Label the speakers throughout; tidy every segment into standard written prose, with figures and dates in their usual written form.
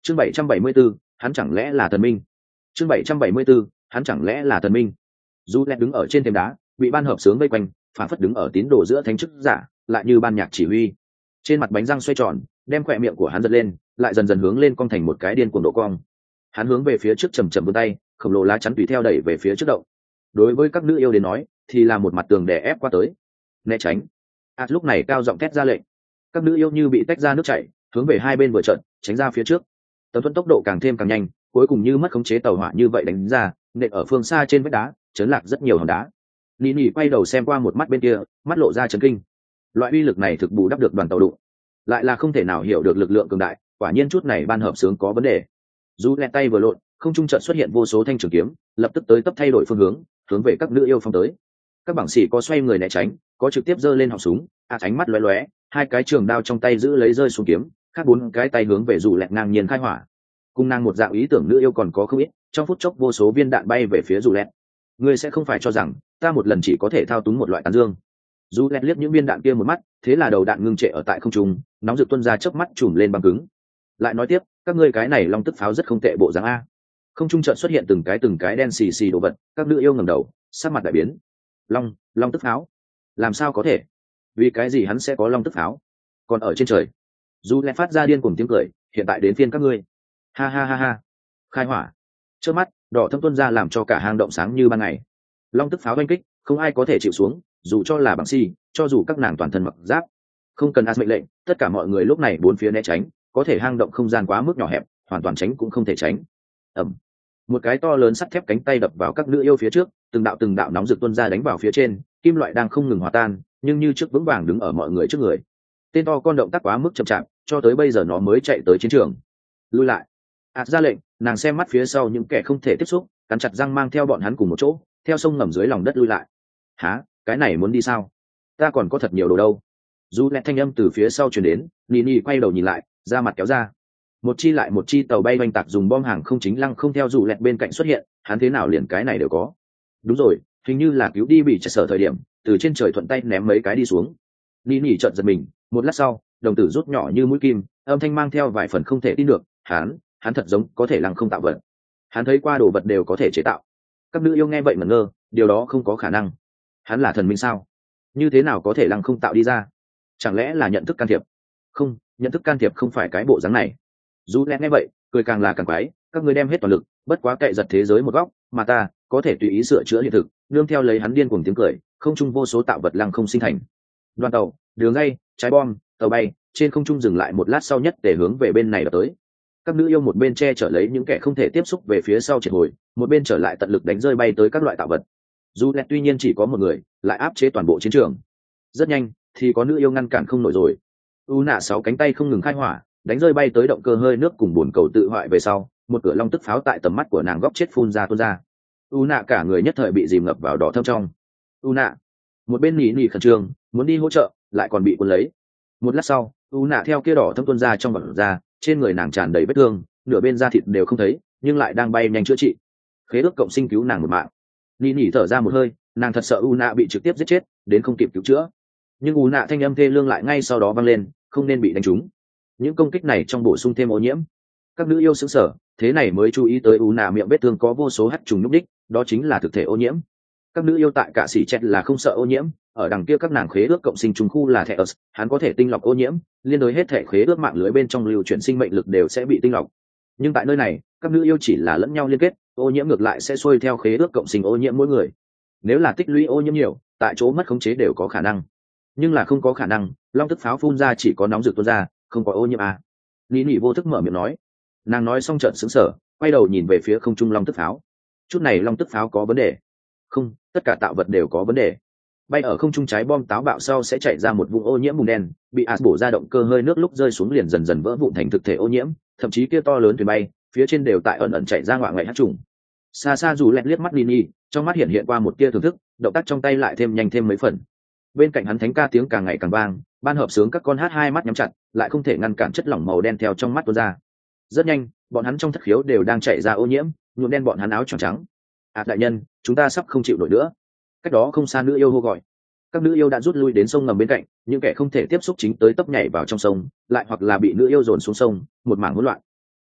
Speaker 1: chương 774, hắn chẳng lẽ là thần minh. chương 774, hắn chẳng lẽ là thần minh. Du lẹt đứng ở trên thềm đá, bị ban hợp sướng vây quanh, phản phất đứng ở tín đồ giữa thánh chức giả, lại như ban nhạc chỉ huy. Trên mặt bánh răng xoay tròn, đem khỏe miệng của hắn giật lên, lại dần dần hướng lên cong thành một cái điên cuồng độ cong. Hắn hướng về phía trước chầm chậm vươn tay, khổng lồ lá chắn tùy theo đẩy về phía trước động. Đối với các nữ yêu đến nói, thì là một mặt tường đè ép qua tới. Né tránh. Lúc này cao giọng thét ra lệnh. Các nữ yêu như bị tách ra nước chảy, hướng về hai bên vừa trận, tránh ra phía trước. Tấm thuẫn tốc độ càng thêm càng nhanh, cuối cùng như mất khống chế tàu hỏa như vậy đánh ra, nện ở phương xa trên vách đá, chấn lạc rất nhiều hòn đá. Nini quay đầu xem qua một mắt bên kia, mắt lộ ra chấn kinh. Loại uy lực này thực bù đắp được đoàn tàu đụng, lại là không thể nào hiểu được lực lượng cường đại, quả nhiên chút này ban hợp sướng có vấn đề. Dù lẹ tay vừa lộn, không trung chợt xuất hiện vô số thanh trường kiếm, lập tức tới tấp thay đổi phương hướng, hướng về các nữ yêu phong tới. Các bảng sĩ có xoay người né tránh, có trực tiếp giơ lên họng súng, ánh mắt lóe lóe, hai cái trường đao trong tay giữ lấy rơi xuống kiếm, khác bốn cái tay hướng về dù lẹ ngang nhiên khai hỏa. Cùng nàng một dạng ý tưởng nữ yêu còn có không ít, trong phút chốc vô số viên đạn bay về phía dù lẹ. Ngươi sẽ không phải cho rằng ta một lần chỉ có thể thao túng một loại tán dương. Dù lẹ liếc những viên đạn kia một mắt, thế là đầu đạn ngưng trệ ở tại không trung, nóng rực tuôn ra chớp mắt trùm lên băng cứng. Lại nói tiếp, các ngươi cái này long tức pháo rất không tệ bộ dáng a. Không trung chợt xuất hiện từng cái đen xì xì đồ vật, các nữ yêu ngẩng đầu, sắc mặt đại biến. Long tức pháo? Làm sao có thể? Vì cái gì hắn sẽ có long tức pháo? Còn ở trên trời. Dù lẹ phát ra điên cuồng tiếng cười, hiện tại đến phiên các ngươi. Ha ha ha ha. Khai hỏa. Trước mắt, đỏ thâm tuôn ra làm cho cả hang động sáng như ban ngày. Long tức pháo oanh kích, không ai có thể chịu xuống, dù cho là bằng si, cho dù các nàng toàn thân mặc giáp. Không cần mệnh lệnh, tất cả mọi người lúc này bốn phía né tránh, có thể hang động không gian quá mức nhỏ hẹp, hoàn toàn tránh cũng không thể tránh. Ầm. Một cái to lớn sắt thép cánh tay đập vào các nữ yêu phía trước, từng đạo nóng rực tuôn ra đánh vào phía trên, kim loại đang không ngừng hòa tan, nhưng như trước vững vàng đứng ở mọi người trước người. Tên to con động tác quá mức chậm chạp, cho tới bây giờ nó mới chạy tới chiến trường. Lui lại. Ra lệnh, nàng xem mắt phía sau những kẻ không thể tiếp xúc, cắn chặt răng mang theo bọn hắn cùng một chỗ, theo sông ngầm dưới lòng đất lui lại. Hả, cái này muốn đi sao? Ta còn có thật nhiều đồ đâu. Dù lẹ thanh âm từ phía sau truyền đến, Nini quay đầu nhìn lại, da mặt kéo ra. Một chi lại một chi tàu bay oanh tạc dùng bom hàng không chính lăng không theo dù lẹt bên cạnh xuất hiện, hắn thế nào liền cái này đều có. Đúng rồi, hình như là cứu đi bị chạy sở thời điểm, từ trên trời thuận tay ném mấy cái đi xuống. Nini chợt giật mình, một lát sau, đồng tử rút nhỏ như mũi kim, âm thanh mang theo vài phần không thể tin được, hắn thật giống có thể lăng không tạo vật. Hắn thấy qua đồ vật đều có thể chế tạo. Các nữ yêu nghe vậy mà ngơ, điều đó không có khả năng. Hắn là thần minh sao? Như thế nào có thể lăng không tạo đi ra? Chẳng lẽ là nhận thức can thiệp? Không, nhận thức can thiệp không phải cái bộ dáng này. Dù lẽ nghe vậy, cười càng là càng quái, các ngươi đem hết toàn lực, bất quá cậy giật thế giới một góc, mà ta có thể tùy ý sửa chữa hiện thực, nương theo lấy hắn điên cuồng tiếng cười, không trung vô số tạo vật lăng không sinh thành. Đoàn tàu, đường ray, trái bom, tàu bay, trên không trung dừng lại một lát sau nhất để hướng về bên này đập tới. Các nữ yêu một bên che chở lấy những kẻ không thể tiếp xúc về phía sau triệt hồi, một bên trở lại tận lực đánh rơi bay tới các loại tạo vật. Dù lẹt tuy nhiên chỉ có một người, lại áp chế toàn bộ chiến trường. Rất nhanh, thì có nữ yêu ngăn cản không nổi rồi. Nạ 6 cánh tay không ngừng khai hỏa, đánh rơi bay tới động cơ hơi nước cùng buồn cầu tự hoại về sau, một cửa long tức pháo tại tầm mắt của nàng góc chết phun ra tuôn ra. Nạ cả người nhất thời bị dìm ngập vào đỏ thâm trong. Nạ, một bên nỉ khẩn trương, muốn đi hỗ trợ, lại còn bị cuốn lấy. Một lát sau, Nạ theo kia đỏ thâm tuôn ra trong bẩn ra, trên người nàng tràn đầy vết thương, nửa bên da thịt đều không thấy, nhưng lại đang bay nhanh chữa trị. Khế ước cộng sinh cứu nàng một mạng. Nỉ thở ra một hơi, nàng thật sợ Nạ bị trực tiếp giết chết, đến không kịp cứu chữa. Nhưng Nạ thanh âm thê lương lại ngay sau đó vang lên, không nên bị đánh trúng. Những công kích này trong bổ sung thêm ô nhiễm. Các nữ yêu sững sờ, thế này mới chú ý tới Nạ miệng vết thương có vô số hắc trùng nhúc đích, đó chính là thực thể ô nhiễm. Các nữ yêu tại cả sĩ chết là không sợ ô nhiễm, ở đằng kia các nàng khế ước cộng sinh trùng khu là Theus, hắn có thể tinh lọc ô nhiễm, liên đối hết thể khế ước mạng lưới bên trong lưu chuyển sinh mệnh lực đều sẽ bị tinh lọc. Nhưng tại nơi này, các nữ yêu chỉ là lẫn nhau liên kết, ô nhiễm ngược lại sẽ xuôi theo khế ước cộng sinh ô nhiễm mỗi người. Nếu là tích lũy ô nhiễm nhiều, tại chỗ mất khống chế đều có khả năng. Nhưng là không có khả năng, long tức pháo phun ra chỉ có nóng rực tuôn ra, không có ô nhiễm à. Nỉ vô thức mở miệng nói. Nàng nói xong trợn sững sờ, quay đầu nhìn về phía không trung long tức pháo. Chút này long tức pháo có vấn đề. Không, tất cả tạo vật đều có vấn đề. Bay ở không trung trái bom táo bạo sau sẽ chạy ra một vùng ô nhiễm bùn đen, bị bổ ra động cơ hơi nước lúc rơi xuống liền dần dần vỡ vụn thành thực thể ô nhiễm, thậm chí kia to lớn thuyền bay, phía trên đều tại ẩn ẩn chạy ra ngoại ngoại hắc trùng. Xa xa dù lẹt liếc mắt Nini, trong mắt hiện qua một tia thưởng thức, động tác trong tay lại thêm nhanh thêm mấy phần. Bên cạnh hắn thánh ca tiếng càng ngày càng vang, ban hợp sướng các con hát hai mắt nhắm chặt, lại không thể ngăn cản chất lỏng màu đen theo trong mắt tuôn ra. Rất nhanh, bọn hắn trong thất khiếu đều đang chạy ra ô nhiễm, nhuộm đen bọn hắn áo tròn trắng. Đại nhân, chúng ta sắp không chịu nổi nữa. Cách đó không xa nữ yêu hô gọi. Các nữ yêu đã rút lui đến sông ngầm bên cạnh, những kẻ không thể tiếp xúc chính tới tấp nhảy vào trong sông, lại hoặc là bị nữ yêu dồn xuống sông, một mảng hỗn loạn.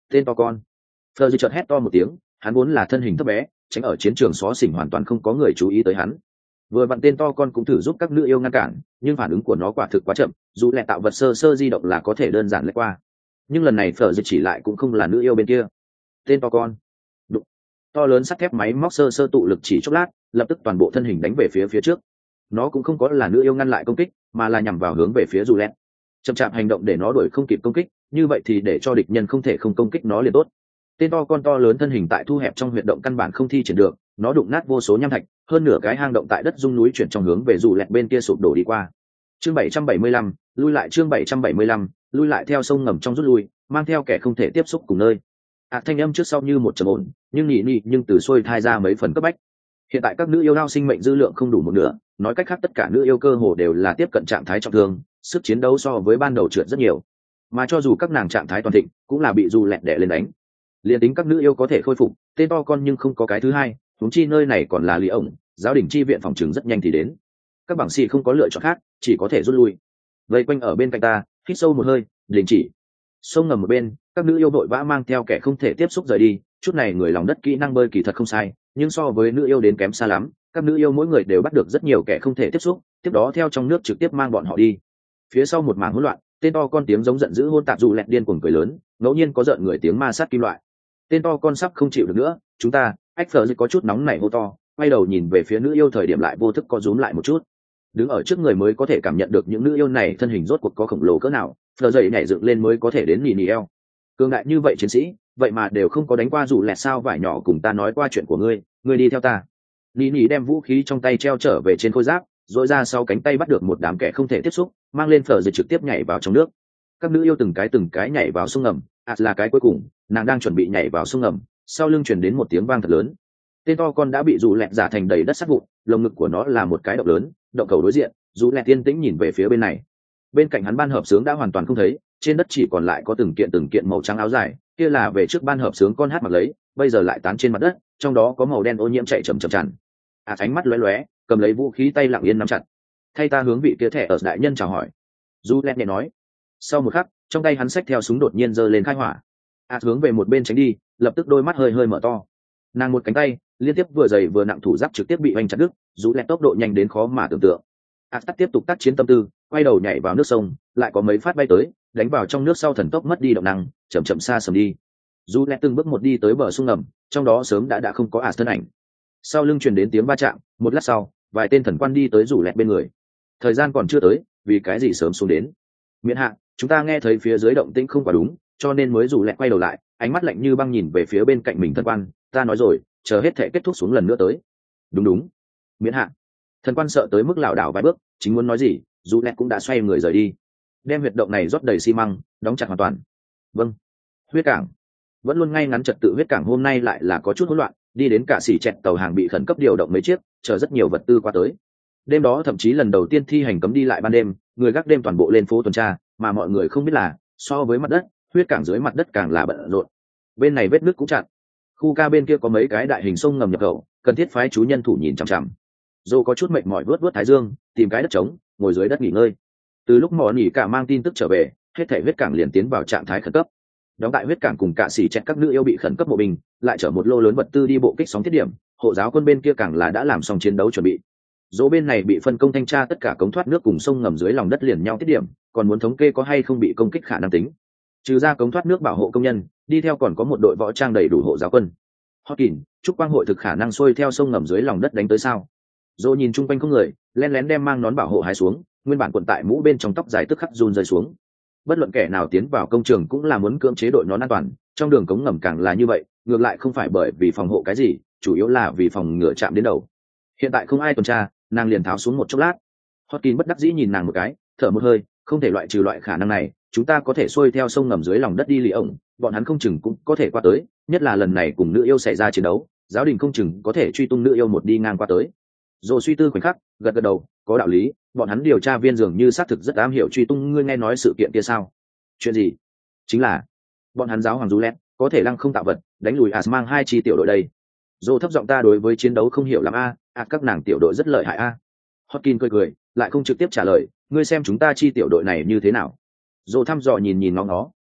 Speaker 1: Tên to con. Fleur chợt hét to một tiếng, hắn vốn là thân hình thấp bé, tránh ở chiến trường xó xỉnh hoàn toàn không có người chú ý tới hắn. Vừa vặn tên to con cũng thử giúp các nữ yêu ngăn cản, nhưng phản ứng của nó quả thực quá chậm, dù lẹ tạo vật sơ sơ di động là có thể đơn giản lách qua. Nhưng lần này Fleur chỉ lại cũng không là nữ yêu bên kia. Tên to con. Đụng. To lớn sắt thép máy móc sơ sơ tụ lực chỉ chốc lát, lập tức toàn bộ thân hình đánh về phía trước. Nó cũng không có là nữ yêu ngăn lại công kích, mà là nhằm vào hướng về phía dù lẹ. Chậm chạp hành động để nó đuổi không kịp công kích, như vậy thì để cho địch nhân không thể không công kích nó liền tốt. Tên to con to lớn thân hình tại thu hẹp trong huyệt động căn bản không thi triển được, nó đụng nát vô số nham thạch, hơn nửa cái hang động tại đất rung núi chuyển trong hướng về dù lẹt bên kia sụp đổ đi qua. Chương 775, lui lại chương 775, lui lại theo sông ngầm trong rút lui, mang theo kẻ không thể tiếp xúc cùng nơi. Thanh âm trước sau như một trầm ổn, nhưng nhị nhưng từ xuôi thai ra mấy phần cấp bách. Hiện tại các nữ yêu đao sinh mệnh dư lượng không đủ một nửa, nói cách khác tất cả nữ yêu cơ hồ đều là tiếp cận trạng thái trọng thương, sức chiến đấu so với ban đầu trượt rất nhiều. Mà cho dù các nàng trạng thái toàn thịnh, cũng là bị dù lẹt đè lên đánh. Liên tính các nữ yêu có thể khôi phục, tên to con nhưng không có cái thứ hai, huống chi nơi này còn là Lý ổng, giáo đình chi viện phòng trường rất nhanh thì đến. Các bảng sĩ không có lựa chọn khác, chỉ có thể rút lui. Vây quanh ở bên cạnh ta, hít sâu một hơi, đình chỉ. Sông ngầm một bên, các nữ yêu đội vã mang theo kẻ không thể tiếp xúc rời đi, chút này người lòng đất kỹ năng bơi kỳ thật không sai, nhưng so với nữ yêu đến kém xa lắm, các nữ yêu mỗi người đều bắt được rất nhiều kẻ không thể tiếp xúc, tiếp đó theo trong nước trực tiếp mang bọn họ đi. Phía sau một mảng hỗn loạn, tên to con tiếng giống giận dữ hôn tạp dù lẹt điên cuồng cười lớn, ngẫu nhiên có giận người tiếng ma sát kim loại. Tên to con sắp không chịu được nữa, chúng ta, ách phờ có chút nóng nảy hô to, quay đầu nhìn về phía nữ yêu thời điểm lại vô thức co rúm lại một chút. Đứng ở trước người mới có thể cảm nhận được những nữ yêu này thân hình rốt cuộc có khổng lồ cỡ nào, phờ dậy nhảy dựng lên mới có thể đến nỉ eo. Cường đại như vậy chiến sĩ, vậy mà đều không có đánh qua dù lẹt sao vải nhỏ cùng ta nói qua chuyện của ngươi đi theo ta. Nỉ đem vũ khí trong tay treo trở về trên khôi giáp, rồi ra sau cánh tay bắt được một đám kẻ không thể tiếp xúc, mang lên phờ dậy trực tiếp nhảy vào trong nước. Các nữ yêu từng cái nhảy vào sông ngầm, là cái cuối cùng, nàng đang chuẩn bị nhảy vào sông ngầm, sau lưng truyền đến một tiếng vang thật lớn. Tên to con đã bị dù lẹt giả thành đầy đất sắt vụn, lồng ngực của nó là một cái động lớn, động cầu đối diện, dù lẹt yên tĩnh nhìn về phía bên này. Bên cạnh hắn ban hợp sướng đã hoàn toàn không thấy, trên đất chỉ còn lại có từng kiện màu trắng áo dài, kia là về trước ban hợp sướng con hát mặc lấy, bây giờ lại tán trên mặt đất, trong đó có màu đen ô nhiễm chạy chậm tràn. Ánh mắt lóe lóe, cầm lấy vũ khí tay lặng yên nắm chặt. Thay ta hướng vị kia thẻ ở đại nhân chào hỏi. Dù lẹt nhẹ nói. Sau một khắc, trong tay hắn xách theo súng đột nhiên giơ lên khai hỏa. Hướng về một bên tránh đi, lập tức đôi mắt hơi mở to. Nàng một cánh tay liên tiếp vừa dày vừa nặng thủ giáp trực tiếp bị oanh chặt đứt, dù lẹt tốc độ nhanh đến khó mà tưởng tượng. Tắt tiếp tục tác chiến tâm tư, quay đầu nhảy vào nước sông, lại có mấy phát bay tới, đánh vào trong nước sau thần tốc mất đi động năng, chậm xa sầm đi. Dù lẹt từng bước một đi tới bờ sông ngầm, trong đó sớm đã không có thân ảnh. Sau lưng truyền đến tiếng va chạm, một lát sau, vài tên thần quan đi tới rủ lẹt bên người. Thời gian còn chưa tới, vì cái gì sớm xuống đến? Miễn hạ, chúng ta nghe thấy phía dưới động tĩnh không quá đúng, cho nên mới rủ lẹt quay đầu lại, ánh mắt lạnh như băng nhìn về phía bên cạnh mình thần quan. Ta nói rồi, chờ hết thể kết thúc xuống lần nữa tới. Đúng. Miễn hạ. Thần quan sợ tới mức lảo đảo vài bước, chính muốn nói gì, rủ lẹt cũng đã xoay người rời đi, đem huyệt động này rót đầy xi măng, đóng chặt hoàn toàn. Vâng. Huyết cảng. Vẫn luôn ngay ngắn trật tự huyết cảng hôm nay lại là có chút hỗn loạn, đi đến cả xỉ chẹt tàu hàng bị khẩn cấp điều động mấy chiếc, chờ rất nhiều vật tư qua tới. Đêm đó thậm chí lần đầu tiên thi hành cấm đi lại ban đêm, người gác đêm toàn bộ lên phố tuần tra, mà mọi người không biết là so với mặt đất, huyết cảng dưới mặt đất càng là bận rộn. Bên này vết nước cũng chặt, khu ca bên kia có mấy cái đại hình sông ngầm nhập khẩu, cần thiết phái chú nhân thủ nhìn chằm chằm. Dô có chút mệt mỏi vớt thái dương, tìm cái đất trống, ngồi dưới đất nghỉ ngơi. Từ lúc mỏ nỉ cả mang tin tức trở về, hết thảy huyết cảng liền tiến vào trạng thái khẩn cấp. Đóng tại huyết cảng cùng cả xỉ chẹt các nữ yêu bị khẩn cấp bộ binh, lại chở một lô lớn vật tư đi bộ kích sóng thiết điểm, hộ giáo quân bên kia càng là đã làm xong chiến đấu chuẩn bị. Dỗ bên này bị phân công thanh tra tất cả cống thoát nước cùng sông ngầm dưới lòng đất liền nhau tiết điểm, còn muốn thống kê có hay không bị công kích khả năng tính. Trừ ra cống thoát nước bảo hộ công nhân, đi theo còn có một đội võ trang đầy đủ hộ giáo quân. Hawkins, chúc quang hội thực khả năng xuôi theo sông ngầm dưới lòng đất đánh tới sao? Dỗ nhìn chung quanh không người, lén lén đem mang nón bảo hộ hái xuống, nguyên bản quần tại mũ bên trong tóc dài tức khắc run rơi xuống. Bất luận kẻ nào tiến vào công trường cũng là muốn cưỡng chế đội nón an toàn, trong đường cống ngầm càng là như vậy, ngược lại không phải bởi vì phòng hộ cái gì, chủ yếu là vì phòng ngừa chạm đến đầu. Hiện tại không ai tuần tra, nàng liền tháo xuống một chốc lát. Hotkin bất đắc dĩ nhìn nàng một cái, thở một hơi, không thể loại trừ loại khả năng này, chúng ta có thể xuôi theo sông ngầm dưới lòng đất đi lì ổng, bọn hắn không chừng cũng có thể qua tới, nhất là lần này cùng nữ yêu xảy ra chiến đấu, giáo đình không chừng có thể truy tung nữ yêu một đi ngang qua tới. Rồi suy tư khoảnh khắc, gật đầu, có đạo lý, bọn hắn điều tra viên dường như xác thực rất am hiểu truy tung, ngươi nghe nói sự kiện kia sao? Chuyện gì? Chính là bọn hắn giáo hoàng Juliet có thể lăng không tạo vật, đánh lùi mang hai chi tiểu đội đây. Dô thấp giọng, ta đối với chiến đấu không hiểu lắm các nàng tiểu đội rất lợi hại Hotkin cười, lại không trực tiếp trả lời, ngươi xem chúng ta chi tiểu đội này như thế nào. Dô thăm dò nhìn nó,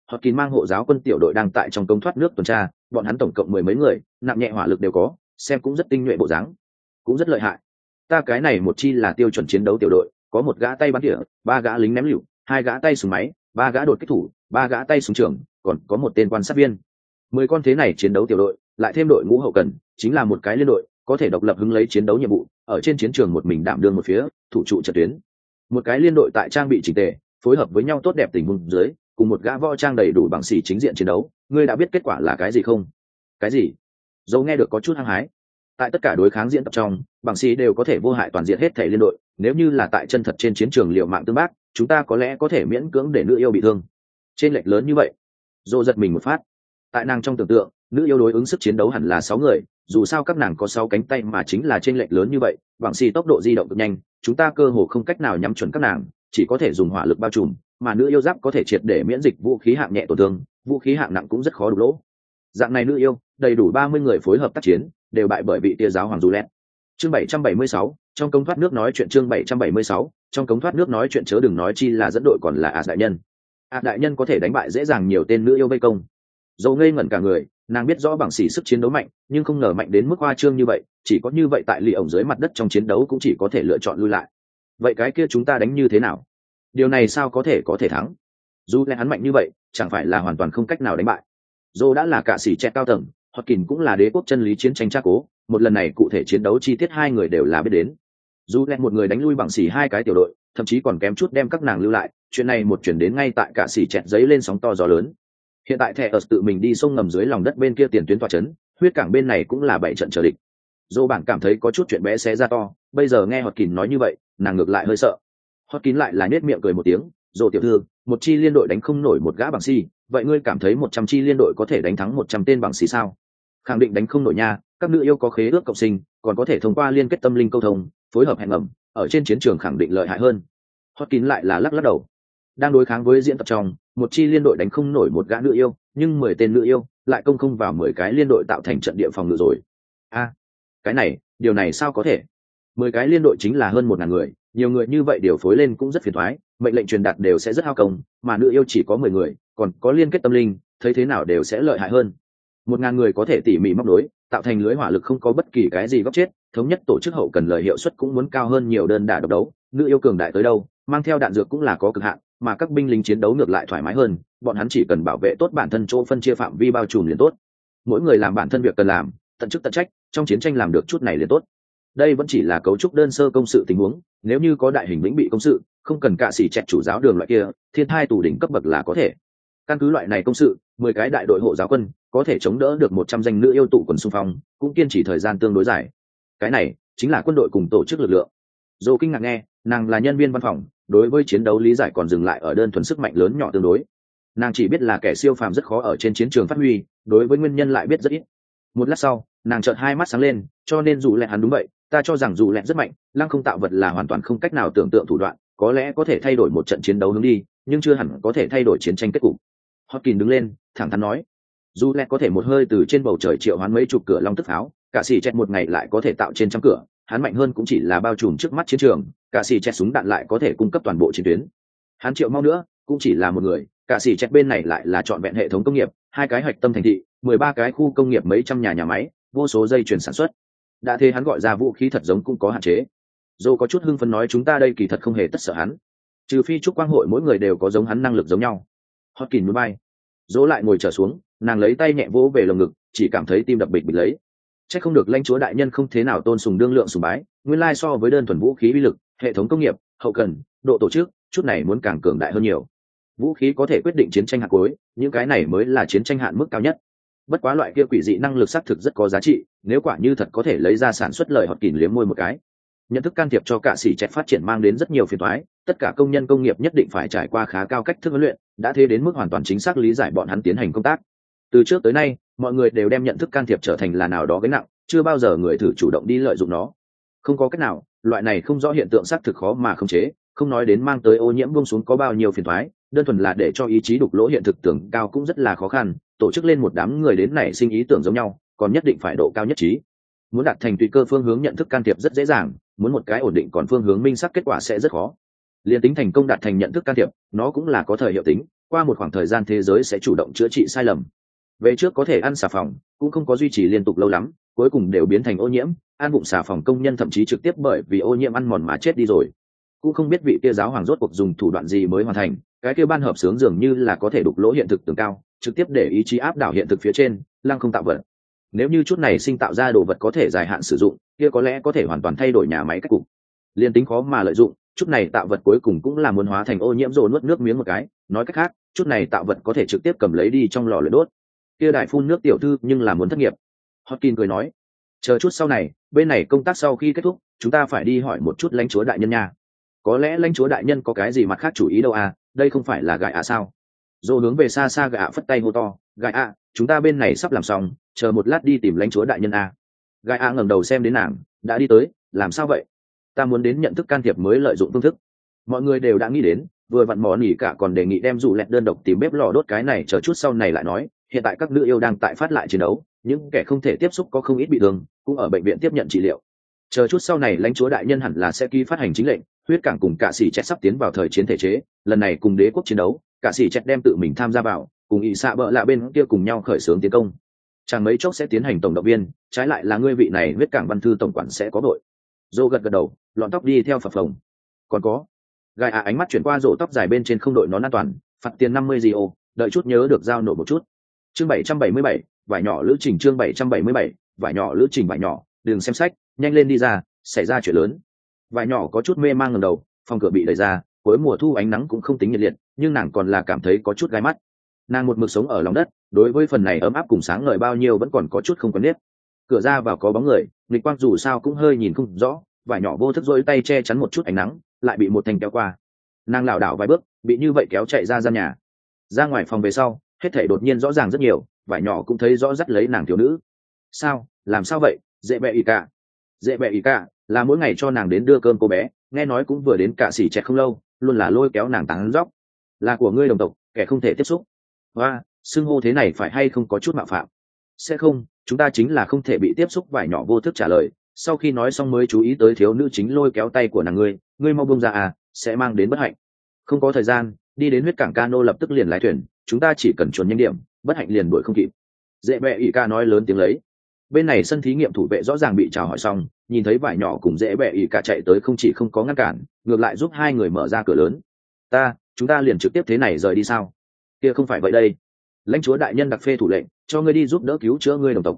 Speaker 1: Họ kín mang hộ giáo quân tiểu đội đang tại trong cống thoát nước tuần tra, bọn hắn tổng cộng 10 mấy người, nặng nhẹ hỏa lực đều có, xem cũng rất tinh nhuệ bộ dáng, cũng rất lợi hại. Ta cái này một chi là tiêu chuẩn chiến đấu tiểu đội, có một gã tay bắn tỉa, 3 gã lính ném lựu, 2 gã tay súng máy, 3 gã đột kích thủ, 3 gã tay súng trường, còn có một tên quan sát viên. 10 con thế này chiến đấu tiểu đội, lại thêm đội ngũ hậu cần, chính là một cái liên đội, có thể độc lập hứng lấy chiến đấu nhiệm vụ, ở trên chiến trường một mình đảm đương một phía, thủ trụ trận tuyến. Một cái liên đội tại trang bị chỉnh tề, phối hợp với nhau tốt đẹp tình huống dưới, cùng một gã võ trang đầy đủ bằng xỉ chính diện chiến đấu, ngươi đã biết kết quả là cái gì không? Cái gì? Dẫu nghe được có chút hăng hái. Tại tất cả đối kháng diễn tập trong, bằng xỉ đều có thể vô hại toàn diện hết thể liên đội, nếu như là tại chân thật trên chiến trường liều mạng tương bác, chúng ta có lẽ có thể miễn cưỡng để nữ yêu bị thương. Trên lệch lớn như vậy, Dô giật mình một phát. Tại nàng trong tưởng tượng, nữ yêu đối ứng sức chiến đấu hẳn là 6 người, dù sao các nàng có 6 cánh tay mà chính là trên lệch lớn như vậy, bằng xỉ tốc độ di động cực nhanh, chúng ta cơ hồ không cách nào nhắm chuẩn các nàng, chỉ có thể dùng hỏa lực bao trùm, mà nữ yêu giáp có thể triệt để miễn dịch vũ khí hạng nhẹ tổn thương, vũ khí hạng nặng cũng rất khó đục lỗ. Dạng này nữ yêu, đầy đủ 30 người phối hợp tác chiến, đều bại bởi vị tia giáo hoàng Juliet. Chương 776, trong cống thoát nước nói chuyện. Chương 776, trong cống thoát nước nói chuyện, chớ đừng nói chi là dẫn đội còn là đại nhân. Đại nhân có thể đánh bại dễ dàng nhiều tên nữ yêu vây công. Dầu ngây ngẩn cả người, nàng biết rõ bằng xỉ sức chiến đấu mạnh, nhưng không ngờ mạnh đến mức hoa trương như vậy, chỉ có như vậy tại lì ổng dưới mặt đất trong chiến đấu cũng chỉ có thể lựa chọn lui lại. Vậy cái kia chúng ta đánh như thế nào? Điều này sao có thể thắng? Dù lẽ hắn mạnh như vậy, chẳng phải là hoàn toàn không cách nào đánh bại. Dô đã là cả sĩ trẻ cao tầng, Hodgkin cũng là đế quốc chân lý chiến tranh tra cố, một lần này cụ thể chiến đấu chi tiết hai người đều là biết đến. Dù lẽ một người đánh lui bằng xỉ 2 cái tiểu đội, thậm chí còn kém chút đem các nàng lưu lại, chuyện này một chuyển đến ngay tại cả sĩ trẻ giấy lên sóng to gió lớn. Hiện tại thẻ ở tự mình đi sông ngầm dưới lòng đất bên kia tiền tuyến tọa chấn, huyết cảng bên này cũng là 7 trận chờ địch. Dô bản cảm thấy có chút chuyện bé xé ra to, bây giờ nghe Hodgkin nói như vậy, nàng ngược lại hơi sợ. Hodgkin lại là nhếch miệng cười một tiếng, "Dô tiểu thư, một chi liên đội đánh không nổi một gã bằng xỉ, vậy ngươi cảm thấy 100 chi liên đội có thể đánh thắng 100 tên bằng xỉ sao?" Khẳng định đánh không nổi nha, các nữ yêu có khế ước cộng sinh, còn có thể thông qua liên kết tâm linh câu thông, phối hợp hẹn ngầm, ở trên chiến trường khẳng định lợi hại hơn. Hodgkin lại là lắc đầu. Đang đối kháng với diễn tập trong, một chi liên đội đánh không nổi một gã nữ yêu, nhưng 10 tên nữ yêu lại công không vào 10 cái liên đội tạo thành trận địa phòng ngự rồi. Cái này, điều này sao có thể? 10 cái liên đội chính là hơn 1000 người, nhiều người như vậy điều phối lên cũng rất phiền toái, mệnh lệnh truyền đạt đều sẽ rất hao công, mà nữ yêu chỉ có 10 người, còn có liên kết tâm linh, thấy thế nào đều sẽ lợi hại hơn. 1000 người có thể tỉ mỉ móc nối, tạo thành lưới hỏa lực không có bất kỳ cái gì góc chết, thống nhất tổ chức hậu cần lời hiệu suất cũng muốn cao hơn nhiều đơn đả độc đấu, nữ yêu cường đại tới đâu, mang theo đạn dược cũng là có cực hạn, mà các binh lính chiến đấu ngược lại thoải mái hơn, bọn hắn chỉ cần bảo vệ tốt bản thân chỗ phân chia phạm vi bao trùm liền tốt. Mỗi người làm bản thân việc cần làm, tận chức tận trách, trong chiến tranh làm được chút này liền tốt. Đây vẫn chỉ là cấu trúc đơn sơ công sự tình huống, nếu như có đại hình lĩnh bị công sự, không cần cả sĩ chẹt chủ giáo đường loại kia, thiên thai tù đỉnh cấp bậc là có thể. Căn cứ loại này công sự, 10 cái đại đội hộ giáo quân có thể chống đỡ được 100 danh nữ yêu tụ quần xung phong, cũng kiên trì thời gian tương đối dài. Cái này chính là quân đội cùng tổ chức lực lượng. Dô kinh ngạc nghe, nàng là nhân viên văn phòng, đối với chiến đấu lý giải còn dừng lại ở đơn thuần sức mạnh lớn nhỏ tương đối. Nàng chỉ biết là kẻ siêu phàm rất khó ở trên chiến trường phát huy, đối với nguyên nhân lại biết rất ít. Một lát sau, nàng chợt hai mắt sáng lên, cho nên dù lẹ hắn đúng vậy, ta cho rằng dù lẹ rất mạnh, lăng không tạo vật là hoàn toàn không cách nào tưởng tượng thủ đoạn, có lẽ có thể thay đổi một trận chiến đấu hướng đi, nhưng chưa hẳn có thể thay đổi chiến tranh kết cục. Hodgkin đứng lên, thẳng thắn nói, dù lẹ có thể một hơi từ trên bầu trời triệu hoán mấy chục cửa long tức pháo, cả sĩ chẹt một ngày lại có thể tạo trên trăm cửa, hắn mạnh hơn cũng chỉ là bao trùm trước mắt chiến trường, cả sĩ chẹt súng đạn lại có thể cung cấp toàn bộ chiến tuyến. Hắn triệu mau nữa, cũng chỉ là một người, cả sĩ chẹt bên này lại là trọn vẹn hệ thống công nghiệp, 2 cái hạch tâm thành thị, 13 cái khu công nghiệp, mấy trăm nhà máy, vô số dây chuyền sản xuất. Đã thế hắn gọi ra vũ khí thật giống cũng có hạn chế. Dô có chút hưng phấn nói chúng ta đây kỳ thật không hề tất sợ hắn, trừ phi trúc quang hội mỗi người đều có giống hắn năng lực giống nhau. Hodgkin núi bay, Dô lại ngồi trở xuống, nàng lấy tay nhẹ vỗ về lồng ngực, chỉ cảm thấy tim đập bịch bịch lấy. Chắc không được lãnh chúa đại nhân không thế nào tôn sùng đương lượng sùng bái, nguyên lai so với đơn thuần vũ khí uy lực, hệ thống công nghiệp, hậu cần, độ tổ chức, chút này muốn càng cường đại hơn nhiều. Vũ khí có thể quyết định chiến tranh hạn cuối, những cái này mới là chiến tranh hạn mức cao nhất. Bất quá loại kia quỷ dị năng lực xác thực rất có giá trị, nếu quả như thật có thể lấy ra sản xuất lời Hodgkin liếm môi một cái. Nhận thức can thiệp cho cả sĩ chẹt phát triển mang đến rất nhiều phiền toái, tất cả công nhân công nghiệp nhất định phải trải qua khá cao cách thức huấn luyện, đã thế đến mức hoàn toàn chính xác lý giải bọn hắn tiến hành công tác. Từ trước tới nay, mọi người đều đem nhận thức can thiệp trở thành là nào đó gánh nặng, chưa bao giờ người thử chủ động đi lợi dụng nó. Không có cách nào, loại này không rõ hiện tượng xác thực khó mà khống chế, không nói đến mang tới ô nhiễm buông xuống có bao nhiêu phiền toái, đơn thuần là để cho ý chí đục lỗ hiện thực tưởng cao cũng rất là khó khăn, tổ chức lên một đám người đến nảy sinh ý tưởng giống nhau, còn nhất định phải độ cao nhất trí. Muốn đạt thành tùy cơ phương hướng nhận thức can thiệp rất dễ dàng, muốn một cái ổn định còn phương hướng minh xác kết quả sẽ rất khó. Liên tính thành công đạt thành nhận thức can thiệp, nó cũng là có thời hiệu tính, qua một khoảng thời gian thế giới sẽ chủ động chữa trị sai lầm. Về trước có thể ăn xà phòng cũng không có duy trì liên tục lâu lắm, cuối cùng đều biến thành ô nhiễm, ăn vụng xà phòng công nhân thậm chí trực tiếp bởi vì ô nhiễm ăn mòn mà chết đi rồi. Cũng không biết vị kia giáo hoàng rốt cuộc dùng thủ đoạn gì mới hoàn thành, cái kia ban hợp sướng dường như là có thể đục lỗ hiện thực tường cao, trực tiếp để ý chí áp đảo hiện thực phía trên, lăng không tạo vật. Nếu như chút này sinh tạo ra đồ vật có thể dài hạn sử dụng, kia có lẽ có thể hoàn toàn thay đổi nhà máy cách cục. Liên tính khó mà lợi dụng, chút này tạo vật cuối cùng cũng là muốn hóa thành ô nhiễm rồi nuốt nước miếng một cái, nói cách khác, chút này tạo vật có thể trực tiếp cầm lấy đi trong lò lửa đốt. Kia đại phun nước tiểu thư nhưng là muốn thất nghiệp. Hopkins cười nói, chờ chút sau này, bên này công tác sau khi kết thúc, chúng ta phải đi hỏi một chút lãnh chúa đại nhân nha. Có lẽ lãnh chúa đại nhân có cái gì mặt khác chủ ý đâu à, đây không phải là gại ạ sao? Dô hướng về xa xa gại ạ phất tay hô to, gại ạ, chúng ta bên này sắp làm xong, chờ một lát đi tìm lãnh chúa đại nhân à. Gại ạ ngẩng đầu xem đến nàng, đã đi tới, làm sao vậy? Ta muốn đến nhận thức can thiệp mới lợi dụng phương thức. Mọi người đều đã nghĩ đến, vừa vặn mò nỉ cả còn đề nghị đem dụ lẹt đơn độc tìm bếp lò đốt cái này, chờ chút sau này lại nói. Hiện tại các nữ yêu đang tại phát lại chiến đấu, những kẻ không thể tiếp xúc có không ít bị thương, cũng ở bệnh viện tiếp nhận trị liệu. Chờ chút sau này lãnh chúa đại nhân hẳn là sẽ ký phát hành chính lệnh, huyết cảng cùng cả sĩ chẹt sắp tiến vào thời chiến thể chế, lần này cùng đế quốc chiến đấu, cả sĩ chẹt đem tự mình tham gia vào, cùng ỵ xạ bợ lạ bên kia cùng nhau khởi xướng tiến công. Chẳng mấy chốc sẽ tiến hành tổng động viên, trái lại là ngươi vị này huyết cảng văn thư tổng quản sẽ có đội. Dô gật gật đầu, lọn tóc đi theo phập phồng. Còn có, gai ánh mắt chuyển qua rổ tóc dài bên trên không đội nón an toàn, phạt tiền 50 GO, đợi chút nhớ được giao nộp một chút. Chương 777, vải nhỏ lữ trình. Chương 777, vải nhỏ lữ trình. Vải nhỏ, đừng xem sách, nhanh lên đi ra, xảy ra chuyện lớn. Vải nhỏ có chút mê mang ngẩng đầu, phòng cửa bị đẩy ra, cuối mùa thu ánh nắng cũng không tính nhiệt liệt, nhưng nàng còn là cảm thấy có chút gai mắt. Nàng một mực sống ở lòng đất, đối với phần này ấm áp cùng sáng ngời bao nhiêu vẫn còn có chút không quen biết. Cửa ra vào có bóng người, nghịch quang dù sao cũng hơi nhìn không rõ, vải nhỏ vô thức rỗi tay che chắn một chút ánh nắng, lại bị một thanh kéo qua. Nàng lảo đảo vài bước, bị như vậy kéo chạy ra gian nhà. Ra ngoài phòng về sau, hết thảy đột nhiên rõ ràng rất nhiều, vải nhỏ cũng thấy rõ dắt lấy nàng thiếu nữ. Sao, làm sao vậy? Dễ bẹ ý cả. Dễ bẹ ý cả là mỗi ngày cho nàng đến đưa cơm cô bé, nghe nói cũng vừa đến cả xỉ chẹt không lâu, luôn là lôi kéo nàng tán dóc. Là của ngươi đồng tộc, kẻ không thể tiếp xúc. Và xưng hô thế này phải hay không có chút mạo phạm? Sẽ không, chúng ta chính là không thể bị tiếp xúc. Vải nhỏ vô thức trả lời, sau khi nói xong mới chú ý tới thiếu nữ chính lôi kéo tay của nàng. Ngươi mau buông ra à, sẽ mang đến bất hạnh. Không có thời gian, đi đến huyết cảng cano lập tức liền lái thuyền, chúng ta chỉ cần chuẩn nhanh điểm, bất hạnh liền đuổi không kịp. Dễ bẹ ỷ ca nói lớn tiếng lấy. Bên này sân thí nghiệm thủ vệ rõ ràng bị chào hỏi xong, nhìn thấy vải nhỏ cùng dễ bẹ ỷ ca chạy tới, không chỉ không có ngăn cản, ngược lại giúp hai người mở ra cửa lớn. Chúng ta liền trực tiếp thế này rời đi sao? Kia không phải vậy đây. Lãnh chúa đại nhân đặc phê thủ lệnh, cho ngươi đi giúp đỡ cứu chữa ngươi đồng tộc.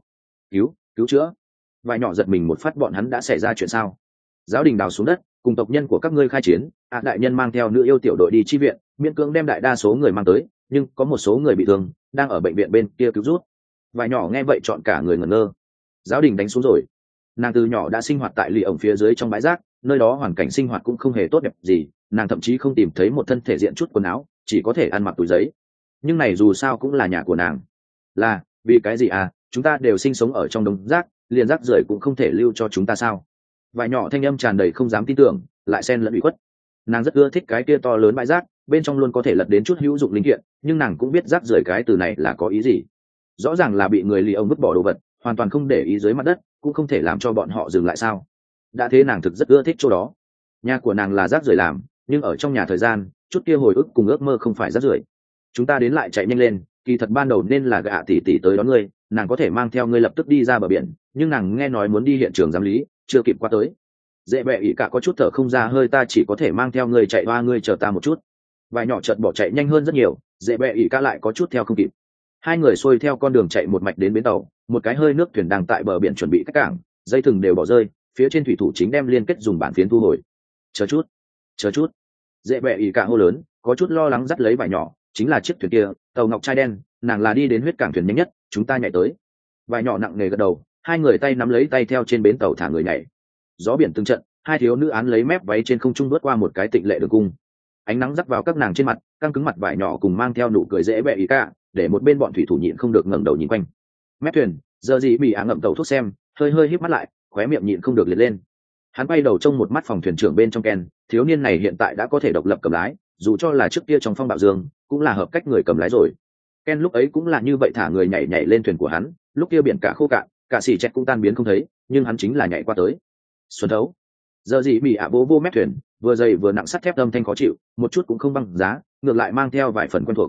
Speaker 1: Cứu chữa? Vải nhỏ giật mình một phát, bọn hắn đã xảy ra chuyện sao? Giáo đình đào xuống đất, cùng tộc nhân của các ngươi khai chiến. Đại nhân mang theo nữ yêu tiểu đội đi chi viện, miễn cưỡng đem đại đa số người mang tới, nhưng có một số người bị thương, đang ở bệnh viện bên kia cứu rút. Vải nhỏ nghe vậy chọn cả người ngẩn ngơ. Giáo đình đánh xuống rồi? Nàng từ nhỏ đã sinh hoạt tại lì ổng phía dưới trong bãi rác, nơi đó hoàn cảnh sinh hoạt cũng không hề tốt đẹp gì, nàng thậm chí không tìm thấy một thân thể diện chút quần áo, chỉ có thể ăn mặc túi giấy. Nhưng này dù sao cũng là nhà của nàng. Là vì cái gì à? Chúng ta đều sinh sống ở trong đống rác, liền rác rưởi cũng không thể lưu cho chúng ta sao? Vải nhỏ thanh âm tràn đầy không dám tin tưởng, lại xen lẫn ủy khuất. Nàng rất ưa thích cái kia to lớn bãi rác, bên trong luôn có thể lật đến chút hữu dụng linh kiện, nhưng nàng cũng biết rác rưởi cái từ này là có ý gì. Rõ ràng là bị người lì ông vứt bỏ đồ vật, hoàn toàn không để ý dưới mặt đất, cũng không thể làm cho bọn họ dừng lại sao? Đã thế nàng thực rất ưa thích chỗ đó. Nhà của nàng là rác rưởi làm, nhưng ở trong nhà thời gian, chút kia hồi ức cùng ước mơ không phải rác rưởi. Chúng ta đến lại chạy nhanh lên, kỳ thật ban đầu nên là gạ tỷ tỷ tới đón ngươi, nàng có thể mang theo ngươi lập tức đi ra bờ biển, nhưng nàng nghe nói muốn đi hiện trường giám lý, chưa kịp qua tới. Dễ bẹ ỷ cả có chút thở không ra hơi, ta chỉ có thể mang theo ngươi chạy qua, ngươi chờ ta một chút. Vài nhỏ chợt bỏ chạy nhanh hơn rất nhiều, dễ bẹ ỷ cả lại có chút theo không kịp. Hai người xuôi theo con đường chạy một mạch đến bến tàu, một cái hơi nước thuyền đang tại bờ biển chuẩn bị cách cảng, dây thừng đều bỏ rơi, phía trên thủy thủ chính đem liên kết dùng bản phiến thu hồi. Chờ chút. Dễ bẹ ỷ cả hô lớn, có chút lo lắng dắt lấy vải nhỏ, chính là chiếc thuyền kia, tàu ngọc trai đen, nàng là đi đến huyết cảng thuyền nhanh nhất, chúng ta nhảy tới. Vải nhỏ nặng nề gật đầu, hai người tay nắm lấy tay theo trên bến tàu thả người nhảy. Gió biển từng trận, hai thiếu nữ án lấy mép váy trên không trung bước qua một cái tịnh lệ đường cung. Ánh nắng rắc vào các nàng trên mặt, căng cứng mặt vải nhỏ cùng mang theo nụ cười dễ bẹ ý cả, để một bên bọn thủy thủ nhịn không được ngẩng đầu nhìn quanh. Mép thuyền, giờ gì bị ngậm tàu thuốc xem, hơi híp mắt lại, khóe miệng nhịn không được liệt lên. Hắn bay đầu trông một mắt phòng thuyền trưởng bên trong Ken, thiếu niên này hiện tại đã có thể độc lập cầm lái, dù cho là trước kia trong phong bạo dương, cũng là hợp cách người cầm lái rồi. Ken lúc ấy cũng là như vậy, thả người nhảy lên thuyền của hắn, lúc kia biển cả khô cạn, cả xì chẹt cũng tan biến không thấy, nhưng hắn chính là nhảy qua tới. Xuân thấu. Giờ gì bị vô mép thuyền, vừa dày vừa nặng sắt thép âm thanh khó chịu, một chút cũng không băng giá, ngược lại mang theo vài phần quen thuộc.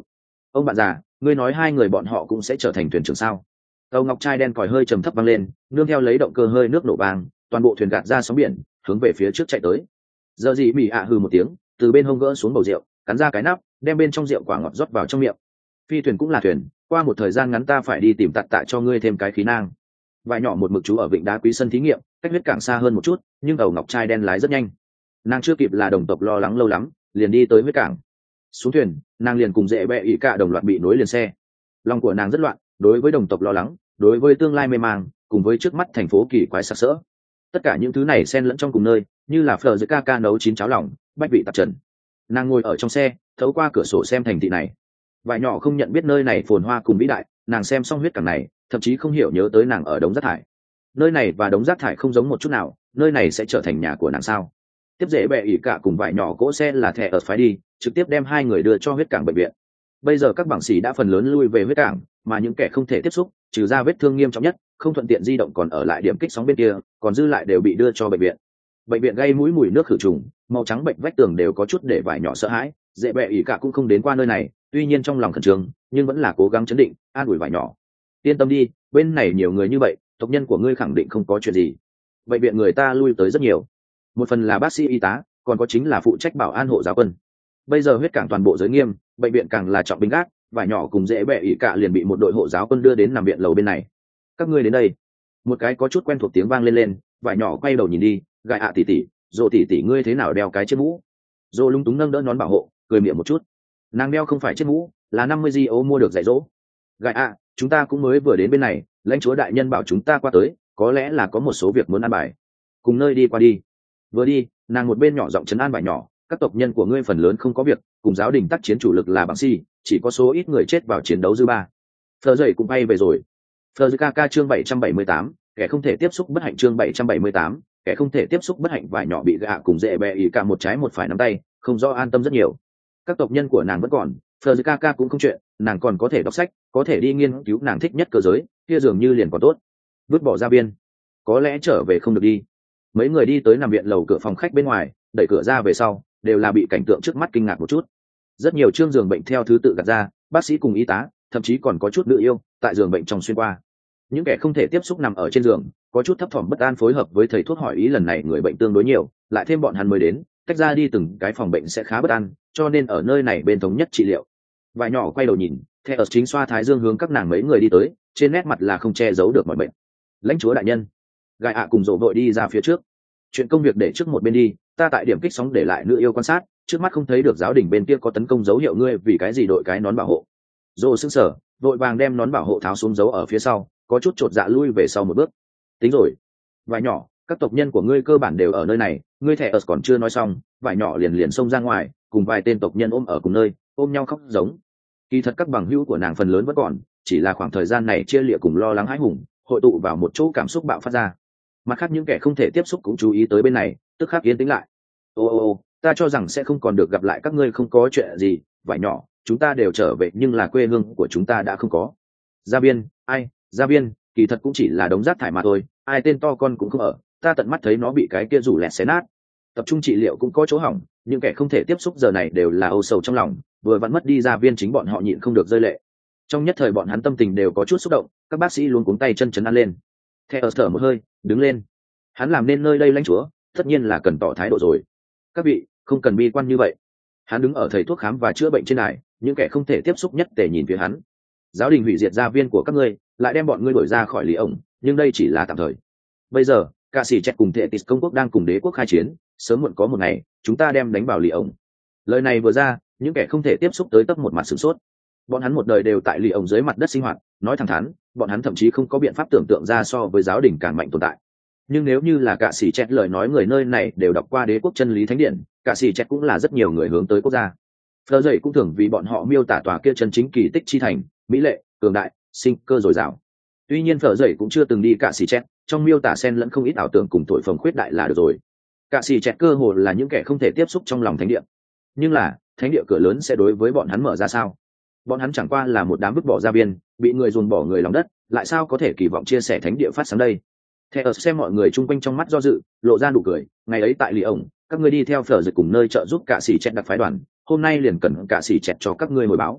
Speaker 1: Ông bạn già, ngươi nói hai người bọn họ cũng sẽ trở thành thuyền trưởng sao? Tàu ngọc trai đen còi hơi trầm thấp vang lên, nương theo lấy động cơ hơi nước nổ vang, toàn bộ thuyền gạt ra sóng biển, hướng về phía trước chạy tới. Giờ gì Mỹ ạ hừ một tiếng, từ bên hông gỡ xuống bầu rượu, cắn ra cái nắp, đem bên trong rượu quả ngọt rót vào trong miệng. Phi thuyền cũng là thuyền, qua một thời gian ngắn ta phải đi tìm tạt tạ cho ngươi thêm cái khí nang. Vài nhỏ một mực trú ở vịnh đá quý sân thí nghiệm, cách huyết cảng xa hơn một chút, nhưng tàu ngọc trai đen lái rất nhanh. Nàng chưa kịp là đồng tộc lo lắng lâu lắm, liền đi tới huyết cảng. Xuống thuyền, nàng liền cùng dễ bẹ ỉ cả đồng loạt bị nối liền xe. Lòng của nàng rất loạn, đối với đồng tộc lo lắng, đối với tương lai mê mang, cùng với trước mắt thành phố kỳ quái sặc sỡ. Tất cả những thứ này xen lẫn trong cùng nơi, như là phở giữa ca nấu chín cháo lòng, bách vị tạp trần. Nàng ngồi ở trong xe, thấu qua cửa sổ xem thành thị này. Vài nhỏ không nhận biết nơi này phồn hoa cùng vĩ đại, nàng xem xong huyết cảng này, thậm chí không hiểu nhớ tới nàng ở đống rác thải. Nơi này và đống rác thải không giống một chút nào, nơi này sẽ trở thành nhà của nàng sao? Tiếp dễ bẹ ỉ cả cùng vài nhỏ cỗ xe là thẻ ở phái đi, trực tiếp đem hai người đưa cho huyết cảng bệnh viện. Bây giờ các bảng sĩ đã phần lớn lui về huyết cảng, mà những kẻ không thể tiếp xúc, trừ ra vết thương nghiêm trọng nhất, không thuận tiện di động còn ở lại điểm kích sóng bên kia, còn dư lại đều bị đưa cho bệnh viện. Bệnh viện gây mũi mùi nước khử trùng, màu trắng bệnh vách tường đều có chút để vài nhỏ sợ hãi, dễ bẹ ỉ cả cũng không đến qua nơi này, tuy nhiên trong lòng khẩn trương, nhưng vẫn là cố gắng chấn định, an ủi vài nhỏ. Yên tâm đi, bên này nhiều người như vậy, tộc nhân của ngươi khẳng định không có chuyện gì. Bệnh viện người ta lui tới rất nhiều, một phần là bác sĩ y tá, còn có chính là phụ trách bảo an hộ giáo quân. Bây giờ huyết cảng toàn bộ giới nghiêm, bệnh viện càng là trọng binh gác, vài nhỏ cùng dễ bẹ ỉ cả liền bị một đội hộ giáo quân đưa đến nằm viện lầu bên này. Các ngươi đến đây. Một cái có chút quen thuộc tiếng vang lên, vài nhỏ quay đầu nhìn đi, gại ạ tỷ tỷ, dỗ tỷ tỷ ngươi thế nào đeo cái chiếc mũ? Dỗ lung túng nâng đỡ nón bảo hộ, cười miệng một chút. Nàng đeo không phải chiếc mũ, là 50 di ô mua được dạy dỗ. Gại ạ, chúng ta cũng mới vừa đến bên này, lãnh chúa đại nhân bảo chúng ta qua tới, có lẽ là có một số việc muốn ăn bài. Cùng nơi đi qua đi. Vừa đi, nàng một bên nhỏ giọng trấn an vài nhỏ, các tộc nhân của ngươi phần lớn không có việc, cùng giáo đình tác chiến chủ lực là bằng si, chỉ có số ít người chết vào chiến đấu dư ba. Phờ dậy cũng bay về rồi. Phờ dậy ca chương 778, kẻ không thể tiếp xúc bất hạnh chương 778, kẻ không thể tiếp xúc bất hạnh vài nhỏ bị gạ cùng dễ bẹ ỉ cả một trái một phải nắm tay, không do an tâm rất nhiều. Các tộc nhân của nàng vẫn còn, Phờ dậy ca cũng không chuyện, nàng còn có thể đọc sách, có thể đi nghiên cứu nàng thích nhất cơ giới, kia dường như liền còn tốt. Vứt bỏ ra biên, có lẽ trở về không được đi. Mấy người đi tới nằm viện lầu cửa phòng khách bên ngoài, đẩy cửa ra về sau, đều là bị cảnh tượng trước mắt kinh ngạc một chút. Rất nhiều chương giường bệnh theo thứ tự gạt ra, bác sĩ cùng y tá, thậm chí còn có chút nữ yêu tại giường bệnh trong xuyên qua. Những kẻ không thể tiếp xúc nằm ở trên giường, có chút thấp thỏm bất an phối hợp với thầy thuốc hỏi ý lần này người bệnh tương đối nhiều, lại thêm bọn hắn mới đến, tách ra đi từng cái phòng bệnh sẽ khá bất an, cho nên ở nơi này bên thống nhất trị liệu. Vài nhỏ quay đầu nhìn, theo ở chính xoa thái dương hướng các nàng mấy người đi tới, trên nét mặt là không che giấu được mọi bệnh. Lãnh chúa đại nhân, gai ạ cùng rộ vội đi ra phía trước. Chuyện công việc để trước một bên đi, ta tại điểm kích sóng để lại nữ yêu quan sát, trước mắt không thấy được giáo đình bên kia có tấn công dấu hiệu ngươi vì cái gì đội cái nón bảo hộ. Rộ sững sờ, vội vàng đem nón bảo hộ tháo xuống giấu ở phía sau, có chút chột dạ lui về sau một bước. Tính rồi, vài nhỏ, các tộc nhân của ngươi cơ bản đều ở nơi này, ngươi thẻ ở còn chưa nói xong, vài nhỏ liền liền xông ra ngoài, cùng vài tên tộc nhân ôm ở cùng nơi, ôm nhau khóc giống. Kỳ thật các bằng hữu của nàng phần lớn vẫn còn, chỉ là khoảng thời gian này chia lịa cùng lo lắng hãi hùng, hội tụ vào một chỗ cảm xúc bạo phát ra. Mặt khác những kẻ không thể tiếp xúc cũng chú ý tới bên này, tức khắc yên tĩnh lại. Ô, ta cho rằng sẽ không còn được gặp lại các ngươi, không có chuyện gì, vải nhỏ, chúng ta đều trở về nhưng là quê hương của chúng ta đã không có. Gia Biên, ai, Gia Biên, kỳ thật cũng chỉ là đống rác thải mà thôi, ai tên to con cũng không ở, ta tận mắt thấy nó bị cái kia rủ lẹt xé nát. Tập trung trị liệu cũng có chỗ hỏng, những kẻ không thể tiếp xúc giờ này đều là âu sầu trong lòng, vừa vẫn mất đi Gia Viên chính bọn họ nhịn không được rơi lệ. Trong nhất thời bọn hắn tâm tình đều có chút xúc động, các bác sĩ luôn cuống tay chân chấn an lên. Theo thở một hơi, đứng lên. Hắn làm nên nơi đây lãnh chúa, tất nhiên là cần tỏ thái độ rồi. Các vị, không cần bi quan như vậy. Hắn đứng ở thầy thuốc khám và chữa bệnh trên đài, những kẻ không thể tiếp xúc nhất tề nhìn phía hắn. Giáo đình hủy diệt Gia Viên của các ngươi, lại đem bọn ngươi đuổi ra khỏi lý ổng, nhưng đây chỉ là tạm thời. Bây giờ, cả sĩ chẹt cùng Thệ Tịt công quốc đang cùng đế quốc khai chiến, sớm muộn có một ngày, chúng ta đem đánh vào lý ổng. Lời này vừa ra, những kẻ không thể tiếp xúc tới tấp một mặt sửng sốt. Bọn hắn một đời đều tại lì ổng dưới mặt đất sinh hoạt, nói thẳng thắn, bọn hắn thậm chí không có biện pháp tưởng tượng ra so với giáo đình càng mạnh tồn tại. Nhưng nếu như là cả sĩ chẹt lời nói, người nơi này đều đọc qua đế quốc chân lý thánh điện, cả sĩ chẹt cũng là rất nhiều người hướng tới quốc gia. Phờ dậy cũng thường vì bọn họ miêu tả tòa kia chân chính kỳ tích chi thành, mỹ lệ, cường đại, sinh cơ dồi dào. Tuy nhiên phở dậy cũng chưa từng đi cả sĩ chẹt, trong miêu tả xen lẫn không ít ảo tưởng cùng tội phồng khuyết đại là được rồi. Cả sĩ chẹt cơ hồ là những kẻ không thể tiếp xúc trong lòng thánh địa. Nhưng là thánh địa cửa lớn sẽ đối với bọn hắn mở ra sao? Bọn hắn chẳng qua là một đám vứt bỏ ra biên, bị người dồn bỏ người lòng đất, lại sao có thể kỳ vọng chia sẻ thánh địa phát sáng đây? Theo xem mọi người chung quanh trong mắt do dự, lộ ra nụ cười. Ngày ấy tại lì ổng, các ngươi đi theo phở dậy cùng nơi trợ giúp cả sĩ chẹt đặc phái đoàn, hôm nay liền cần cả sĩ chẹt cho các ngươi hồi báo.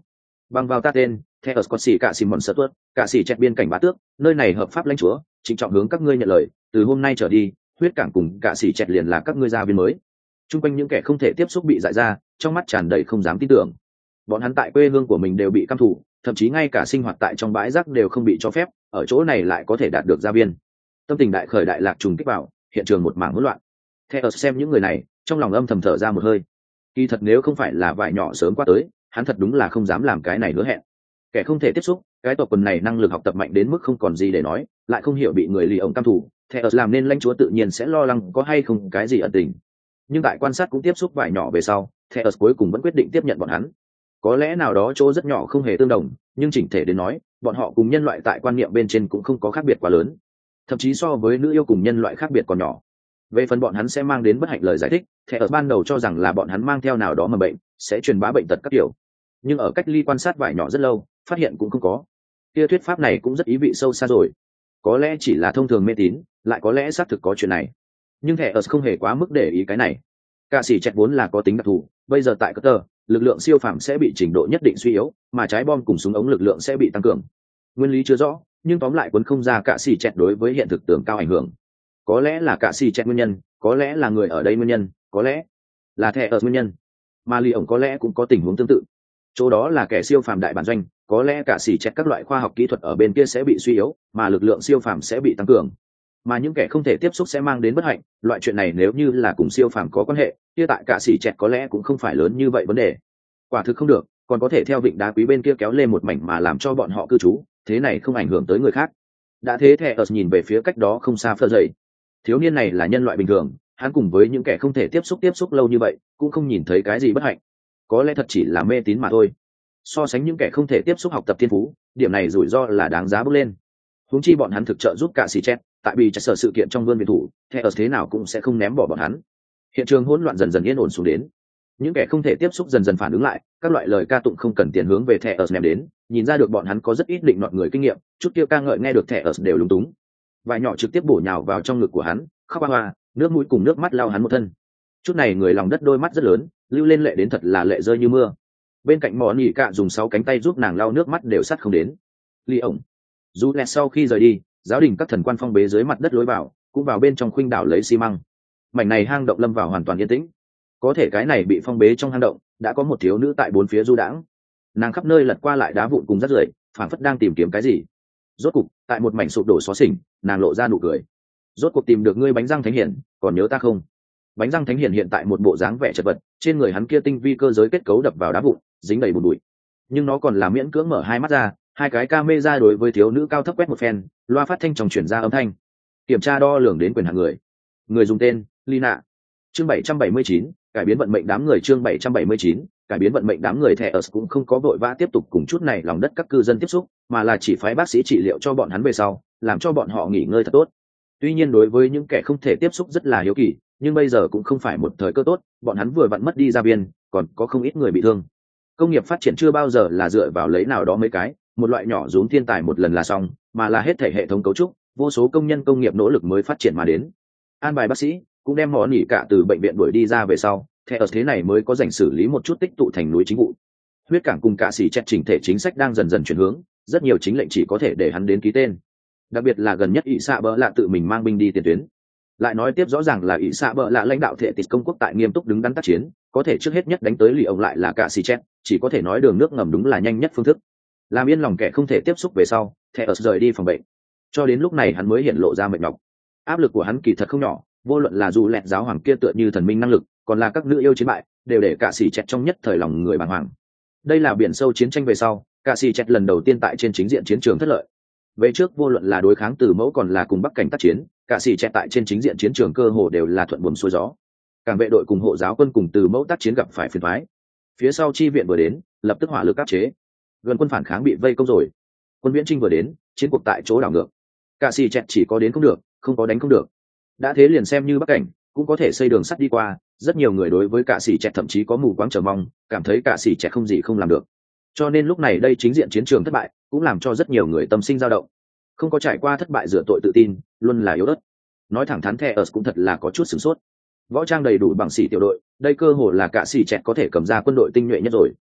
Speaker 1: Bằng vào ta tên theo có xỉ cả xỉ mòn sợ tuất cả xỉ chẹt biên cảnh bá tước, nơi này hợp pháp lãnh chúa, trịnh trọng hướng các ngươi nhận lời, từ hôm nay trở đi huyết cảng cùng cả xỉ chẹt liền là các ngươi gia viên mới. Trung quanh những kẻ không thể tiếp xúc bị dại ra, trong mắt tràn đầy không dám tin tưởng. Bọn hắn tại quê hương của mình đều bị căm thù, thậm chí ngay cả sinh hoạt tại trong bãi rác đều không bị cho phép, ở chỗ này lại có thể đạt được gia viên. Tâm tình đại khởi đại lạc trùng kích vào, hiện trường một mảng hỗn loạn. Theo xem những người này, trong lòng âm thầm thở ra một hơi. Kỳ thật nếu không phải là vải nhỏ sớm qua tới, hắn thật đúng là không dám làm cái này hứa hẹn. Kẻ không thể tiếp xúc, cái tộc quần này năng lực học tập mạnh đến mức không còn gì để nói, lại không hiểu bị người lì ổng căm thù, Theo làm nên lãnh chúa tự nhiên sẽ lo lắng có hay không cái gì ẩn tình. Nhưng tại quan sát cũng tiếp xúc vải nhỏ về sau, Theo cuối cùng vẫn quyết định tiếp nhận bọn hắn. Có lẽ nào đó chỗ rất nhỏ không hề tương đồng, nhưng chỉnh thể đến nói, bọn họ cùng nhân loại tại quan niệm bên trên cũng không có khác biệt quá lớn, thậm chí so với nữ yêu cùng nhân loại khác biệt còn nhỏ. Về phần bọn hắn sẽ mang đến bất hạnh lời giải thích, Theo ban đầu cho rằng là bọn hắn mang theo nào đó mầm bệnh, sẽ truyền bá bệnh tật các kiểu. Nhưng ở cách ly quan sát vải nhỏ rất lâu, phát hiện cũng không có. Kia thuyết pháp này cũng rất ý vị sâu xa rồi. Có lẽ chỉ là thông thường mê tín, lại có lẽ xác thực có chuyện này. Nhưng Theo không hề quá mức để ý cái này. Cả sĩ chẹt vốn là có tính đặc thù, bây giờ tại Cutter, lực lượng siêu phàm sẽ bị trình độ nhất định suy yếu, mà trái bom cùng súng ống lực lượng sẽ bị tăng cường. Nguyên lý chưa rõ, nhưng tóm lại cuốn không ra cả sĩ chẹt đối với hiện thực tưởng cao ảnh hưởng. Có lẽ là cả sĩ chẹt nguyên nhân, có lẽ là người ở đây nguyên nhân, có lẽ là Theo nguyên nhân. Mà Lee ổng có lẽ cũng có tình huống tương tự. Chỗ đó là kẻ siêu phàm đại bản doanh, có lẽ cả sĩ chẹt các loại khoa học kỹ thuật ở bên kia sẽ bị suy yếu, mà lực lượng siêu phàm sẽ bị tăng cường. Mà những kẻ không thể tiếp xúc sẽ mang đến bất hạnh, loại chuyện này nếu như là cùng siêu phàm có quan hệ, kia tại cả sĩ chẹt có lẽ cũng không phải lớn như vậy vấn đề. Quả thực không được, còn có thể theo vịnh đá quý bên kia kéo lên một mảnh mà làm cho bọn họ cư trú, thế này không ảnh hưởng tới người khác. Đã thế Theo nhìn về phía cách đó không xa Phơ dậy. Thiếu niên này là nhân loại bình thường, hắn cùng với những kẻ không thể tiếp xúc lâu như vậy, cũng không nhìn thấy cái gì bất hạnh. Có lẽ thật chỉ là mê tín mà thôi. So sánh những kẻ không thể tiếp xúc học tập thiên phú, điểm này rủi ro là đáng giá bước lên. Huống chi bọn hắn thực trợ giúp cả sĩ chẹt, tại vì chạy sở sự kiện trong vương viện thủ, Theo thế nào cũng sẽ không ném bỏ bọn hắn. Hiện trường hỗn loạn dần dần yên ổn xuống đến. Những kẻ không thể tiếp xúc dần dần phản ứng lại, các loại lời ca tụng không cần tiền hướng về Theo ném đến, nhìn ra được bọn hắn có rất ít định nọt người kinh nghiệm, chút kia ca ngợi nghe được Theo đều lúng túng. Vài nhỏ trực tiếp bổ nhào vào trong ngực của hắn, khóc hoa, nước mũi cùng nước mắt lao hắn một thân. Chút này người lòng đất đôi mắt rất lớn, lưu lên lệ đến thật là lệ rơi như mưa. Bên cạnh mỏ nhị cạ dùng 6 cánh tay giúp nàng lau nước mắt đều sắt không đến. Ly ổng dù lẹ sau khi rời đi, giáo đình các thần quan phong bế dưới mặt đất lối vào, cũng vào bên trong khuynh đảo lấy xi măng. Mảnh này hang động lâm vào hoàn toàn yên tĩnh. Có thể cái này bị phong bế trong hang động, đã có một thiếu nữ tại bốn phía du đãng. Nàng khắp nơi lật qua lại đá vụn cùng rác rưởi, phảng phất đang tìm kiếm cái gì. Rốt cục, tại một mảnh sụp đổ xó xỉnh, nàng lộ ra nụ cười. Rốt cuộc tìm được ngươi bánh răng thánh hiển, còn nhớ ta không? Bánh răng thánh hiển hiện tại một bộ dáng vẻ chật vật, trên người hắn kia tinh vi cơ giới kết cấu đập vào đá vụn, dính đầy bùn bụi. Nhưng nó còn là miễn cưỡng mở hai mắt ra, hai cái camera đối với thiếu nữ cao thấp quét một phen, loa phát thanh trong chuyển ra âm thanh. Kiểm tra đo lường đến quyền hạn người. Người dùng tên: Lina. Chương 779, cải biến vận mệnh đám người. Chương 779, cải biến vận mệnh đám người. Theo cũng không có vội vã tiếp tục cùng chút này lòng đất các cư dân tiếp xúc, mà là chỉ phái bác sĩ trị liệu cho bọn hắn về sau, làm cho bọn họ nghỉ ngơi thật tốt. Tuy nhiên đối với những kẻ không thể tiếp xúc rất là hiếu kỳ, nhưng bây giờ cũng không phải một thời cơ tốt, bọn hắn vừa vặn mất đi gia viên, còn có không ít người bị thương. Công nghiệp phát triển chưa bao giờ là dựa vào lấy nào đó mấy cái, một loại nhỏ rúm thiên tài một lần là xong, mà là hết thể hệ thống cấu trúc, vô số công nhân công nghiệp nỗ lực mới phát triển mà đến. An bài bác sĩ cũng đem họ nghỉ cả từ bệnh viện đuổi đi ra về sau, theo thế này mới có dành xử lý một chút tích tụ thành núi chính vụ. Huyết cảng cùng cả sĩ chẹt chỉnh thể chính sách đang dần dần chuyển hướng, rất nhiều chính lệnh chỉ có thể để hắn đến ký tên. Đặc biệt là gần nhất ỷ xạ bỡ lạ tự mình mang binh đi tiền tuyến. Lại nói tiếp rõ ràng là ỷ xạ bỡ lạ lãnh đạo thể tịch công quốc tại nghiêm túc đứng đắn tác chiến, có thể trước hết nhất đánh tới lì ông lại là cả sĩ chẹt, chỉ có thể nói đường nước ngầm đúng là nhanh nhất phương thức. Làm yên lòng kẻ không thể tiếp xúc về sau, theo rời đi phòng bệnh. Cho đến lúc này hắn mới hiện lộ ra mệt nhọc. Áp lực của hắn kỳ thật không nhỏ, vô luận là dù lẹt giáo hoàng kia tựa như thần minh năng lực, còn là các nữ yêu chiến bại, đều để cả sĩ chẹt trong nhất thời lòng người bàng hoàng. Đây là biển sâu chiến tranh về sau, cả sĩ chẹt lần đầu tiên tại trên chính diện chiến trường thất lợi. Về trước vô luận là đối kháng Từ Mẫu còn là cùng Bắc cảnh tác chiến, cả sĩ chẹt tại trên chính diện chiến trường cơ hồ đều là thuận buồm xuôi gió. Càng vệ đội cùng hộ giáo quân cùng Từ Mẫu tác chiến gặp phải phiền toái. Phía sau chi viện vừa đến, lập tức hỏa lực áp chế. Gần quân phản kháng bị vây công rồi. Quân viễn trinh vừa đến, chiến cuộc tại chỗ đảo ngược. Cả sĩ chẹt chỉ có đến không được, không có đánh không được. Đã thế liền xem như Bắc cảnh, cũng có thể xây đường sắt đi qua. Rất nhiều người đối với cả sĩ chẹt thậm chí có mù quáng chờ mong, cảm thấy cả sĩ chẹt không gì không làm được. Cho nên lúc này đây chính diện chiến trường thất bại, cũng làm cho rất nhiều người tâm sinh dao động. Không có trải qua thất bại dựa tội tự tin, luôn là yếu ớt. Nói thẳng thắn Theo cũng thật là có chút sửng sốt. Võ trang đầy đủ bằng sĩ tiểu đội, đây cơ hồ là cả sĩ chẹt có thể cầm ra quân đội tinh nhuệ nhất rồi.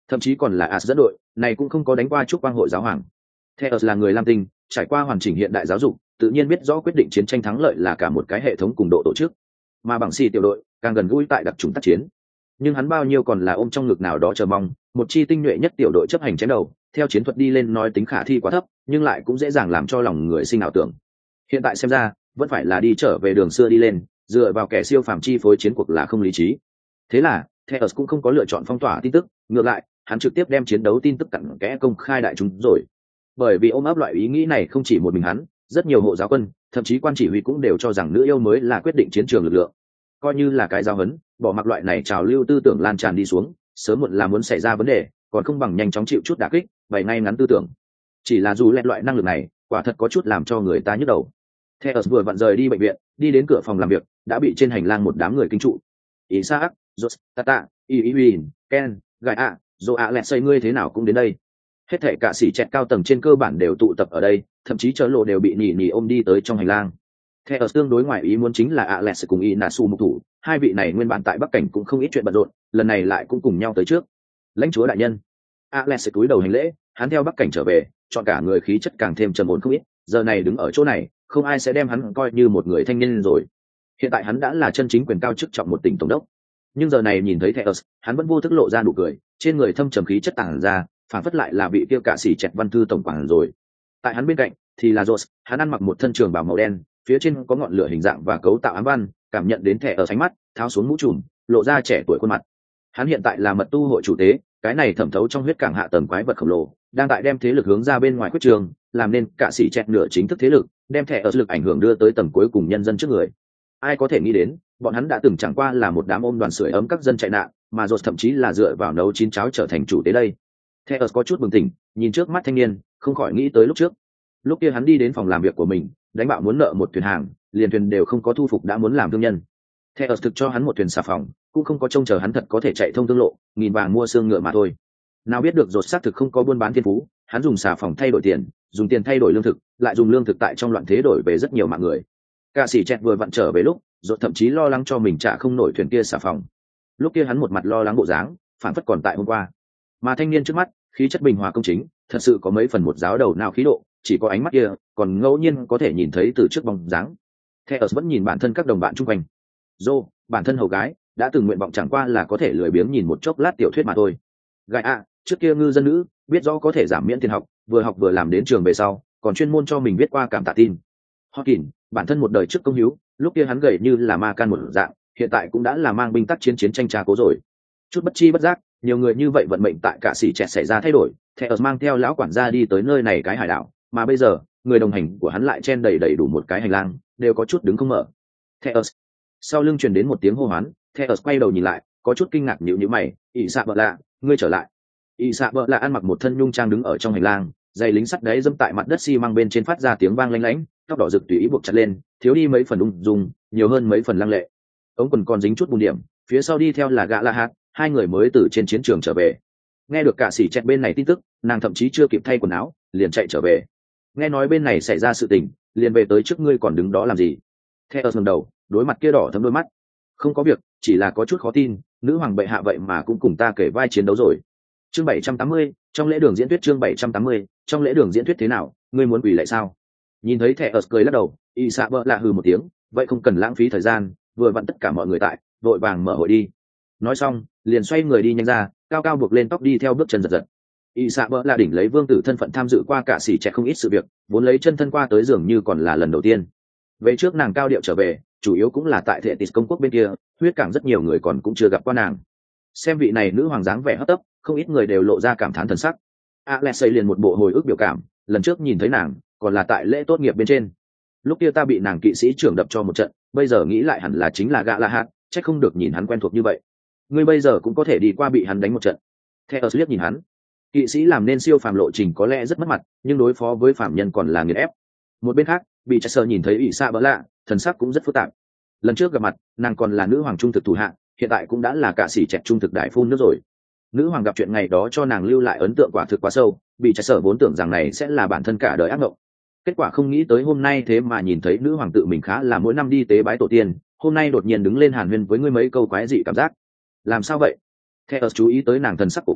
Speaker 1: thậm chí còn là As dẫn đội, này cũng không có đánh qua chúc quang hội giáo hoàng. Theus là người Lam Tinh, trải qua hoàn chỉnh hiện đại giáo dục, tự nhiên biết rõ quyết định chiến tranh thắng lợi là cả một cái hệ thống cùng độ tổ chức, mà bằng si tiểu đội càng gần gũi tại đặc trùng tác chiến. Nhưng hắn bao nhiêu còn là ôm trong ngực nào đó chờ mong, một chi tinh nhuệ nhất tiểu đội chấp hành chém đầu, theo chiến thuật đi lên nói tính khả thi quá thấp, nhưng lại cũng dễ dàng làm cho lòng người sinh ảo tưởng. Hiện tại xem ra, vẫn phải là đi trở về đường xưa đi lên, dựa vào kẻ siêu phàm chi phối chiến cuộc là không lý trí. Thế là, Theus cũng không có lựa chọn phong tỏa tin tức, ngược lại, hắn trực tiếp đem chiến đấu tin tức cặn kẽ công khai đại chúng rồi. Bởi vì ôm ấp loại ý nghĩ này không chỉ một mình hắn, rất nhiều hộ giáo quân, thậm chí quan chỉ huy cũng đều cho rằng nữ yêu mới là quyết định chiến trường lực lượng. Coi như là cái giáo huấn, bỏ mặc loại này trào lưu tư tưởng lan tràn đi xuống, sớm muộn là muốn xảy ra vấn đề, còn không bằng nhanh chóng chịu chút đả kích, bày ngay ngắn tư tưởng. Chỉ là dù lẹt loại năng lực này, quả thật có chút làm cho người ta nhức đầu. Theus vừa vặn rời đi bệnh viện, đi đến cửa phòng làm việc, đã bị trên hành lang một đám người kinh trụ. Isaac, Jose, Tata, Iwin, Ken, Gaia, Joa lẹt xây ngươi thế nào cũng đến đây. Hết thảy cả sĩ chẹt cao tầng trên cơ bản đều tụ tập ở đây, thậm chí chớ lộ đều bị nỉ ôm đi tới trong hành lang. Theus tương đối ngoài ý muốn chính là Alex cùng Inasu mục thủ, hai vị này nguyên bản tại Bắc Cảnh cũng không ít chuyện bận rộn, lần này lại cũng cùng nhau tới trước. Lãnh chúa đại nhân. Alex cúi đầu hành lễ, hắn theo Bắc Cảnh trở về, chọn cả người khí chất càng thêm trầm ổn không ít, giờ này đứng ở chỗ này, không ai sẽ đem hắn coi như một người thanh niên rồi. Hiện tại hắn đã là chân chính quyền cao chức trọng một tỉnh tổng đốc. Nhưng giờ này nhìn thấy Theus, hắn vẫn vô thức lộ ra nụ cười, trên người thâm trầm khí chất tàng ra, phản phất lại là vị tiêu cả sĩ chẹt văn thư tổng quản rồi. Tại hắn bên cạnh thì là Rose, hắn ăn mặc một thân trường bào màu đen, phía trên có ngọn lửa hình dạng và cấu tạo ám văn, cảm nhận đến thẻ ở ánh mắt, tháo xuống mũ trùm, lộ ra trẻ tuổi khuôn mặt. Hắn hiện tại là mật tu hội chủ tế, cái này thẩm thấu trong huyết cảng hạ tầng quái vật khổng lồ, đang tại đem thế lực hướng ra bên ngoài quyết trường, làm nên cả sĩ chẹt nửa chính thức thế lực, đem thẻ ở lực ảnh hưởng đưa tới tầng cuối cùng nhân dân trước người. Ai có thể nghĩ đến, bọn hắn đã từng chẳng qua là một đám ôm đoàn sưởi ấm các dân chạy nạn, mà Rose thậm chí là dựa vào nấu chín cháo trở thành chủ tế đây. Theus có chút bừng tỉnh, nhìn trước mắt thanh niên, không khỏi nghĩ tới lúc trước. Lúc kia hắn đi đến phòng làm việc của mình, đánh bạo muốn nợ một thuyền hàng, liền thuyền đều không có thu phục đã muốn làm thương nhân. Theus thực cho hắn một thuyền xà phòng, cũng không có trông chờ hắn thật có thể chạy thông thương lộ, nghìn vàng mua xương ngựa mà thôi. Nào biết được Rốt xác thực không có buôn bán thiên phú, hắn dùng xà phòng thay đổi tiền, dùng tiền thay đổi lương thực, lại dùng lương thực tại trong loạn thế đổi về rất nhiều mạng người. Cả sĩ chẹt vừa vặn trở về lúc, Rốt thậm chí lo lắng cho mình trả không nổi thuyền kia xà phòng. Lúc kia hắn một mặt lo lắng bộ dáng, phản phất còn tại hôm qua. Mà thanh niên trước mắt, khí chất bình hòa công chính, thật sự có mấy phần một giáo đầu nào khí độ, chỉ có ánh mắt kia, còn ngẫu nhiên có thể nhìn thấy từ trước bóng dáng. Theus vẫn nhìn bản thân các đồng bạn chung quanh. Joe, bản thân hầu gái, đã từng nguyện vọng chẳng qua là có thể lười biếng nhìn một chốc lát tiểu thuyết mà thôi. Gaia, trước kia ngư dân nữ, biết rõ có thể giảm miễn tiền học vừa làm đến trường về sau, còn chuyên môn cho mình viết qua cảm tạ tin. Hawkins, bản thân một đời trước công hiếu, lúc kia hắn gầy như là ma can một dạng, hiện tại cũng đã là mang binh tác chiến tranh tra cố rồi. Chút bất chi bất giác, nhiều người như vậy vận mệnh tại cả sĩ chẹt xảy ra thay đổi. Theus mang theo lão quản gia đi tới nơi này cái hải đảo, mà bây giờ người đồng hành của hắn lại chen đầy đầy đủ một cái hành lang, đều có chút đứng không mở. Theus, sau lưng truyền đến một tiếng hô hoán, Theus quay đầu nhìn lại, có chút kinh ngạc nhíu nhíu mày. Ỷ Sạ Bợ Lạ, ngươi trở lại. Ỷ Sạ Bợ Lạ ăn mặc một thân nhung trang đứng ở trong hành lang, giày lính sắt đáy dẫm tại mặt đất xi măng bên trên phát ra tiếng vang lanh lảnh, tóc đỏ rực tùy ý buộc chặt lên, thiếu đi mấy phần ung dung, nhiều hơn mấy phần lăng lệ. Ống quần còn dính chút bùn điểm, phía sau đi theo là gã La Hạt, hai người mới từ trên chiến trường trở về. Nghe được cả sĩ chẹt bên này tin tức, nàng thậm chí chưa kịp thay quần áo, liền chạy trở về. Nghe nói bên này xảy ra sự tình, liền về tới trước ngươi còn đứng đó làm gì? Theo ngẩng đầu, đối mặt kia đỏ thấm đôi mắt. Không có việc, chỉ là có chút khó tin, nữ hoàng bệ hạ vậy mà cũng cùng ta kể vai chiến đấu rồi. Chương 780, trong lễ đường diễn thuyết chương 780, trong lễ đường diễn thuyết thế nào, ngươi muốn quỳ lại sao? Nhìn thấy Theo cười lắc đầu, y xạ bợ lạ hừ một tiếng, vậy không cần lãng phí thời gian, vừa vặn tất cả mọi người tại, vội vàng mở hội đi. Nói xong, liền xoay người đi nhanh ra, cao cao buộc lên tóc đi theo bước chân giật giật. Y xạ bợ lạ đỉnh lấy vương tử thân phận tham dự qua cả xỉ trẻ không ít sự việc, vốn lấy chân thân qua tới dường như còn là lần đầu tiên. Về trước nàng cao điệu trở về, chủ yếu cũng là tại Thệ Tịt công quốc bên kia, huyết cảng rất nhiều người còn cũng chưa gặp qua nàng. Xem vị này nữ hoàng dáng vẻ hấp tấp, không ít người đều lộ ra cảm thán thần sắc. Alexei liền một bộ hồi ức biểu cảm, lần trước nhìn thấy nàng, còn là tại lễ tốt nghiệp bên trên. Lúc kia ta bị nàng kỵ sĩ trưởng đập cho một trận, bây giờ nghĩ lại hẳn là chính là gã La Hạt, chắc không được nhìn hắn quen thuộc như vậy. Ngươi bây giờ cũng có thể đi qua bị hắn đánh một trận. Theo liếc nhìn hắn, kỵ sĩ làm nên siêu phàm lộ trình có lẽ rất mất mặt, nhưng đối phó với phạm nhân còn là nghiền ép. Một bên khác, bị Chester nhìn thấy ỷ xạ bỡ lạ, thần sắc cũng rất phức tạp. Lần trước gặp mặt, nàng còn là nữ hoàng trung thực thủ hạ, hiện tại cũng đã là cả sĩ trẻ trung thực đại phun nước rồi. Nữ hoàng gặp chuyện ngày đó cho nàng lưu lại ấn tượng quả thực quá sâu, bị Chester vốn tưởng rằng này sẽ là bản thân cả đời ác mộng. Kết quả không nghĩ tới hôm nay thế mà nhìn thấy nữ hoàng tự mình khá là mỗi năm đi tế bái tổ tiên, hôm nay đột nhiên đứng lên hàn huyên với ngươi mấy câu quái dị cảm giác. Làm sao vậy? Theo chú ý tới nàng thần sắc của quái,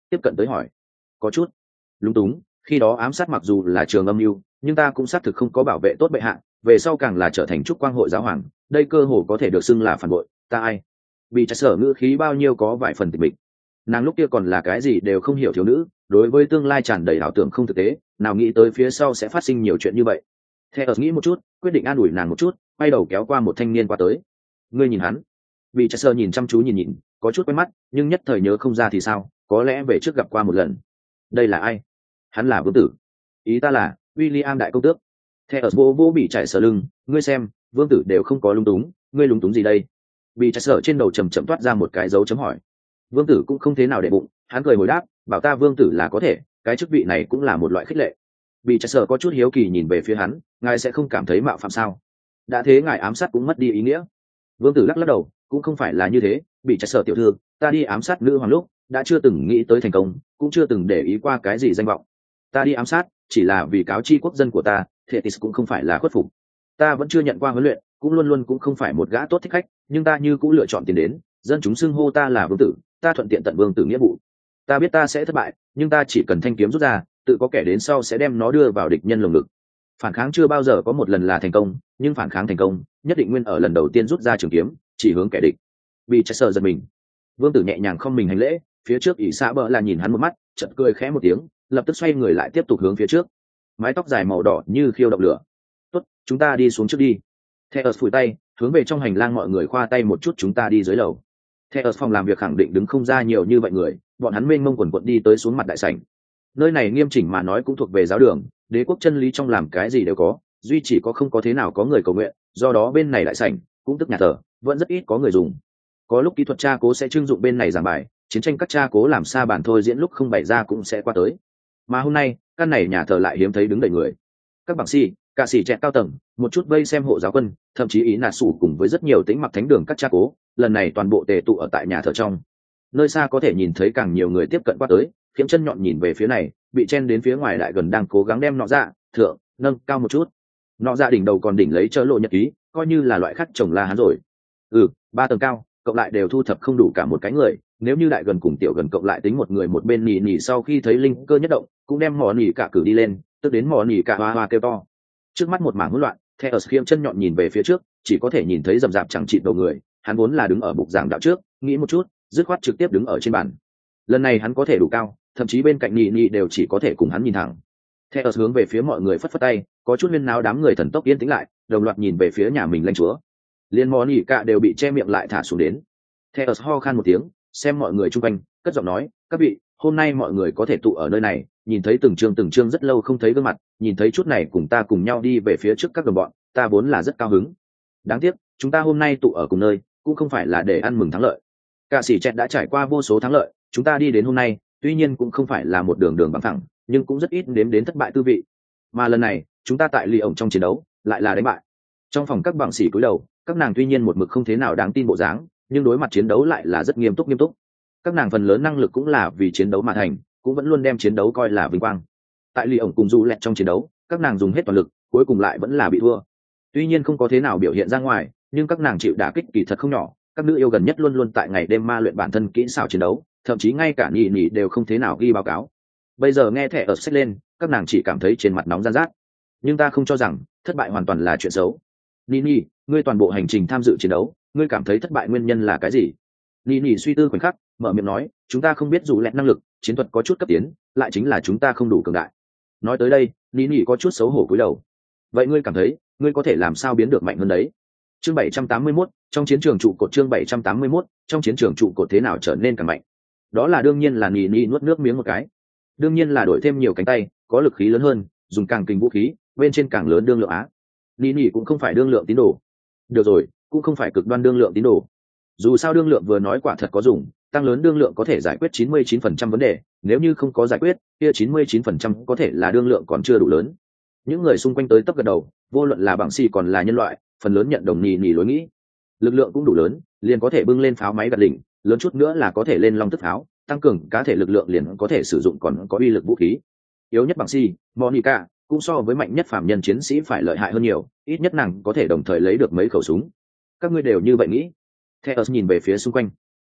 Speaker 1: tiếp cận tới hỏi. Có chút lúng túng, khi đó ám sát mặc dù là trường âm mưu nhưng ta cũng xác thực không có bảo vệ tốt bệ hạ, về sau càng là trở thành trúc quang hội giáo hoàng, đây cơ hồ có thể được xưng là phản bội. Ta ai bị trái sở ngữ khí bao nhiêu có vài phần tịch mịch. Nàng lúc kia còn là cái gì đều không hiểu thiếu nữ, đối với tương lai tràn đầy ảo tưởng không thực tế, nào nghĩ tới phía sau sẽ phát sinh nhiều chuyện như vậy. Theo nghĩ một chút, quyết định an ủi nàng một chút, quay đầu kéo qua một thanh niên qua tới. Ngươi nhìn hắn. Bị trái sở nhìn chăm chú nhìn, có chút quen mắt nhưng nhất thời nhớ không ra thì sao, có lẽ về trước gặp qua một lần. Đây là ai? Hắn là vương tử. Ý ta là William đại công tước. Theo vô bị chạy sở lưng, ngươi xem, vương tử đều không có lung túng, ngươi lung túng gì đây? Bị chạy sở trên đầu chầm chậm toát ra một cái dấu chấm hỏi. Vương tử cũng không thế nào để bụng, hắn cười hồi đáp, bảo ta vương tử là có thể, cái chức vị này cũng là một loại khích lệ. Bị chạy sở có chút hiếu kỳ nhìn về phía hắn, ngài sẽ không cảm thấy mạo phạm sao? Đã thế ngài ám sát cũng mất đi ý nghĩa. Vương tử lắc lắc đầu, cũng không phải là như thế, bị chạy sở tiểu thư, ta đi ám sát nữ hoàng lúc đã chưa từng nghĩ tới thành công, cũng chưa từng để ý qua cái gì danh vọng. Ta đi ám sát chỉ là vì cáo chi quốc dân của ta, Thetis cũng không phải là khuất phục. Ta vẫn chưa nhận qua huấn luyện, cũng luôn luôn cũng không phải một gã tốt thích khách, nhưng ta như cũng lựa chọn tiền đến, dân chúng xưng hô ta là vương tử, ta thuận tiện tận vương tử nghĩa vụ. Ta biết ta sẽ thất bại, nhưng ta chỉ cần thanh kiếm rút ra, tự có kẻ đến sau sẽ đem nó đưa vào địch nhân lồng ngực. Phản kháng chưa bao giờ có một lần là thành công, nhưng phản kháng thành công nhất định nguyên ở lần đầu tiên rút ra trường kiếm chỉ hướng kẻ địch. Vì chạy sợ giật mình, vương tử nhẹ nhàng không mình hành lễ, phía trước ỷ xạ bờ là nhìn hắn một mắt, chợt cười khẽ một tiếng, lập tức xoay người lại tiếp tục hướng phía trước. Mái tóc dài màu đỏ như khiêu động lửa. Tốt, chúng ta đi xuống trước đi. Theo phủi tay hướng về trong hành lang, mọi người khoa tay một chút, chúng ta đi dưới lầu. Theo phòng làm việc khẳng định đứng không ra nhiều như vậy người, bọn hắn mênh mông quần quận đi tới xuống mặt đại sảnh. Nơi này nghiêm chỉnh mà nói cũng thuộc về giáo đường, đế quốc chân lý trong làm cái gì đều có, duy chỉ có không có thế nào có người cầu nguyện, do đó bên này đại sảnh cũng tức nhà thờ vẫn rất ít có người dùng. Có lúc kỹ thuật tra cố sẽ trưng dụng bên này giảng bài, chiến tranh các tra cố làm xa bản thôi diễn lúc không bày ra cũng sẽ qua tới. Mà hôm nay căn này nhà thờ lại hiếm thấy đứng đầy người, các bảng sĩ, cả sĩ trẻ cao tầng, một chút vây xem hộ giáo quân, thậm chí ý nà sủ cùng với rất nhiều tính mặc thánh đường các cha cố, lần này toàn bộ tề tụ ở tại nhà thờ trong. Nơi xa có thể nhìn thấy càng nhiều người tiếp cận qua tới, kiếm chân nhọn nhìn về phía này, bị chen đến phía ngoài đại gần đang cố gắng đem nọ ra thượng nâng cao một chút. Nọ ra đỉnh đầu còn đỉnh lấy chớ lộ nhật ký, coi như là loại khắc chồng la hắn rồi. 3 tầng cao, cộng lại đều thu thập không đủ cả một cái người, nếu như đại gần cùng tiểu gần cộng lại tính một người một bên nỉ nỉ, sau khi thấy linh cơ nhất động cũng đem mỏ nỉ cả cử đi lên, tức đến mỏ nỉ cả hoa hoa kêu to. Trước mắt một mảng hỗn loạn, theo ở khiêm chân nhọn nhìn về phía trước, chỉ có thể nhìn thấy rầm rạp chẳng chịt đầu người. Hắn vốn là đứng ở bục giảng đạo trước, nghĩ một chút, dứt khoát trực tiếp đứng ở trên bàn. Lần này hắn có thể đủ cao, thậm chí bên cạnh nỉ nỉ đều chỉ có thể cùng hắn nhìn thẳng. Theo ở hướng về phía mọi người phất phất tay, có chút huyên náo, đám người thần tốc yên tĩnh lại, đồng loạt nhìn về phía nhà mình lãnh chúa. Liên mỏ nỉ cả đều bị che miệng lại thả xuống đến. Theo ở ho khan một tiếng, xem mọi người chung quanh, cất giọng nói, các vị, hôm nay mọi người có thể tụ ở nơi này, nhìn thấy từng chương rất lâu không thấy gương mặt, nhìn thấy chút này cùng ta cùng nhau đi về phía trước các đồng bọn, ta vốn là rất cao hứng. Đáng tiếc chúng ta hôm nay tụ ở cùng nơi cũng không phải là để ăn mừng thắng lợi. Cả sĩ chẹt đã trải qua vô số thắng lợi, chúng ta đi đến hôm nay tuy nhiên cũng không phải là một đường đường bằng thẳng, nhưng cũng rất ít đếm đến thất bại tư vị. Mà lần này chúng ta tại lì ổng trong chiến đấu lại là đánh bại. Trong phòng các bằng sĩ cúi đầu, các nàng tuy nhiên một mực không thế nào đáng tin bộ dáng, nhưng đối mặt chiến đấu lại là rất nghiêm túc. Các nàng phần lớn năng lực cũng là vì chiến đấu mà thành, cũng vẫn luôn đem chiến đấu coi là vinh quang. Tại lì ổng cùng du lẹt trong chiến đấu, các nàng dùng hết toàn lực, cuối cùng lại vẫn là bị thua. Tuy nhiên không có thế nào biểu hiện ra ngoài, nhưng các nàng chịu đả kích kỳ thật không nhỏ. Các nữ yêu gần nhất luôn luôn tại ngày đêm ma luyện bản thân kỹ xảo chiến đấu, thậm chí ngay cả nhị nhị đều không thế nào ghi báo cáo. Bây giờ nghe thẻ ở sách lên, các nàng chỉ cảm thấy trên mặt nóng ran rát. Nhưng ta không cho rằng thất bại hoàn toàn là chuyện xấu. Nini, ngươi toàn bộ hành trình tham dự chiến đấu, ngươi cảm thấy thất bại nguyên nhân là cái gì? Nini suy tư khoảnh khắc, mở miệng nói, chúng ta không biết dù lẹt năng lực chiến thuật có chút cấp tiến, lại chính là chúng ta không đủ cường đại. Nói tới đây, Nini có chút xấu hổ cúi đầu. Vậy ngươi cảm thấy ngươi có thể làm sao biến được mạnh hơn đấy? Chương 781, trong chiến trường trụ cột. Chương 781, trong chiến trường trụ cột thế nào trở nên càng mạnh? Đó là đương nhiên là Nini nuốt nước miếng một cái. Đương nhiên là đổi thêm nhiều cánh tay, có lực khí lớn hơn, dùng càng kinh vũ khí, bên trên càng lớn đương lượng á. Nini cũng không phải đương lượng tín đồ. Được rồi, cũng không phải cực đoan đương lượng tín đồ. Dù sao đương lượng vừa nói quả thật có dùng, tăng lớn đương lượng có thể giải quyết 99% vấn đề, nếu như không có giải quyết, kia 99% có thể là đương lượng còn chưa đủ lớn. Những người xung quanh tới tấp gật đầu, vô luận là bảng si còn là nhân loại, phần lớn nhận đồng Nini lối nghĩ. Lực lượng cũng đủ lớn, liền có thể bưng lên pháo máy gạt đỉnh, lớn chút nữa là có thể lên long tức pháo, tăng cường cá thể lực lượng liền có thể sử dụng còn có uy lực vũ khí. Yếu nhất bảng si, Monica cũng so với mạnh nhất phàm nhân chiến sĩ phải lợi hại hơn nhiều, ít nhất nàng có thể đồng thời lấy được mấy khẩu súng. Các ngươi đều như vậy nghĩ? Theo nhìn về phía xung quanh,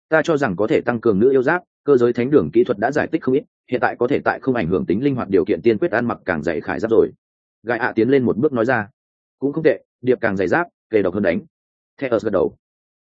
Speaker 1: Ta cho rằng có thể tăng cường nữ yêu giáp, cơ giới thánh đường kỹ thuật đã giải tích không ít, hiện tại có thể tại không ảnh hưởng tính linh hoạt điều kiện tiên quyết ăn mặc càng dày khải giáp rồi. Gai ạ tiến lên một bước nói ra. Cũng không tệ, điệp càng dày giáp kề độc hơn đánh. Theus gật đầu.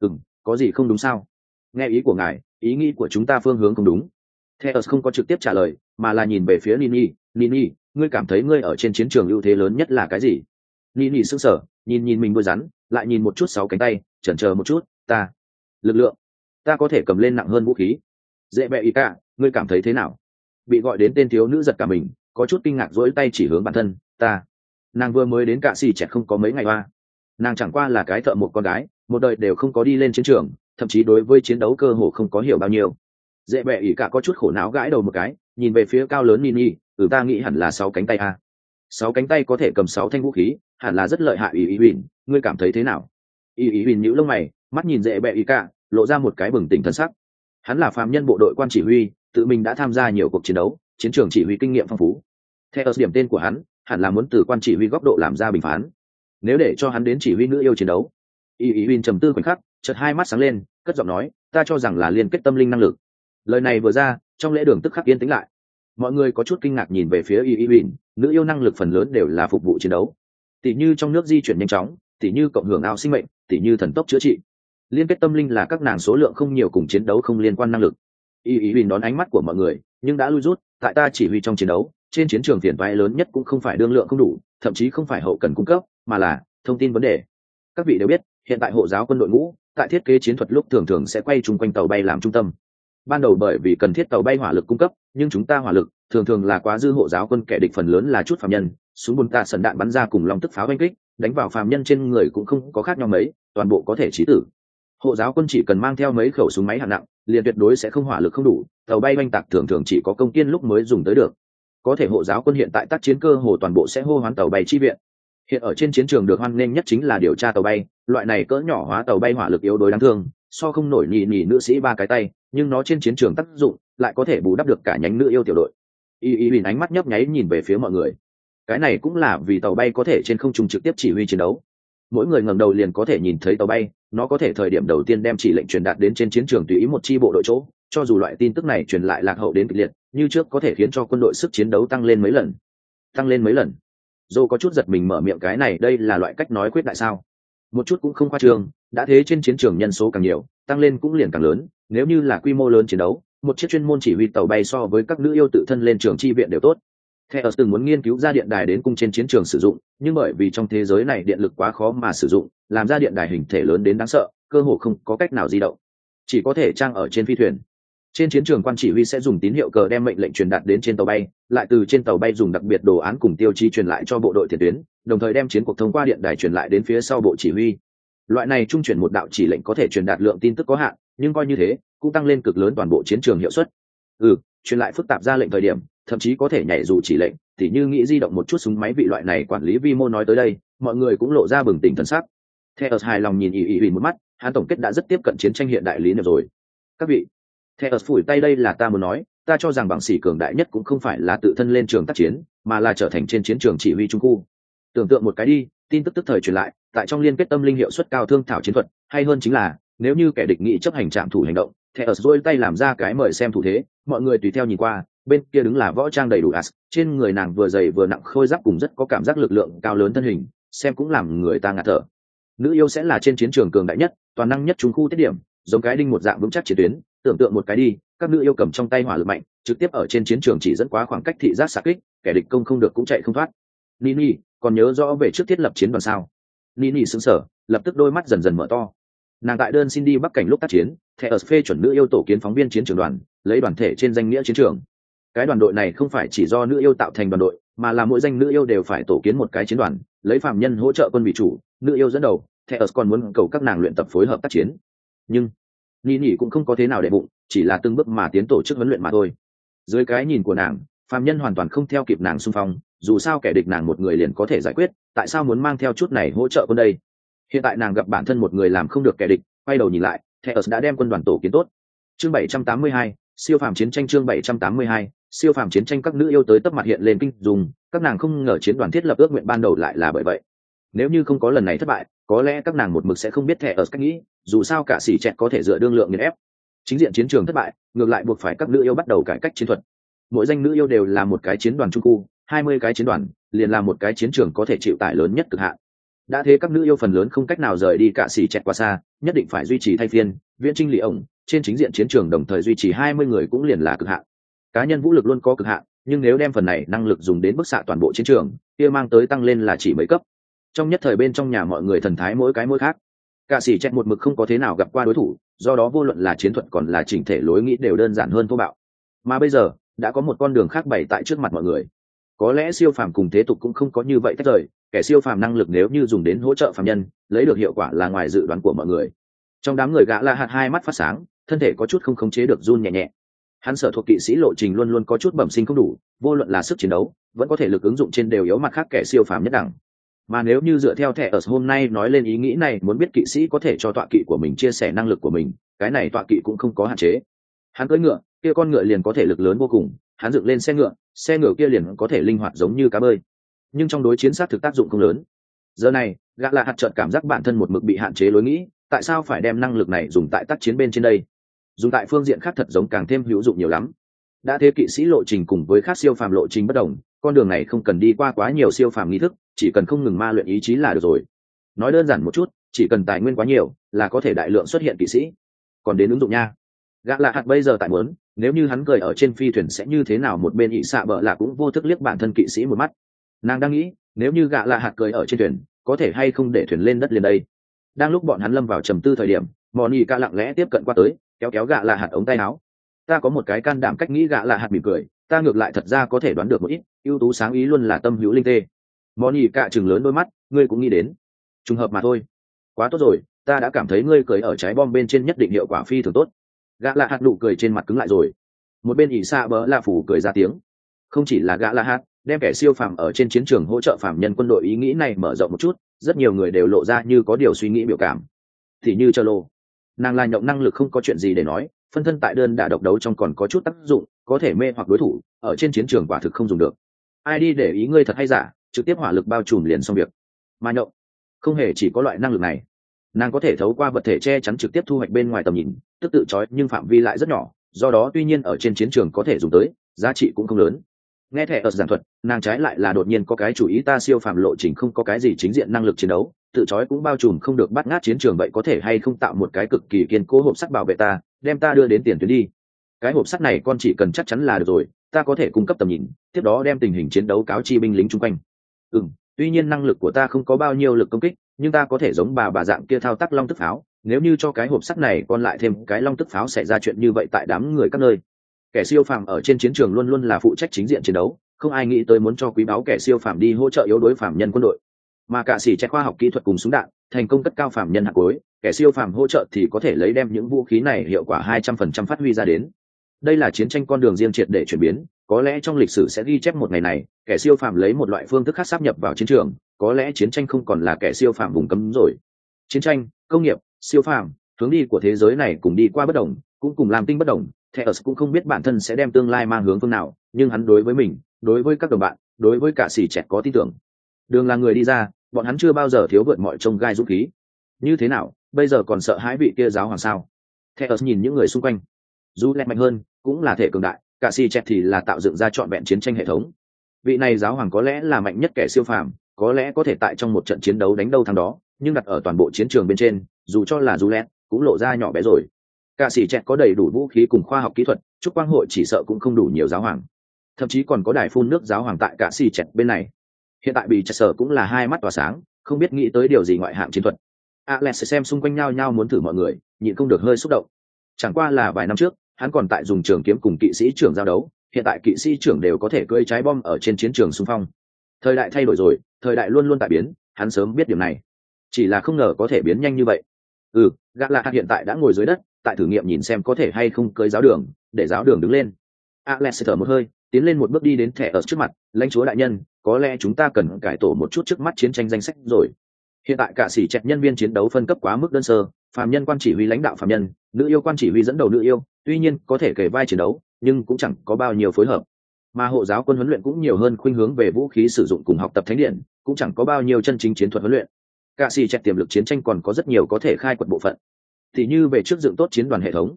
Speaker 1: Có gì không đúng sao? Nghe ý của ngài, ý nghĩ của chúng ta phương hướng không đúng. Theus không có trực tiếp trả lời, mà là nhìn về phía Nini. Nini, ngươi cảm thấy ngươi ở trên chiến trường ưu thế lớn nhất là cái gì? Nini sững sờ, nhìn mình đuôi rắn, lại nhìn một chút 6 cánh tay, chần chờ một chút. Ta, lực lượng, ta có thể cầm lên nặng hơn vũ khí. Dễ bẹ ý cả, ngươi cảm thấy thế nào? Bị gọi đến tên thiếu nữ giật cả mình, có chút kinh ngạc dỗi tay chỉ hướng bản thân. Nàng vừa mới đến Cạ Xì Chẹt không có mấy ngày hoa, nàng chẳng qua là cái thợ một con gái, một đời đều không có đi lên chiến trường, thậm chí đối với chiến đấu cơ hồ không có hiểu bao nhiêu. Dễ bẹ ỉ cả có chút khổ não gãi đầu một cái, nhìn về phía cao lớn Nini. Ta nghĩ hẳn là 6 cánh tay a. 6 cánh tay có thể cầm 6 thanh vũ khí, hẳn là rất lợi hại. Ý Huỳnh, ngươi cảm thấy thế nào? Ý Huỳnh nhíu lông mày, mắt nhìn dễ bẹ ỉ cả, lộ ra một cái bừng tỉnh thần sắc. Hắn là phàm nhân bộ đội quan chỉ huy, tự mình đã tham gia nhiều cuộc chiến đấu, chiến trường chỉ huy kinh nghiệm phong phú. Theo điểm tên của hắn, hẳn là muốn từ quan chỉ huy góc độ làm ra bình phán. Nếu để cho hắn đến chỉ huy nữ yêu chiến đấu. Ý Huỳnh trầm tư khoảnh khắc, chợt hai mắt sáng lên, cất giọng nói, ta cho rằng là liên kết tâm linh năng lực. Lời này vừa ra, trong lễ đường tức khắc yên tĩnh lại. Mọi người có chút kinh ngạc nhìn về phía Ý Huỳnh, nữ yêu năng lực phần lớn đều là phục vụ chiến đấu. Tỷ như trong nước di chuyển nhanh chóng, tỷ như cộng hưởng ao sinh mệnh, tỷ như thần tốc chữa trị. Liên kết tâm linh là các nàng số lượng không nhiều cùng chiến đấu không liên quan năng lực. Ý Huỳnh đón ánh mắt của mọi người, nhưng đã lui rút, tại ta chỉ huy trong chiến đấu, trên chiến trường phiền toái lớn nhất cũng không phải đương lượng không đủ, thậm chí không phải hậu cần cung cấp, mà là thông tin vấn đề. Các vị đều biết, hiện tại hộ giáo quân đội ngũ, tại thiết kế chiến thuật lúc thường thường sẽ quay chung quanh tàu bay làm trung tâm. Ban đầu bởi vì cần thiết tàu bay hỏa lực cung cấp, nhưng chúng ta hỏa lực thường thường là quá dư, hộ giáo quân kẻ địch phần lớn là chút phàm nhân, súng bùn tạ sần đạn bắn ra cùng long tức pháo oanh kích, đánh vào phàm nhân trên người cũng không có khác nhau mấy, toàn bộ có thể chí tử. Hộ giáo quân chỉ cần mang theo mấy khẩu súng máy hạng nặng, liền tuyệt đối sẽ không hỏa lực không đủ, tàu bay oanh tạc thường thường chỉ có công tiên lúc mới dùng tới được. Có thể hộ giáo quân hiện tại tác chiến cơ hồ toàn bộ sẽ hô hoán tàu bay chi viện. Hiện ở trên chiến trường được hoan nghênh nhất chính là điều tra tàu bay, loại này cỡ nhỏ hóa tàu bay hỏa lực yếu đối đáng thương, so không nổi nhì nữ sĩ 3 cái tay, nhưng nó trên chiến trường tác dụng lại có thể bù đắp được cả nhánh nữ yêu tiểu đội. Ý Huỳnh ánh mắt nhấp nháy nhìn về phía mọi người. Cái này cũng là vì tàu bay có thể trên không trung trực tiếp chỉ huy chiến đấu. Mỗi người ngẩng đầu liền có thể nhìn thấy tàu bay, nó có thể thời điểm đầu tiên đem chỉ lệnh truyền đạt đến trên chiến trường tùy ý một chi bộ đội chỗ, cho dù loại tin tức này truyền lại lạc hậu đến kịch liệt, như trước có thể khiến cho quân đội sức chiến đấu tăng lên mấy lần. Dô có chút giật mình mở miệng, cái này đây là loại cách nói quyết đại sao? Một chút cũng không khoa trương, đã thế trên chiến trường nhân số càng nhiều, tăng lên cũng liền càng lớn. Nếu như là quy mô lớn chiến đấu, một chiếc chuyên môn chỉ huy tàu bay so với các nữ yêu tự thân lên trường chi viện đều tốt. Theo từng muốn nghiên cứu ra điện đài đến cung trên chiến trường sử dụng, nhưng bởi vì trong thế giới này điện lực quá khó mà sử dụng, làm ra điện đài hình thể lớn đến đáng sợ, cơ hồ không có cách nào di động, chỉ có thể trang ở trên phi thuyền. Trên chiến trường quan chỉ huy sẽ dùng tín hiệu cờ đem mệnh lệnh truyền đạt đến trên tàu bay, lại từ trên tàu bay dùng đặc biệt đồ án cùng tiêu chí truyền lại cho bộ đội tiền tuyến, đồng thời đem chiến cuộc thông qua điện đài truyền lại đến phía sau bộ chỉ huy. Loại này trung chuyển một đạo chỉ lệnh có thể truyền đạt lượng tin tức có hạn, nhưng coi như thế cũng tăng lên cực lớn toàn bộ chiến trường hiệu suất. Truyền lại phức tạp ra lệnh thời điểm, thậm chí có thể nhảy dù chỉ lệnh, tỉ như nghĩ di động một chút súng máy vị loại này. Quản lý vi mô nói tới đây, mọi người cũng lộ ra bừng tỉnh thần sắc. Theo hài lòng nhìn Ý Huỳnh một mắt, hắn tổng kết đã rất tiếp cận chiến tranh hiện đại lý niệm rồi. Các vị, Theo phủi tay, đây là ta muốn nói, ta cho rằng bằng sĩ cường đại nhất cũng không phải là tự thân lên trường tác chiến, mà là trở thành trên chiến trường chỉ huy trung khu. Tưởng tượng một cái đi, tin tức tức thời truyền lại, tại trong liên kết tâm linh hiệu suất cao, thương thảo chiến thuật, hay hơn chính là nếu như kẻ địch nghĩ chấp hành trạm thủ hành động, Theo duỗi tay làm ra cái mời xem thủ thế, mọi người tùy theo nhìn qua, bên kia đứng là võ trang đầy đủ as, trên người nàng vừa dày vừa nặng khôi giáp cùng rất có cảm giác lực lượng cao lớn thân hình, xem cũng làm người ta ngạt thở. Nữ yêu sẽ là trên chiến trường cường đại nhất, toàn năng nhất trung khu tiết điểm, giống cái đinh một dạng vững chắc chiến tuyến. Tưởng tượng một cái đi, các nữ yêu cầm trong tay hỏa lực mạnh, trực tiếp ở trên chiến trường chỉ dẫn quá khoảng cách thị giác xạ kích, kẻ địch công không được cũng chạy không thoát. Nini, còn nhớ rõ về trước thiết lập chiến đoàn sao? Nini sững sờ, lập tức đôi mắt dần dần mở to. Nàng tại đơn xin đi Bắc cảnh lúc tác chiến, Theo phê chuẩn nữ yêu tổ kiến phóng viên chiến trường đoàn, lấy đoàn thể trên danh nghĩa chiến trường. Cái đoàn đội này không phải chỉ do nữ yêu tạo thành đoàn đội, mà là mỗi danh nữ yêu đều phải tổ kiến một cái chiến đoàn, lấy phạm nhân hỗ trợ quân vị chủ, nữ yêu dẫn đầu. Theo còn muốn cầu các nàng luyện tập phối hợp tác chiến, nhưng Nini cũng không có thế nào để bụng, chỉ là từng bước mà tiến tổ chức huấn luyện mà thôi. Dưới cái nhìn của nàng, phàm nhân hoàn toàn không theo kịp nàng xung phong, dù sao kẻ địch nàng một người liền có thể giải quyết, tại sao muốn mang theo chút này hỗ trợ quân đây? Hiện tại nàng gặp bản thân một người làm không được kẻ địch, quay đầu nhìn lại, Theo đã đem quân đoàn tổ kiến tốt. Chương 782, siêu phàm chiến tranh. Chương 782, siêu phàm chiến tranh. Các nữ yêu tới tấp mặt hiện lên kinh dùng, các nàng không ngờ chiến đoàn thiết lập ước nguyện ban đầu lại là bởi vậy. Nếu như không có lần này thất bại, có lẽ các nàng một mực sẽ không biết Theo cách nghĩ, dù sao cả xỉ chẹt có thể dựa đương lượng nghiền ép. Chính diện chiến trường thất bại, ngược lại buộc phải các nữ yêu bắt đầu cải cách chiến thuật. Mỗi danh nữ yêu đều là một cái chiến đoàn trung khu, 20 cái chiến đoàn, liền là một cái chiến trường có thể chịu tải lớn nhất cực hạn. Đã thế các nữ yêu phần lớn không cách nào rời đi cả xỉ chẹt quá xa, nhất định phải duy trì thay phiên, viễn trinh lì ổng, trên chính diện chiến trường đồng thời duy trì 20 người cũng liền là cực hạn. Cá nhân vũ lực luôn có cực hạn, nhưng nếu đem phần này năng lực dùng đến bức xạ toàn bộ chiến trường, kia mang tới tăng lên là chỉ mấy cấp. Trong nhất thời bên trong nhà mọi người thần thái mỗi cái mỗi khác. Cả xỉ chẹt một mực không có thế nào gặp qua đối thủ, do đó vô luận là chiến thuật còn là chỉnh thể lối nghĩ đều đơn giản hơn thô bạo. Mà bây giờ, đã có một con đường khác bày tại trước mặt mọi người. Có lẽ siêu phàm cùng thế tục cũng không có như vậy tách rời, kẻ siêu phàm năng lực nếu như dùng đến hỗ trợ phàm nhân, lấy được hiệu quả là ngoài dự đoán của mọi người. Trong đám người gã La Hạt hai mắt phát sáng, thân thể có chút không khống chế được run nhẹ nhẹ. Hắn sở thuộc kỵ sĩ lộ trình luôn luôn có chút bẩm sinh không đủ, vô luận là sức chiến đấu, vẫn có thể lực ứng dụng trên đều yếu mặt khác kẻ siêu phàm nhất đẳng. Mà nếu như dựa theo thẻ ở hôm nay nói lên ý nghĩ này, muốn biết kỵ sĩ có thể cho tọa kỵ của mình chia sẻ năng lực của mình, cái này tọa kỵ cũng không có hạn chế. Hắn cưỡi ngựa, kia con ngựa liền có thể lực lớn vô cùng, hắn dựng lên xe ngựa kia liền có thể linh hoạt giống như cá bơi. Nhưng trong đối chiến sát thực tác dụng không lớn. Giờ này, gã là hạt chợt cảm giác bản thân một mực bị hạn chế lối nghĩ, tại sao phải đem năng lực này dùng tại tác chiến bên trên đây? Dùng tại phương diện khác thật giống càng thêm hữu dụng nhiều lắm. Đã thế kỵ sĩ lộ trình cùng với khác siêu phàm lộ trình bất đồng, con đường này không cần đi qua quá nhiều siêu phàm nghi thức, chỉ cần không ngừng ma luyện ý chí là được rồi. Nói đơn giản một chút, chỉ cần tài nguyên quá nhiều là có thể đại lượng xuất hiện kỵ sĩ. Còn đến ứng dụng nha, gã là hạt bây giờ tại muốn, nếu như hắn cười ở trên phi thuyền sẽ như thế nào? Một bên ỷ xạ bợ là cũng vô thức liếc bản thân kỵ sĩ một mắt. Nàng đang nghĩ, nếu như gã là hạt cười ở trên thuyền, có thể hay không để thuyền lên đất liền đây. Đang lúc bọn hắn lâm vào trầm tư thời điểm, Monica lặng lẽ tiếp cận qua tới, kéo kéo gã là hạt ống tay áo. Ta có một cái can đảm cách nghĩ. Gã là hạt mỉm cười, ta ngược lại thật ra có thể đoán được một ít, ưu tú sáng ý luôn là tâm hữu linh tê. Monica trừng lớn đôi mắt, ngươi cũng nghĩ đến? Trùng hợp mà thôi. Quá tốt rồi, ta đã cảm thấy ngươi cười ở trái bom bên trên nhất định hiệu quả phi thường tốt. Gã là hạt nụ cười trên mặt cứng lại rồi. Một bên ỷ xạ bỡ lạ phủ cười ra tiếng. Không chỉ là gã là hạt, đem kẻ siêu phàm ở trên chiến trường hỗ trợ phàm nhân quân đội ý nghĩ này mở rộng một chút, rất nhiều người đều lộ ra như có điều suy nghĩ biểu cảm. Thì như Chơ Lô, nàng là nhộng năng lực không có chuyện gì để nói, phân thân tại đơn đả độc đấu trong còn có chút tác dụng, có thể mê hoặc đối thủ, ở trên chiến trường quả thực không dùng được. Ai đi để ý ngươi thật hay giả, trực tiếp hỏa lực bao trùm liền xong việc. Mà nhộng không hề chỉ có loại năng lực này, nàng có thể thấu qua vật thể che chắn trực tiếp thu hoạch bên ngoài tầm nhìn, tức tự chói nhưng phạm vi lại rất nhỏ, do đó tuy nhiên ở trên chiến trường có thể dùng tới, giá trị cũng không lớn. Nghe thẻ ở giảng thuật, nàng trái lại là đột nhiên có cái chủ ý, ta siêu phàm lộ trình không có cái gì chính diện năng lực chiến đấu, tự chói cũng bao trùm không được bắt ngát chiến trường, vậy có thể hay không tạo một cái cực kỳ kiên cố hộp sắt bảo vệ ta, đem ta đưa đến tiền tuyến đi. Cái hộp sắt này con chỉ cần chắc chắn là được rồi, ta có thể cung cấp tầm nhìn, tiếp đó đem tình hình chiến đấu cáo chi binh lính chung quanh. Tuy nhiên năng lực của ta không có bao nhiêu lực công kích, nhưng ta có thể giống bà dạng kia thao tác long tức pháo, nếu như cho cái hộp sắt này còn lại thêm cái long tức pháo, xảy ra chuyện như vậy tại đám người các nơi. Kẻ siêu phàm ở trên chiến trường luôn luôn là phụ trách chính diện chiến đấu, không ai nghĩ tới muốn cho quý báu kẻ siêu phàm đi hỗ trợ yếu đối phàm nhân quân đội. Mà cả xỉ trẻ khoa học kỹ thuật cùng súng đạn, thành công cất cao phàm nhân hạng cuối, kẻ siêu phàm hỗ trợ thì có thể lấy đem những vũ khí này hiệu quả 200% phát huy ra đến. Đây là chiến tranh con đường riêng triệt để chuyển biến, có lẽ trong lịch sử sẽ ghi chép một ngày này, kẻ siêu phàm lấy một loại phương thức khác sáp nhập vào chiến trường, có lẽ chiến tranh không còn là kẻ siêu phàm vùng cấm rồi. Chiến tranh, công nghiệp, siêu phàm, hướng đi của thế giới này cùng đi qua bất đồng, cũng cùng làm tinh bất đồng. Theus cũng không biết bản thân sẽ đem tương lai mang hướng phương nào, nhưng hắn đối với mình, đối với các đồng bạn, đối với cả xỉ chẹt có tin tưởng. Đường là người đi ra, bọn hắn chưa bao giờ thiếu vượt mọi trông gai dũng khí. Như thế nào, bây giờ còn sợ hãi vị kia giáo hoàng sao? Theus nhìn những người xung quanh. Dù lẹ mạnh hơn, cũng là thể cường đại, cả xỉ chẹt thì là tạo dựng ra trọn vẹn chiến tranh hệ thống. Vị này giáo hoàng có lẽ là mạnh nhất kẻ siêu phàm, có lẽ có thể tại trong một trận chiến đấu đánh đâu thắng đó, nhưng đặt ở toàn bộ chiến trường bên trên, dù cho là dù lẹ cũng lộ ra nhỏ bé rồi. Cả sĩ chẹt có đầy đủ vũ khí cùng khoa học kỹ thuật, trúc quang hội chỉ sợ cũng không đủ nhiều giáo hoàng, thậm chí còn có đài phun nước giáo hoàng tại cả sĩ chẹt bên này. Hiện tại bị chẹt sở cũng là hai mắt tỏa sáng, không biết nghĩ tới điều gì ngoại hạng chiến thuật. Alex xem xung quanh nhau muốn thử mọi người, nhịn không được hơi xúc động. Chẳng qua là vài năm trước, hắn còn tại dùng trường kiếm cùng kỵ sĩ trưởng giao đấu, hiện tại kỵ sĩ trưởng đều có thể cưỡi trái bom ở trên chiến trường xung phong. Thời đại thay đổi rồi, thời đại luôn luôn tại biến, hắn sớm biết điều này, chỉ là không ngờ có thể biến nhanh như vậy. Gã là hiện tại đã ngồi dưới đất, tại thử nghiệm nhìn xem có thể hay không cưỡi giáo đường, để giáo đường đứng lên. Alex thở một hơi, tiến lên một bước đi đến thẻ ở trước mặt, lãnh chúa đại nhân, có lẽ chúng ta cần cải tổ một chút trước mắt chiến tranh danh sách rồi. Hiện tại cả sĩ chẹt nhân viên chiến đấu phân cấp quá mức đơn sơ, phàm nhân quan chỉ huy lãnh đạo phàm nhân, nữ yêu quan chỉ huy dẫn đầu nữ yêu, tuy nhiên có thể kể vai chiến đấu, nhưng cũng chẳng có bao nhiêu phối hợp. Mà hộ giáo quân huấn luyện cũng nhiều hơn khuynh hướng về vũ khí sử dụng cùng học tập thánh điện, cũng chẳng có bao nhiêu chân chính chiến thuật huấn luyện. Cả sĩ chẹt tiềm lực chiến tranh còn có rất nhiều có thể khai quật bộ phận, thì như về trước dựng tốt chiến đoàn hệ thống.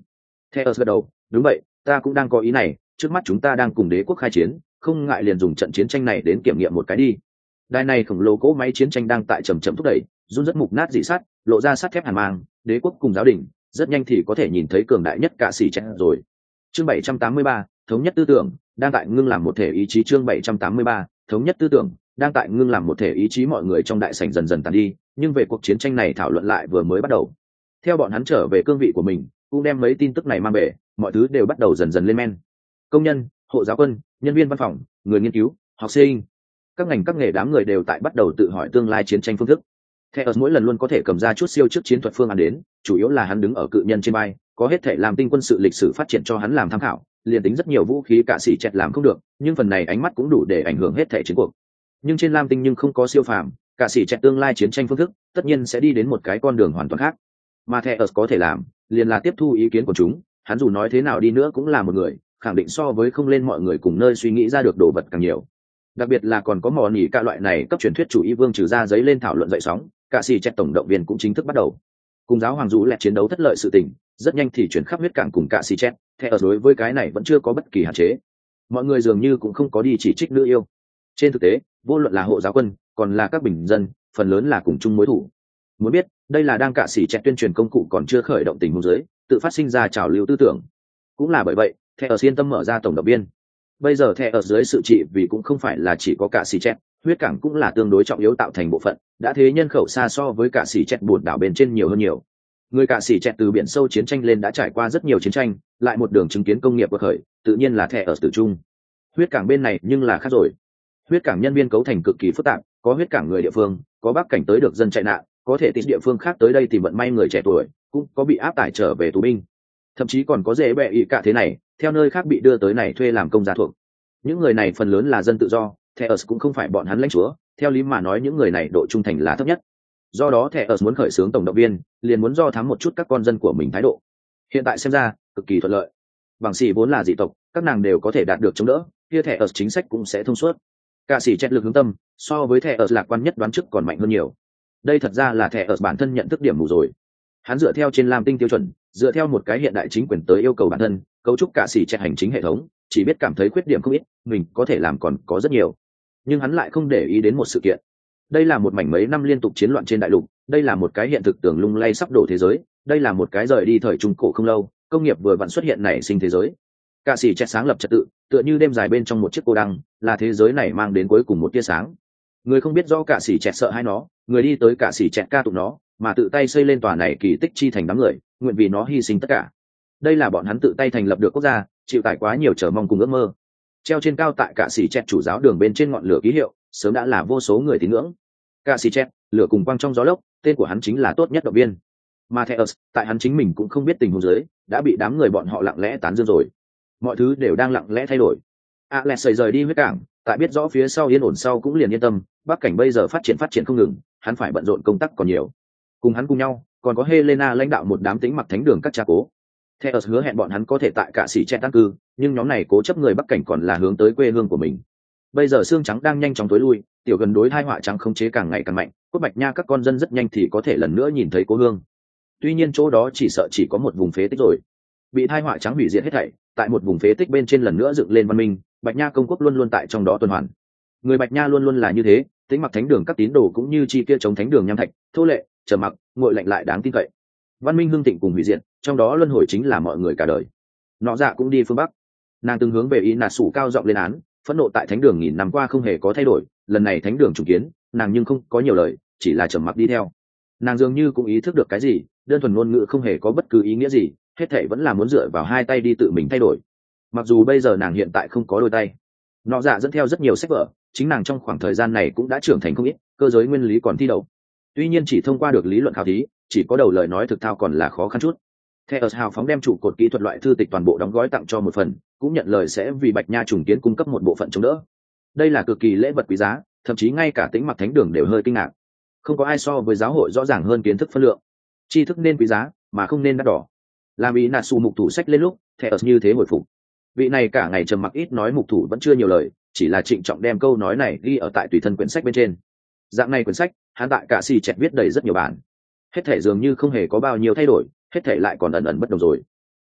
Speaker 1: Theo gật đầu, đúng vậy, ta cũng đang có ý này, trước mắt chúng ta đang cùng đế quốc khai chiến, không ngại liền dùng trận chiến tranh này đến kiểm nghiệm một cái đi. Đài này khổng lồ cỗ máy chiến tranh đang tại chậm chậm thúc đẩy, run rất mục nát dị sát, lộ ra sắt thép hàn mang, đế quốc cùng giáo đình, rất nhanh thì có thể nhìn thấy cường đại nhất cả xỉ chen rồi. Chương 783, thống nhất tư tưởng, đang tại ngưng làm một thể ý chí. Chương 783, thống nhất tư tưởng, đang tại ngưng làm một thể ý chí. Mọi người trong đại sảnh dần dần tàn đi, nhưng về cuộc chiến tranh này thảo luận lại vừa mới bắt đầu. Theo bọn hắn trở về cương vị của mình, cũng đem mấy tin tức này mang về, mọi thứ đều bắt đầu dần dần lên men. Công nhân, hộ giáo quân, nhân viên văn phòng, người nghiên cứu, học sinh, các ngành các nghề đám người đều tại bắt đầu tự hỏi tương lai chiến tranh phương thức. Theo mỗi lần luôn có thể cầm ra chút siêu trước chiến thuật phương án đến, chủ yếu là hắn đứng ở cự nhân trên bay, có hết thể làm tinh quân sự lịch sử phát triển cho hắn làm tham khảo, liền tính rất nhiều vũ khí cả sĩ chẹt làm không được, nhưng phần này ánh mắt cũng đủ để ảnh hưởng hết thể chiến cuộc. Nhưng trên lam tinh nhưng không có siêu phàm, cả sĩ chẹt tương lai chiến tranh phương thức tất nhiên sẽ đi đến một cái con đường hoàn toàn khác. Mà Theo có thể làm, liền là tiếp thu ý kiến của chúng, hắn dù nói thế nào đi nữa cũng là một người, khẳng định so với không lên mọi người cùng nơi suy nghĩ ra được đồ vật càng nhiều. Đặc biệt là còn có mò nỉ cả loại này cấp truyền thuyết chủ ý vương trừ ra giấy lên thảo luận dậy sóng, cả xì chẹt tổng động viên cũng chính thức bắt đầu. Cùng giáo hoàng dù lẹt chiến đấu thất lợi sự tình, rất nhanh thì chuyển khắp huyết cảng cùng cả xì chẹt, theo đối với cái này vẫn chưa có bất kỳ hạn chế. Mọi người dường như cũng không có đi chỉ trích nữ yêu. Trên thực tế, vô luận là hộ giáo quân, còn là các bình dân, phần lớn là cùng chung mối thủ. Muốn biết, đây là đang cả xì chẹt tuyên truyền công cụ còn chưa khởi động tình huống dưới, tự phát sinh ra trào lưu tư tưởng. Cũng là bởi vậy, theo yên tâm mở ra tổng động viên. Bây giờ The ở dưới sự trị vì cũng không phải là chỉ có cả xì chẹt, huyết cảng cũng là tương đối trọng yếu tạo thành bộ phận, đã thế nhân khẩu xa so với cả xì chẹt buồn đảo bên trên nhiều hơn nhiều. Người cả xì chẹt từ biển sâu chiến tranh lên đã trải qua rất nhiều chiến tranh, lại một đường chứng kiến công nghiệp vượt khởi, tự nhiên là The ở tử trung. Huyết cảng bên này nhưng là khác rồi. Huyết cảng nhân viên cấu thành cực kỳ phức tạp, có huyết cảng người địa phương, có bắc cảnh tới được dân chạy nạn, có thể tìm địa phương khác tới đây tìm vận may người trẻ tuổi, cũng có bị áp tải trở về tù binh. Thậm chí còn có dễ bẹ ý cả thế này, theo nơi khác bị đưa tới này thuê làm công gia thuộc. Những người này phần lớn là dân tự do, Theus cũng không phải bọn hắn lãnh chúa, theo lý mà nói những người này độ trung thành là thấp nhất. Do đó Theus muốn khởi xướng tổng động viên, liền muốn do thám một chút các con dân của mình thái độ. Hiện tại xem ra, cực kỳ thuận lợi. Bằng sĩ vốn là dị tộc, các nàng đều có thể đạt được chống đỡ, kia Theus chính sách cũng sẽ thông suốt. Cả sĩ chết lực hướng tâm, so với Theus lạc quan nhất đoán trước còn mạnh hơn nhiều. Đây thật ra là Theus bản thân nhận thức điểm mù rồi. Hắn dựa theo trên lam tinh tiêu chuẩn, dựa theo một cái hiện đại chính quyền tới yêu cầu bản thân, cấu trúc cả sĩ chết hành chính hệ thống, chỉ biết cảm thấy khuyết điểm không ít, mình có thể làm còn có rất nhiều. Nhưng hắn lại không để ý đến một sự kiện. Đây là một mảnh mấy năm liên tục chiến loạn trên đại lục, đây là một cái hiện thực tưởng lung lay sắp đổ thế giới, đây là một cái rời đi thời trung cổ không lâu, công nghiệp vừa vặn xuất hiện nảy sinh thế giới. Cả sĩ chết sáng lập trật tự, tựa như đêm dài bên trong một chiếc cô đăng, là thế giới này mang đến cuối cùng một tia sáng. Người không biết rõ cả sĩ chết sợ hay nó, người đi tới cả sĩ chết ca tụng nó, mà tự tay xây lên tòa này kỳ tích chi thành đám người, nguyện vì nó hy sinh tất cả. Đây là bọn hắn tự tay thành lập được quốc gia, chịu tải quá nhiều chờ mong cùng ước mơ. Treo trên cao tại cả sĩ chẹt chủ giáo đường bên trên ngọn lửa ký hiệu, sớm đã là vô số người tín ngưỡng. Cả sĩ chẹt, lửa cùng quang trong gió lốc, tên của hắn chính là tốt nhất động viên. Mà Theus, tại hắn chính mình cũng không biết tình huống dưới, đã bị đám người bọn họ lặng lẽ tán dương rồi. Mọi thứ đều đang lặng lẽ thay đổi. Alex rời đi huyết cảng, tại biết rõ phía sau yên ổn sau cũng liền yên tâm, bắc cảnh bây giờ phát triển không ngừng, hắn phải bận rộn công tác còn nhiều. Cùng hắn cùng nhau, còn có Helena lãnh đạo một đám tính mặc thánh đường các cha cố. Theus hứa hẹn bọn hắn có thể tại cả sĩ trẻ tăng cư, nhưng nhóm này cố chấp người bắc cảnh còn là hướng tới quê hương của mình. Bây giờ xương trắng đang nhanh chóng tối lui, tiểu gần đối hai họa trắng không chế càng ngày càng mạnh, cốt bạch nha các con dân rất nhanh thì có thể lần nữa nhìn thấy cố hương. Tuy nhiên chỗ đó chỉ sợ chỉ có một vùng phế tích rồi, bị hai họa trắng hủy diệt hết thảy, tại một vùng phế tích bên trên lần nữa dựng lên văn minh, bạch nha công quốc luôn luôn tại trong đó tuần hoàn. Người bạch nha luôn luôn là như thế, tính mặc thánh đường các tín đồ cũng như chi kia chống thánh đường nham thạch, thô lệ, trầm mặc, nguội lạnh lại đáng tin cậy. Văn minh hưng thịnh cùng hủy diệt, trong đó luân hồi chính là mọi người cả đời. Nọ dạ cũng đi phương bắc, nàng từng hướng về ý nà sủ cao giọng lên án, phẫn nộ tại thánh đường nghìn năm qua không hề có thay đổi, lần này thánh đường trùng kiến, nàng nhưng không có nhiều lời, chỉ là trầm mặc đi theo. Nàng dường như cũng ý thức được cái gì, đơn thuần ngôn ngữ không hề có bất cứ ý nghĩa gì, hết thảy vẫn là muốn dựa vào hai tay đi tự mình thay đổi. Mặc dù bây giờ nàng hiện tại không có đôi tay. Nọ dạ dẫn theo rất nhiều sách vở, chính nàng trong khoảng thời gian này cũng đã trưởng thành không ít, cơ giới nguyên lý còn thi đậu. Tuy nhiên chỉ thông qua được lý luận khảo thí, chỉ có đầu lời nói thực thao còn là khó khăn chút. Theus hào phóng đem trụ cột kỹ thuật loại thư tịch toàn bộ đóng gói tặng cho một phần, cũng nhận lời sẽ vì Bạch Nha trùng kiến cung cấp một bộ phận chống đỡ. Đây là cực kỳ lễ vật quý giá, thậm chí ngay cả Tĩnh Mặc Thánh Đường đều hơi kinh ngạc. Không có ai so với giáo hội rõ ràng hơn kiến thức phân lượng. Tri thức nên quý giá, mà không nên đắt đỏ. Làm ý nà xù mục thủ sách lên lúc, Theus như thế hồi phục. Vị này cả ngày trầm mặc ít nói mục thủ vẫn chưa nhiều lời, chỉ là trịnh trọng đem câu nói này ghi ở tại tùy thân quyển sách bên trên. Dạng này quyển sách, hắn tại cả xì chẹt viết đầy rất nhiều bản. Hết thể dường như không hề có bao nhiêu thay đổi, hết thể lại còn ẩn ẩn bất đồng rồi.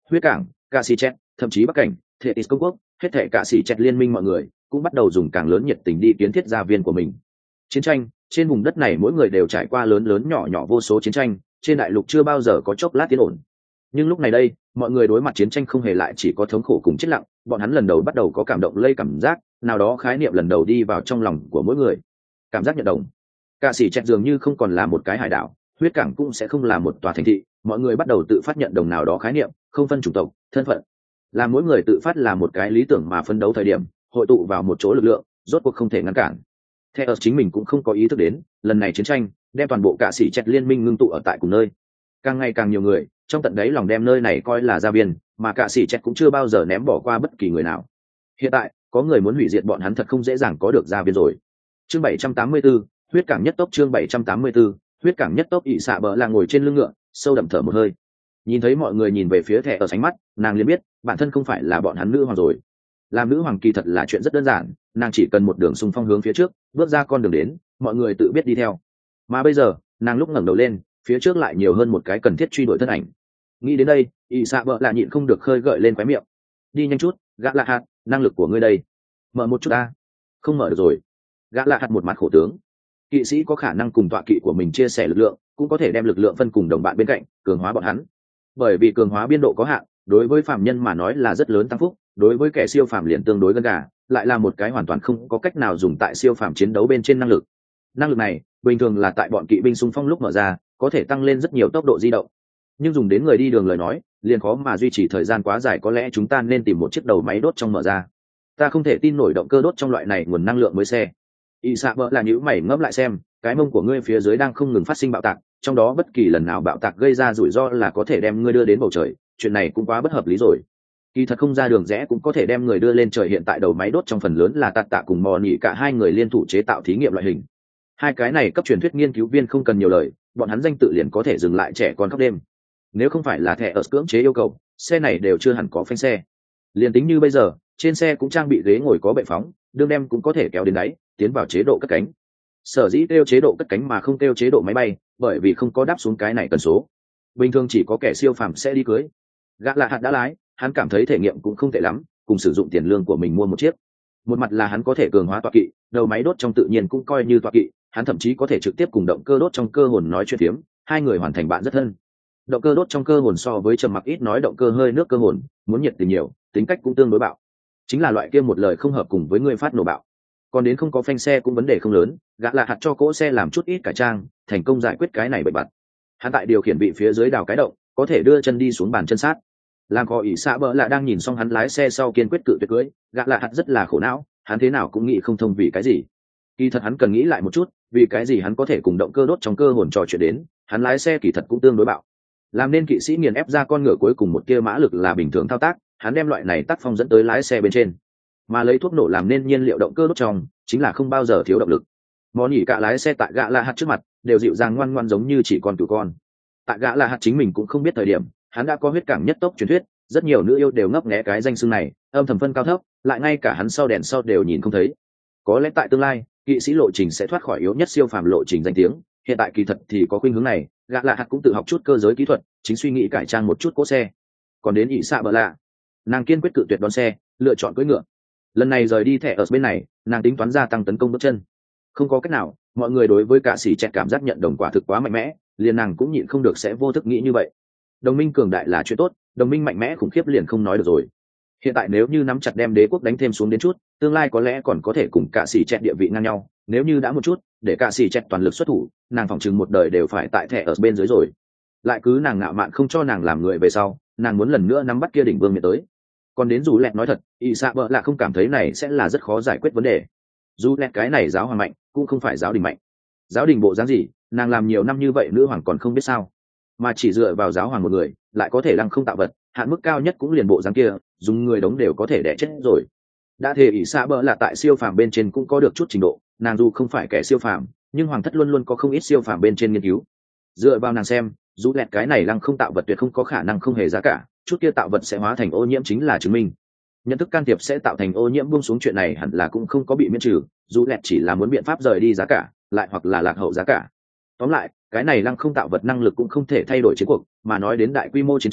Speaker 1: huyết cảng, cả xì chẹt, thậm chí bắc cảnh, thể is công quốc, hết thể cả xì chẹt liên minh mọi người cũng bắt đầu dùng càng lớn nhiệt tình đi kiến thiết gia viên của mình. Chiến tranh trên vùng đất này mỗi người đều trải qua lớn lớn nhỏ nhỏ vô số chiến tranh, trên đại lục chưa bao giờ có chốc lát tiến ổn. Nhưng lúc này đây mọi người đối mặt chiến tranh không hề lại chỉ có thống khổ cùng chết lặng, bọn hắn lần đầu bắt đầu có cảm động lây cảm giác nào đó, khái niệm lần đầu đi vào trong lòng của mỗi người. Cảm giác nhận đồng. Cả xỉ chẹt dường như không còn là một cái hải đảo, huyết cảng cũng sẽ không là một tòa thành thị, mọi người bắt đầu tự phát nhận đồng nào đó khái niệm, không phân chủng tộc thân phận, là mỗi người tự phát là một cái lý tưởng mà phấn đấu thời điểm, hội tụ vào một chỗ lực lượng rốt cuộc không thể ngăn cản. Theo chính mình cũng không có ý thức đến lần này chiến tranh đem toàn bộ cả xỉ chẹt liên minh ngưng tụ ở tại cùng nơi, càng ngày càng nhiều người trong tận đáy lòng đem nơi này coi là gia viên, mà cả xỉ chẹt cũng chưa bao giờ ném bỏ qua bất kỳ người nào. Hiện tại có người muốn hủy diệt bọn hắn thật không dễ dàng có được gia viên rồi. Chương 784, huyết cảng nhất tốc. Chương 784, huyết cảng nhất tốc. Ỷ xạ bờ là ngồi trên lưng ngựa, sâu đậm thở một hơi. Nhìn thấy mọi người nhìn về phía thẻ ở sánh mắt, nàng liền biết bản thân không phải là bọn hắn nữ hoàng rồi. Làm nữ hoàng kỳ thật là chuyện rất đơn giản, nàng chỉ cần một đường xung phong hướng phía trước, bước ra con đường đến, mọi người tự biết đi theo. Mà bây giờ nàng lúc ngẩng đầu lên, phía trước lại nhiều hơn một cái cần thiết truy đuổi thân ảnh. Nghĩ đến đây, ỷ xạ bờ là nhịn không được khơi gợi lên khóe miệng. Đi nhanh chút, gã lạ hạt, năng lực của ngươi đây, mở một chút ta. Không mở được rồi. Gã lạ hạt một mặt khổ tướng. Kỵ sĩ có khả năng cùng tọa kỵ của mình chia sẻ lực lượng, cũng có thể đem lực lượng phân cùng đồng bạn bên cạnh, cường hóa bọn hắn. Bởi vì cường hóa biên độ có hạn, đối với phàm nhân mà nói là rất lớn tăng phúc, đối với kẻ siêu phàm liền tương đối gân gà, lại là một cái hoàn toàn không có cách nào dùng tại siêu phàm chiến đấu bên trên năng lực. Năng lực này bình thường là tại bọn kỵ binh xung phong lúc mở ra, có thể tăng lên rất nhiều tốc độ di động, nhưng dùng đến người đi đường lời nói liền khó mà duy trì thời gian quá dài. Có lẽ chúng ta nên tìm một chiếc đầu máy đốt trong mở ra. Ta không thể tin nổi động cơ đốt trong loại này nguồn năng lượng mới xe. Y xạ bỡ là nhữ mày ngẫm lại xem, cái mông của ngươi phía dưới đang không ngừng phát sinh bạo tạc, trong đó bất kỳ lần nào bạo tạc gây ra rủi ro là có thể đem ngươi đưa đến bầu trời, chuyện này cũng quá bất hợp lý rồi. Kỳ thật không ra đường rẽ cũng có thể đem người đưa lên trời. Hiện tại đầu máy đốt trong phần lớn là Tạt Tạ cùng Mò Nhị cả hai người liên thủ chế tạo thí nghiệm loại hình. Hai cái này cấp truyền thuyết nghiên cứu viên không cần nhiều lời, bọn hắn danh tự liền có thể dừng lại trẻ con khóc đêm. Nếu không phải là thẻ ở cưỡng chế yêu cầu, xe này đều chưa hẳn có phanh xe. Liền tính như bây giờ trên xe cũng trang bị ghế ngồi có bệ phóng, đương đem cũng có thể kéo đến đáy, tiến vào chế độ cất cánh. Sở dĩ kêu chế độ cất cánh mà không kêu chế độ máy bay, bởi vì không có đáp xuống cái này tần số. Bình thường chỉ có kẻ siêu phàm sẽ đi cưới. Gã lạ hạt đã lái, hắn cảm thấy thể nghiệm cũng không tệ lắm, cùng sử dụng tiền lương của mình mua một chiếc. Một mặt là hắn có thể cường hóa tọa kỵ, đầu máy đốt trong tự nhiên cũng coi như tọa kỵ, hắn thậm chí có thể trực tiếp cùng động cơ đốt trong cơ hồn nói chuyện phiếm, hai người hoàn thành bạn rất thân. Động cơ đốt trong cơ hồn so với trầm mặc ít nói động cơ hơi nước cơ hồn muốn nhiệt tình nhiều, tính cách cũng tương đối bạo, chính là loại kia một lời không hợp cùng với người phát nổ bạo. Còn đến không có phanh xe cũng vấn đề không lớn, gã lạ hạt cho cỗ xe làm chút ít cải trang, thành công giải quyết cái này bậy bặt. Hắn tại điều khiển vị phía dưới đào cái động, có thể đưa chân đi xuống bàn chân sát. Làm khó ỷ xạ bỡ là đang nhìn xong hắn lái xe sau kiên quyết cự tuyệt cưới, gã lạ hạt rất là khổ não, hắn thế nào cũng nghĩ không thông vì cái gì. Kỳ thật hắn cần nghĩ lại một chút, vì cái gì hắn có thể cùng động cơ đốt trong cơ hồn trò chuyện đến, hắn lái xe kỳ thật cũng tương đối bạo. Làm nên kỵ sĩ nghiền ép ra con ngựa cuối cùng một tia mã lực là bình thường thao tác, hắn đem loại này tác phong dẫn tới lái xe bên trên, mà lấy thuốc nổ làm nên nhiên liệu động cơ đốt trong chính là không bao giờ thiếu động lực. Món nhỉ cả lái xe tại gã lạ hạt trước mặt đều dịu dàng ngoan ngoan giống như chỉ con cừu con. Tại gã lạ hạt chính mình cũng không biết thời điểm, hắn đã có huyết cảng nhất tốc truyền thuyết, rất nhiều nữ yêu đều ngấp nghé cái danh xưng này, âm thầm phân cao thấp, lại ngay cả hắn sau đèn sau đều nhìn không thấy. Có lẽ tại tương lai kỵ sĩ lộ trình sẽ thoát khỏi yếu nhất siêu phàm lộ trình danh tiếng, hiện tại kỳ thật thì có khuynh hướng này. Gã lạ hạt cũng tự học chút cơ giới kỹ thuật, chính suy nghĩ cải trang một chút cỗ xe. Còn đến ỷ xạ bỡ lạ, nàng kiên quyết cự tuyệt đón xe, lựa chọn cưỡi ngựa. Lần này rời đi thẻ ở bên này, nàng tính toán gia tăng tấn công bước chân. Không có cách nào, mọi người đối với cả xỉ chẹt cảm giác nhận đồng quả thực quá mạnh mẽ, liền nàng cũng nhịn không được sẽ vô thức nghĩ như vậy. Đồng minh cường đại là chuyện tốt, đồng minh mạnh mẽ khủng khiếp liền không nói được rồi. Hiện tại nếu như nắm chặt đem đế quốc đánh thêm xuống đến chút, tương lai có lẽ còn có thể cùng cả xỉ chẹt địa vị ngang nhau. Nếu như đã một chút để cả xỉ chẹt toàn lực xuất thủ, nàng phỏng chừng một đời đều phải tại thẻ ở bên dưới rồi. Lại cứ nàng ngạo mạn không cho nàng làm người về sau, nàng muốn lần nữa nắm bắt kia đỉnh vương miện tới. Còn đến dù lẹt nói thật, ỷ xạ bỡ là không cảm thấy này sẽ là rất khó giải quyết vấn đề. Dù lẹt cái này giáo hoàng mạnh cũng không phải giáo đình mạnh. Giáo đình bộ dáng gì, nàng làm nhiều năm như vậy nữ hoàng còn không biết sao, mà chỉ dựa vào giáo hoàng một người lại có thể lăng không tạo vật, hạn mức cao nhất cũng liền bộ dáng kia, dùng người đống đều có thể đẻ chết rồi. Đã thề ỷ xạ bỡ là tại siêu phàm bên trên cũng có được chút trình độ, nàng dù không phải kẻ siêu phàm nhưng hoàng thất luôn luôn có không ít siêu phàm bên trên nghiên cứu. Dựa vào nàng xem, dù lẹt cái này lăng không tạo vật tuyệt không có khả năng không hề giá cả, chút kia tạo vật sẽ hóa thành ô nhiễm chính là chứng minh. Nhận thức can thiệp sẽ tạo thành ô nhiễm buông xuống chuyện này hẳn là cũng không có bị miễn trừ, dù lẹt chỉ là muốn biện pháp rời đi giá cả, lại hoặc là lạc hậu giá cả. Tóm lại, cái này lăng không tạo vật năng lực cũng không thể thay đổi chiến cuộc, mà nói đến đại quy mô chiến tranh,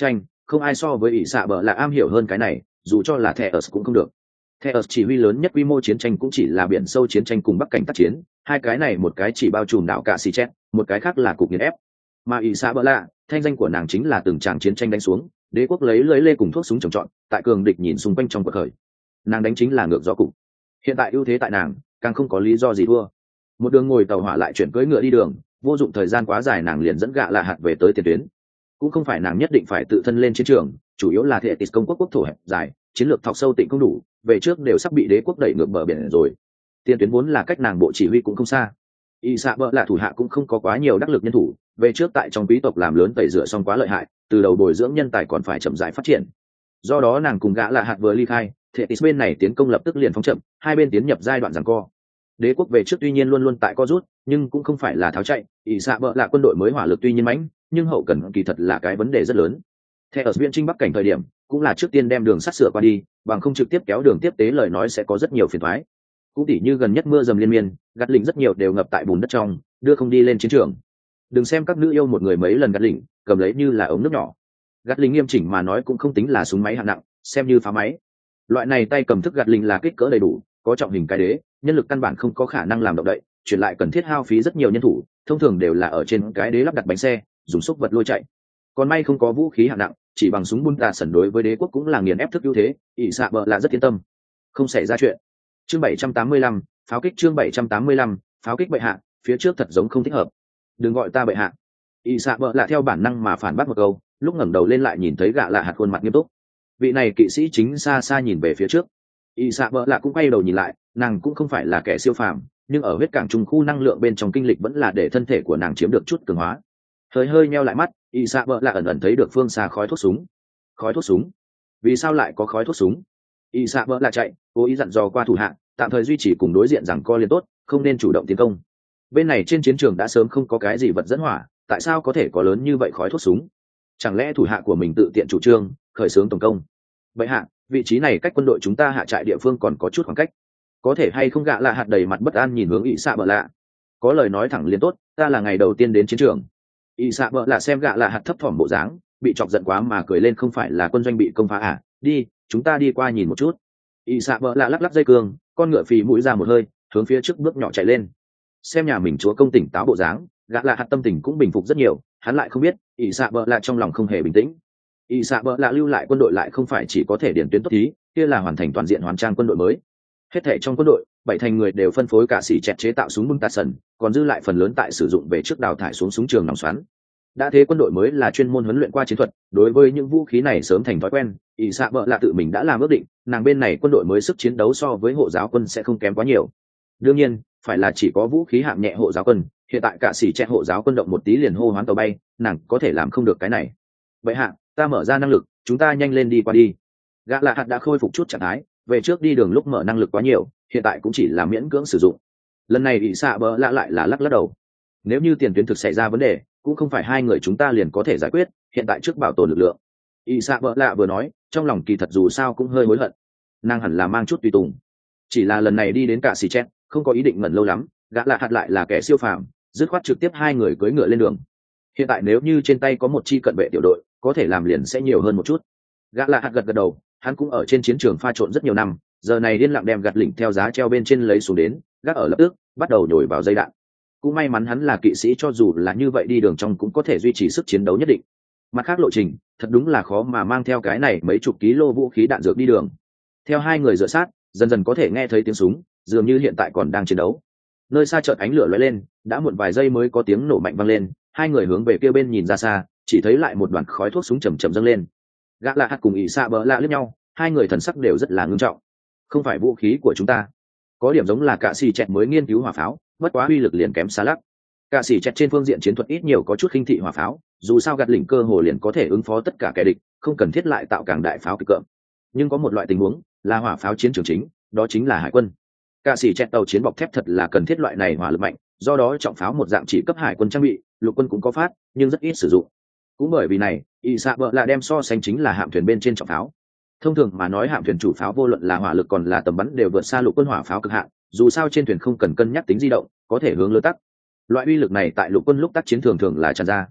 Speaker 1: không ai so với ỷ xạ bờ là am hiểu hơn cái này, dù cho là thẻ ở cũng không được. Thẻ ở chỉ huy lớn nhất quy mô chiến tranh cũng chỉ là biển sâu chiến tranh cùng bắc cảnh tác chiến, hai cái này một cái chỉ bao trùm đảo cả xì chết, một cái khác là cục nghiền ép. Mà ỷ xạ bờ lạ, thanh danh của nàng chính là từng tràng chiến tranh đánh xuống, đế quốc lấy lưới lê cùng thuốc súng trồng trọt, tại cường địch nhìn xung quanh trong cuộc khởi. Nàng đánh chính là ngược gió cục. Hiện tại ưu thế tại nàng, càng không có lý do gì thua. Một đường ngồi tàu hỏa lại chuyển cưỡi ngựa đi đường, vô dụng thời gian quá dài nàng liền dẫn gạ lạ hạt về tới tiền tuyến. Cũng không phải nàng nhất định phải tự thân lên chiến trường, chủ yếu là thể tịch công quốc thổ hẹp dài, chiến lược thọc sâu tịnh không đủ, về trước đều sắp bị đế quốc đẩy ngược bờ biển rồi. Tiền tuyến vốn là cách nàng bộ chỉ huy cũng không xa. Y xạ bợ là thủ hạ cũng không có quá nhiều đắc lực nhân thủ, về trước tại trong quý tộc làm lớn tẩy rửa xong quá lợi hại, từ đầu bồi dưỡng nhân tài còn phải chậm rãi phát triển. Do đó nàng cùng gã lạ hạt vừa ly khai, thể tịch bên này tiến công lập tức liền phóng chậm, hai bên tiến nhập giai đoạn giằng co. Đế quốc về trước tuy nhiên luôn luôn tại co rút, nhưng cũng không phải là tháo chạy. Y xạ bợ là quân đội mới hỏa lực tuy nhiên mãnh, nhưng hậu cần kỳ thật là cái vấn đề rất lớn. Theo ở viện trinh bắc cảnh thời điểm, cũng là trước tiên đem đường sắt sửa qua đi, bằng không trực tiếp kéo đường tiếp tế lời nói sẽ có rất nhiều phiền toái. Cũng tỉ như gần nhất mưa dầm liên miên, gạt lỉnh rất nhiều đều ngập tại bùn đất trong, đưa không đi lên chiến trường. Đừng xem các nữ yêu một người mấy lần gạt lỉnh, cầm lấy như là ống nước nhỏ. Gạt lỉnh nghiêm chỉnh mà nói cũng không tính là súng máy hạng nặng, xem như phá máy. Loại này tay cầm thức gạt lỉnh là kích cỡ đầy đủ, có trọng hình cái đế, nhân lực căn bản không có khả năng làm động đậy, chuyển lại cần thiết hao phí rất nhiều nhân thủ, thông thường đều là ở trên cái đế lắp đặt bánh xe, dùng xúc vật lôi chạy. Còn may không có vũ khí hạng nặng, chỉ bằng súng bun tà sẩn đối với đế quốc cũng là nghiền ép thức ưu thế, ỷ xạ bợ là rất yên tâm, không xảy ra chuyện. Chương 785, pháo kích. Chương 785, pháo kích bệ hạ, phía trước thật giống không thích hợp. Đừng gọi ta bệ hạ. ỷ xạ bợ là theo bản năng mà phản bác một câu, lúc ngẩng đầu lên lại nhìn thấy gạ lạ hạt khuôn mặt nghiêm túc. Vị này kỵ sĩ chính xa xa nhìn về phía trước. ỷ xạ bợ là cũng quay đầu nhìn lại, nàng cũng không phải là kẻ siêu phàm, nhưng ở huyết cảng trung khu năng lượng bên trong kinh lịch vẫn là để thân thể của nàng chiếm được chút cường hóa. Hơi nheo lại mắt, y xạ bợ là ẩn ẩn thấy được phương xa khói thuốc súng. Khói thuốc súng? Vì sao lại có khói thuốc súng? Y xạ bợ là chạy, cố ý dặn dò qua thủ hạ, tạm thời duy trì cùng đối diện rằng co liên tốt, không nên chủ động tiến công. Bên này trên chiến trường đã sớm không có cái gì vật dẫn hỏa, tại sao có thể có lớn như vậy khói thuốc súng? Chẳng lẽ thủ hạ của mình tự tiện chủ trương, khởi xướng tổng công? Bệ hạ, vị trí này cách quân đội chúng ta hạ trại địa phương còn có chút khoảng cách, có thể hay không? Gạ lạ hạt đầy mặt bất an nhìn hướng y xạ bợ lạ. Có lời nói thẳng liền tốt, ta là ngày đầu tiên đến chiến trường. Y xạ bợ lạ xem gạ lạ hạt thấp thỏm bộ dáng, bị chọc giận quá mà cười lên, không phải là quân doanh bị công phá à? Đi, chúng ta đi qua nhìn một chút. Y xạ bợ lạ lắc lắc dây cương, con ngựa phì mũi ra một hơi, hướng phía trước bước nhỏ chạy lên. Xem nhà mình chúa công tỉnh táo bộ dáng, gạ lạ hạt tâm tình cũng bình phục rất nhiều. Hắn lại không biết, Y xạ bợ lạ trong lòng không hề bình tĩnh. Y xạ bợ lạ lưu lại quân đội lại không phải chỉ có thể điển tuyến tốt thí, kia là hoàn thành toàn diện hoàn trang quân đội mới. Hết thảy trong quân đội, 7 thành người đều phân phối cả sĩ chẹt chế tạo súng bung tạt sần, còn dư lại phần lớn tại sử dụng về trước đào thải xuống súng trường nòng xoắn. Đã thế quân đội mới là chuyên môn huấn luyện qua chiến thuật, đối với những vũ khí này sớm thành thói quen. ỷ xạ bợ là tự mình đã làm ước định, nàng bên này quân đội mới sức chiến đấu so với hộ giáo quân sẽ không kém quá nhiều. Đương nhiên, phải là chỉ có vũ khí hạng nhẹ hộ giáo quân, hiện tại cả sĩ chẹt hộ giáo quân động một tí liền hô hoán tàu bay, nàng có thể làm không được cái này. Vậy hạ, ta mở ra năng lực, chúng ta nhanh lên đi qua đi. Gã lạ hạt đã khôi phục chút trạng thái, về trước đi đường lúc mở năng lực quá nhiều, hiện tại cũng chỉ là miễn cưỡng sử dụng. Lần này ỷ xạ bợ lạ lại là lắc đầu. Nếu như tiền tuyến thực xảy ra vấn đề, cũng không phải hai người chúng ta liền có thể giải quyết, hiện tại trước bảo tồn lực lượng. ỷ xạ bợ lạ vừa nói, trong lòng kỳ thật dù sao cũng hơi hối hận, nàng hẳn là mang chút tùy tùng. Chỉ là lần này đi đến cả xì chết, không có ý định ngẩn lâu lắm, gã lạ hạt lại là kẻ siêu phàm, dứt khoát trực tiếp hai người cưỡi ngựa lên đường. Hiện tại nếu như trên tay có một chi cận vệ tiểu đội, có thể làm liền sẽ nhiều hơn một chút. Gã lạ hạt gật đầu, hắn cũng ở trên chiến trường pha trộn rất nhiều năm, giờ này điên lặng đem gạt lỉnh theo giá treo bên trên lấy xuống đến, gác ở lập tức bắt đầu nhồi vào dây đạn. Cũng may mắn hắn là kỵ sĩ, cho dù là như vậy đi đường trong cũng có thể duy trì sức chiến đấu nhất định. Mặt khác lộ trình thật đúng là khó mà mang theo cái này mấy chục ký lô vũ khí đạn dược đi đường. Theo hai người dựa sát, dần dần có thể nghe thấy tiếng súng, dường như hiện tại còn đang chiến đấu. Nơi xa chợt ánh lửa lóe lên, đã muộn vài giây mới có tiếng nổ mạnh vang lên, hai người hướng về kia bên nhìn ra xa, chỉ thấy lại một đoàn khói thuốc súng chầm chậm dâng lên. Gã lạ hạt cùng ỷ xạ bợ lạ liếc nhau, hai người thần sắc đều rất là ngưng trọng. Không phải vũ khí của chúng ta, có điểm giống là cạ xì chẹt mới nghiên cứu hỏa pháo, bất quá uy lực liền kém xa lắc. Cạ xì chẹt trên phương diện chiến thuật ít nhiều có chút khinh thị hỏa pháo, dù sao gạt lỉnh cơ hồ liền có thể ứng phó tất cả kẻ địch, không cần thiết lại tạo càng đại pháo kịch cợm. Nhưng có một loại tình huống là hỏa pháo chiến trường chính, đó chính là hải quân. Cạ xì chẹt tàu chiến bọc thép thật là cần thiết loại này hỏa lực mạnh, do đó trọng pháo một dạng chỉ cấp hải quân trang bị, lục quân cũng có phát, nhưng rất ít sử dụng. Cũng bởi vì này, ỷ xạ bợ là đem so sánh chính là hạm thuyền bên trên trọng pháo. Thông thường mà nói, hạm thuyền chủ pháo vô luận là hỏa lực còn là tầm bắn đều vượt xa lục quân hỏa pháo cực hạn, dù sao trên thuyền không cần cân nhắc tính di động, có thể hướng lơ tắc. Loại uy lực này tại lục quân lúc tác chiến thường thường là tràn ra.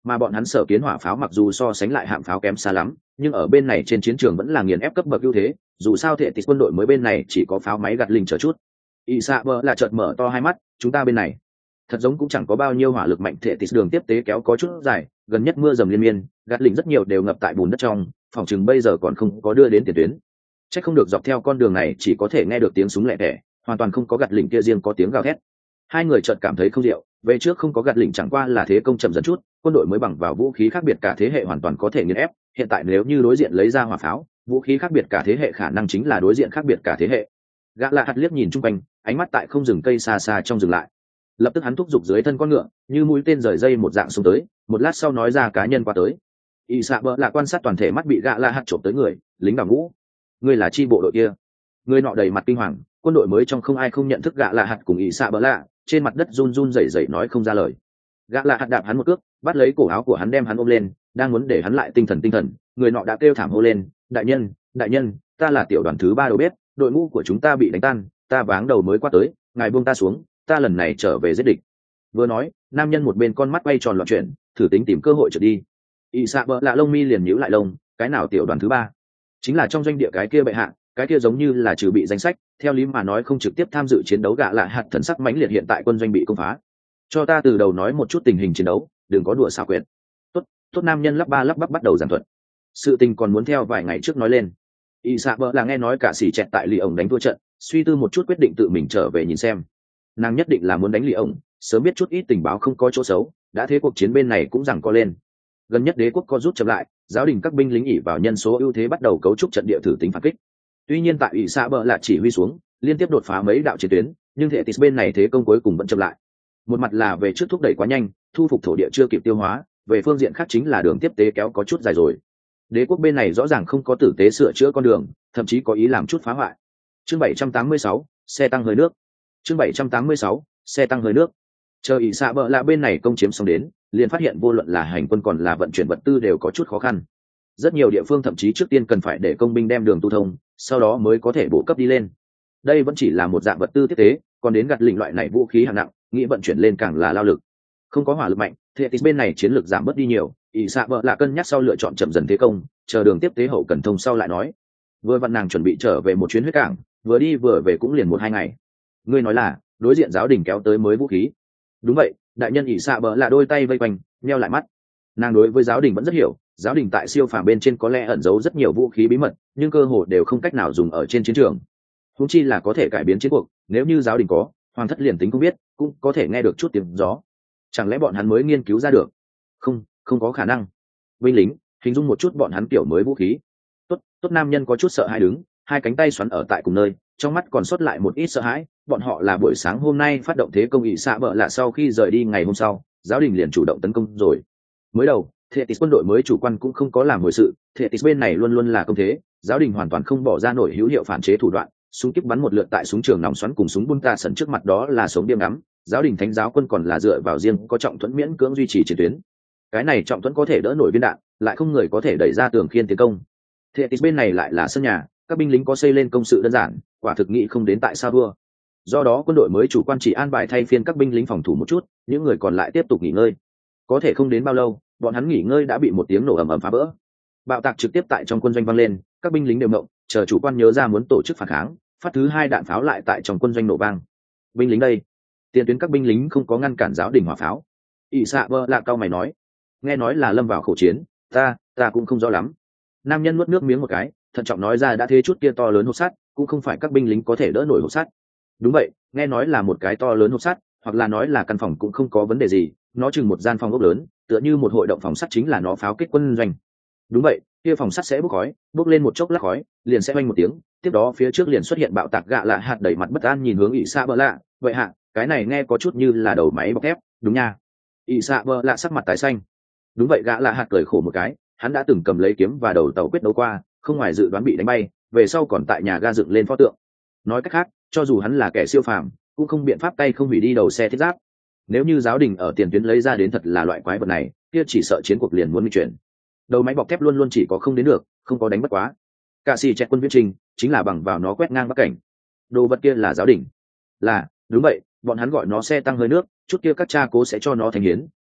Speaker 1: mà bọn hắn sở kiến hỏa pháo mặc dù so sánh lại hạm pháo kém xa lắm, nhưng ở bên này trên chiến trường vẫn là nghiền ép cấp bậc ưu thế, dù sao thể tịch quân đội mới bên này chỉ có pháo máy gạt linh chờ chút. Y Sa Bờ là chợt mở to hai mắt, chúng ta bên này thật giống cũng chẳng có bao nhiêu hỏa lực mạnh, thể tịch đường tiếp tế kéo có chút dài, gần nhất mưa dầm liên miên, gạt linh rất nhiều đều ngập tại bùn đất trong, phòng chừng bây giờ còn không có đưa đến tiền tuyến. Chắc không được dọc theo con đường này chỉ có thể nghe được tiếng súng lẹ tẻ, hoàn toàn không có gạt lỉnh kia riêng có tiếng gào thét. Hai người chợt cảm thấy không diệu, về trước không có gạt lỉnh chẳng qua là thế công chậm dần chút, quân đội mới bằng vào vũ khí khác biệt cả thế hệ hoàn toàn có thể nghiền ép, hiện tại nếu như đối diện lấy ra hỏa pháo, vũ khí khác biệt cả thế hệ khả năng chính là đối diện khác biệt cả thế hệ. Gã lạ hạt liếc nhìn chung quanh, ánh mắt tại không rừng cây xa xa trong dừng lại. Lập tức hắn thúc giục dưới thân con ngựa, như mũi tên rời dây một dạng xuống tới, một lát sau nói ra cá nhân qua tới. Y Sa Bờ là quan sát toàn thể mắt bị gã lạ hạt chộp tới người, lính đào ngũ, ngươi là chi bộ đội kia. Người nọ đầy mặt kinh hoàng, quân đội mới trong không ai không nhận thức gã lạ hạt cùng Y Sa Bờ lạ, trên mặt đất run run rẩy rẩy nói không ra lời. Gã lạ hạt đạp hắn một cước, bắt lấy cổ áo của hắn đem hắn ôm lên, đang muốn để hắn lại tinh thần, người nọ đã kêu thảm hô lên, đại nhân, ta là tiểu đoàn thứ 3 đầu bếp, đội ngũ của chúng ta bị đánh tan, ta váng đầu mới qua tới, ngài buông ta xuống, ta lần này trở về giết địch. Vừa nói, nam nhân một bên con mắt quay tròn loạn chuyển, thử tính tìm cơ hội trượt đi. Y Sa Bờ lạ lông mi liền nhíu lại lông, cái nào tiểu đoàn thứ 3? Chính là trong doanh địa cái kia bệ hạ, cái kia giống như là trừ bị danh sách, theo lý mà nói không trực tiếp tham dự chiến đấu. Gã lạ hạt thần sắc mãnh liệt, hiện tại quân doanh bị công phá, cho ta từ đầu nói một chút tình hình chiến đấu, đừng có đùa xảo quyệt. Tốt nam nhân lắp ba lắp bắp bắt đầu giảng thuật. Sự tình còn muốn theo vài ngày trước nói lên. Y Sa Bờ là nghe nói cả xỉ chẹt tại lì ổng đánh thua trận, suy tư một chút quyết định tự mình trở về nhìn xem. Nàng nhất định là muốn đánh lì ổng, sớm biết chút ít tình báo không có chỗ xấu, đã thế cuộc chiến bên này cũng rằng co lên. Gần nhất đế quốc có rút chậm lại, giáo đình các binh lính ỉ vào nhân số ưu thế bắt đầu cấu trúc trận địa thử tính phản kích. Tuy nhiên tại Y Sa Bờ là chỉ huy xuống, liên tiếp đột phá mấy đạo chiến tuyến, nhưng thể tịch bên này thế công cuối cùng vẫn chậm lại. Một mặt là về trước thúc đẩy quá nhanh, thu phục thổ địa chưa kịp tiêu hóa, về phương diện khác chính là đường tiếp tế kéo có chút dài rồi. Đế quốc bên này rõ ràng không có tử tế sửa chữa con đường, thậm chí có ý làm chút phá hoại. Chương 786, xe tăng hơi nước. Chương 786, xe tăng hơi nước. Chờ Y Sa Bờ là bên này công chiếm xong đến, liền phát hiện vô luận là hành quân còn là vận chuyển vật tư đều có chút khó khăn. Rất nhiều địa phương thậm chí trước tiên cần phải để công binh đem đường tu thông, sau đó mới có thể bổ cấp đi lên. Đây vẫn chỉ là một dạng vật tư tiếp tế, còn đến gạt lỉnh loại này vũ khí hạng nặng, nghĩ vận chuyển lên càng là lao lực. Không có hỏa lực mạnh, thì bên này chiến lược giảm bớt đi nhiều. Y Sa Bờ là cân nhắc sau lựa chọn chậm dần thế công, chờ đường tiếp tế hậu cần thông sau lại nói. Vừa vặn nàng chuẩn bị trở về một chuyến huyết cảng, vừa đi vừa về cũng liền 1-2 ngày. Ngươi nói là đối diện giáo đình kéo tới mới vũ khí? Đúng vậy, đại nhân. Y Sa Bờ là đôi tay vây quanh, nheo lại mắt. Nàng đối với giáo đình vẫn rất hiểu, giáo đình tại siêu phàm bên trên có lẽ ẩn giấu rất nhiều vũ khí bí mật, nhưng cơ hồ đều không cách nào dùng ở trên chiến trường. Huống chi là có thể cải biến chiến cuộc, nếu như giáo đình có, hoàng thất liền tính không biết, cũng có thể nghe được chút tiếng gió. Chẳng lẽ bọn hắn mới nghiên cứu ra được? Không có khả năng. Binh lính, hình dung một chút bọn hắn kiểu mới vũ khí. Tốt nam nhân có chút sợ hãi đứng, hai cánh tay xoắn ở tại cùng nơi, trong mắt còn sót lại một ít sợ hãi. Bọn họ là buổi sáng hôm nay phát động thế công. Y Sa Bờ là sau khi rời đi ngày hôm sau, giáo đình liền chủ động tấn công rồi. Mới đầu, Thetis quân đội mới chủ quan cũng không có làm hồi sự, Thetis bên này luôn luôn là công thế, giáo đình hoàn toàn không bỏ ra nổi hữu hiệu phản chế thủ đoạn, súng kíp bắn một lượt tại súng trường nòng xoắn cùng súng bunta sần trước mặt đó là sống điềm ngắm. Giáo đình thánh giáo quân còn là dựa vào riêng có trọng thuẫn miễn cưỡng duy trì chiến tuyến. Cái này trọng thuẫn có thể đỡ nổi viên đạn, lại không người có thể đẩy ra tường khiên tiến công. Thetis bên này lại là sân nhà, các binh lính có xây lên công sự đơn giản, quả thực nghĩ không đến tại sao thua. Do đó quân đội mới chủ quan chỉ an bài thay phiên các binh lính phòng thủ một chút, những người còn lại tiếp tục nghỉ ngơi. Có thể không đến bao lâu, bọn hắn nghỉ ngơi đã bị một tiếng nổ ầm ầm phá vỡ. Bạo tạc trực tiếp tại trong quân doanh vang lên, các binh lính đều ngộng, chờ chủ quan nhớ ra muốn tổ chức phản kháng, phát thứ 2 đạn pháo lại tại trong quân doanh nổ vang. Binh lính đây, tiền tuyến các binh lính không có ngăn cản giáo đình hỏa pháo. Y Sa Bờ là cao mày nói, nghe nói là lâm vào khẩu chiến, ta cũng không rõ lắm. Nam nhân nuốt nước miếng một cái, thận trọng nói ra, đã thế chút kia to lớn hộp sắt, cũng không phải các binh lính có thể đỡ nổi hộp sắt. Đúng vậy, nghe nói là một cái to lớn hộp sắt, hoặc là nói là căn phòng cũng không có vấn đề gì, nó chừng một gian phòng ốc lớn, tựa như một hội động phòng sắt chính là nó pháo kích quân doanh. Đúng vậy, kia phòng sắt sẽ bốc khói, bốc lên một chốc lát khói, liền sẽ oanh một tiếng, tiếp đó phía trước liền xuất hiện bạo tạc. Gạ lạ hạt đẩy mặt bất an nhìn hướng Y Sa Bờ lạ, vậy hạ, cái này nghe có chút như là đầu máy bọc thép, đúng nha. Y Sa Bờ lạ sắc mặt tái xanh. Đúng vậy. Gạ lạ hạt cười khổ một cái, hắn đã từng cầm lấy kiếm và đầu tàu quyết đấu qua, không ngoài dự đoán bị đánh bay, về sau còn tại nhà ga dựng lên pho tượng. Nói cách khác, cho dù hắn là kẻ siêu phàm, cũng không biện pháp tay không hủy đi đầu xe thiết giáp. Nếu như giáo đình ở tiền tuyến lấy ra đến thật là loại quái vật này, kia chỉ sợ chiến cuộc liền muốn nguy chuyển. Đầu máy bọc thép luôn luôn chỉ có không đến được, không có đánh bất quá. Cả xì chẹt quân viễn trình chính là bằng vào nó quét ngang bắc cảnh. Đồ vật kia là giáo đình. Là, đúng vậy, bọn hắn gọi nó xe tăng hơi nước, chút kia các cha cố sẽ cho nó thành hiến,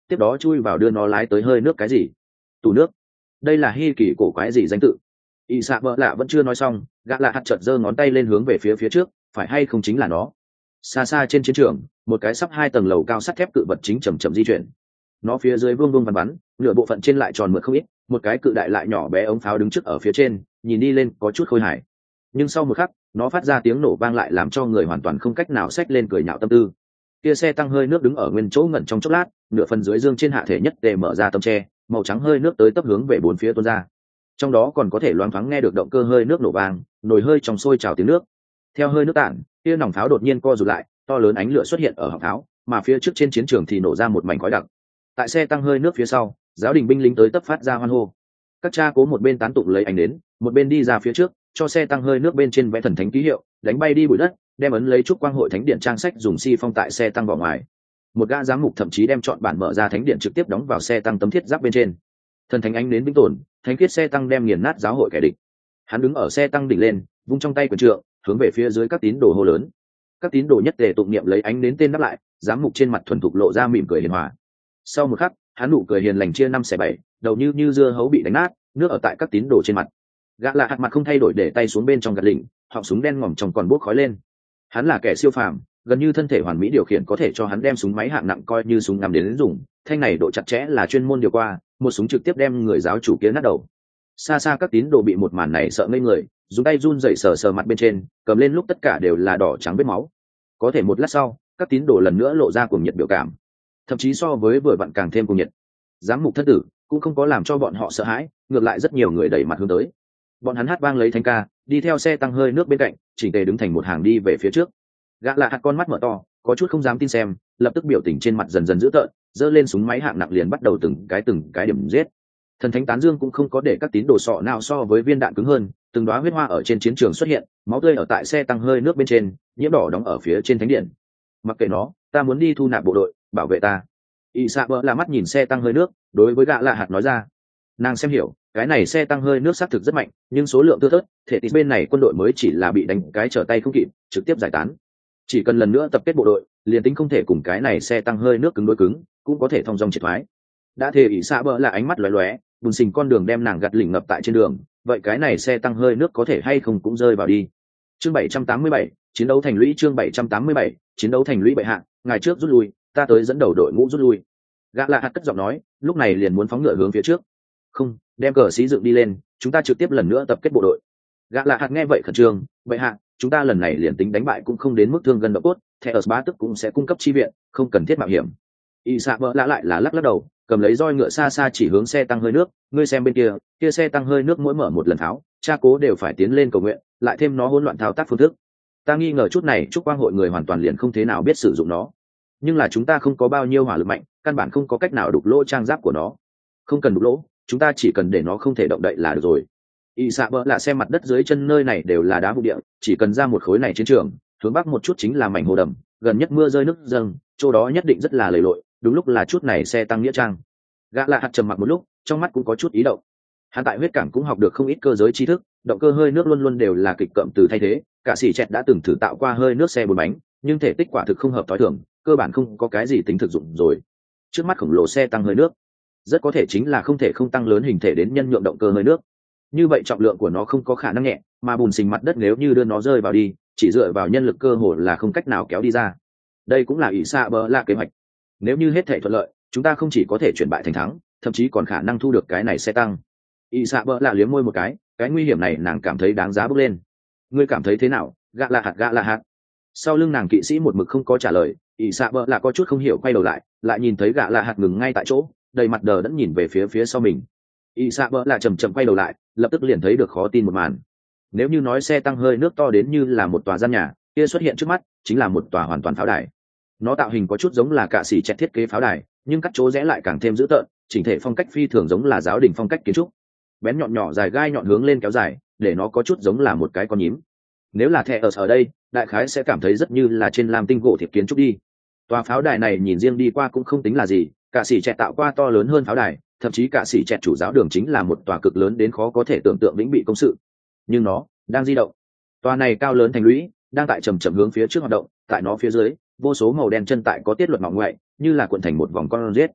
Speaker 1: tiếp đó chui vào đưa nó lái tới hơi nước cái gì. Tủ nước. Đây là hy kỳ cổ quái gì danh tự. Y xạ vợ lạ vẫn chưa nói xong, gã lạ hạt chợt giơ ngón tay lên hướng về phía trước, phải hay không chính là nó. Xa xa trên chiến trường, một cái sắp 2 tầng lầu cao sắt thép cự vật chính chậm chậm di chuyển. Nó phía dưới vương vương vắn vắn, nửa bộ phận trên lại tròn mượt không ít, một cái cự đại lại nhỏ bé ống pháo đứng trước ở phía trên, nhìn đi lên có chút khôi hài. Nhưng sau một khắc, nó phát ra tiếng nổ vang lại làm cho người hoàn toàn không cách nào xách lên cười nhạo tâm tư. Kia xe tăng hơi nước đứng ở nguyên chỗ ngẩn trong chốc lát, nửa phần dưới dương trên hạ thể nhất tề mở ra tấm tre, màu trắng hơi nước tới tấp hướng về bốn phía tuôn ra. Trong đó còn có thể loáng thoáng nghe được động cơ hơi nước nổ vang, nồi hơi trong sôi trào tiếng nước. Theo hơi nước tản, kia nòng pháo đột nhiên co rụt lại, to lớn ánh lửa xuất hiện ở họng pháo, mà phía trước trên chiến trường thì nổ ra một mảnh khói đặc. Tại xe tăng hơi nước phía sau, giáo đình binh lính tới tấp phát ra hoan hô. Các cha cố một bên tán tụng lấy ánh đến, một bên đi ra phía trước, cho xe tăng hơi nước bên trên vẽ thần thánh ký hiệu, đánh bay đi bụi đất, đem ấn lấy trúc quang hội thánh điện trang sách dùng xi phong tại xe tăng vào ngoài. Một gã giám mục thậm chí đem chọn bản mở ra thánh điện trực tiếp đóng vào xe tăng tấm thiết giáp bên trên. Thần thánh ánh đến vĩnh tồn, thánh khiết xe tăng đem nghiền nát giáo hội kẻ địch. Hắn đứng ở xe tăng đỉnh lên, vung trong tay quyền trượng, hướng về phía dưới các tín đồ hô lớn. Các tín đồ nhất tề tụng niệm lấy ánh đến tên đáp lại, giám mục trên mặt thuần thục lộ ra mỉm cười hiền hòa. Sau một khắc, hắn nụ cười hiền lành chia 5/7, đầu như dưa hấu bị đánh nát, nước ở tại các tín đồ trên mặt. Gã lạ hạt mặt không thay đổi để tay xuống bên trong gạt lỉnh, họng súng đen ngòm trong còn bốc khói lên. Hắn là kẻ siêu phàm, gần như thân thể hoàn mỹ điều khiển có thể cho hắn đem súng máy hạng nặng coi như súng ngắm đến dùng, thanh này độ chặt chẽ là chuyên môn điều qua, một súng trực tiếp đem người giáo chủ kia nát đầu. Xa xa các tín đồ bị một màn này sợ ngây người, dùng tay run rẩy sờ mặt bên trên, cầm lên lúc tất cả đều là đỏ trắng vết máu. Có thể một lát sau, các tín đồ lần nữa lộ ra cuồng nhiệt biểu cảm, thậm chí so với vừa vặn càng thêm cuồng nhiệt. Giám mục thất tử cũng không có làm cho bọn họ sợ hãi, ngược lại rất nhiều người đẩy mặt hướng tới. Bọn hắn hát vang lấy thánh ca, đi theo xe tăng hơi nước bên cạnh, chỉnh tề đứng thành một hàng đi về phía trước. Gã lạ hạt con mắt mở to, có chút không dám tin xem, lập tức biểu tình trên mặt dần dần dữ tợn, giơ lên súng máy hạng nặng liền bắt đầu từng cái điểm giết. Thần thánh tán dương cũng không có để các tín đồ sọ nào so với viên đạn cứng hơn, từng đóa huyết hoa ở trên chiến trường xuất hiện, máu tươi ở tại xe tăng hơi nước bên trên, nhiễm đỏ đóng ở phía trên thánh điện. Mặc kệ nó, ta muốn đi thu nạp bộ đội, bảo vệ ta. Y xạ bỡ là mắt nhìn xe tăng hơi nước, đối với gã lạ hạt nói ra. Nàng xem hiểu, cái này xe tăng hơi nước xác thực rất mạnh, nhưng số lượng thưa thớt, thể tích bên này quân đội mới chỉ là bị đánh cái trở tay không kịp, trực tiếp giải tán. Chỉ cần lần nữa tập kết bộ đội, liền tính không thể cùng cái này xe tăng hơi nước cứng đối cứng, cũng có thể thông dong triệt thoái. Đã thề ỷ xạ bỡ là ánh mắt lóe lóe, bùn xình con đường đem nàng gặt lỉnh ngập tại trên đường, vậy cái này xe tăng hơi nước có thể hay không cũng rơi vào đi. Chương 787, chiến đấu thành lũy. Chương 787, chiến đấu thành lũy. Bệ hạ, ngày trước rút lui, ta tới dẫn đầu đội ngũ rút lui. Gã lạ hạt cất giọng nói, lúc này liền muốn phóng ngựa hướng phía trước. Không, đem cờ xí dựng đi lên, chúng ta trực tiếp lần nữa tập kết bộ đội. Gã lạ hạt nghe vậy khẩn trương, bệ hạ, chúng ta lần này liền tính đánh bại cũng không đến mức thương gần độ cốt, Theos bá tức cũng sẽ cung cấp chi viện, không cần thiết mạo hiểm. Y xạ bỡ lại là lắc đầu, cầm lấy roi ngựa xa xa chỉ hướng xe tăng hơi nước, ngươi xem bên kia, kia xe tăng hơi nước mỗi mở một lần tháo, cha cố đều phải tiến lên cầu nguyện, lại thêm nó hỗn loạn thao tác phương thức. Ta nghi ngờ chút này chúc quang hội người hoàn toàn liền không thế nào biết sử dụng nó. Nhưng là chúng ta không có bao nhiêu hỏa lực mạnh, căn bản không có cách nào đục lỗ trang giáp của nó. Không cần đục lỗ, chúng ta chỉ cần để nó không thể động đậy là được rồi. Y xạ bỡ là xem mặt đất dưới chân nơi này đều là đá vụ địa, chỉ cần ra một khối này chiến trường, hướng bắc một chút chính là mảnh hồ đầm, gần nhất mưa rơi nước dâng, chỗ đó nhất định rất là lầy lội, đúng lúc là chút này xe tăng nghĩa trang. Gã lạ hạt trầm mặc một lúc, trong mắt cũng có chút ý động. Hắn tại huyết cảng cũng học được không ít cơ giới tri thức, động cơ hơi nước luôn luôn đều là kịch cậm từ thay thế, cả sĩ chẹt đã từng thử tạo qua hơi nước xe 4 bánh, nhưng thể tích quả thực không hợp tối thường, cơ bản không có cái gì tính thực dụng rồi. Trước mắt khổng lồ xe tăng hơi nước, rất có thể chính là không thể không tăng lớn hình thể đến nhân nhượng động cơ hơi nước. Như vậy trọng lượng của nó không có khả năng nhẹ, mà bùn xình mặt đất nếu như đưa nó rơi vào đi, chỉ dựa vào nhân lực cơ hồ là không cách nào kéo đi ra. Đây cũng là ỷ xạ bỡ là kế hoạch. Nếu như hết thể thuận lợi, chúng ta không chỉ có thể chuyển bại thành thắng, thậm chí còn khả năng thu được cái này xe tăng. ỷ xạ bỡ là liếm môi một cái nguy hiểm này nàng cảm thấy đáng giá bước lên. Ngươi cảm thấy thế nào? Gã lạ hạt. Sau lưng nàng kỵ sĩ một mực không có trả lời, ỷ xạ bỡ là có chút không hiểu quay đầu lại nhìn thấy gã lạ hạt ngừng ngay tại chỗ, đầy mặt đờ đẫn nhìn về phía sau mình. ỷ xạ bỡ là chầm quay đầu lại, lập tức liền thấy được khó tin một màn. Nếu như nói xe tăng hơi nước to đến như là một tòa gian nhà, kia xuất hiện trước mắt chính là một tòa hoàn toàn pháo đài. Nó tạo hình có chút giống là cạ sĩ chẹt thiết kế pháo đài, nhưng cắt chỗ rẽ lại càng thêm dữ tợn, chỉnh thể phong cách phi thường giống là giáo đình phong cách kiến trúc. Bén nhọn nhỏ dài gai nhọn hướng lên kéo dài, để nó có chút giống là một cái con nhím. Nếu là thẻ ở đây, đại khái sẽ cảm thấy rất như là trên lam tinh gỗ thiệp kiến trúc đi. Tòa pháo đài này nhìn riêng đi qua cũng không tính là gì, cạ sĩ chẹt tạo qua to lớn hơn pháo đài, thậm chí cạ sĩ chẹt chủ giáo đường chính là một tòa cực lớn đến khó có thể tưởng tượng vĩnh bị công sự. Nhưng nó đang di động. Tòa này cao lớn thành lũy, đang tại chậm hướng phía trước hoạt động, tại nó phía dưới, vô số màu đen chân tại có tiết luật mỏng ngoại, như là cuộn thành một vòng con rết.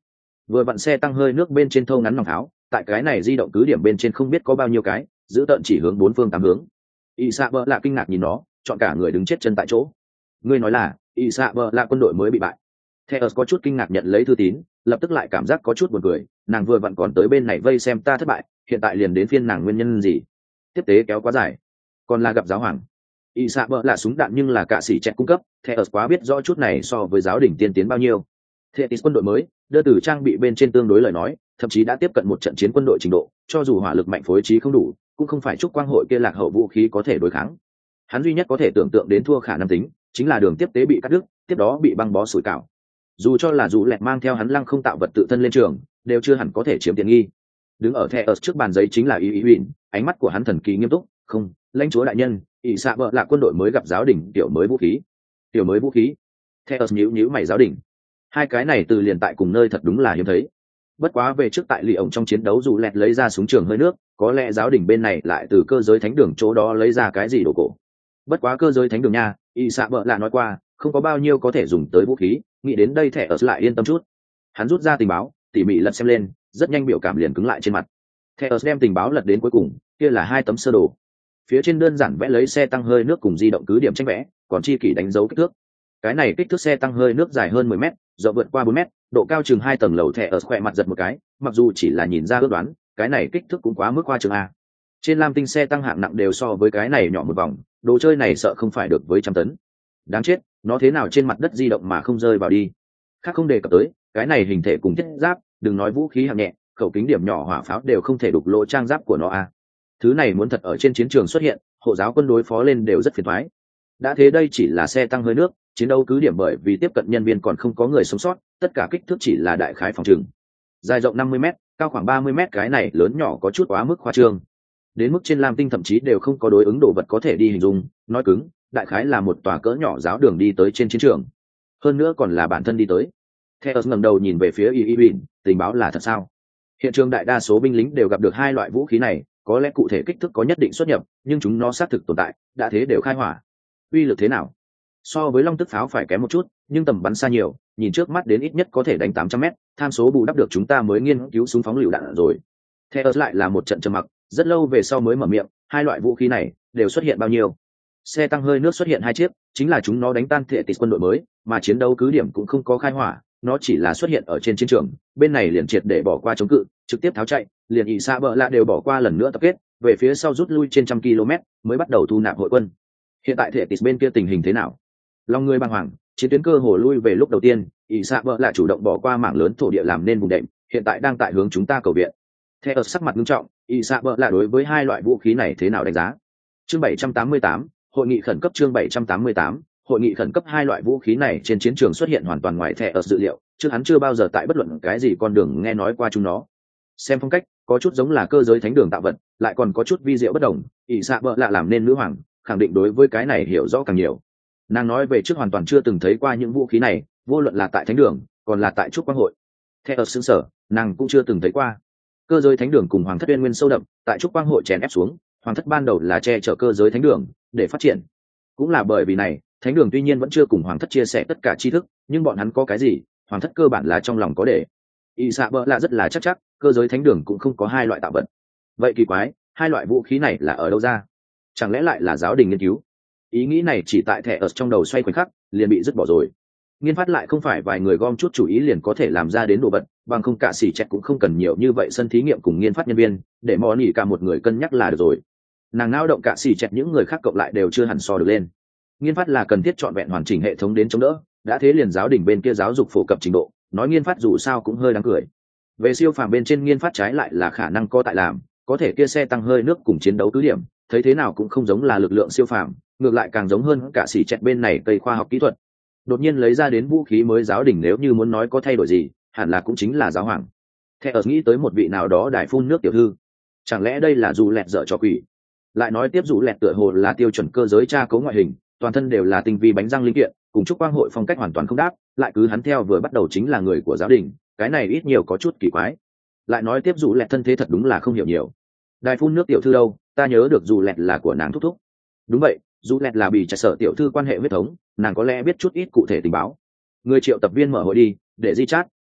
Speaker 1: vừa vặn xe tăng hơi nước bên trên thâu ngắn nòng tháo, tại cái này di động cứ điểm bên trên không biết có bao nhiêu cái, giữ tận chỉ hướng bốn phương tám hướng. Y Sa Bờ lạ kinh ngạc nhìn nó, chọn cả người đứng chết chân tại chỗ. Ngươi nói là Y Sa Bờ lạ quân đội mới bị bại? Theus có chút kinh ngạc nhận lấy thư tín, lập tức lại cảm giác có chút buồn cười, nàng vừa vặn còn tới bên này vây xem ta thất bại, hiện tại liền đến phiên nàng nguyên nhân gì? Tiếp tế kéo quá dài, còn là gặp giáo hoàng. Y Sa Bờ là súng đạn nhưng là cả sĩ chẹt cung cấp, Theus quá biết rõ chút này so với giáo đỉnh tiên tiến bao nhiêu. Thetis quân đội mới, đưa từ trang bị bên trên tương đối lời nói, thậm chí đã tiếp cận một trận chiến quân đội trình độ, cho dù hỏa lực mạnh phối trí không đủ, cũng không phải chúc quang hội kia lạc hậu vũ khí có thể đối kháng. Hắn duy nhất có thể tưởng tượng đến thua khả năng tính, chính là đường tiếp tế bị cắt đứt, tiếp đó bị băng bó sủi cảo. Dù cho là dù lẹt mang theo hắn lăng không tạo vật tự thân lên trường, đều chưa hẳn có thể chiếm tiện nghi. Đứng ở Theus trước bàn giấy chính là Y Huỳnh, ánh mắt của hắn thần kỳ nghiêm túc, không, lãnh chúa đại nhân, ỷ xạ vợ là quân đội mới gặp giáo đỉnh tiểu mới vũ khí. Tiểu mới vũ khí? Theus nhíu mày giáo đỉnh. Hai cái này từ liền tại cùng nơi thật đúng là hiếm thấy. Bất quá về trước tại lì ổng trong chiến đấu dù lẹt lấy ra súng trường hơi nước, có lẽ giáo đỉnh bên này lại từ cơ giới thánh đường chỗ đó lấy ra cái gì đồ cổ. Bất quá cơ giới thánh đường nha, y xạ vợ lạ nói qua không có bao nhiêu có thể dùng tới vũ khí, nghĩ đến đây thẻ ở lại yên tâm chút. Hắn rút ra tình báo, tỉ mỉ lật xem lên, rất nhanh biểu cảm liền cứng lại trên mặt. Thẻ ở đem tình báo lật đến cuối cùng, kia là 2 tấm sơ đồ. Phía trên đơn giản vẽ lấy xe tăng hơi nước cùng di động cứ điểm tranh vẽ, còn chi kỷ đánh dấu kích thước. Cái này kích thước xe tăng hơi nước dài hơn 10 mét, rộng vượt qua 4 mét, độ cao chừng 2 tầng lầu. Thẻ ở khỏe mặt giật một cái, mặc dù chỉ là nhìn ra ước đoán, cái này kích thước cũng quá mức khoa trương a. Trên lam tinh xe tăng hạng nặng đều so với cái này nhỏ một vòng, đồ chơi này sợ không phải được với 100 tấn. Đáng chết, nó thế nào trên mặt đất di động mà không rơi vào đi. Khác không đề cập tới, cái này hình thể cùng thiết giáp, đừng nói vũ khí hạng nhẹ, khẩu kính điểm nhỏ hỏa pháo đều không thể đục lỗ trang giáp của nó a. Thứ này muốn thật ở trên chiến trường xuất hiện, hộ giáo quân đối phó lên đều rất phiền toái. Đã thế đây chỉ là xe tăng hơi nước, chiến đấu cứ điểm bởi vì tiếp cận nhân viên còn không có người sống sót, tất cả kích thước chỉ là đại khái phòng trường. Dài rộng 50 m, cao khoảng 30 m, cái này lớn nhỏ có chút quá mức khoa trương. Đến mức trên lam tinh thậm chí đều không có đối ứng đồ vật có thể đi hình dung, nói cứng, đại khái là một tòa cỡ nhỏ giáo đường đi tới trên chiến trường. Hơn nữa còn là bản thân đi tới. Theus ngẩng đầu nhìn về phía Y Huỳnh, tình báo là thật sao? Hiện trường đại đa số binh lính đều gặp được hai loại vũ khí này, có lẽ cụ thể kích thước có nhất định xuất nhập, nhưng chúng nó xác thực tồn tại, đã thế đều khai hỏa. Uy lực thế nào? So với long tức pháo phải kém một chút, nhưng tầm bắn xa nhiều, nhìn trước mắt đến ít nhất có thể đánh 800 m, tham số bù đắp được chúng ta mới nghiên cứu súng phóng lựu đạn rồi. Theus lại là một trận trầm mặc, rất lâu về sau mới mở miệng, hai loại vũ khí này đều xuất hiện bao nhiêu? Xe tăng hơi nước xuất hiện 2 chiếc, chính là chúng nó đánh tan Thetis quân đội mới, mà chiến đấu cứ điểm cũng không có khai hỏa, nó chỉ là xuất hiện ở trên chiến trường, bên này liền triệt để bỏ qua chống cự, trực tiếp tháo chạy, liền ỷ xa bợ lạ đều bỏ qua lần nữa tập kết, về phía sau rút lui trên 100 km, mới bắt đầu thu nạp hội quân. Hiện tại Thetis bên kia tình hình thế nào? Lòng người bàng hoàng, chiến tuyến cơ hồ lui về lúc đầu tiên, ỷ xa bợ lạ chủ động bỏ qua mảng lớn thổ địa làm nên vùng đệm, hiện tại đang tại hướng chúng ta cầu viện. Theo sắc mặt nghiêm trọng, ỷ xa bợ lạ đối với hai loại vũ khí này thế nào đánh giá? Chương 788, hội nghị khẩn cấp. Chương 788, hội nghị khẩn cấp. Hai loại vũ khí này trên chiến trường xuất hiện hoàn toàn ngoài thẻ ở dự liệu, chứ hắn chưa bao giờ tại bất luận cái gì con đường nghe nói qua chúng nó. Xem phong cách, có chút giống là cơ giới thánh đường tạo vật, lại còn có chút vi diệu bất đồng, ỷ xạ bợ lạ làm nên nữ hoàng, khẳng định đối với cái này hiểu rõ càng nhiều. Nàng nói về trước hoàn toàn chưa từng thấy qua những vũ khí này, vô luận là tại thánh đường, còn là tại trúc quang hội. Theo ở xứ sở, nàng cũng chưa từng thấy qua. Cơ giới thánh đường cùng hoàng thất uyên nguyên sâu đậm, tại trúc quang hội chèn ép xuống, hoàng thất ban đầu là che chở cơ giới thánh đường để phát triển. Cũng là bởi vì này, thánh đường tuy nhiên vẫn chưa cùng hoàng thất chia sẻ tất cả tri thức, nhưng bọn hắn có cái gì, hoàng thất cơ bản là trong lòng có để. Y xạ bợ lạ rất là chắc cơ giới thánh đường cũng không có hai loại tạo vật. Vậy kỳ quái, hai loại vũ khí này là ở đâu ra? Chẳng lẽ lại là giáo đình nghiên cứu? Ý nghĩ này chỉ tại thẻ ở trong đầu xoay khoảnh khắc, liền bị dứt bỏ rồi. Nghiên phát lại không phải vài người gom chút chủ ý liền có thể làm ra đến đồ vật, bằng không cả xỉ chẹt cũng không cần nhiều như vậy sân thí nghiệm cùng nghiên phát nhân viên, để mò nỉ cả một người cân nhắc là được rồi. Nàng nao động cả xỉ chẹt những người khác cộng lại đều chưa hẳn so được lên. Nghiên phát là cần thiết trọn vẹn hoàn chỉnh hệ thống đến chống đỡ, đã thế liền giáo đình bên kia giáo dục phổ cập trình độ, nói nghiên phát dù sao cũng hơi đáng cười. Về siêu phàm bên trên nghiên phát trái lại là khả năng có tại làm, có thể kia xe tăng hơi nước cùng chiến đấu cứ điểm, thấy thế nào cũng không giống là lực lượng siêu phàm, ngược lại càng giống hơn cả xỉ chẹt bên này cây khoa học kỹ thuật. Đột nhiên lấy ra đến vũ khí mới giáo đình nếu như muốn nói có thay đổi gì, hẳn là cũng chính là giáo hoàng. Theo nghĩ tới một vị nào đó đài phun nước tiểu thư, chẳng lẽ đây là dù lẹt dở cho quỷ? Lại nói tiếp dù lẹt tựa hồ là tiêu chuẩn cơ giới tra cấu ngoại hình, toàn thân đều là tinh vi bánh răng linh kiện, cùng chúc quang hội phong cách hoàn toàn không đáp, lại cứ hắn theo vừa bắt đầu chính là người của giáo đình, cái này ít nhiều có chút kỳ quái. Lại nói tiếp dù lẹt thân thế thật đúng là không hiểu nhiều. Đài phun nước tiểu thư đâu, ta nhớ được dù lẹt là của nàng thúc thúc. Đúng vậy, dù lẹt là bị chạy sở tiểu thư quan hệ huyết thống, nàng có lẽ biết chút ít cụ thể tình báo. Người triệu tập viên mở hội đi, để di chat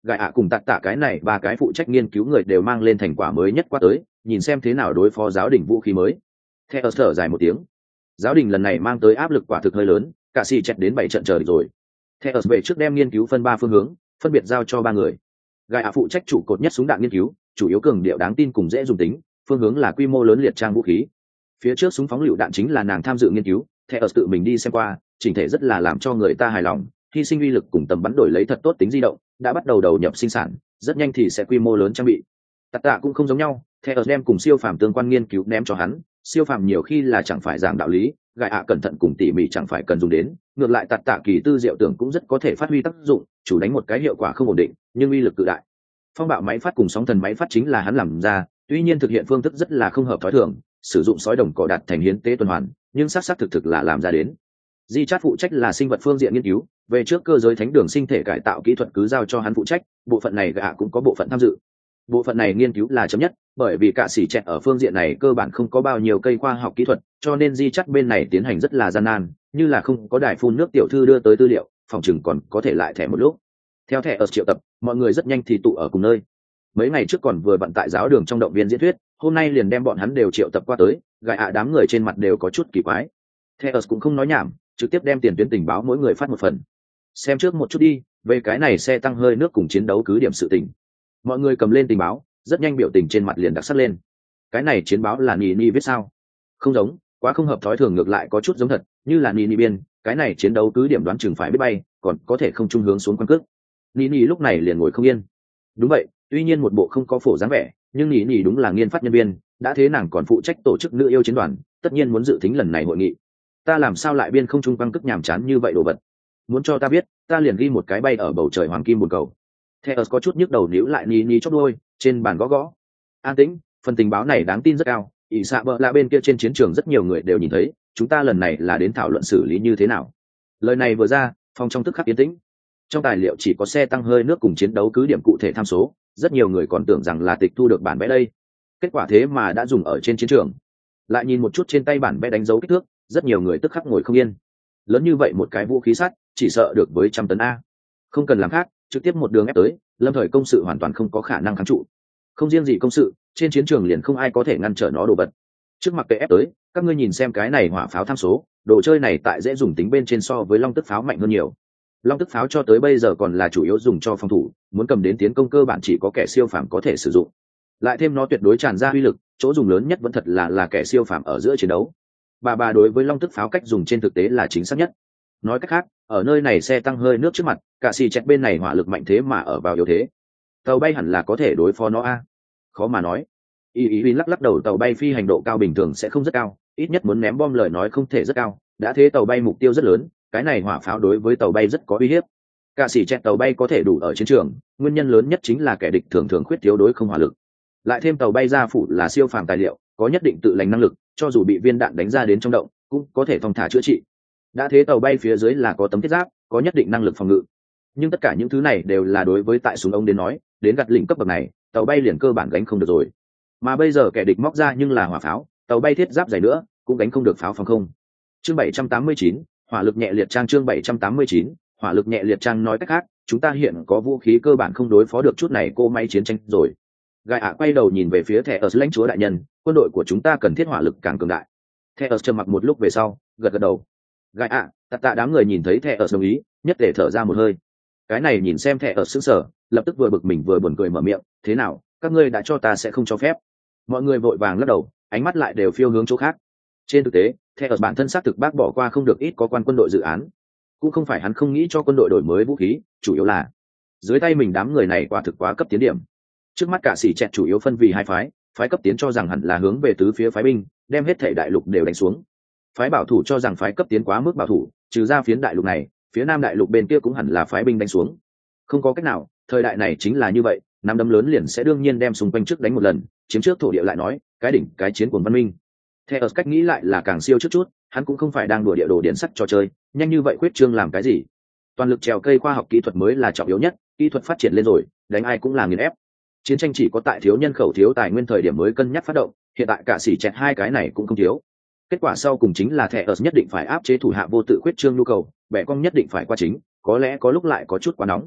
Speaker 1: gài ạ cùng tạt tạ cái này ba cái phụ trách nghiên cứu người đều mang lên thành quả mới nhất qua tới, nhìn xem thế nào đối phó giáo đình vũ khí mới. Theo thở dài một tiếng, giáo đình lần này mang tới áp lực quả thực hơi lớn, cả xì chẹt đến 7 trận chờ rồi. Theo về trước đem nghiên cứu phân 3 phương hướng, phân biệt giao cho 3 người. Gài ạ phụ trách trụ cột nhất súng đạn nghiên cứu, chủ yếu cường điệu đáng tin cùng dễ dùng tính, phương hướng là quy mô lớn liệt trang vũ khí. Phía trước súng phóng lựu đạn chính là nàng tham dự nghiên cứu, theo tự mình đi xem qua, chỉnh thể rất là làm cho người ta hài lòng, hy sinh uy lực cùng tầm bắn đổi lấy thật tốt tính di động, đã bắt đầu đầu nhập sinh sản, rất nhanh thì sẽ quy mô lớn trang bị. Tạt tạ cũng không giống nhau, theo đem cùng siêu phàm tương quan nghiên cứu ném cho hắn, siêu phàm nhiều khi là chẳng phải giảng đạo lý, gài ạ cẩn thận cùng tỉ mỉ chẳng phải cần dùng đến, ngược lại tạt tạ kỳ tư diệu tưởng cũng rất có thể phát huy tác dụng, chủ đánh một cái hiệu quả không ổn định, nhưng uy lực cự đại. Phong bạo máy phát cùng sóng thần máy phát chính là hắn làm ra, tuy nhiên thực hiện phương thức rất là không hợp thói thường, sử dụng sói đồng cỏ đặt thành hiến tế tuần hoàn, nhưng xác thực là làm ra đến. Di Chát phụ trách là sinh vật phương diện nghiên cứu, về trước cơ giới thánh đường sinh thể cải tạo kỹ thuật cứ giao cho hắn phụ trách, bộ phận này gạ cũng có bộ phận tham dự. Bộ phận này nghiên cứu là chấm nhất, bởi vì cả sĩ chẹt ở phương diện này cơ bản không có bao nhiêu cây khoa học kỹ thuật, cho nên Di Chát bên này tiến hành rất là gian nan, như là không có đài phun nước tiểu thư đưa tới tư liệu, phòng chừng còn có thể lại thẻ một lúc. Theo thẻ ở triệu tập, mọi người rất nhanh thì tụ ở cùng nơi. Mấy ngày trước còn vừa bận tại giáo đường trong động viên diễn thuyết, hôm nay liền đem bọn hắn đều triệu tập qua tới, gài ạ đám người trên mặt đều có chút kỳ quái. Theo cũng không nói nhảm, trực tiếp đem tiền tuyến tình báo mỗi người phát một phần. Xem trước một chút đi, về cái này xe tăng hơi nước cùng chiến đấu cứ điểm sự tình. Mọi người cầm lên tình báo, rất nhanh biểu tình trên mặt liền đặc sắc lên. Cái này chiến báo là Nini viết sao? Không giống, quá không hợp thói thường, ngược lại có chút giống thật, như là Nini biên, cái này chiến đấu cứ điểm đoán chừng phải biết bay, còn có thể không trung hướng xuống quan cước. Nini lúc này liền ngồi không yên. Đúng vậy, tuy nhiên một bộ không có phổ dáng vẻ, nhưng Nini đúng là nghiên phát nhân viên, đã thế nàng còn phụ trách tổ chức nữ yêu chiến đoàn, tất nhiên muốn dự tính lần này hội nghị. Ta làm sao lại biên không trung băng cước nhàm chán như vậy đồ vật? Muốn cho ta biết, ta liền ghi một cái bay ở bầu trời hoàng kim buồn cầu. Theo có chút nhức đầu níu lại Nini chóp đôi, trên bàn gõ gõ. An tĩnh, phần tình báo này đáng tin rất cao, ỷ xạ bợ là bên kia trên chiến trường rất nhiều người đều nhìn thấy, chúng ta lần này là đến thảo luận xử lý như thế nào. Lời này vừa ra, phòng trong tức khắc yên tĩnh. Trong tài liệu chỉ có xe tăng hơi nước cùng chiến đấu cứ điểm cụ thể tham số, rất nhiều người còn tưởng rằng là tịch thu được bản vẽ đây. Kết quả thế mà đã dùng ở trên chiến trường. Lại nhìn một chút trên tay bản vẽ đánh dấu kích thước, rất nhiều người tức khắc ngồi không yên. Lớn như vậy một cái vũ khí sắt, chỉ sợ được với 100 tấn a. Không cần làm khác, trực tiếp một đường ép tới, lâm thời công sự hoàn toàn không có khả năng kháng trụ. Không riêng gì công sự, trên chiến trường liền không ai có thể ngăn trở nó đổ vật. Trước mặt kệ ép tới, các ngươi nhìn xem cái này hỏa pháo tham số, đồ chơi này tại dễ dùng tính bên trên so với long tức pháo mạnh hơn nhiều. Long tức pháo cho tới bây giờ còn là chủ yếu dùng cho phòng thủ, muốn cầm đến tiến công cơ bản chỉ có kẻ siêu phàm có thể sử dụng. Lại thêm nó tuyệt đối tràn ra uy lực, chỗ dùng lớn nhất vẫn thật là kẻ siêu phàm ở giữa chiến đấu. Bà đối với long tức pháo cách dùng trên thực tế là chính xác nhất. Nói cách khác, ở nơi này xe tăng hơi nước trước mặt, cả xì chẹt bên này hỏa lực mạnh thế mà ở vào yếu thế. Tàu bay hẳn là có thể đối phó nó a. Khó mà nói. Ý lắc đầu, tàu bay phi hành độ cao bình thường sẽ không rất cao, ít nhất muốn ném bom lời nói không thể rất cao, đã thế tàu bay mục tiêu rất lớn, cái này hỏa pháo đối với tàu bay rất có uy hiếp. Cả xì chẹt tàu bay có thể đủ ở chiến trường, nguyên nhân lớn nhất chính là kẻ địch thường thường khuyết thiếu đối không hỏa lực. Lại thêm tàu bay ra phủ là siêu phàm tài liệu, có nhất định tự lành năng lực, cho dù bị viên đạn đánh ra đến trong động, cũng có thể thong thả chữa trị. Đã thế tàu bay phía dưới là có tấm thiết giáp, có nhất định năng lực phòng ngự. Nhưng tất cả những thứ này đều là đối với tại súng ống đến nói, đến gặt lỉnh cấp bậc này, tàu bay liền cơ bản gánh không được rồi. Mà bây giờ kẻ địch móc ra nhưng là hỏa pháo, tàu bay thiết giáp dày nữa, cũng gánh không được pháo phòng không. Chương 789, hỏa lực nhẹ liệt trang. Chương 789, hỏa lực nhẹ liệt trang. Nói cách khác, chúng ta hiện có vũ khí cơ bản không đối phó được chút này cô máy chiến tranh rồi. Gai ạ quay đầu nhìn về phía thẻ ở lãnh chúa đại nhân, quân đội của chúng ta cần thiết hỏa lực càng cường đại. Thẻ ở trầm mặc một lúc về sau, gật đầu. Gai ạ, tạ đám người nhìn thấy thẻ ở đồng ý, nhất để thở ra một hơi. Cái này nhìn xem thẻ ở sững sờ, lập tức vừa bực mình vừa buồn cười mở miệng, thế nào, các ngươi đã cho ta sẽ không cho phép. Mọi người vội vàng lắc đầu, ánh mắt lại đều phiêu hướng chỗ khác. Trên thực tế, thẻ ở bản thân xác thực bác bỏ qua không được ít có quan quân đội dự án, cũng không phải hắn không nghĩ cho quân đội đổi mới vũ khí, chủ yếu là dưới tay mình đám người này quả thực quá cấp tiến điểm. Trước mắt cả sĩ chẹt chủ yếu phân vì hai phái, phái cấp tiến cho rằng hẳn là hướng về tứ phía phái binh, đem hết thể đại lục đều đánh xuống. Phái bảo thủ cho rằng phái cấp tiến quá mức bảo thủ, trừ ra phiến đại lục này, phía nam đại lục bên kia cũng hẳn là phái binh đánh xuống. Không có cách nào, thời đại này chính là như vậy, nắm đấm lớn liền sẽ đương nhiên đem xung quanh trước đánh một lần, chiếm trước thổ địa lại nói, cái đỉnh cái chiến của văn minh. Theo cách nghĩ lại là càng siêu trước chút, hắn cũng không phải đang đùa địa đồ điển sắc trò chơi, nhanh như vậy khuyết trương làm cái gì? Toàn lực trèo cây khoa học kỹ thuật mới là trọng yếu nhất, kỹ thuật phát triển lên rồi, đánh ai cũng là nghiền ép. Chiến tranh chỉ có tại thiếu nhân khẩu thiếu tài nguyên thời điểm mới cân nhắc phát động, hiện tại cả xỉ chẹt hai cái này cũng không thiếu. Kết quả sau cùng chính là thẻ ở nhất định phải áp chế thủ hạ vô tự khuyết trương nhu cầu, bẻ cong nhất định phải qua chính, có lẽ có lúc lại có chút quá nóng.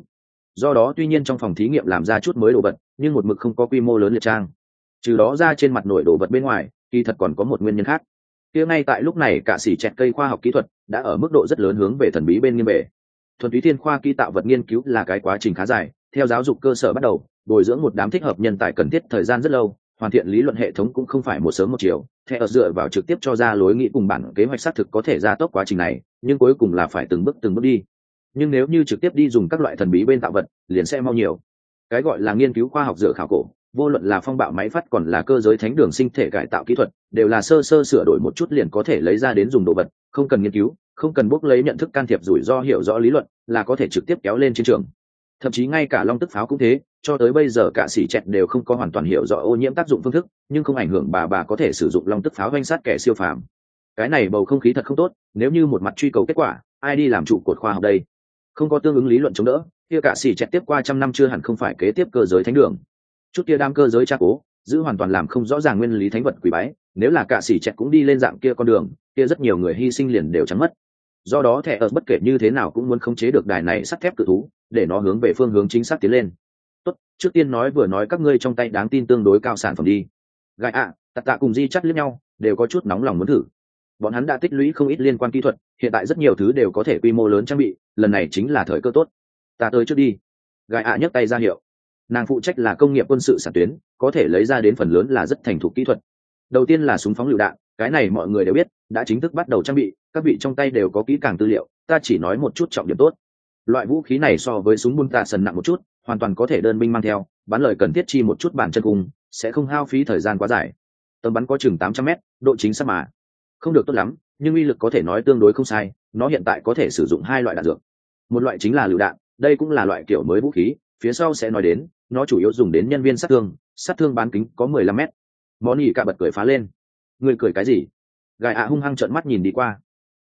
Speaker 1: Do đó tuy nhiên trong phòng thí nghiệm làm ra chút mới đồ vật nhưng một mực không có quy mô lớn liệt trang. Trừ đó ra trên mặt nổi đồ vật bên ngoài kỳ thật còn có một nguyên nhân khác. Kia ngay tại lúc này cả xỉ chẹt cây khoa học kỹ thuật đã ở mức độ rất lớn hướng về thần bí bên nghiêng về. Thuần túy thiên khoa kỹ tạo vật nghiên cứu là cái quá trình khá dài, theo giáo dục cơ sở bắt đầu bồi dưỡng một đám thích hợp nhân tài cần thiết thời gian rất lâu, hoàn thiện lý luận hệ thống cũng không phải một sớm một chiều. Theo dựa vào trực tiếp cho ra lối nghĩ cùng bản kế hoạch xác thực có thể gia tốc quá trình này, nhưng cuối cùng là phải từng bước đi. Nhưng nếu như trực tiếp đi dùng các loại thần bí bên tạo vật liền sẽ mau nhiều. Cái gọi là nghiên cứu khoa học dựa khảo cổ, vô luận là phong bạo máy phát còn là cơ giới thánh đường sinh thể cải tạo kỹ thuật, đều là sơ sửa đổi một chút liền có thể lấy ra đến dùng đồ vật, không cần nghiên cứu, không cần bốc lấy nhận thức can thiệp rủi ro, hiểu rõ lý luận là có thể trực tiếp kéo lên chiến trường. Thậm chí ngay cả long tức pháo cũng thế, cho tới bây giờ cả xỉ chẹt đều không có hoàn toàn hiểu rõ ô nhiễm tác dụng phương thức, nhưng không ảnh hưởng bà có thể sử dụng long tức pháo oanh sát kẻ siêu phàm. Cái này bầu không khí thật không tốt, nếu như một mặt truy cầu kết quả, ai đi làm trụ cột khoa học đây? Không có tương ứng lý luận chống đỡ, kia cả xỉ chẹt tiếp qua trăm năm chưa hẳn không phải kế tiếp cơ giới thánh đường. Chút kia đam cơ giới tra cố, giữ hoàn toàn làm không rõ ràng nguyên lý thánh vật quỷ bái, nếu là cả xỉ chẹt cũng đi lên dạng kia con đường, kia rất nhiều người hy sinh liền đều trắng mất. Do đó thẻ ở bất kể như thế nào cũng muốn khống chế được đài này sắt thép cự thú, để nó hướng về phương hướng chính xác tiến lên. Tốt, trước tiên vừa nói các ngươi trong tay đáng tin tương đối cao sản phẩm đi. Gai Tạt Tạ cùng Di Chắt liếc nhau, đều có chút nóng lòng muốn thử. Bọn hắn đã tích lũy không ít liên quan kỹ thuật, hiện tại rất nhiều thứ đều có thể quy mô lớn trang bị, lần này chính là thời cơ tốt. Ta tới trước đi. Gai nhấc tay ra hiệu. Nàng phụ trách là công nghiệp quân sự sản tuyến, có thể lấy ra đến phần lớn là rất thành thục kỹ thuật. Đầu tiên là súng phóng lựu đạn, cái này mọi người đều biết, đã chính thức bắt đầu trang bị, các vị trong tay đều có kỹ càng tư liệu, ta chỉ nói một chút trọng điểm tốt. Loại vũ khí này so với súng bun tạ sần nặng một chút, hoàn toàn có thể đơn binh mang theo, bắn lời cần thiết chi một chút bản chân cùng, sẽ không hao phí thời gian quá dài. Tầm bắn có chừng 800m, độ chính xác mà không được tốt lắm, nhưng uy lực có thể nói tương đối không sai. Nó hiện tại có thể sử dụng hai loại đạn dược, một loại chính là lựu đạn, đây cũng là loại kiểu mới vũ khí, phía sau sẽ nói đến, nó chủ yếu dùng đến nhân viên sát thương bán kính có 15m. Món nhỉ cả bật cười phá lên. Người cười cái gì? Gai hung hăng trợn mắt nhìn đi qua.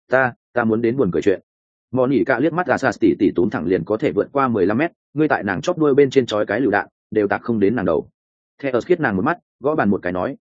Speaker 1: Ta muốn đến buồn cười chuyện. Món nhỉ cả liếc mắt Asas tỉ túm thẳng liền có thể vượt qua 15m, ngươi tại nàng chóp đuôi bên trên chói cái lựu đạn, đều tạc không đến nàng đầu. Theo khiết nàng một mắt, gõ bàn một cái nói,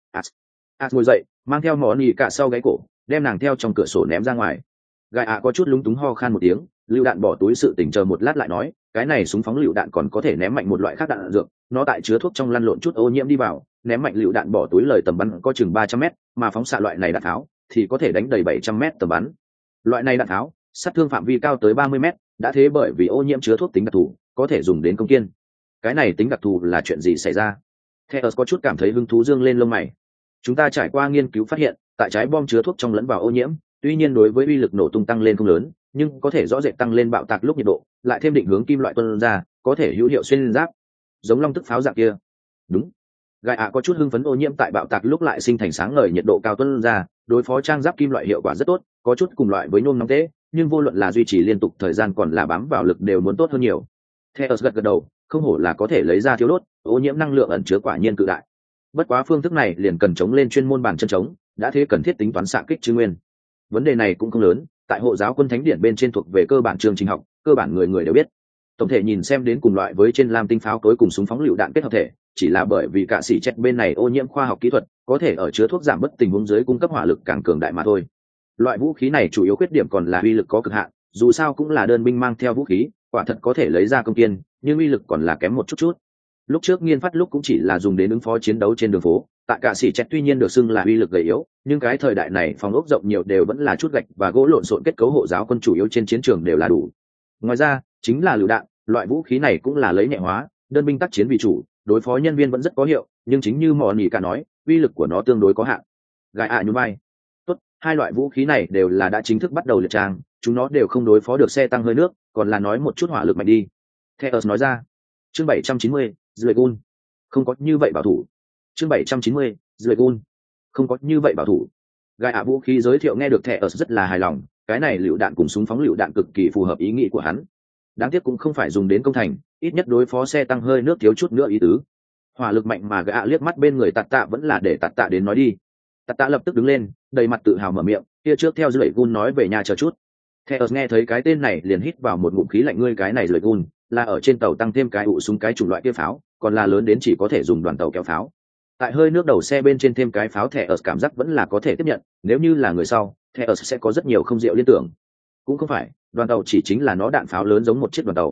Speaker 1: As ngồi dậy, mang theo món nhỉ cả sau gáy cổ, đem nàng theo trong cửa sổ ném ra ngoài. Gai có chút lúng túng ho khan một tiếng, lựu đạn bỏ túi sự tỉnh chờ một lát lại nói, cái này súng phóng lựu đạn còn có thể ném mạnh một loại khác đạn dược, nó tại chứa thuốc trong lăn lộn chút ô nhiễm đi vào, ném mạnh lựu đạn bỏ túi lời tầm bắn có chừng 300m, mà phóng xạ loại này đạn tháo thì có thể đánh đầy 700m tầm bắn. Loại này đạn tháo sát thương phạm vi cao tới 30m, đã thế bởi vì ô nhiễm chứa thuốc tính đặc thù, có thể dùng đến công kiên. Cái này tính đặc thù là chuyện gì xảy ra? Theo có chút cảm thấy hứng thú dương lên lông mày. Chúng ta trải qua nghiên cứu phát hiện, tại trái bom chứa thuốc trong lẫn vào ô nhiễm, tuy nhiên đối với uy lực nổ tung tăng lên không lớn, nhưng có thể rõ rệt tăng lên bạo tạc lúc nhiệt độ, lại thêm định hướng kim loại tuôn ra, có thể hữu hiệu xuyên giáp, giống long tức pháo dạng kia. Đúng. Gai có chút hưng phấn, ô nhiễm tại bạo tạc lúc lại sinh thành sáng ngời nhiệt độ cao tuôn ra, đối phó trang giáp kim loại hiệu quả rất tốt, có chút cùng loại với nhôm nóng tế, nhưng vô luận là duy trì liên tục thời gian còn là bám vào lực đều muốn tốt hơn nhiều. Theo gật đầu, không hổ là có thể lấy ra thiếu đốt, ô nhiễm năng lượng ẩn chứa quả nhiên cự đại. Bất quá phương thức này liền cần chống lên chuyên môn bàn chân chống, đã thế cần thiết tính toán xạ kích chư nguyên. Vấn đề này cũng không lớn, tại hộ giáo quân thánh điện bên trên thuộc về cơ bản chương trình học, cơ bản người đều biết. Tổng thể nhìn xem đến cùng loại với trên lam tinh pháo tối cùng súng phóng lựu đạn kết hợp thể, chỉ là bởi vì cả xỉ chẹt bên này ô nhiễm khoa học kỹ thuật, có thể ở chứa thuốc giảm bất tình huống dưới cung cấp hỏa lực càng cường đại mà thôi. Loại vũ khí này chủ yếu khuyết điểm còn là uy lực có cực hạn, dù sao cũng là đơn binh mang theo vũ khí, quả thật có thể lấy ra công kiên, nhưng uy lực còn là kém một chút. Lúc trước nghiên phát lúc cũng chỉ là dùng đến ứng phó chiến đấu trên đường phố, tại cả xỉ chẹt tuy nhiên được xưng là uy lực gầy yếu, nhưng cái thời đại này phòng ốc rộng nhiều đều vẫn là chút gạch và gỗ lộn xộn kết cấu hộ giáo quân chủ yếu trên chiến trường đều là đủ. Ngoài ra, chính là lựu đạn, loại vũ khí này cũng là lấy nhẹ hóa, đơn binh tác chiến vì chủ, đối phó nhân viên vẫn rất có hiệu, nhưng chính như mò nhỉ cả nói, uy lực của nó tương đối có hạn. Gai nhún vai. Tốt, hai loại vũ khí này đều là đã chính thức bắt đầu liệt trang, chúng nó đều không đối phó được xe tăng hơi nước, còn là nói một chút hỏa lực mạnh đi. Theo nói ra. Chương 790, Dragon. Không có như vậy bảo thủ. Chương 790, Dragon. Không có như vậy bảo thủ. Gai vũ khí giới thiệu nghe được thẻ rất là hài lòng, cái này lựu đạn cùng súng phóng lựu đạn cực kỳ phù hợp ý nghĩ của hắn. Đáng tiếc cũng không phải dùng đến công thành, ít nhất đối phó xe tăng hơi nước thiếu chút nữa ý tứ. Hỏa lực mạnh mà gã liếc mắt bên người Tạt Tạ vẫn là để Tạt Tạ đến nói đi. Tạt Tạ lập tức đứng lên, đầy mặt tự hào mở miệng, kia trước theo Dư Gun nói về nhà chờ chút. Theo nghe thấy cái tên này liền hít vào một ngụm khí lạnh, ngươi cái này Dư Gun là ở trên tàu tăng thêm cái ụ súng cái chủng loại kia pháo, còn là lớn đến chỉ có thể dùng đoàn tàu kéo pháo. Tại hơi nước đầu xe bên trên thêm cái pháo, thẻ ở cảm giác vẫn là có thể tiếp nhận, nếu như là người sau, thẻ ở sẽ có rất nhiều không diệu liên tưởng. Cũng không phải, đoàn tàu chỉ chính là nó đạn pháo lớn giống một chiếc đoàn tàu.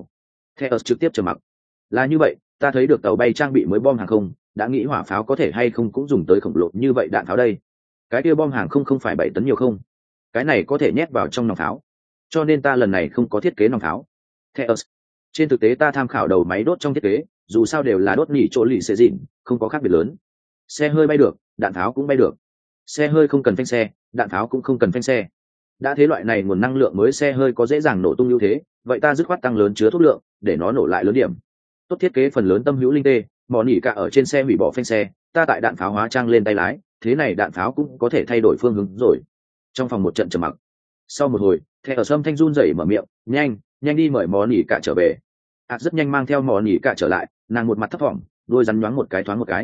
Speaker 1: Theus trực tiếp trầm mặc. Là như vậy, ta thấy được tàu bay trang bị mới bom hàng không, đã nghĩ hỏa pháo có thể hay không cũng dùng tới khổng lồ như vậy đạn pháo đây. Cái kia bom hàng không phải 7 tấn nhiều không? Cái này có thể nhét vào trong nòng pháo. Cho nên ta lần này không có thiết kế nòng pháo. Theus, trên thực tế ta tham khảo đầu máy đốt trong thiết kế, dù sao đều là đốt nỉ chỗ lì xệ dịn, không có khác biệt lớn. Xe hơi bay được, đạn pháo cũng bay được. Xe hơi không cần phanh xe, đạn pháo cũng không cần phanh xe. Đã thế loại này nguồn năng lượng mới xe hơi có dễ dàng nổ tung ưu thế, vậy ta dứt khoát tăng lớn chứa thuốc lượng để nó nổ lại lớn điểm. Tốt thiết kế phần lớn tâm hữu linh tê, mò nỉ cả ở trên xe hủy bỏ phanh xe, ta tại đạn pháo hóa trang lên tay lái, thế này đạn pháo cũng có thể thay đổi phương hướng rồi. Trong phòng một trận trầm mặc. Sau một hồi, theo ở sâm thanh run rẩy mở miệng, nhanh đi mời mò nỉ cả trở về. Rất nhanh mang theo mò nỉ cả trở lại, nàng một mặt thấp thỏm, đôi rắn nhoáng một cái thoáng một cái.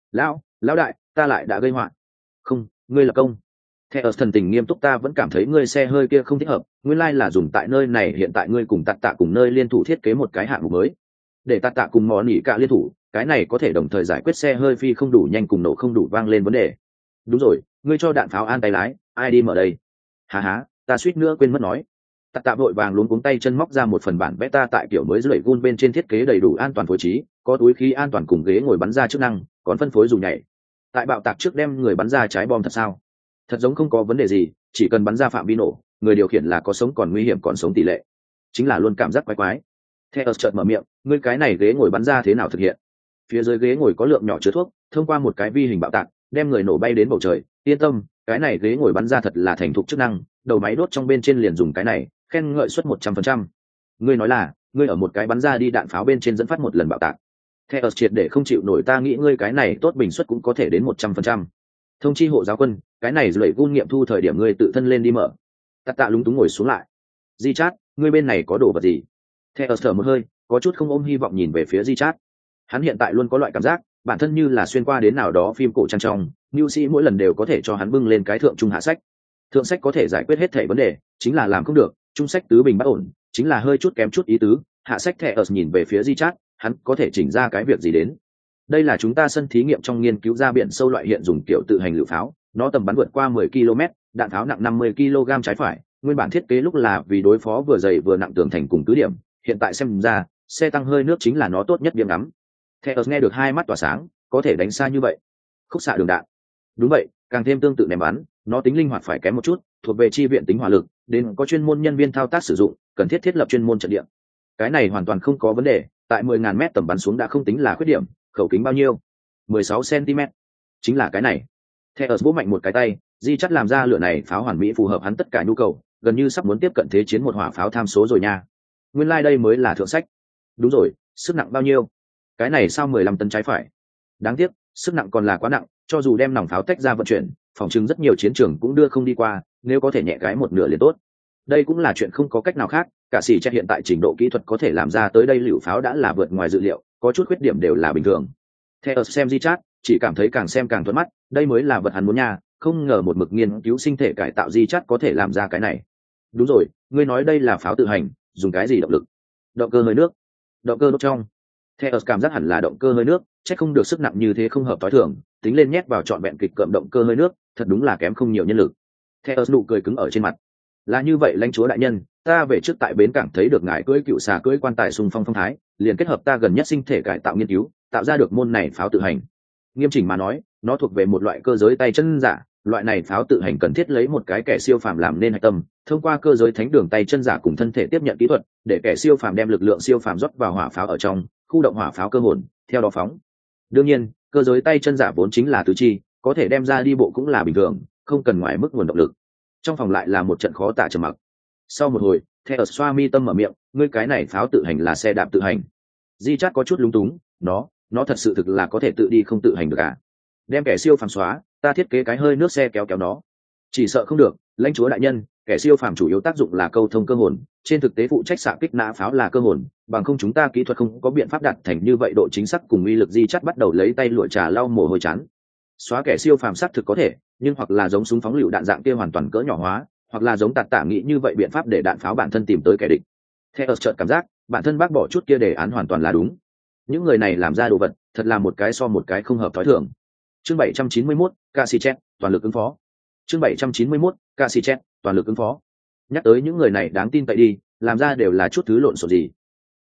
Speaker 1: Lão đại, ta lại đã gây họa. Không, ngươi là công. Theo ở thần tình nghiêm túc, ta vẫn cảm thấy ngươi xe hơi kia không thích hợp, nguyên lai là dùng tại nơi này, hiện tại ngươi cùng tạ cùng nơi liên thủ thiết kế một cái hạng mục mới. Để tạ cùng mò nỉ cả liên thủ, cái này có thể đồng thời giải quyết xe hơi phi không đủ nhanh cùng nổ không đủ vang lên vấn đề. Đúng rồi, ngươi cho đạn pháo an tay lái, ai đi mở đây? Há, ta suýt nữa quên mất nói. Tạ vội vàng luống cuống tay chân móc ra một phần bản beta tại kiểu mới dưới gun bên trên, thiết kế đầy đủ an toàn phối trí, có túi khí an toàn cùng ghế ngồi bắn ra chức năng, còn phân phối dùng nhảy. Tại bạo tạc trước đem người bắn ra trái bom thật sao? Thật giống không có vấn đề gì, chỉ cần bắn ra phạm vi nổ, người điều khiển là có sống còn nguy hiểm còn sống tỷ lệ. Chính là luôn cảm giác quái quái. Theo chợt mở miệng, ngươi cái này ghế ngồi bắn ra thế nào thực hiện? Phía dưới ghế ngồi có lượng nhỏ chứa thuốc, thông qua một cái vi hình bạo tạc, đem người nổ bay đến bầu trời. Yên tâm, cái này ghế ngồi bắn ra thật là thành thục chức năng, đầu máy đốt trong bên trên liền dùng cái này, khen ngợi suất 100%. Ngươi nói là, ngươi ở một cái bắn ra đi đạn pháo bên trên dẫn phát một lần bạo tạc. Theo triệt để không chịu nổi, ta nghĩ ngươi cái này tốt bình suất cũng có thể đến 100%. Thông chi hộ giáo quân, cái này rồi gun nghiệm thu thời điểm ngươi tự thân lên đi mở. Tạ lúng túng ngồi xuống lại. Di Chát, ngươi bên này có đồ vật gì? Theo thở một hơi, có chút không ôm hy vọng nhìn về phía Di Chát. Hắn hiện tại luôn có loại cảm giác bản thân như là xuyên qua đến nào đó phim cổ trang trong, mưu sĩ mỗi lần đều có thể cho hắn bưng lên cái thượng trung hạ sách. Thượng sách có thể giải quyết hết thảy vấn đề, chính là làm không được, trung sách tứ bình bất ổn, chính là hơi chút kém chút ý tứ, hạ sách. Theo nhìn về phía Di Chát, hắn có thể chỉnh ra cái việc gì đến? Đây là chúng ta sân thí nghiệm trong nghiên cứu ra biển sâu loại hiện dùng kiểu tự hành lựu pháo, nó tầm bắn vượt qua 10 km, đạn pháo nặng 50 kg trái phải, nguyên bản thiết kế lúc là vì đối phó vừa dày vừa nặng tường thành cùng cứ điểm, hiện tại xem ra, xe tăng hơi nước chính là nó tốt nhất điểm ngắm. Theo nghe được hai mắt tỏa sáng, có thể đánh xa như vậy. Khúc xạ đường đạn. Đúng vậy, càng thêm tương tự ném bắn, nó tính linh hoạt phải kém một chút, thuộc về chi viện tính hỏa lực, đến có chuyên môn nhân viên thao tác sử dụng, cần thiết thiết lập chuyên môn trận địa. Cái này hoàn toàn không có vấn đề, tại 10.000 mét tầm bắn xuống đã không tính là khuyết điểm. Khẩu kính bao nhiêu? 16 cm. Chính là cái này. Theo vỗ mạnh một cái tay, Di Chắt làm ra lửa này pháo hoàn mỹ phù hợp hắn tất cả nhu cầu, gần như sắp muốn tiếp cận thế chiến một hỏa pháo tham số rồi nha. Nguyên lai đây mới là thượng sách. Đúng rồi, sức nặng bao nhiêu? Cái này sao 15 tấn trái phải? Đáng tiếc, sức nặng còn là quá nặng, cho dù đem nòng pháo tách ra vận chuyển, phòng trưng rất nhiều chiến trường cũng đưa không đi qua, nếu có thể nhẹ cái một nửa liền tốt. Đây cũng là chuyện không có cách nào khác, cả sĩ chắc hiện tại trình độ kỹ thuật có thể làm ra tới đây lựu pháo đã là vượt ngoài dự liệu, có chút khuyết điểm đều là bình thường. Theo xem Di Chát, chỉ cảm thấy càng xem càng thuận mắt, đây mới là vật hắn muốn nha, không ngờ một mực nghiên cứu sinh thể cải tạo Di Chát có thể làm ra cái này. Đúng rồi, ngươi nói đây là pháo tự hành, dùng cái gì động lực? Động cơ hơi nước. Động cơ đốt trong. Theo cảm giác hẳn là động cơ hơi nước, chắc không được sức nặng như thế không hợp tối thường, tính lên nhét vào trọn vẹn kịch cộm động cơ hơi nước, thật đúng là kém không nhiều nhân lực. Theo nụ cười cứng ở trên mặt. Là như vậy lãnh chúa đại nhân, ta về trước tại bến cảng thấy được ngài cưỡi cựu xà cưỡi quan tài xung phong phong thái, liền kết hợp ta gần nhất sinh thể cải tạo nghiên cứu, tạo ra được môn này pháo tự hành. Nghiêm chỉnh mà nói, nó thuộc về một loại cơ giới tay chân giả, loại này pháo tự hành cần thiết lấy một cái kẻ siêu phàm làm nên hạch tâm, thông qua cơ giới thánh đường tay chân giả cùng thân thể tiếp nhận kỹ thuật, để kẻ siêu phàm đem lực lượng siêu phàm rót vào hỏa pháo ở trong, khu động hỏa pháo cơ hồn, theo đó phóng. Đương nhiên, cơ giới tay chân giả vốn chính là tứ chi, có thể đem ra đi bộ cũng là bình thường, không cần ngoài mức nguồn động lực. Trong phòng lại là một trận khó tả trầm mặc. Sau một hồi, theo xoa mi tâm mở miệng, ngươi cái này pháo tự hành là xe đạp tự hành. Di Chát có chút lúng túng, nó thật sự thực là có thể tự đi không tự hành được à? Đem kẻ siêu phàm xóa, ta thiết kế cái hơi nước xe kéo nó. Chỉ sợ không được, lãnh chúa đại nhân, kẻ siêu phàm chủ yếu tác dụng là câu thông cơ hồn, trên thực tế phụ trách xạ kích nã pháo là cơ hồn, bằng không chúng ta kỹ thuật không có biện pháp đạt thành như vậy độ chính xác cùng uy lực. Di Chát bắt đầu lấy tay lụa trà lau mồ hôi chán. Xóa kẻ siêu phàm xác thực có thể, nhưng hoặc là giống súng phóng lựu đạn dạng kia hoàn toàn cỡ nhỏ hóa, hoặc là giống tả nghĩ như vậy biện pháp để đạn pháo bản thân tìm tới kẻ địch. Theo chợt cảm giác bản thân bác bỏ chút kia đề án hoàn toàn là đúng. Những người này làm ra đồ vật thật là một cái so một cái không hợp thói thường. Chương 791, Casichet, toàn lực ứng phó. Chương 791, Casichet, toàn lực ứng phó. Nhắc tới những người này đáng tin cậy đi, làm ra đều là chút thứ lộn xộn gì.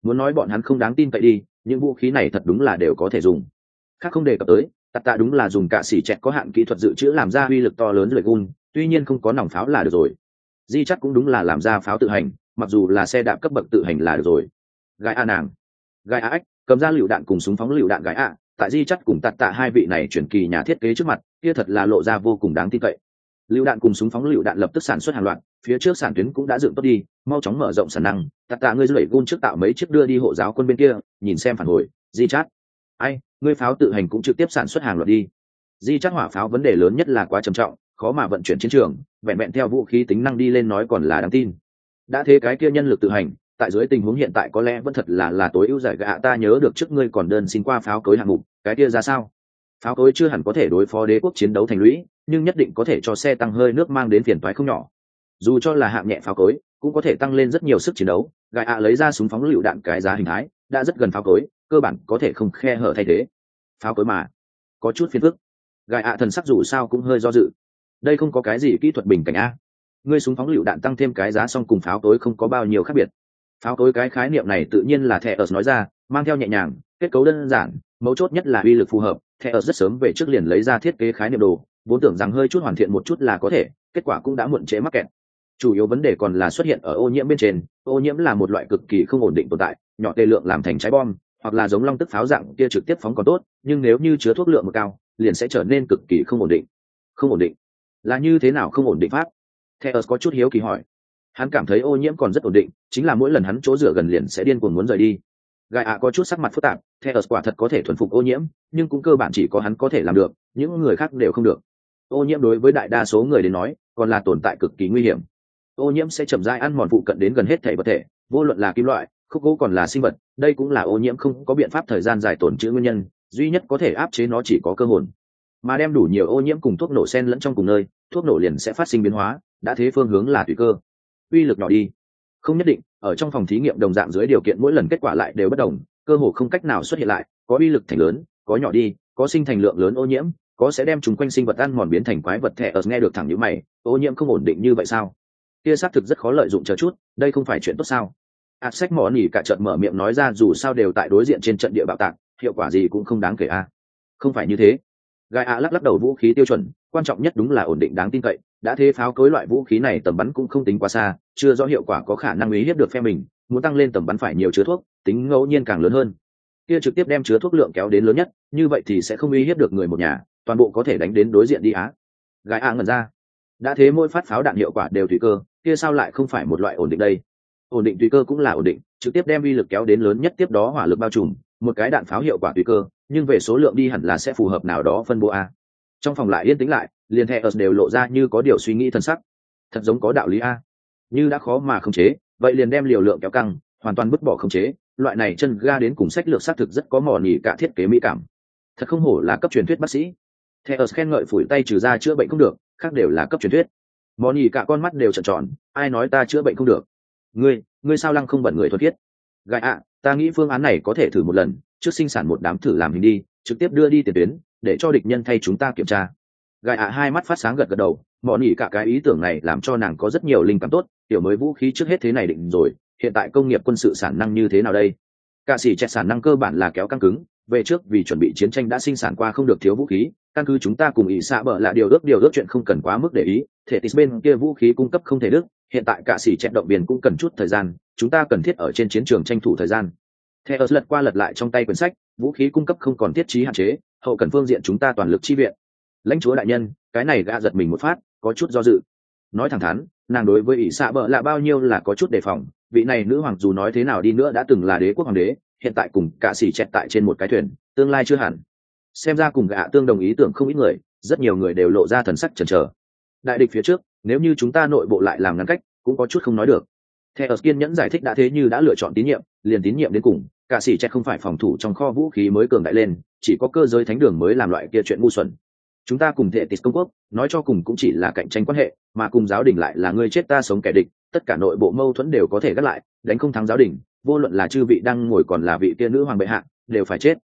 Speaker 1: muốn nói bọn hắn không đáng tin cậy đi, những vũ khí này thật đúng là đều có thể dùng. Khác không đề cập tới, tạt tạ đúng là dùng cạ xỉ chẹt có hạn kỹ thuật dự trữ làm ra uy lực to lớn lời gun, tuy nhiên không có nòng pháo là được rồi. Di chắc cũng đúng là làm ra pháo tự hành, mặc dù là xe đạp cấp bậc tự hành là được rồi. Gai a nàng, gai a ếch cầm ra lựu đạn cùng súng phóng lựu đạn gai a, tại Di chắc cùng tạt tạ hai vị này chuyển kỳ nhà thiết kế trước mặt, kia thật là lộ ra vô cùng đáng tin cậy. Lựu đạn cùng súng phóng lựu đạn lập tức sản xuất hàng loạt, phía trước sản tuyến cũng đã dựng tốt đi, mau chóng mở rộng sản năng. Tạt tạ ngươi dậy gun trước tạo mấy chiếc đưa đi hộ giáo quân bên kia, nhìn xem phản hồi. Di chắc, ai, ngươi pháo tự hành cũng trực tiếp sản xuất hàng loạt đi. Di chắc hỏa pháo vấn đề lớn nhất là quá trầm trọng, khó mà vận chuyển chiến trường, vẹn vẹn theo vũ khí tính năng đi lên nói còn là đáng tin. Đã thế cái kia nhân lực tự hành, tại dưới tình huống hiện tại có lẽ vẫn thật là tối ưu giải gạ. Ta nhớ được trước ngươi còn đơn xin qua pháo cối hạng mục, cái kia ra sao? Pháo cối chưa hẳn có thể đối phó đế quốc chiến đấu thành lũy, nhưng nhất định có thể cho xe tăng hơi nước mang đến phiền toái không nhỏ. Dù cho là hạng nhẹ pháo cối, cũng có thể tăng lên rất nhiều sức chiến đấu. Gạ lấy ra súng phóng lựu đạn cái giá hình thái, đã rất gần pháo cối, cơ bản có thể không khe hở thay thế. Pháo cối mà có chút phiền phức. Gạ thần sắc dù sao cũng hơi do dự. Đây không có cái gì kỹ thuật bình cảnh a. Ngươi súng phóng lựu đạn tăng thêm cái giá xong cùng pháo cối không có bao nhiêu khác biệt. Pháo cối cái khái niệm này tự nhiên là thẻ ở nói ra, mang theo nhẹ nhàng, kết cấu đơn giản, mấu chốt nhất là uy lực phù hợp. Thẻ ở rất sớm về trước liền lấy ra thiết kế khái niệm đồ, vốn tưởng rằng hơi chút hoàn thiện một chút là có thể, kết quả cũng đã muộn trễ mắc kẹt. Chủ yếu vấn đề còn là xuất hiện ở ô nhiễm bên trên. Ô nhiễm là một loại cực kỳ không ổn định tồn tại, nhỏ tê lượng làm thành trái bom, hoặc là giống long tức pháo dạng kia trực tiếp phóng còn tốt, nhưng nếu như chứa thuốc lượng cao, liền sẽ trở nên cực kỳ không ổn định. Không ổn định là như thế nào không ổn định pháp? Theus có chút hiếu kỳ hỏi. Hắn cảm thấy ô nhiễm còn rất ổn định, chính là mỗi lần hắn chỗ rửa gần liền sẽ điên cuồng muốn rời đi. Gai có chút sắc mặt phức tạp. Theus quả thật có thể thuần phục ô nhiễm, nhưng cũng cơ bản chỉ có hắn có thể làm được, những người khác đều không được. Ô nhiễm đối với đại đa số người đến nói còn là tồn tại cực kỳ nguy hiểm. Ô nhiễm sẽ chậm rãi ăn mòn phụ cận đến gần hết thể vật thể, vô luận là kim loại, khúc gỗ còn là sinh vật, đây cũng là ô nhiễm không có biện pháp thời gian dài tồn trữ nguyên nhân, duy nhất có thể áp chế nó chỉ có cơ hồn. Mà đem đủ nhiều ô nhiễm cùng thuốc nổ xen lẫn trong cùng nơi, thuốc nổ liền sẽ phát sinh biến hóa, đã thế phương hướng là tùy cơ. Uy lực nhỏ đi, không nhất định, ở trong phòng thí nghiệm đồng dạng dưới điều kiện mỗi lần kết quả lại đều bất đồng, cơ hồ không cách nào xuất hiện lại, có uy lực thành lớn, có nhỏ đi, có sinh thành lượng lớn ô nhiễm, có sẽ đem chúng quanh sinh vật ăn mòn biến thành quái vật. Thẻ ở nghe được thẳng nhíu mày, ô nhiễm không ổn định như vậy sao? Kia xác thực rất khó lợi dụng chờ chút, đây không phải chuyện tốt sao? Sách mỏ nỉ cả trận mở miệng nói ra, dù sao đều tại đối diện trên trận địa bạo tạc, hiệu quả gì cũng không đáng kể a. Không phải như thế. Gai lắc đầu, vũ khí tiêu chuẩn quan trọng nhất đúng là ổn định đáng tin cậy, đã thế pháo cối loại vũ khí này tầm bắn cũng không tính quá xa, chưa rõ hiệu quả có khả năng uy hiếp được phe mình, muốn tăng lên tầm bắn phải nhiều chứa thuốc, tính ngẫu nhiên càng lớn hơn. Kia trực tiếp đem chứa thuốc lượng kéo đến lớn nhất, như vậy thì sẽ không uy hiếp được người một nhà, toàn bộ có thể đánh đến đối diện đi á. Gai ngẩn ra. Đã thế mỗi phát pháo đạn hiệu quả đều tùy cơ, kia sao lại không phải một loại ổn định đây? Ổn định tùy cơ cũng là ổn định, trực tiếp đem uy lực kéo đến lớn nhất, tiếp đó hỏa lực bao trùm, một cái đạn pháo hiệu quả tùy cơ, nhưng về số lượng đi hẳn là sẽ phù hợp nào đó phân bố a. Trong phòng lại yên tĩnh lại, liền hệ đều lộ ra như có điều suy nghĩ thân sắc. Thật giống có đạo lý a. Như đã khó mà khống chế, vậy liền đem liều lượng kéo căng, hoàn toàn vứt bỏ khống chế, loại này chân ga đến cùng sách lược xác thực rất có mỏ nhỉ cả thiết kế mỹ cảm. Thật không hổ là cấp truyền thuyết bác sĩ. Theus khen ngợi phủi tay, trừ ra chữa bệnh không được, khác đều là cấp truyền thuyết. Mỏ nhỉ cả con mắt đều trợn tròn, ai nói ta chữa bệnh không được? Ngươi sao lăng không bẩn người thuật thiết? Gai ta nghĩ phương án này có thể thử một lần, trước sinh sản một đám thử làm hình đi, trực tiếp đưa đi tiền tuyến, để cho địch nhân thay chúng ta kiểm tra. Gai hai mắt phát sáng gật đầu, mỏ nhỉ cả cái ý tưởng này làm cho nàng có rất nhiều linh cảm tốt. Tiểu mới vũ khí trước hết thế này định rồi, hiện tại công nghiệp quân sự sản năng như thế nào đây? Cả sĩ chẹt sản năng cơ bản là kéo căng cứng, về trước vì chuẩn bị chiến tranh đã sinh sản qua không được thiếu vũ khí, căn cứ chúng ta cùng ý xạ bở là điều ước chuyện không cần quá mức để ý, thể tis bên kia vũ khí cung cấp không thể đứt, hiện tại cả sĩ chẹt động viên cũng cần chút thời gian, chúng ta cần thiết ở trên chiến trường tranh thủ thời gian. Theus lật qua lật lại trong tay quyển sách, vũ khí cung cấp không còn thiết trí hạn chế, hậu cần phương diện chúng ta toàn lực chi viện. Lãnh chúa đại nhân, cái này gã giật mình một phát, có chút do dự. Nói thẳng thắn, nàng đối với ỷ xạ bợ là bao nhiêu là có chút đề phòng, vị này nữ hoàng dù nói thế nào đi nữa đã từng là đế quốc hoàng đế, hiện tại cùng cả sĩ chẹt tại trên một cái thuyền, tương lai chưa hẳn. Xem ra cùng gã tương đồng ý tưởng không ít người, rất nhiều người đều lộ ra thần sắc chần chờ. Đại địch phía trước, nếu như chúng ta nội bộ lại làm ngăn cách, cũng có chút không nói được. Theus kiên nhẫn giải thích, đã thế như đã lựa chọn tín nhiệm, liền tín nhiệm đến cùng, cả sĩ chẹt không phải phòng thủ trong kho vũ khí mới cường đại lên, chỉ có cơ giới thánh đường mới làm loại kia chuyện ngu xuẩn. Chúng ta cùng thể tis công quốc, nói cho cùng cũng chỉ là cạnh tranh quan hệ, mà cùng giáo đình lại là ngươi chết ta sống kẻ địch, tất cả nội bộ mâu thuẫn đều có thể gác lại, đánh không thắng giáo đình, vô luận là chư vị đang ngồi còn là vị kia nữ hoàng bệ hạ, đều phải chết.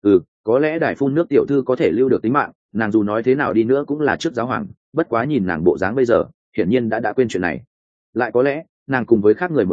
Speaker 1: Có lẽ đài phun nước tiểu thư có thể lưu được tính mạng, nàng dù nói thế nào đi nữa cũng là trước giáo hoàng, bất quá nhìn nàng bộ dáng bây giờ, hiển nhiên đã quên chuyện này. Lại có lẽ, nàng cùng với khác người một dạng,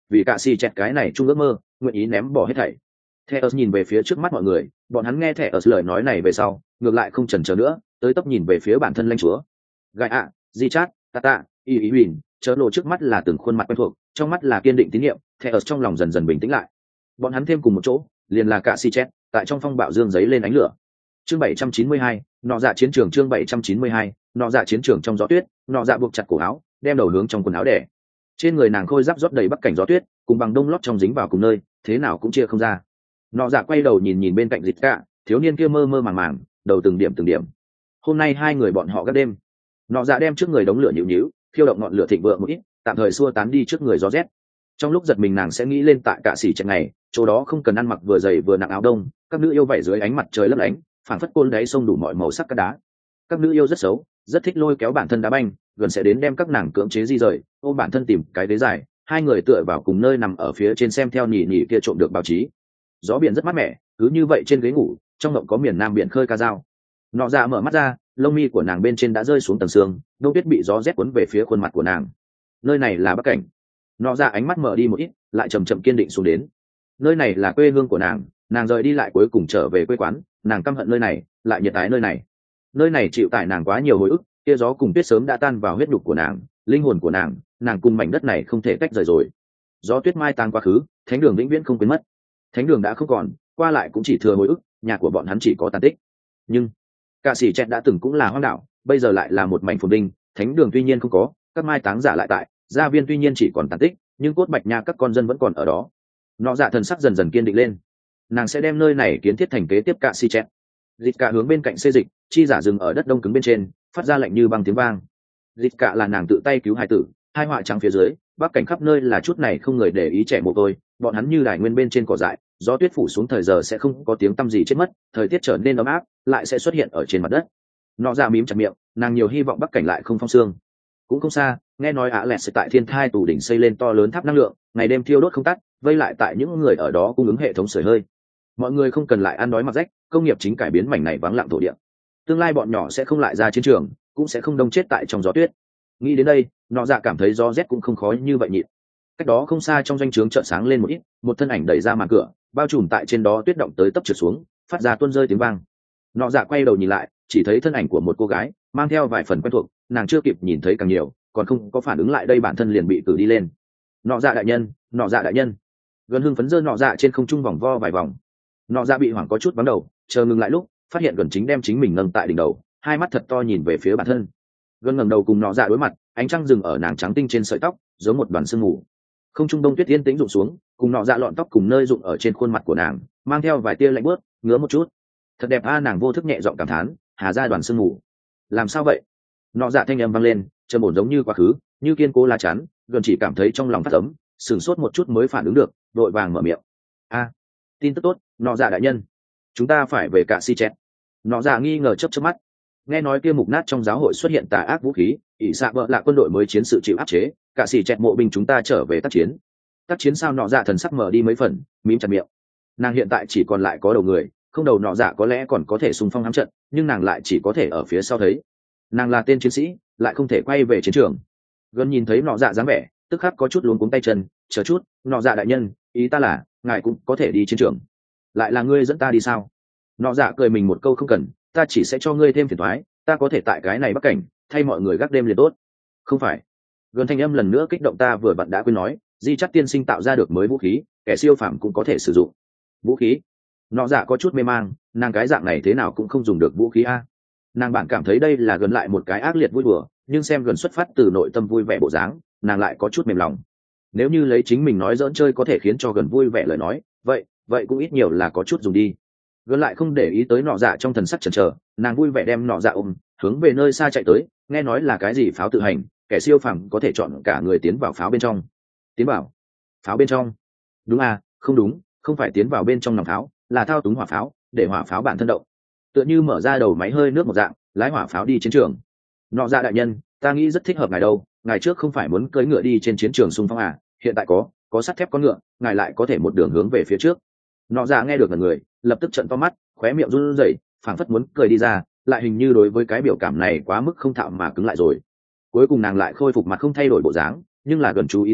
Speaker 1: vì cả xì chẹt cái này chung ước mơ nguyện ý ném bỏ hết thảy. Theos nhìn về phía trước mắt mọi người, bọn hắn nghe Theos lời nói này về sau ngược lại không chần chờ nữa, tới tấp nhìn về phía bản thân lãnh chúa. Gai ạ, di chát, tata, y ý huỳnh, chớ lộ trước mắt là từng khuôn mặt quen thuộc, trong mắt là kiên định tín nhiệm. Theos trong lòng dần dần bình tĩnh lại. Bọn hắn thêm cùng một chỗ liền là cả xì chẹt, tại trong phong bạo dương giấy lên ánh lửa. Chương 792, nọ dạ chiến trường. Chương 792, nọ dạ chiến trường. Trong gió tuyết, nọ dạ buộc chặt cổ áo, đem đầu hướng trong quần áo đẻ. Trên người nàng khôi giáp rót đầy bắc cảnh gió tuyết, cùng bằng đông lót trong dính vào cùng nơi, thế nào cũng chia không ra. Nọ dạ quay đầu nhìn nhìn bên cạnh Dịch Cả, thiếu niên kia mơ mơ màng màng, đầu từng điểm. Hôm nay hai người bọn họ gác đêm. Nọ dạ đem trước người đống lửa nhịu nhịu, thiêu động ngọn lửa thịnh vượng một ít, tạm thời xua tán đi trước người gió rét. Trong lúc giật mình nàng sẽ nghĩ lên tại cả xỉ trận này, chỗ đó không cần ăn mặc vừa dày vừa nặng áo đông, các nữ yêu vẩy dưới ánh mặt trời lấp lánh, phảng phất côn đáy sông đủ mọi màu sắc các đá. Các nữ yêu rất xấu, rất thích lôi kéo bản thân đá banh, gần sẽ đến đem các nàng cưỡng chế di rời, ôm bản thân tìm cái ghế dài, hai người tựa vào cùng nơi nằm ở phía trên xem theo nhỉ kia trộm được báo chí. Gió biển rất mát mẻ, cứ như vậy trên ghế ngủ, trong ngộng có miền nam biển khơi ca dao. Nọ dạ mở mắt ra, lông mi của nàng bên trên đã rơi xuống tầng xương, đông tuyết bị gió rét cuốn về phía khuôn mặt của nàng. Nơi này là bắc cảnh. Nọ dạ ánh mắt mở đi một ít, lại chậm chậm kiên định xuống đến. Nơi này là quê hương của nàng, nàng rời đi lại cuối cùng trở về quê quán, nàng căm hận nơi này, lại nhiệt ái nơi này. Nơi này chịu tải nàng quá nhiều hồi ức, kia gió cùng tuyết sớm đã tan vào huyết nhục của nàng, linh hồn của nàng cùng mảnh đất này không thể tách rời rồi. Gió tuyết mai tang quá khứ, thánh đường vĩnh viễn không quên mất. Thánh đường đã không còn, qua lại cũng chỉ thừa hồi ức, nhà của bọn hắn chỉ có tàn tích. Nhưng cả xỉ chẹt đã từng cũng là hoang đảo, bây giờ lại là một mảnh phồn vinh. Thánh đường tuy nhiên không có, các mai táng giả lại tại, gia viên tuy nhiên chỉ còn tàn tích, nhưng cốt bạch nha các con dân vẫn còn ở đó. Nọ dạ thần sắc dần dần kiên định lên, nàng sẽ đem nơi này kiến thiết thành kế tiếp cả xỉ chẹt. Dịch cả hướng bên cạnh xê dịch, chi giả dừng ở đất đông cứng bên trên, phát ra lạnh như băng tiếng vang. Dịch cả là nàng tự tay cứu hài tử, hai họa trắng phía dưới, bắc cảnh khắp nơi là chút này không người để ý trẻ mồ côi, bọn hắn như đài nguyên bên trên cỏ dại, gió tuyết phủ xuống thời giờ sẽ không có tiếng tăm gì chết mất, thời tiết trở nên ấm áp, lại sẽ xuất hiện ở trên mặt đất. Nọ dạ mím chặt miệng, nàng nhiều hy vọng bắc cảnh lại không phong sương. Cũng không xa, nghe nói Á Lẹt sẽ tại Thiên Thai tù đỉnh xây lên to lớn tháp năng lượng, ngày đêm thiêu đốt không tắt, vây lại tại những người ở đó cung ứng hệ thống sưởi hơi. Mọi người không cần lại ăn đói mặc rách, công nghiệp chính cải biến mảnh này vắng lặng thổ địa. Tương lai bọn nhỏ sẽ không lại ra chiến trường, cũng sẽ không đông chết tại trong gió tuyết. Nghĩ đến đây, Nọ dạ cảm thấy gió rét cũng không khó như vậy nhịn. Cách đó không xa trong doanh trướng chợt sáng lên một ít, một thân ảnh đẩy ra màn cửa, bao trùm tại trên đó tuyết động tới tấp trượt xuống, phát ra tuôn rơi tiếng vang. Nọ dạ quay đầu nhìn lại, chỉ thấy thân ảnh của một cô gái, mang theo vài phần quen thuộc, nàng chưa kịp nhìn thấy càng nhiều, còn không có phản ứng lại đây bản thân liền bị cử đi lên. Nọ dạ đại nhân, nọ dạ đại nhân. Gần hưng phấn dơ nọ dạ trên không trung vòng vo vài vòng. Nọ dạ bị hoảng có chút vắng đầu, chờ ngừng lại lúc, phát hiện gần chính đem chính mình nâng tại đỉnh đầu, hai mắt thật to nhìn về phía bản thân. Gần ngẩng đầu cùng nọ dạ đối mặt, ánh trăng dừng ở nàng trắng tinh trên sợi tóc, giống một đoàn sương mù. Không trung đông tuyết yên tĩnh rụng xuống, cùng nọ dạ lọn tóc cùng nơi rụng ở trên khuôn mặt của nàng, mang theo vài tia lạnh bớt, ngứa một chút. Thật đẹp a, nàng vô thức nhẹ giọng cảm thán, hà ra đoàn sương mù. Làm sao vậy? Nọ dạ thanh âm vang lên, trầm ổn giống như quá khứ, như kiên cố lá chắn, gần chỉ cảm thấy trong lòng phát ấm, sửng sốt một chút mới phản ứng được, vội vàng mở miệng. A, tin tức tốt, nọ dạ đại nhân, chúng ta phải về cả si chẹt. Nọ dạ nghi ngờ chớp chớp mắt, nghe nói kia mục nát trong giáo hội xuất hiện tà ác vũ khí, ỷ xạ vợ là quân đội mới chiến sự chịu áp chế, cả si chẹt mộ binh chúng ta trở về tác chiến. Tác chiến sao? Nọ dạ thần sắc mở đi mấy phần, mím chặt miệng. Nàng hiện tại chỉ còn lại có đầu người, không đầu nọ dạ có lẽ còn có thể xung phong hám trận, nhưng nàng lại chỉ có thể ở phía sau thấy. Nàng là tên chiến sĩ, lại không thể quay về chiến trường. Gần nhìn thấy nọ dạ dáng vẻ, tức khắc có chút luống cuống tay chân. Chờ chút, nọ dạ đại nhân, ý ta là ngài cũng có thể đi chiến trường. Lại là ngươi dẫn ta đi sao? Nọ dạ cười mình một câu, không cần, ta chỉ sẽ cho ngươi thêm phiền toái, ta có thể tại cái này bắc cảnh thay mọi người gác đêm liền tốt. Không phải. Gần thanh âm lần nữa kích động, ta vừa vặn đã quên nói, di chắc tiên sinh tạo ra được mới vũ khí, kẻ siêu phàm cũng có thể sử dụng. Vũ khí? Nọ dạ có chút mê mang, nàng cái dạng này thế nào cũng không dùng được vũ khí a. Nàng bản cảm thấy đây là gần lại một cái ác liệt vui đùa, nhưng xem gần xuất phát từ nội tâm vui vẻ bộ dáng, nàng lại có chút mềm lòng. Nếu như lấy chính mình nói dỡn chơi có thể khiến cho gần vui vẻ lời nói, vậy cũng ít nhiều là có chút dùng đi. Gần lại không để ý tới nọ dạ trong thần sắc chần chờ, nàng vui vẻ đem nọ dạ ôm, hướng về nơi xa chạy tới. Nghe nói là cái gì pháo tự hành, kẻ siêu phàm có thể chọn cả người tiến vào pháo bên trong. Tiến vào pháo bên trong? Đúng à, không đúng, không phải tiến vào bên trong nòng pháo, là thao túng hỏa pháo, để hỏa pháo bản thân động, tựa như mở ra đầu máy hơi nước một dạng, lái hỏa pháo đi chiến trường. Nọ dạ đại nhân, ta nghĩ rất thích hợp ngài đâu, ngài trước không phải muốn cưỡi ngựa đi trên chiến trường xung phong à, hiện tại có sắt thép con ngựa, ngài lại có thể một đường hướng về phía trước. Nọ dạ nghe được là người, lập tức trợn to mắt, khóe miệng run rẩy, phảng phất muốn cười đi ra, lại hình như đối với cái biểu cảm này quá mức không thạo mà cứng lại rồi. Cuối cùng nàng lại khôi phục mặt không thay đổi bộ dáng, nhưng là gần chú ý tới,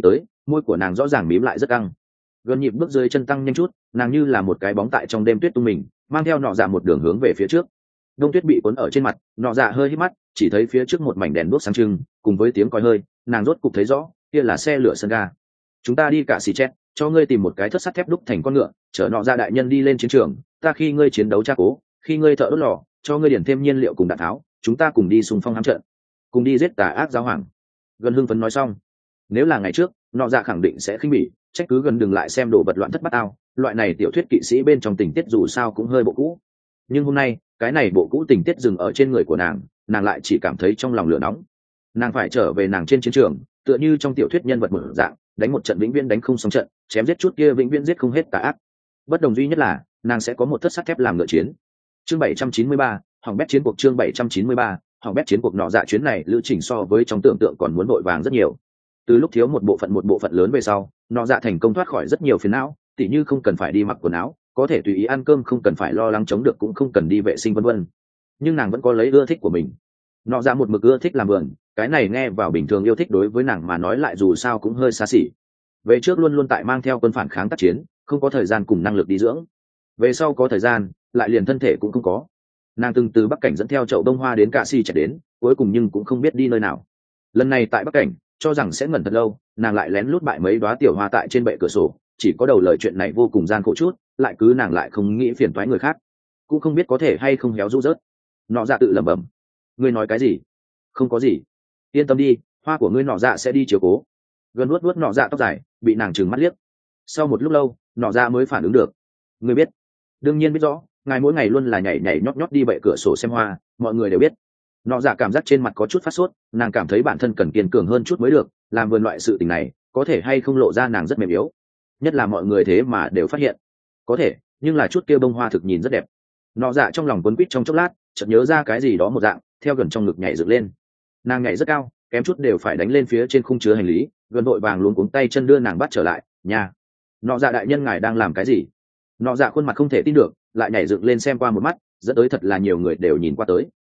Speaker 1: môi của nàng rõ ràng mím lại rất căng. Gần nhịp bước dưới chân tăng nhanh chút, nàng như là một cái bóng tại trong đêm tuyết tung mình, mang theo nọ dạ một đường hướng về phía trước. Đông tuyết bị cuốn ở trên mặt, nọ dạ hơi hít mắt, chỉ thấy phía trước một mảnh đèn đuốc sáng trưng, cùng với tiếng còi hơi, nàng rốt cục thấy rõ, kia là xe lửa sân ga. Chúng ta đi cả xì chết, cho ngươi tìm một cái thất sắt thép đúc thành con ngựa, chở nọ dạ đại nhân đi lên chiến trường, ta khi ngươi chiến đấu tra cố, khi ngươi thợ đốt lò, cho ngươi điển thêm nhiên liệu cùng đạn tháo, chúng ta cùng đi xung phong hám trận, cùng đi giết tà ác giáo hoàng. Gần hưng phấn nói xong. Nếu là ngày trước, nọ dạ khẳng định sẽ khinh bỉ, trách cứ Gần đừng lại xem đồ vật loạn thất bát ao, loại này tiểu thuyết kỵ sĩ bên trong tình tiết dù sao cũng hơi bộ cũ. Nhưng hôm nay, cái này bộ cũ tình tiết dừng ở trên người của nàng lại chỉ cảm thấy trong lòng lửa nóng. Nàng phải trở về nàng trên chiến trường, tựa như trong tiểu thuyết nhân vật mở dạng, đánh một trận vĩnh viễn đánh không xong trận, chém giết chút kia vĩnh viễn giết không hết tà ác. Bất đồng duy nhất là, nàng sẽ có một thất sắt thép làm ngựa chiến. Chương 793, hỏng bét chiến cuộc. Chương 793, hỏng bét chiến cuộc. Nọ dạ chuyến này lữ trình so với trong tưởng tượng còn muốn vội vàng rất nhiều. Từ lúc thiếu một bộ phận lớn về sau, nọ dạ thành công thoát khỏi rất nhiều phiền não, tỉ như không cần phải đi mặc quần áo, có thể tùy ý ăn cơm, không cần phải lo lắng chống được, cũng không cần đi vệ sinh vân vân. Nhưng nàng vẫn có lấy ưa thích của mình. Nọ dạ một mực ưa thích làm vườn, cái này nghe vào bình thường yêu thích đối với nàng mà nói lại dù sao cũng hơi xa xỉ. Về trước luôn luôn tại mang theo quân phản kháng tác chiến, không có thời gian cùng năng lực đi dưỡng. Về sau có thời gian, lại liền thân thể cũng không có. Nàng từng từ Bắc Cảnh dẫn theo chậu bông hoa đến Cạ Si chạy đến, cuối cùng nhưng cũng không biết đi nơi nào. Lần này tại Bắc Cảnh, cho rằng sẽ ngẩn thật lâu, nàng lại lén lút bại mấy đóa tiểu hoa tại trên bệ cửa sổ, chỉ có đầu lời chuyện này vô cùng gian khổ chút, lại cứ nàng lại không nghĩ phiền toái người khác, cũng không biết có thể hay không héo rũ rớt. Nọ dạ tự lẩm bẩm, ngươi nói cái gì? Không có gì, yên tâm đi, hoa của ngươi nọ dạ sẽ đi chiếu cố. Gần nuốt nọ dạ tóc dài, bị nàng trừng mắt liếc. Sau một lúc lâu, nọ dạ mới phản ứng được. Ngươi biết? Đương nhiên biết rõ, ngài mỗi ngày luôn là nhảy nhảy nhót nhót đi bệ cửa sổ xem hoa, mọi người đều biết. Nọ dạ cảm giác trên mặt có chút phát sốt, nàng cảm thấy bản thân cần kiên cường hơn chút mới được, làm vườn loại sự tình này có thể hay không lộ ra nàng rất mềm yếu, nhất là mọi người thế mà đều phát hiện. Có thể, nhưng là chút kia bông hoa thực nhìn rất đẹp. Nọ dạ trong lòng quấn quýt trong chốc lát, chợt nhớ ra cái gì đó một dạng, theo Gần trong ngực nhảy dựng lên. Nàng nhảy rất cao, kém chút đều phải đánh lên phía trên khung chứa hành lý, Gần vội vàng luống cuống tay chân đưa nàng bắt trở lại. Nhà, nọ dạ đại nhân ngài đang làm cái gì? Nọ dạ khuôn mặt không thể tin được, lại nhảy dựng lên xem qua một mắt, dẫn tới thật là nhiều người đều nhìn qua tới.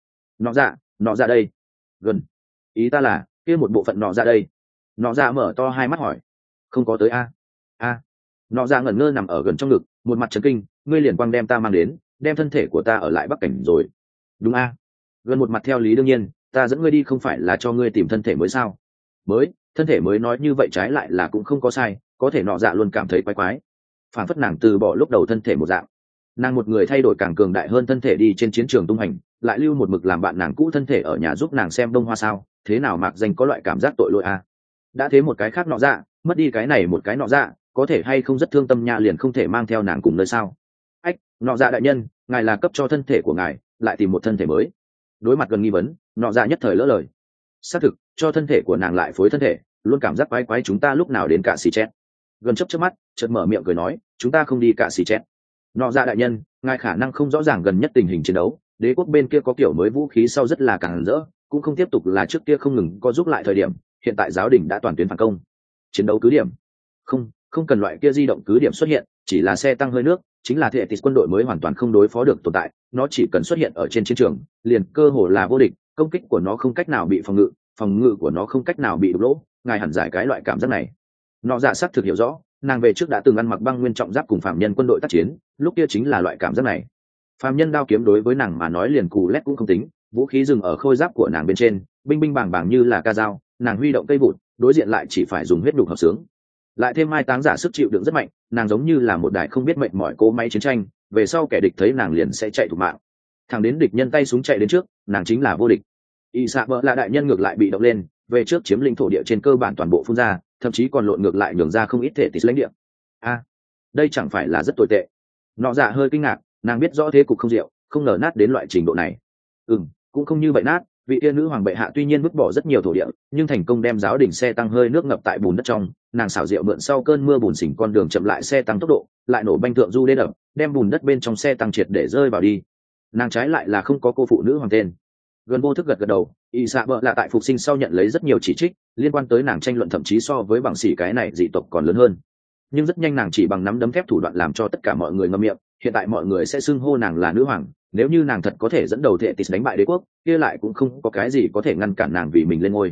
Speaker 1: Nọ dạ đây. Gần, ý ta là kia một bộ phận nọ dạ đây. Nọ dạ mở to hai mắt hỏi, không có tới a. Nọ dạ ngẩn ngơ nằm ở Gần trong ngực, một mặt chấn kinh, ngươi liền quang đem ta mang đến, đem thân thể của ta ở lại Bắc Cảnh rồi. Đúng a. Gần một mặt theo lý đương nhiên, ta dẫn ngươi đi không phải là cho ngươi tìm thân thể mới sao? Mới, thân thể mới nói như vậy trái lại là cũng không có sai, có thể nọ dạ luôn cảm thấy quái quái. Phản phất nàng từ bỏ lúc đầu thân thể một dạng, nàng một người thay đổi càng cường đại hơn thân thể đi trên chiến trường tung hành, lại lưu một mực làm bạn nàng cũ thân thể ở nhà giúp nàng xem đông hoa sao? Thế nào mạc danh có loại cảm giác tội lỗi a? Đã thế một cái khác nọ dạ, mất đi cái này một cái nọ dạ, có thể hay không rất thương tâm nha, liền không thể mang theo nàng cùng nơi sao? Ách, nọ dạ đại nhân, ngài là cấp cho thân thể của ngài, lại tìm một thân thể mới. Đối mặt Gần nghi vấn, nọ dạ nhất thời lỡ lời. Xác thực, cho thân thể của nàng lại phối thân thể, luôn cảm giác quái quái. Chúng ta lúc nào đến Cạ Xì Chét? Gần chớp chớp mắt, chợt mở miệng cười nói, chúng ta không đi Cạ Xì Chét. Nọ dạ đại nhân, ngài khả năng không rõ ràng gần nhất tình hình chiến đấu, đế quốc bên kia có kiểu mới vũ khí sau rất là càng rỡ, cũng không tiếp tục là trước kia không ngừng có giúp lại thời điểm, hiện tại giáo đình đã toàn tuyến phản công. Chiến đấu cứ điểm? Không cần loại kia di động cứ điểm xuất hiện, chỉ là xe tăng hơi nước, chính là thể tịt quân đội mới hoàn toàn không đối phó được tồn tại, nó chỉ cần xuất hiện ở trên chiến trường, liền cơ hồ là vô địch, công kích của nó không cách nào bị phòng ngự của nó không cách nào bị đục lỗ, ngài hẳn giải cái loại cảm giác này. Nọ dạ xác thực hiểu rõ, nàng về trước đã từng ăn mặc băng nguyên trọng giáp cùng phạm nhân quân đội tác chiến, lúc kia chính là loại cảm giác này. Phạm nhân đao kiếm đối với nàng mà nói liền cù lét cũng không tính, vũ khí dừng ở khôi giáp của nàng bên trên, binh binh bàng bàng như là ca dao, nàng huy động cây vụt, đối diện lại chỉ phải dùng huyết đục hợp sướng. Lại thêm mai táng giả sức chịu đựng rất mạnh, nàng giống như là một đài không biết mệnh mỏi cỗ máy chiến tranh, về sau kẻ địch thấy nàng liền sẽ chạy thục mạng. Thằng đến địch nhân tay súng chạy đến trước, nàng chính là vô địch. Y xạ vợ là đại nhân ngược lại bị động lên, về trước chiếm lĩnh thổ địa trên cơ bản toàn bộ phun ra, thậm chí còn lộn ngược lại nhường ra không ít thể tịch lãnh địa. Đây chẳng phải là rất tồi tệ? Nọ dạ hơi kinh ngạc, nàng biết rõ thế cục không diệu, không ngờ nát đến loại trình độ này. Cũng không như vậy nát, vị tiên nữ hoàng bệ hạ tuy nhiên vứt bỏ rất nhiều thổ địa, nhưng thành công đem giáo đình xe tăng hơi nước ngập tại bùn đất trong, nàng xảo diệu mượn sau cơn mưa bùn xỉn con đường chậm lại xe tăng tốc độ, lại nổ banh thượng du đê đập, đem bùn đất bên trong xe tăng triệt để rơi vào đi. Nàng trái lại là không có cô phụ nữ hoàng tên. Gần vô thức gật đầu, y xạ vợ là tại phục sinh sau nhận lấy rất nhiều chỉ trích liên quan tới nàng, tranh luận thậm chí so với bằng xỉ cái này dị tộc còn lớn hơn. Nhưng rất nhanh nàng chỉ bằng nắm đấm thép thủ đoạn làm cho tất cả mọi người ngậm miệng, hiện tại mọi người sẽ xưng hô nàng là nữ hoàng, nếu như nàng thật có thể dẫn đầu thệ tịt đánh bại đế quốc, kia lại cũng không có cái gì có thể ngăn cản nàng vì mình lên ngôi.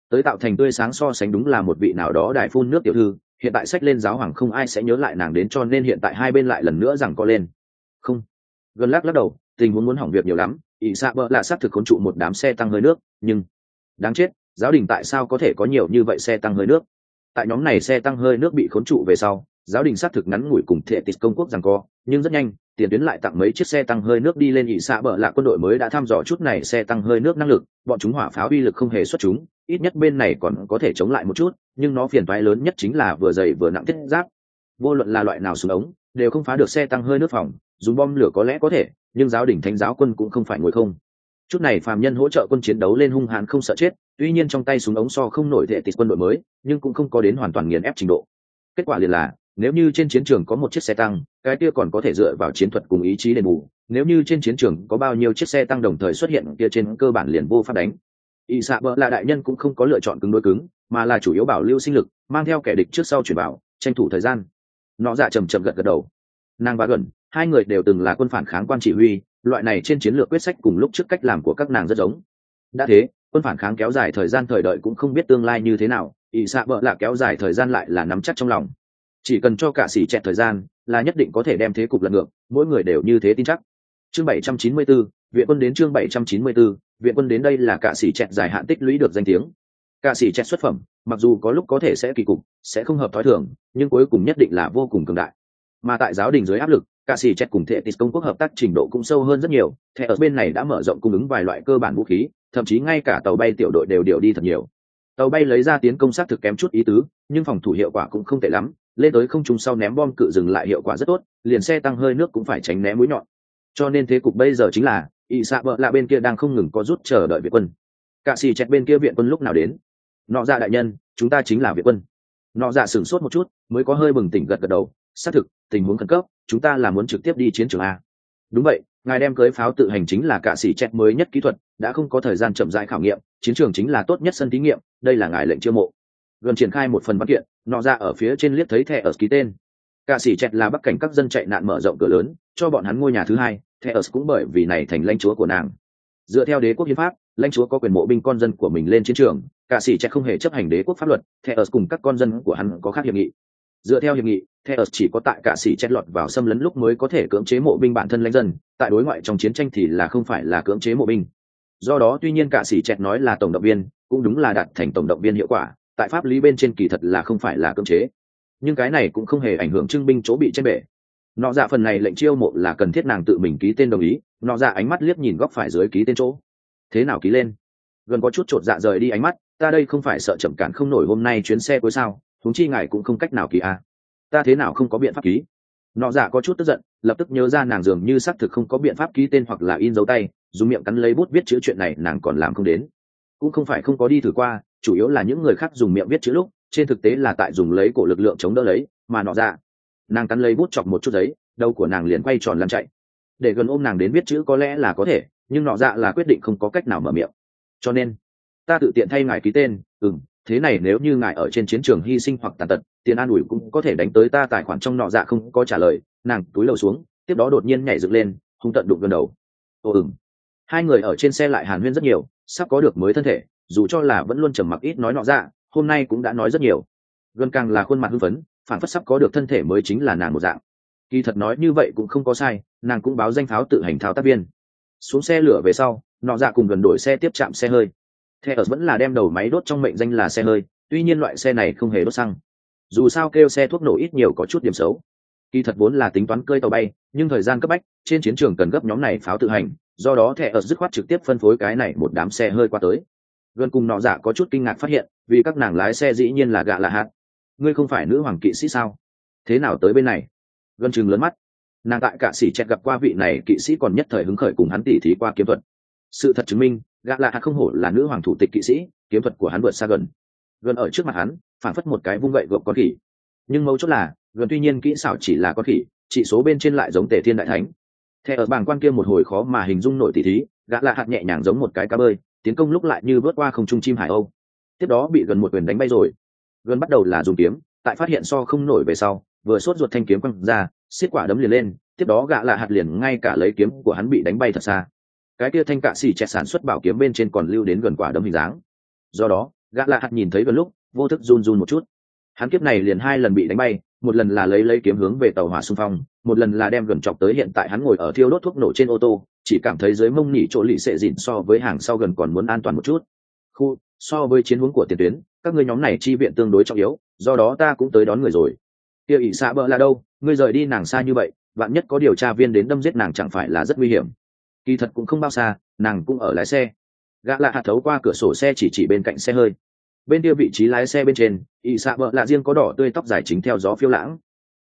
Speaker 1: tới tạo thành tươi sáng so sánh đúng là một vị nào đó đại phun nước tiểu thư, hiện tại sách lên giáo hoàng không ai sẽ nhớ lại nàng đến, cho nên hiện tại hai bên lại lần nữa rằng co lên. Không, gần lắc đầu, tình huống muốn hỏng việc nhiều lắm. Ỷ xạ bợ lạ xác thực khốn trụ một đám xe tăng hơi nước, nhưng đáng chết, giáo đình tại sao có thể có nhiều như vậy xe tăng hơi nước? Tại nhóm này xe tăng hơi nước bị khốn trụ về sau, giáo đình xác thực ngắn ngủi cùng Thệ Tịt công quốc giằng co, nhưng rất nhanh tiền tuyến lại tặng mấy chiếc xe tăng hơi nước đi lên. Ỷ xạ bợ lạ quân đội mới đã thăm dò chút này xe tăng hơi nước năng lực, bọn chúng hỏa pháo uy lực không hề xuất chúng, ít nhất bên này còn có thể chống lại một chút, nhưng nó phiền toái lớn nhất chính là vừa dày vừa nặng thiết giáp. Vô luận là loại nào súng ống đều không phá được xe tăng hơi nước phòng, dùng bom lửa có lẽ có thể, nhưng giáo đình thánh giáo quân cũng không phải ngồi không. Chút này phàm nhân hỗ trợ quân chiến đấu lên hung hãn không sợ chết, tuy nhiên trong tay súng ống so không nổi Thệ Tịt quân đội mới, nhưng cũng không có đến hoàn toàn nghiền ép trình độ. Kết quả liền là, nếu như trên chiến trường có một chiếc xe tăng, cái kia còn có thể dựa vào chiến thuật cùng ý chí đền bù, nếu như trên chiến trường có bao nhiêu chiếc xe tăng đồng thời xuất hiện, kia trên cơ bản liền vô pháp đánh. Ỷ xạ bợ là đại nhân cũng không có lựa chọn cứng đối cứng, mà là chủ yếu bảo lưu sinh lực, mang theo kẻ địch trước sau chuyển vào, tranh thủ thời gian. Nọ dạ chậm chậm gật đầu. Nàng và gần hai người đều từng là quân phản kháng quan chỉ huy, loại này trên chiến lược quyết sách cùng lúc trước cách làm của các nàng rất giống. Đã thế, quân phản kháng kéo dài thời gian thời đợi cũng không biết tương lai như thế nào, ỷ xạ bợ là kéo dài thời gian lại là nắm chắc trong lòng. Chỉ cần cho cả xỉ chẹt thời gian là nhất định có thể đem thế cục lật ngược, mỗi người đều như thế tin chắc. Chương 794, viện quân đến. Chương 794, viện quân đến. Đây là cả xỉ chẹt dài hạn tích lũy được danh tiếng. Cả xỉ chẹt xuất phẩm mặc dù có lúc có thể sẽ kỳ cục, sẽ không hợp thói thường, nhưng cuối cùng nhất định là vô cùng cường đại. Mà tại giáo đình dưới áp lực, cả xỉ chẹt cùng Thệ Tịt công quốc hợp tác trình độ cũng sâu hơn rất nhiều. Thệ ở bên này đã mở rộng cung ứng vài loại cơ bản vũ khí, thậm chí ngay cả tàu bay tiểu đội đều điều đi thật nhiều. Tàu bay lấy ra tiến công sát thực kém chút ý tứ, nhưng phòng thủ hiệu quả cũng không tệ lắm, lên tới không trung sau ném bom cự dừng lại hiệu quả rất tốt, liền xe tăng hơi nước cũng phải tránh né mũi nhọn. Cho nên thế cục bây giờ chính là ỷ xạ bợ lạ bên kia đang không ngừng có rút chờ đợi viện quân. Cả xì chẹt bên kia viện quân lúc nào đến? Nọ dạ đại nhân, chúng ta chính là viện quân. Nọ dạ sửng sốt một chút, mới có hơi bừng tỉnh gật đầu. Xác thực, tình huống khẩn cấp, chúng ta là muốn trực tiếp đi chiến trường a. Đúng vậy, ngài đem cưới pháo tự hành chính là cả xì chẹt mới nhất kỹ thuật, đã không có thời gian chậm rãi khảo nghiệm, chiến trường chính là tốt nhất sân thí nghiệm, đây là ngài lệnh chiêu mộ. Gần triển khai một phần văn kiện, nọ dạ ở phía trên liếc thấy thẻ ở ký tên. Cả xỉ chẹt là bắc cảnh các dân chạy nạn mở rộng cửa lớn, cho bọn hắn ngôi nhà thứ hai, thẻ ở cũng bởi vì này thành lãnh chúa của nàng. Dựa theo đế quốc hiến pháp, lãnh chúa có quyền mộ binh con dân của mình lên chiến trường, cả xỉ chẹt không hề chấp hành đế quốc pháp luật, thẻ ở cùng các con dân của hắn có khác hiệp nghị. Dựa theo hiệp nghị, thẻ ở chỉ có tại cả xỉ chẹt lọt vào xâm lấn lúc mới có thể cưỡng chế mộ binh bản thân lãnh dân, tại đối ngoại trong chiến tranh thì là không phải là cưỡng chế mộ binh. Do đó tuy nhiên cả xỉ chẹt nói là tổng động viên, cũng đúng là đạt thành tổng động viên hiệu quả, tại pháp lý bên trên kỳ thật là không phải là cưỡng chế, nhưng cái này cũng không hề ảnh hưởng trưng binh chỗ bị trên bể. Nọ dạ phần này lệnh chiêu mộ là cần thiết nàng tự mình ký tên đồng ý. Nọ dạ ánh mắt liếc nhìn góc phải dưới ký tên chỗ. Thế nào ký lên? Gần có chút chột dạ rời đi ánh mắt. Ta đây không phải sợ chậm cản không nổi hôm nay chuyến xe cuối sao? Huống chi ngài cũng không cách nào ký à? Ta thế nào không có biện pháp ký? Nọ dạ có chút tức giận, lập tức nhớ ra nàng dường như xác thực không có biện pháp ký tên hoặc là in dấu tay, dùng miệng cắn lấy bút viết chữ, chuyện này nàng còn làm không đến. Cũng không phải không có đi thử qua, chủ yếu là những người khác dùng miệng viết chữ lúc trên thực tế là tại dùng lấy cổ lực lượng chống đỡ lấy, mà nọ dạ nàng cắn lấy bút chọc một chút giấy, đầu của nàng liền quay tròn lăn chạy. Để gần ôm nàng đến viết chữ có lẽ là có thể, nhưng nọ dạ là quyết định không có cách nào mở miệng. Cho nên ta tự tiện thay ngài ký tên. Thế này nếu như ngài ở trên chiến trường hy sinh hoặc tàn tật, tiền an ủi cũng có thể đánh tới ta tài khoản. Trong nọ dạ không có trả lời, nàng túi lầu xuống, tiếp đó đột nhiên nhảy dựng lên, hung tận đụng gần đầu. Hai người ở trên xe lại hàn huyên rất nhiều, sắp có được mới thân thể, dù cho là vẫn luôn trầm mặc ít nói nọ dạ, hôm nay cũng đã nói rất nhiều. Gần càng là khuôn mặt hưng phấn, phản phất sắp có được thân thể mới chính là nàng một dạng. Kỳ thật nói như vậy cũng không có sai, nàng cũng báo danh pháo tự hành thao tác viên. Xuống xe lửa về sau, nọ dạ cùng gần đổi xe tiếp chạm xe hơi. Thẻ vẫn là đem đầu máy đốt trong mệnh danh là xe hơi, tuy nhiên loại xe này không hề đốt xăng. Dù sao kêu xe thuốc nổ ít nhiều có chút điểm xấu. Kỳ thật vốn là tính toán cơi tàu bay, nhưng thời gian cấp bách, trên chiến trường cần gấp nhóm này pháo tự hành, do đó thẻ dứt khoát trực tiếp phân phối cái này một đám xe hơi qua tới. Gần cùng nọ dạ có chút kinh ngạc phát hiện, vì các nàng lái xe dĩ nhiên là gạ là hạt. Ngươi không phải nữ hoàng kỵ sĩ sao? Thế nào tới bên này? Gần chừng lớn mắt. Nàng tại cả xỉ chẹt gặp qua vị này kỵ sĩ, còn nhất thời hứng khởi cùng hắn tỉ thí qua kiếm thuật. Sự thật chứng minh, gạ là hạt không hổ là nữ hoàng thủ tịch kỵ sĩ, kiếm thuật của hắn vượt xa gần. Gần ở trước mặt hắn, phản phất một cái vung gậy gộc con khỉ. Nhưng mấu chốt là, gần tuy nhiên kỹ xảo chỉ là con khỉ, chỉ số bên trên lại giống Tề Thiên đại thánh. Thẻ ở bảng quan kia một hồi khó mà hình dung nổi tỉ thí, gã là hạt nhẹ nhàng giống một cái cá bơi, tiến công lúc lại như vớt qua không trung chim hải âu. Tiếp đó bị gần một quyền đánh bay rồi. Gần bắt đầu là dùng kiếm, tại phát hiện so không nổi về sau, vừa sốt ruột thanh kiếm quăng ra, xiết quả đấm liền lên, tiếp đó gã là hạt liền ngay cả lấy kiếm của hắn bị đánh bay thật xa. Cái kia thanh cạ xỉ chẹt sản xuất bảo kiếm bên trên còn lưu đến gần quả đấm hình dáng. Do đó, Gã lạ hạt nhìn thấy gần lúc vô thức run run một chút. Hắn kiếp này liền 2 lần bị đánh bay, một lần là lấy kiếm hướng về tàu hỏa xung phong, một lần là đem gần chọc tới hiện tại hắn ngồi ở thiêu đốt thuốc nổ trên ô tô, chỉ cảm thấy dưới mông nhỉ chỗ lì xệ dịn so với hàng sau gần còn muốn an toàn một chút. So với chiến hướng của tiền tuyến, các ngươi nhóm này chi viện tương đối trọng yếu, do đó ta cũng tới đón người rồi. Kia ỷ xạ bợ là đâu, ngươi rời đi nàng xa như vậy, vạn nhất có điều tra viên đến đâm giết nàng chẳng phải là rất nguy hiểm. Kỳ thật cũng không bao xa, nàng cũng ở lái xe. Gã lạ hạt thấu qua cửa sổ xe chỉ bên cạnh xe hơi. Bên kia vị trí lái xe bên trên, ỷ xạ bợ lạ riêng có đỏ tươi tóc dài chính theo gió phiêu lãng.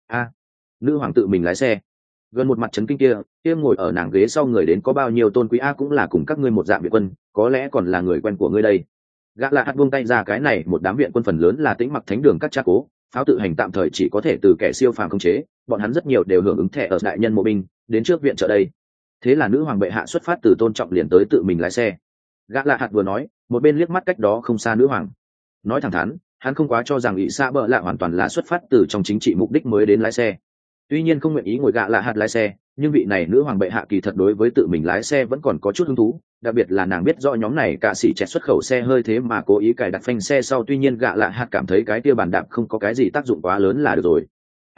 Speaker 1: Nữ hoàng tự mình lái xe. Gần một mặt trấn kinh kia ngồi ở nàng ghế sau người đến có bao nhiêu tôn quý cũng là cùng các ngươi một dạng viện quân, có lẽ còn là người quen của ngươi đây. Gã lạ hạt buông tay ra, cái này một đám viện quân phần lớn là tĩnh mặc thánh đường các cha cố, pháo tự hành tạm thời chỉ có thể từ kẻ siêu phàm khống chế, bọn hắn rất nhiều đều hưởng ứng thẻ ở đại nhân mộ binh đến trước viện trợ đây. Thế là nữ hoàng bệ hạ xuất phát từ tôn trọng liền tới tự mình lái xe. Gã lạ hạt vừa nói, một bên liếc mắt cách đó không xa nữ hoàng. Nói thẳng thắn, hắn không quá cho rằng ỷ xạ bợ lạ hoàn toàn là xuất phát từ trong chính trị mục đích mới đến lái xe. Tuy nhiên không nguyện ý ngồi gã lạ hạt lái xe, nhưng vị này nữ hoàng bệ hạ kỳ thật đối với tự mình lái xe vẫn còn có chút hứng thú, đặc biệt là nàng biết rõ nhóm này cả sĩ trẻ xuất khẩu xe hơi thế mà cố ý cài đặt phanh xe sau. Tuy nhiên gã lạ hạt cảm thấy cái tia bàn đạp không có cái gì tác dụng quá lớn là được rồi.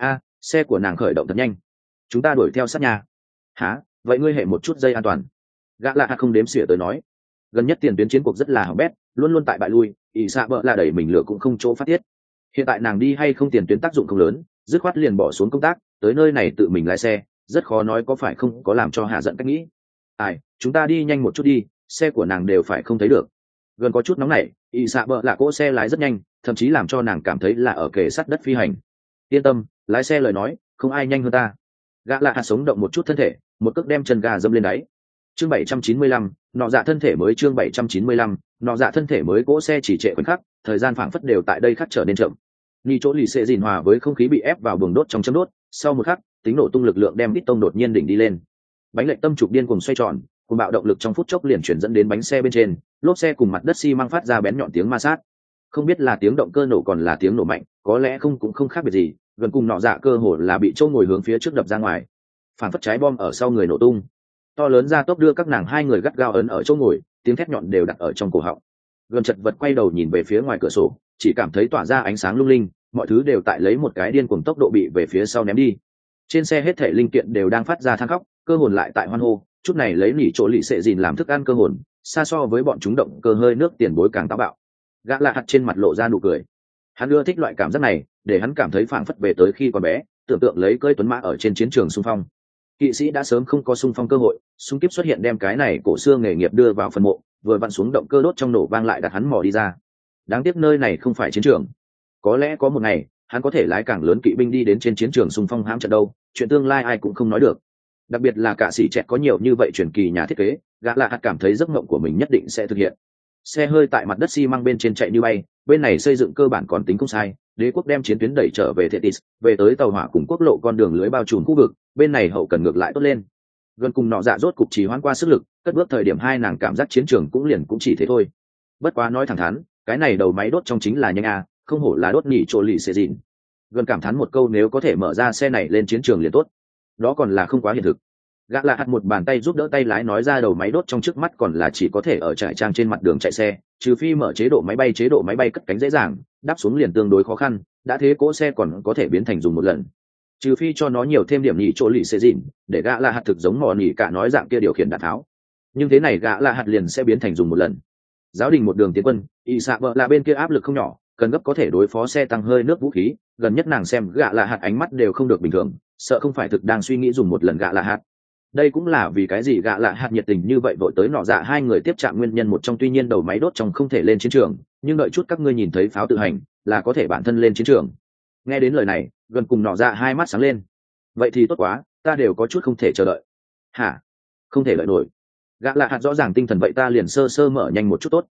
Speaker 1: Xe của nàng khởi động thật nhanh, chúng ta đuổi theo sát nhà. Hả? Vậy ngươi hệ một chút dây an toàn. Gã lạ hạt không đếm xỉa tới nói. Gần nhất tiền tuyến chiến cuộc rất là hỏng bét, luôn luôn tại bại lui, ỷ xạ bợ là đẩy mình lửa cũng không chỗ phát tiết. Hiện tại nàng đi hay không tiền tuyến tác dụng không lớn, dứt khoát liền bỏ xuống công tác tới nơi này tự mình lái xe, rất khó nói có phải không có làm cho hạ giận cách nghĩ. Chúng ta đi nhanh một chút đi, xe của nàng đều phải không thấy được. Gần có chút nóng nảy, ỷ xạ bợ là cỗ xe lái rất nhanh, thậm chí làm cho nàng cảm thấy là ở kề sát đất phi hành. Yên tâm, lái xe lời nói không ai nhanh hơn ta. Gã lạ hạt sống động một chút thân thể, một cước đem chân ga dâm lên đáy. Chương 795, nọ dạ thân thể mới. Chương 795, nọ dạ thân thể mới. Cỗ xe chỉ trệ khoảnh khắc, thời gian phảng phất đều tại đây khắc trở nên chậm. Ni chỗ lì xệ dìn hòa với không khí bị ép vào buồng đốt trong châm đốt, sau một khắc tính nổ tung lực lượng đem đít tông đột nhiên đỉnh đi lên. Bánh lệch tâm trục điên cuồng xoay tròn, cùng bạo động lực trong phút chốc liền chuyển dẫn đến bánh xe bên trên, lốp xe cùng mặt đất xi măng phát ra bén nhọn tiếng ma sát. Không biết là tiếng động cơ nổ còn là tiếng nổ mạnh, có lẽ cũng không khác biệt gì, gần cùng nọ dạ cơ hồ là bị châu ngồi hướng phía trước đập ra ngoài, phản phất trái bom ở sau người nổ tung. To lớn ra tốc đưa các nàng hai người gắt gao ấn ở chỗ ngồi, tiếng thét nhọn đều đặt ở trong cổ họng. Gần chật vật quay đầu nhìn về phía ngoài cửa sổ, chỉ cảm thấy tỏa ra ánh sáng lung linh, mọi thứ đều tại lấy một cái điên cuồng tốc độ bị về phía sau ném đi. Trên xe hết thể linh kiện đều đang phát ra than khóc, cơ hồn lại tại hoan hô, chút này lấy nỉ chỗ lì xệ dìn làm thức ăn cơ hồn, xa so với bọn chúng động cơ hơi nước tiền bối càng táo bạo. Gã lạ hạt trên mặt lộ ra nụ cười, hắn ưa thích loại cảm giác này, để hắn cảm thấy phảng phất về tới khi còn bé, tưởng tượng lấy cơi tuấn mã ở trên chiến trường xung phong. Kỵ sĩ đã sớm không có xung phong cơ hội, xung kiếp xuất hiện đem cái này cổ xưa nghề nghiệp đưa vào phần mộ, vừa vặn xuống động cơ đốt trong nổ vang lại đặt hắn mò đi ra. Đáng tiếc nơi này không phải chiến trường, có lẽ có một ngày hắn có thể lái càng lớn kỵ binh đi đến trên chiến trường xung phong hãm trận đâu, chuyện tương lai ai cũng không nói được. Đặc biệt là cả sĩ trẻ có nhiều như vậy truyền kỳ nhà thiết kế, gã lạ hạt cảm thấy giấc mộng của mình nhất định sẽ thực hiện. Xe hơi tại mặt đất xi măng bên trên chạy như bay, bên này xây dựng cơ bản còn tính không sai, đế quốc đem chiến tuyến đẩy trở về Thetis, về tới tàu hỏa cùng quốc lộ con đường lưới bao trùm khu vực, bên này hậu cần ngược lại tốt lên. Gần cùng nọ dạ rốt cục trì hoãn qua sức lực, cất bước thời điểm hai nàng cảm giác chiến trường cũng chỉ thế thôi. Bất quá nói thẳng thắn, cái này đầu máy đốt trong chính là nhanh không hổ là đốt nhỉ chỗ lì xệ dìn. Gần cảm thán một câu, nếu có thể mở ra xe này lên chiến trường liền tốt. Đó còn là không quá hiện thực. Gã lạ hạt một bàn tay giúp đỡ tay lái, nói ra đầu máy đốt trong trước mắt còn là chỉ có thể ở trại trang trên mặt đường chạy xe, trừ phi mở chế độ máy bay cất cánh dễ dàng, đáp xuống liền tương đối khó khăn, đã thế cỗ xe còn có thể biến thành dùng một lần. Trừ phi cho nó nhiều thêm điểm nhỉ chỗ lì xệ dìn, để gã lạ hạt thực giống mò nhỉ cả nói dạng kia điều khiển đạn tháo. Nhưng thế này gã lạ hạt liền sẽ biến thành dùng một lần. Giáo đình một đường tiến quân, y xạ vợ là bên kia áp lực không nhỏ, cần gấp có thể đối phó xe tăng hơi nước vũ khí. Gần nhất nàng xem gã lạ hạt ánh mắt đều không được bình thường, sợ không phải thực đang suy nghĩ dùng một lần gã lạ hạt. Đây cũng là vì cái gì gã lạ hạt nhiệt tình như vậy vội tới nọ dạ hai người tiếp chạm nguyên nhân một trong. Tuy nhiên đầu máy đốt trong không thể lên chiến trường, nhưng đợi chút các ngươi nhìn thấy pháo tự hành là có thể bản thân lên chiến trường. Nghe đến lời này, gần cùng nọ dạ hai mắt sáng lên. Vậy thì tốt quá, ta đều có chút không thể chờ đợi. Hả? Không thể đợi nổi. Gã lạ hạt rõ ràng tinh thần, vậy ta liền sơ sơ mở nhanh một chút tốt.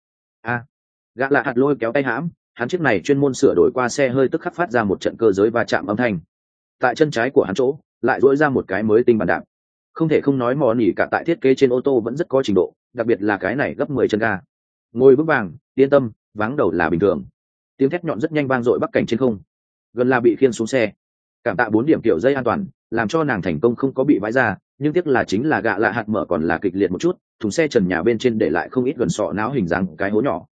Speaker 1: Gã lạ hạt lôi kéo tay hãm, hắn chiếc này chuyên môn sửa đổi qua xe hơi tức khắc phát ra một trận cơ giới va chạm âm thanh. Tại chân trái của hắn chỗ lại dỗi ra một cái mới tinh bàn đạp. Không thể không nói mò nỉ cả tại thiết kế trên ô tô vẫn rất có trình độ, đặc biệt là cái này gấp 10 chân ga. Ngồi vững vàng, yên tâm, vắng đầu là bình thường. Tiếng thét nhọn rất nhanh vang dội bắc cảnh trên không. Gần là bị khiêng xuống xe. Cảm tạ 4 điểm kiểu dây an toàn, làm cho nàng thành công không có bị vãi ra, nhưng tiếc là chính là gã lạ hạt mở còn là kịch liệt một chút, thùng xe trần nhà bên trên để lại không ít gần sọ não hình dáng cái hố nhỏ.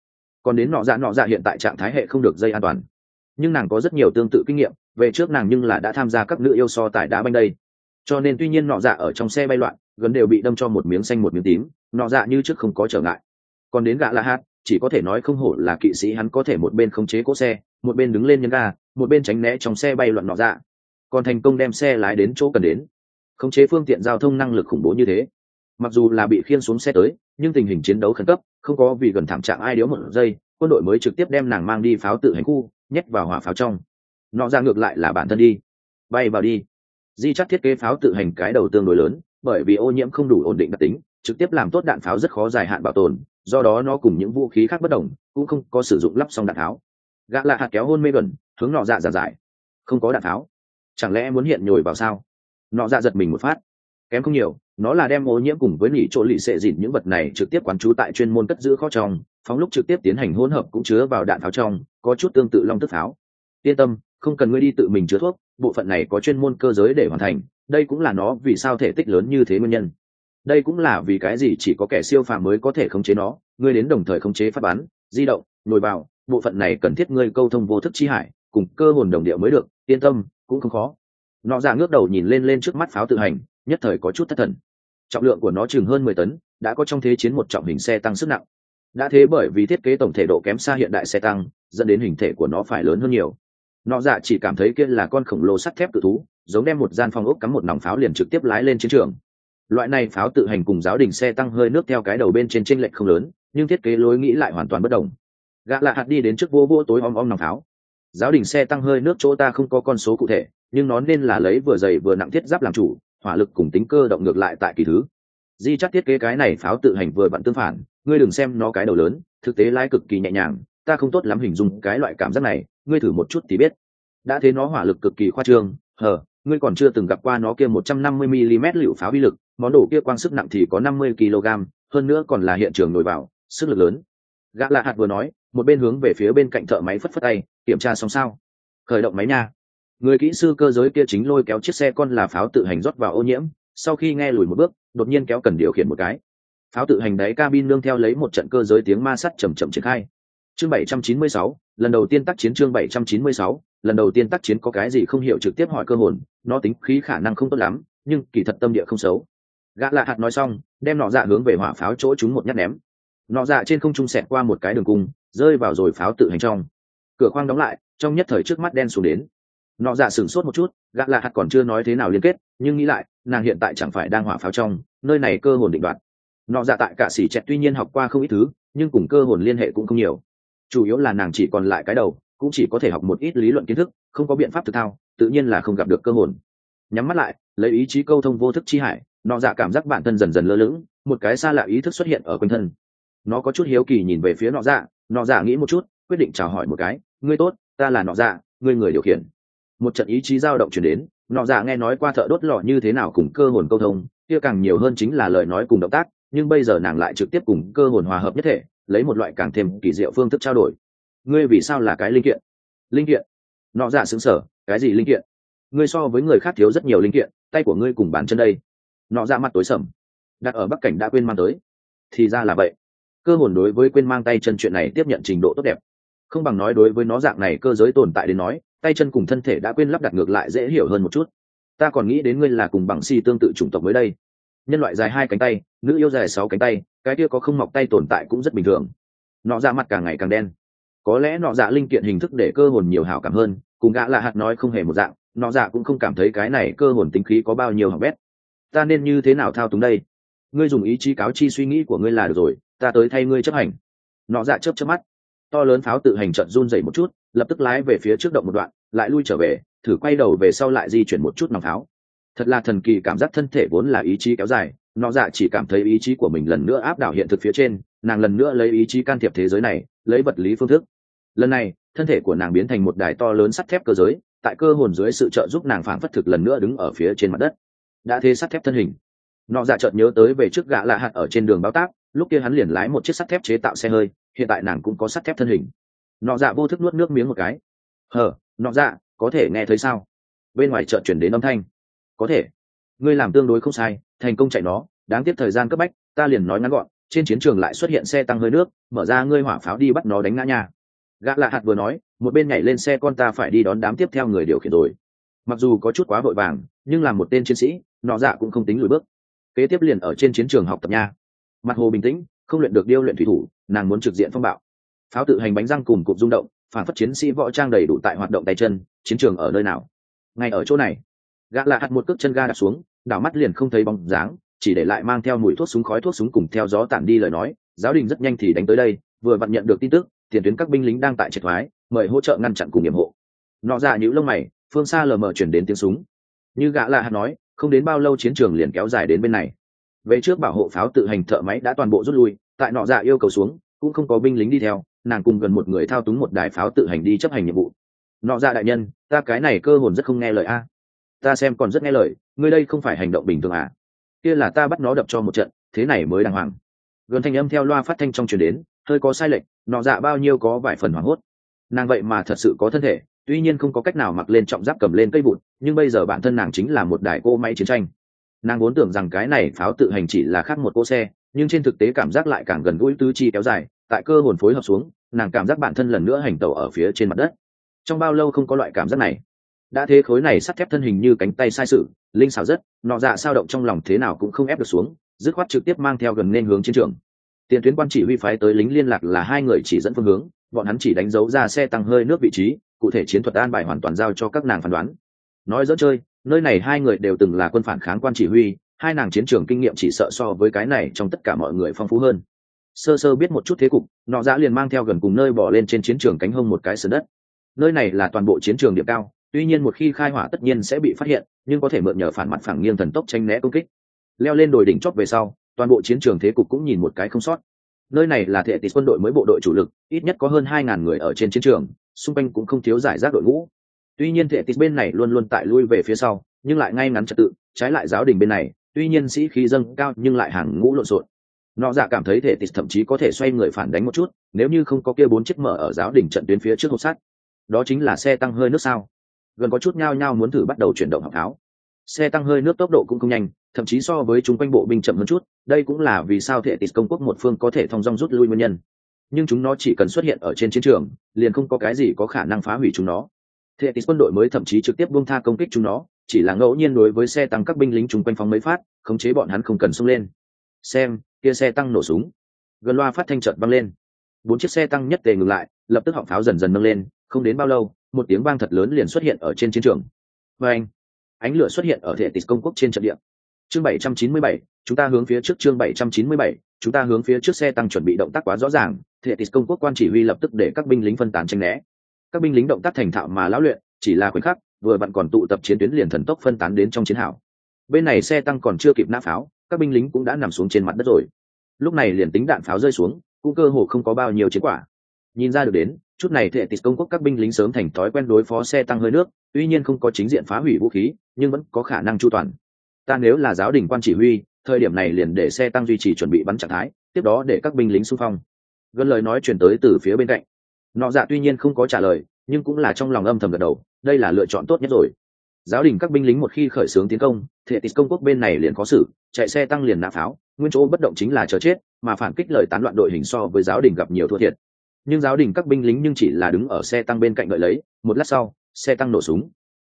Speaker 1: còn đến nọ dạ hiện tại trạng thái hệ không được dây an toàn, nhưng nàng có rất nhiều tương tự kinh nghiệm, về trước nàng nhưng là đã tham gia các nữ yêu so tài đá banh đây, cho nên tuy nhiên nọ dạ ở trong xe bay loạn gần đều bị đâm cho một miếng xanh một miếng tím, nọ dạ như trước không có trở ngại. Còn đến gã La Hát, chỉ có thể nói không hổ là kỵ sĩ, hắn có thể một bên khống chế cỗ xe, một bên đứng lên nhấn ga, một bên tránh né trong xe bay loạn nọ dạ, còn thành công đem xe lái đến chỗ cần đến. Khống chế phương tiện giao thông năng lực khủng bố như thế, mặc dù là bị khiêng xuống xe tới, nhưng tình hình chiến đấu khẩn cấp, không có vì gần thảm trạng ai điếu một giây, quân đội mới trực tiếp đem nàng mang đi pháo tự hành khu, nhét vào hỏa pháo trong. Nọ dạ ngược lại là bản thân đi, bay vào đi. Di chắc thiết kế pháo tự hành cái đầu tương đối lớn, bởi vì ô nhiễm không đủ ổn định đặc tính, trực tiếp làm tốt đạn pháo rất khó dài hạn bảo tồn, do đó nó cùng những vũ khí khác bất đồng, cũng không có sử dụng lắp xong đạn tháo. Gã La Hạt kéo hôn mê gần, hướng nọ dạ giảng giải, không có đạn tháo, chẳng lẽ muốn hiện nhồi vào sao? Nọ dạ giật mình một phát, kém không nhiều, nó là đem ô nhiễm cùng với nỉ chỗ lì xệ dịn những vật này trực tiếp quán trú tại chuyên môn cất giữ kho trong, phóng lúc trực tiếp tiến hành hỗn hợp cũng chứa vào đạn pháo trong, có chút tương tự long tức pháo. Yên tâm, không cần ngươi đi tự mình chứa thuốc, bộ phận này có chuyên môn cơ giới để hoàn thành, đây cũng là nó vì sao thể tích lớn như thế nguyên nhân. Đây cũng là vì cái gì chỉ có kẻ siêu phàm mới có thể khống chế nó, ngươi đến đồng thời khống chế phát bắn, di động, nhồi vào, bộ phận này cần thiết ngươi câu thông vô thức chi hải, cùng cơ hồn đồng điệu mới được, yên tâm, cũng không khó. Nọ dạ ngước đầu nhìn lên trước mắt pháo tự hành, nhất thời có chút thất thần. Trọng lượng của nó chừng hơn 10 tấn, đã có trong thế chiến một trọng hình xe tăng sức nặng. Đã thế bởi vì thiết kế tổng thể độ kém xa hiện đại xe tăng, dẫn đến hình thể của nó phải lớn hơn nhiều. Nọ dạ chỉ cảm thấy kia là con khổng lồ sắt thép cự thú, giống đem một gian phòng ốc cắm một nòng pháo liền trực tiếp lái lên chiến trường. Loại này pháo tự hành cùng giáo đình xe tăng hơi nước theo cái đầu bên trên chênh lệch không lớn, nhưng thiết kế lối nghĩ lại hoàn toàn bất đồng. Gã La Hạt đi đến trước vô tối om nòng pháo. Giáo đình xe tăng hơi nước chỗ ta không có con số cụ thể, nhưng nó nên là lấy vừa dày vừa nặng thiết giáp làm chủ, hỏa lực cùng tính cơ động ngược lại tại kỳ thứ. Di chắc thiết kế cái này pháo tự hành vừa vặn tương phản, ngươi đừng xem nó cái đầu lớn, thực tế lái cực kỳ nhẹ nhàng, ta không tốt lắm hình dung cái loại cảm giác này, ngươi thử một chút thì biết. Đã thế nó hỏa lực cực kỳ khoa trương, ngươi còn chưa từng gặp qua nó kia 150 mm lựu pháo uy lực, món đồ kia quang sức nặng thì có 50 kg, hơn nữa còn là hiện trường nổi vào, sức lực lớn. Gã La Hạt vừa nói, một bên hướng về phía bên cạnh thợ máy phất phất tay, kiểm tra xong sao? Khởi động máy nha. Người kỹ sư cơ giới kia chính lôi kéo chiếc xe con là pháo tự hành rót vào ô nhiễm, sau khi nghe lùi một bước, đột nhiên kéo cần điều khiển một cái. Pháo tự hành đáy cabin nương theo lấy một trận cơ giới tiếng ma sắt chậm chậm triển khai. Chương 796, lần đầu tiên tác chiến. Chương 796, lần đầu tiên tác chiến có cái gì không hiểu trực tiếp hỏi cơ hồn, nó tính khí khả năng không tốt lắm, nhưng kỳ thật tâm địa không xấu. Gã La Hạt nói xong, đem nọ dạ hướng về hỏa pháo chỗ chúng một nhát ném. Nọ dạ trên không trung xẹt qua một cái đường cung, rơi vào rồi pháo tự hành trong. Cửa khoang đóng lại, trong nhất thời trước mắt đen xuống đến. Nọ dạ sửng sốt một chút, Gã La Hạt còn chưa nói thế nào liên kết, nhưng nghĩ lại, nàng hiện tại chẳng phải đang hỏa pháo trong, nơi này cơ hồn định đoạt. Nọ dạ tại cả xỉ chẹt tuy nhiên học qua không ít thứ, nhưng cùng cơ hồn liên hệ cũng không nhiều. Chủ yếu là nàng chỉ còn lại cái đầu, cũng chỉ có thể học một ít lý luận kiến thức, không có biện pháp thực thao, tự nhiên là không gặp được cơ hồn. Nhắm mắt lại, lấy ý chí câu thông vô thức chi hải, nọ dạ cảm giác bản thân dần dần lơ lửng, một cái xa lạ ý thức xuất hiện ở quanh thân. Nó có chút hiếu kỳ nhìn về phía nọ dạ nghĩ một chút, quyết định chào hỏi một cái, ngươi tốt, ta là nọ dạ, ngươi người điều khiển. Một trận ý chí dao động truyền đến, nọ dạ nghe nói qua thợ đốt lò như thế nào cùng cơ hồn câu thông, kia càng nhiều hơn chính là lời nói cùng động tác, nhưng bây giờ nàng lại trực tiếp cùng cơ hồn hòa hợp nhất thể, lấy một loại càng thêm kỳ diệu phương thức trao đổi. Ngươi vì sao là cái linh kiện? Linh kiện? Nọ dạ sững sờ, cái gì linh kiện? Ngươi so với người khác thiếu rất nhiều linh kiện, tay của ngươi cùng bàn chân đây. Nọ dạ mặt tối sầm, đặt ở Bắc Cảnh đã quên mang tới. Thì ra là vậy. Cơ hồn đối với quên mang tay chân chuyện này tiếp nhận trình độ tốt đẹp, không bằng nói đối với nó dạng này cơ giới tồn tại đến nói, tay chân cùng thân thể đã quên lắp đặt ngược lại dễ hiểu hơn một chút. Ta còn nghĩ đến ngươi là cùng bằng si tương tự chủng tộc mới đây. Nhân loại dài 2 cánh tay, nữ yêu dài 6 cánh tay, cái kia có không mọc tay tồn tại cũng rất bình thường. Nọ dạ mặt càng ngày càng đen. Có lẽ nọ dạ linh kiện hình thức để cơ hồn nhiều hảo cảm hơn, cùng Gã La Hạt nói không hề một dạng, nọ dạ cũng không cảm thấy cái này cơ hồn tính khí có bao nhiêu hỏng bét. Ta nên như thế nào thao túng đây? Ngươi dùng ý chí cáo chi suy nghĩ của ngươi là được rồi, ta tới thay ngươi chấp hành. Nọ dạ chớp mắt, to lớn pháo tự hành trận run rẩy một chút, lập tức lái về phía trước động một đoạn, lại lui trở về, thử quay đầu về sau lại di chuyển một chút nòng pháo. Thật là thần kỳ cảm giác, thân thể vốn là ý chí kéo dài, nọ dạ chỉ cảm thấy ý chí của mình lần nữa áp đảo hiện thực phía trên, nàng lần nữa lấy ý chí can thiệp thế giới này, lấy vật lý phương thức. Lần này, thân thể của nàng biến thành một đài to lớn sắt thép cơ giới, tại cơ hồn dưới sự trợ giúp nàng phảng phất thực lần nữa đứng ở phía trên mặt đất. Đã thế sắt thép thân hình. Nọ dạ chợt nhớ tới về trước Gã La Hạt ở trên đường báo tác, lúc kia hắn liền lái một chiếc sắt thép chế tạo xe hơi, hiện tại nàng cũng có sắt thép thân hình. Nọ dạ vô thức nuốt nước miếng một cái. Nọ dạ, có thể nghe thấy sao? Bên ngoài chợt chuyển đến âm thanh. Có thể. Ngươi làm tương đối không sai, thành công chạy nó, đáng tiếc thời gian cấp bách, ta liền nói ngắn gọn, trên chiến trường lại xuất hiện xe tăng hơi nước, mở ra ngươi hỏa pháo đi bắt nó đánh ngã nha. Gã lạ hạt vừa nói, một bên nhảy lên xe con ta phải đi đón đám tiếp theo người điều khiển rồi. Mặc dù có chút quá vội vàng, nhưng làm một tên chiến sĩ, nọ dạ cũng không tính lùi bước. Kế tiếp liền ở trên chiến trường học tập nha. Mặt hồ bình tĩnh, không luyện được điêu luyện thủy thủ, nàng muốn trực diện phong bạo. Pháo tự hành bánh răng cùng cụm rung động, phản phất chiến sĩ võ trang đầy đủ tại hoạt động tay chân. Chiến trường ở nơi nào? Ngay ở chỗ này. Gã lạ hạt một cước chân ga đạp xuống, đảo mắt liền không thấy bóng dáng, chỉ để lại mang theo mùi thuốc súng khói thuốc súng cùng theo gió tản đi lời nói. Giáo đình rất nhanh thì đánh tới đây, vừa vặn nhận được tin tức, tiền tuyến các binh lính đang tại triệt thoái, mời hỗ trợ ngăn chặn cùng yểm hộ. Nọ dạ nhíu lông mày, phương xa lờ mờ chuyển đến tiếng súng. Như gã lạ hạt nói, không đến bao lâu chiến trường liền kéo dài đến bên này. Về trước bảo hộ pháo tự hành thợ máy đã toàn bộ rút lui, tại nọ dạ yêu cầu xuống, cũng không có binh lính đi theo, nàng cùng gần một người thao túng một đài pháo tự hành đi chấp hành nhiệm vụ. Nọ dạ đại nhân, ta cái này cơ hồn rất không nghe lời a. Ta xem còn rất nghe lời, ngươi đây không phải hành động bình thường à? Kia là ta bắt nó đập cho một trận, thế này mới đàng hoàng. Gần thanh âm theo loa phát thanh trong truyền đến, hơi có sai lệch, nọ dạ bao nhiêu có vài phần hoảng hốt. Nàng vậy mà thật sự có thân thể, tuy nhiên không có cách nào mặc lên trọng giáp cầm lên cây vụn, nhưng bây giờ bản thân nàng chính là một đài cỗ máy chiến tranh. Nàng vốn tưởng rằng cái này pháo tự hành chỉ là khác một cỗ xe, nhưng trên thực tế cảm giác lại càng gần gũi, tứ chi kéo dài, tại cơ hồn phối hợp xuống, nàng cảm giác bản thân lần nữa hành tẩu ở phía trên mặt đất. Trong bao lâu không có loại cảm giác này? Đã thế khối này sắt thép thân hình như cánh tay sai sự, linh xảo rất, nọ dạ sao động trong lòng thế nào cũng không ép được xuống, dứt khoát trực tiếp mang theo gần nên hướng chiến trường. Tiền tuyến quan chỉ huy phái tới lính liên lạc là hai người chỉ dẫn phương hướng, bọn hắn chỉ đánh dấu ra xe tăng hơi nước vị trí, cụ thể chiến thuật an bài hoàn toàn giao cho các nàng phán đoán. Nói dỡ chơi, nơi này hai người đều từng là quân phản kháng quan chỉ huy, hai nàng chiến trường kinh nghiệm chỉ sợ so với cái này trong tất cả mọi người phong phú hơn. Sơ sơ biết một chút thế cục, nọ dạ liền mang theo gần cùng nơi bỏ lên trên chiến trường cánh hông một cái sườn đất. Nơi này là toàn bộ chiến trường điểm cao, tuy nhiên một khi khai hỏa tất nhiên sẽ bị phát hiện, nhưng có thể mượn nhờ phản mặt phẳng nghiêng thần tốc tranh né công kích. Leo lên đồi đỉnh chót về sau, toàn bộ chiến trường thế cục cũng nhìn một cái không sót. Nơi này là Thệ Tịch quân đội mới bộ đội chủ lực, ít nhất có hơn 2.000 người ở trên chiến trường, xung quanh cũng không thiếu giải rác đội ngũ. Tuy nhiên Thệ Tịch bên này luôn luôn tại lui về phía sau, nhưng lại ngay ngắn trật tự, trái lại giáo đình bên này, tuy nhiên sĩ khí dâng cao nhưng lại hàng ngũ lộn xộn. Nọ dạ cảm thấy Thệ Tịch thậm chí có thể xoay người phản đánh một chút, nếu như không có kia 4 chiếc mở ở giáo đình trận tuyến phía trước hộp sắt. Đó chính là xe tăng hơi nước sao? Gần có chút nhao nhao muốn thử bắt đầu chuyển động học tháo. Xe tăng hơi nước tốc độ cũng không nhanh, thậm chí so với chúng quanh bộ binh chậm hơn chút, đây cũng là vì sao Thệ Tịch công quốc một phương có thể thong dong rút lui nguyên nhân. Nhưng chúng nó chỉ cần xuất hiện ở trên chiến trường, liền không có cái gì có khả năng phá hủy chúng nó. Thệ Tịch quân đội mới thậm chí trực tiếp buông tha công kích chúng nó, chỉ là ngẫu nhiên đối với xe tăng các binh lính chúng quanh phóng mấy phát, khống chế bọn hắn không cần xông lên. Xem, kia xe tăng nổ súng. Gần loa phát thanh chợt vang lên. 4 chiếc xe tăng nhất tề ngừng lại, lập tức họng pháo dần dần nâng lên, không đến bao lâu, một tiếng vang thật lớn liền xuất hiện ở trên chiến trường. Và ánh lửa xuất hiện ở Thệ Tịch công quốc trên trận địa. Chương 797, chúng ta hướng phía trước. Chương 797, chúng ta hướng phía trước. Xe tăng chuẩn bị động tác quá rõ ràng, Thệ Tịch công quốc quan chỉ huy lập tức để các binh lính phân tán tránh né. Các binh lính động tác thành thạo mà lão luyện, chỉ là khoảnh khắc, vừa vặn còn tụ tập chiến tuyến liền thần tốc phân tán đến trong chiến hào. Bên này xe tăng còn chưa kịp nã pháo, các binh lính cũng đã nằm xuống trên mặt đất rồi. Lúc này liền tính đạn pháo rơi xuống, cũng cơ hồ không có bao nhiêu chiến quả. Nhìn ra được đến, chút này Thệ Tịch công quốc các binh lính sớm thành thói quen đối phó xe tăng hơi nước, tuy nhiên không có chính diện phá hủy vũ khí, nhưng vẫn có khả năng chu toàn. Ta nếu là giáo đình quan chỉ huy, thời điểm này liền để xe tăng duy trì chuẩn bị bắn trạng thái, tiếp đó để các binh lính xung phong. Gần lời nói truyền tới từ phía bên cạnh. Nọ dạ tuy nhiên không có trả lời, nhưng cũng là trong lòng âm thầm gật đầu, đây là lựa chọn tốt nhất rồi. Giáo đình các binh lính một khi khởi xướng tiến công, Thệ Tịch công quốc bên này liền có xử, chạy xe tăng liền nã pháo, nguyên chỗ bất động chính là chờ chết, mà phản kích lời tán loạn đội hình so với giáo đình gặp nhiều thua thiệt. Nhưng giáo đình các binh lính nhưng chỉ là đứng ở xe tăng bên cạnh đợi lấy, một lát sau, xe tăng nổ súng.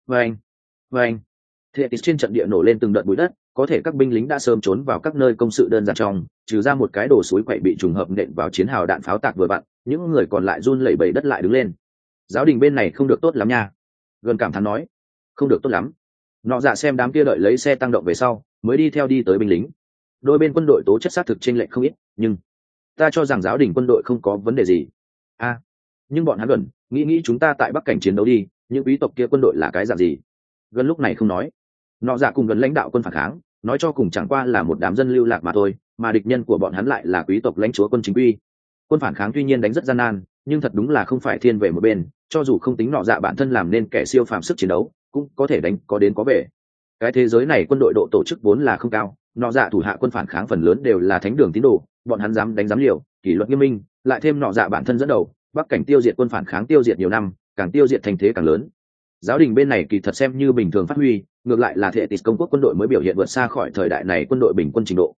Speaker 1: Vâng. Thệ Tịch trên trận địa nổ lên từng đợt bụi đất, có thể các binh lính đã sớm trốn vào các nơi công sự đơn giản trong, trừ ra một cái đồ suối quậy bị trùng hợp nện vào chiến hào đạn pháo tạc vừa vặn, những người còn lại run lẩy bẩy đất lại đứng lên. Giáo đình bên này không được tốt lắm nha. Gần cảm thán nói, không được tốt lắm. Nọ dạ xem đám kia đợi lấy xe tăng động về sau, mới đi theo đi tới binh lính. Đôi bên quân đội tố chất xác thực chênh lệch không ít, nhưng ta cho rằng giáo đình quân đội không có vấn đề gì. Nhưng bọn hắn gần nghĩ chúng ta tại Bắc cảnh chiến đấu đi, những quý tộc kia quân đội là cái dạng gì? Gần lúc này không nói. Nọ dạ cùng gần lãnh đạo quân phản kháng, nói cho cùng chẳng qua là một đám dân lưu lạc mà thôi, mà địch nhân của bọn hắn lại là quý tộc lãnh chúa quân chính quy. Quân phản kháng tuy nhiên đánh rất gian nan, nhưng thật đúng là không phải thiên về một bên, cho dù không tính nọ dạ bản thân làm nên kẻ siêu phàm sức chiến đấu, cũng có thể đánh có đến có về. Cái thế giới này quân đội độ tổ chức vốn là không cao, nọ dạ thủ hạ quân phản kháng phần lớn đều là thánh đường tín đồ, bọn hắn dám đánh dám liều, kỷ luật nghiêm minh, lại thêm nọ dạ bản thân dẫn đầu, Bắc cảnh tiêu diệt quân phản kháng tiêu diệt nhiều năm, càng tiêu diệt thành thế càng lớn. Giáo đình bên này kỳ thật xem như bình thường phát huy, ngược lại là Thệ Tịch công quốc quân đội mới biểu hiện vượt xa khỏi thời đại này quân đội bình quân trình độ.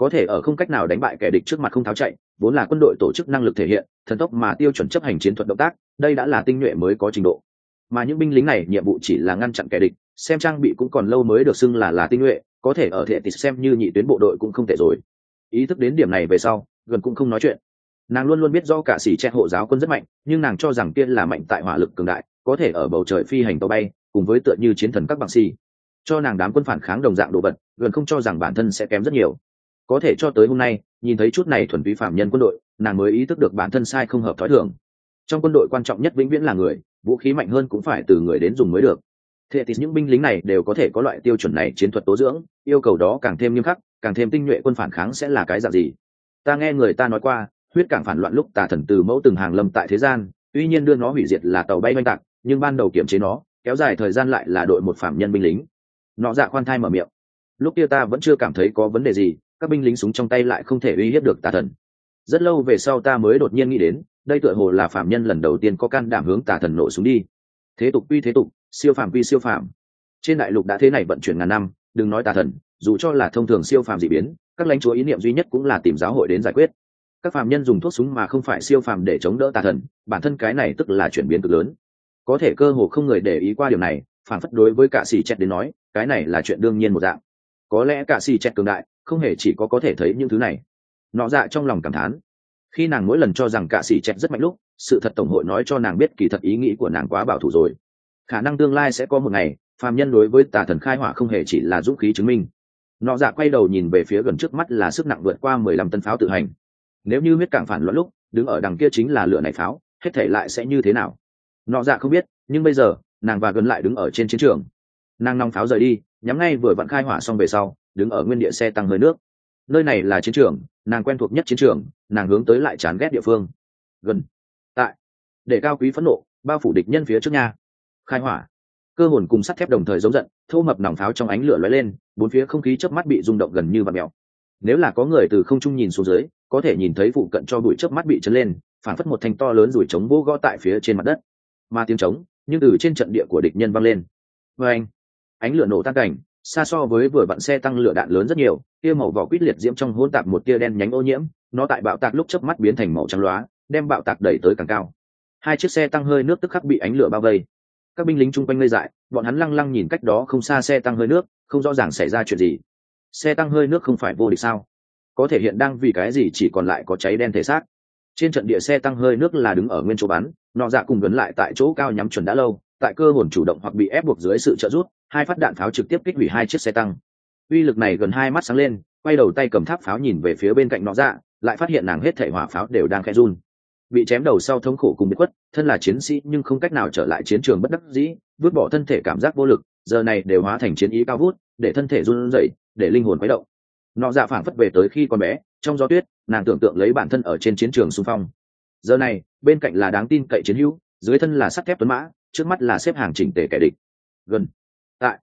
Speaker 1: có thể ở không cách nào đánh bại kẻ địch trước mặt không tháo chạy, vốn là quân đội tổ chức năng lực thể hiện thần tốc mà tiêu chuẩn chấp hành chiến thuật động tác, đây đã là tinh nhuệ mới có trình độ. Mà những binh lính này nhiệm vụ chỉ là ngăn chặn kẻ địch, xem trang bị cũng còn lâu mới được xưng là tinh nhuệ, có thể ở thể tịch xem như nhị tuyến bộ đội cũng không tệ rồi. Ý thức đến điểm này về sau, gần cũng không nói chuyện. Nàng luôn luôn biết do cả sĩ trẻ hộ giáo quân rất mạnh, nhưng nàng cho rằng kia là mạnh tại hỏa lực cường đại, có thể ở bầu trời phi hành tàu bay, cùng với tựa như chiến thần các bằng si. Cho nàng đám quân phản kháng đồng dạng đồ vật, gần không cho rằng bản thân sẽ kém rất nhiều. Có thể cho tới hôm nay, nhìn thấy chút này thuần túy phạm nhân quân đội, nàng mới ý thức được bản thân sai không hợp thói thường. Trong quân đội quan trọng nhất vĩnh viễn là người, vũ khí mạnh hơn cũng phải từ người đến dùng mới được. Thế thì những binh lính này đều có thể có loại tiêu chuẩn này chiến thuật tố dưỡng, yêu cầu đó càng thêm nghiêm khắc, càng thêm tinh nhuệ quân phản kháng sẽ là cái dạng gì? Ta nghe người ta nói qua, huyết cảng phản loạn lúc Tà Thần từ mẫu từng hàng lâm tại thế gian, tuy nhiên đưa nó hủy diệt là tàu bay oanh tạc, nhưng ban đầu kiểm chế nó, kéo dài thời gian lại là đội một phạm nhân binh lính. Nọ dạ khoan thai mở miệng. Lúc kia ta vẫn chưa cảm thấy có vấn đề gì, các binh lính súng trong tay lại không thể uy hiếp được Tà Thần. Rất lâu về sau ta mới đột nhiên nghĩ đến, đây tựa hồ là phạm nhân lần đầu tiên có can đảm hướng Tà Thần nổ súng đi. Thế tục quy thế tục, siêu phàm quy siêu phàm. Trên đại lục đã thế này vận chuyển ngàn năm, đừng nói Tà Thần, dù cho là thông thường siêu phàm dị biến, các lãnh chúa ý niệm duy nhất cũng là tìm giáo hội đến giải quyết. Các phàm nhân dùng thuốc súng mà không phải siêu phàm để chống đỡ Tà Thần, bản thân cái này tức là chuyển biến cực lớn. Có thể cơ hồ không người để ý qua điều này, phản phất đối với cả sĩ chẹt đến nói, cái này là chuyện đương nhiên một dạng. Có lẽ cả sĩ chẹt cường đại, không hề chỉ có thể thấy những thứ này. Nọ dạ trong lòng cảm thán. Khi nàng mỗi lần cho rằng cả sĩ chẹt rất mạnh lúc, sự thật tổng hội nói cho nàng biết kỳ thật ý nghĩ của nàng quá bảo thủ rồi. Khả năng tương lai sẽ có một ngày, phàm nhân đối với Tà Thần khai hỏa không hề chỉ là dũng khí chứng minh. Nọ dạ quay đầu nhìn về phía gần trước mắt là sức nặng vượt qua 15 tấn pháo tự hành. Nếu như huyết cảng phản loạn lúc, đứng ở đằng kia chính là lửa này pháo, hết thể lại sẽ như thế nào? Nọ dạ không biết, nhưng bây giờ, nàng và gần lại đứng ở trên chiến trường. Nàng nòng pháo rời đi, nhắm ngay vừa vặn khai hỏa xong về sau, đứng ở nguyên địa xe tăng hơi nước. Nơi này là chiến trường, nàng quen thuộc nhất chiến trường, nàng hướng tới lại chán ghét địa phương. Gần, tại, để cao quý phẫn nộ, bao phủ địch nhân phía trước nha. Khai hỏa. Cơ hồn cùng sắt thép đồng thời giống giận, thô mập nòng pháo trong ánh lửa lóe lên, bốn phía không khí chớp mắt bị rung động gần như vặn mèo. Nếu là có người từ không trung nhìn xuống dưới, có thể nhìn thấy phụ cận cho bụi chớp mắt bị chấn lên, phản phất một thanh to lớn rủi trống vô gõ tại phía trên mặt đất. Mà tiếng trống, nhưng từ trên trận địa của địch nhân vang lên. Oeng! Ánh lửa nổ tan cảnh, xa so với vừa vặn xe tăng lửa đạn lớn rất nhiều, tia màu vỏ quýt liệt diễm trong hỗn tạp một tia đen nhánh ô nhiễm, nó tại bạo tạc lúc chớp mắt biến thành màu trắng loá, đem bạo tạc đẩy tới càng cao. Hai chiếc xe tăng hơi nước tức khắc bị ánh lửa bao vây. Các binh lính chung quanh ngây dại, bọn hắn lăng lăng nhìn cách đó không xa xe tăng hơi nước, không rõ ràng xảy ra chuyện gì. Xe tăng hơi nước không phải vô địch sao? Có thể hiện đang vì cái gì chỉ còn lại có cháy đen thể xác. Trên trận địa xe tăng hơi nước là đứng ở nguyên chỗ bắn, nọ dạ cùng đứng lại tại chỗ cao nhắm chuẩn đã lâu, tại cơ hồn chủ động hoặc bị ép buộc dưới sự trợ giúp, hai phát đạn pháo trực tiếp kích hủy hai chiếc xe tăng. Uy lực này gần hai mắt sáng lên, quay đầu tay cầm tháp pháo nhìn về phía bên cạnh nọ dạ, lại phát hiện nàng hết thảy hỏa pháo đều đang khẽ run. Bị chém đầu sau thống khổ cùng biệt khuất, thân là chiến sĩ nhưng không cách nào trở lại chiến trường bất đắc dĩ, vứt bỏ thân thể cảm giác vô lực, giờ này đều hóa thành chiến ý cao vút, để thân thể run rẩy, để linh hồn khuấy động. Nọ dạ phảng phất về tới khi còn bé, trong gió tuyết, nàng tưởng tượng lấy bản thân ở trên chiến trường xung phong. Giờ này, bên cạnh là đáng tin cậy chiến hữu, dưới thân là sắt thép tuấn mã, trước mắt là xếp hàng chỉnh tề kẻ địch. Gần, tại,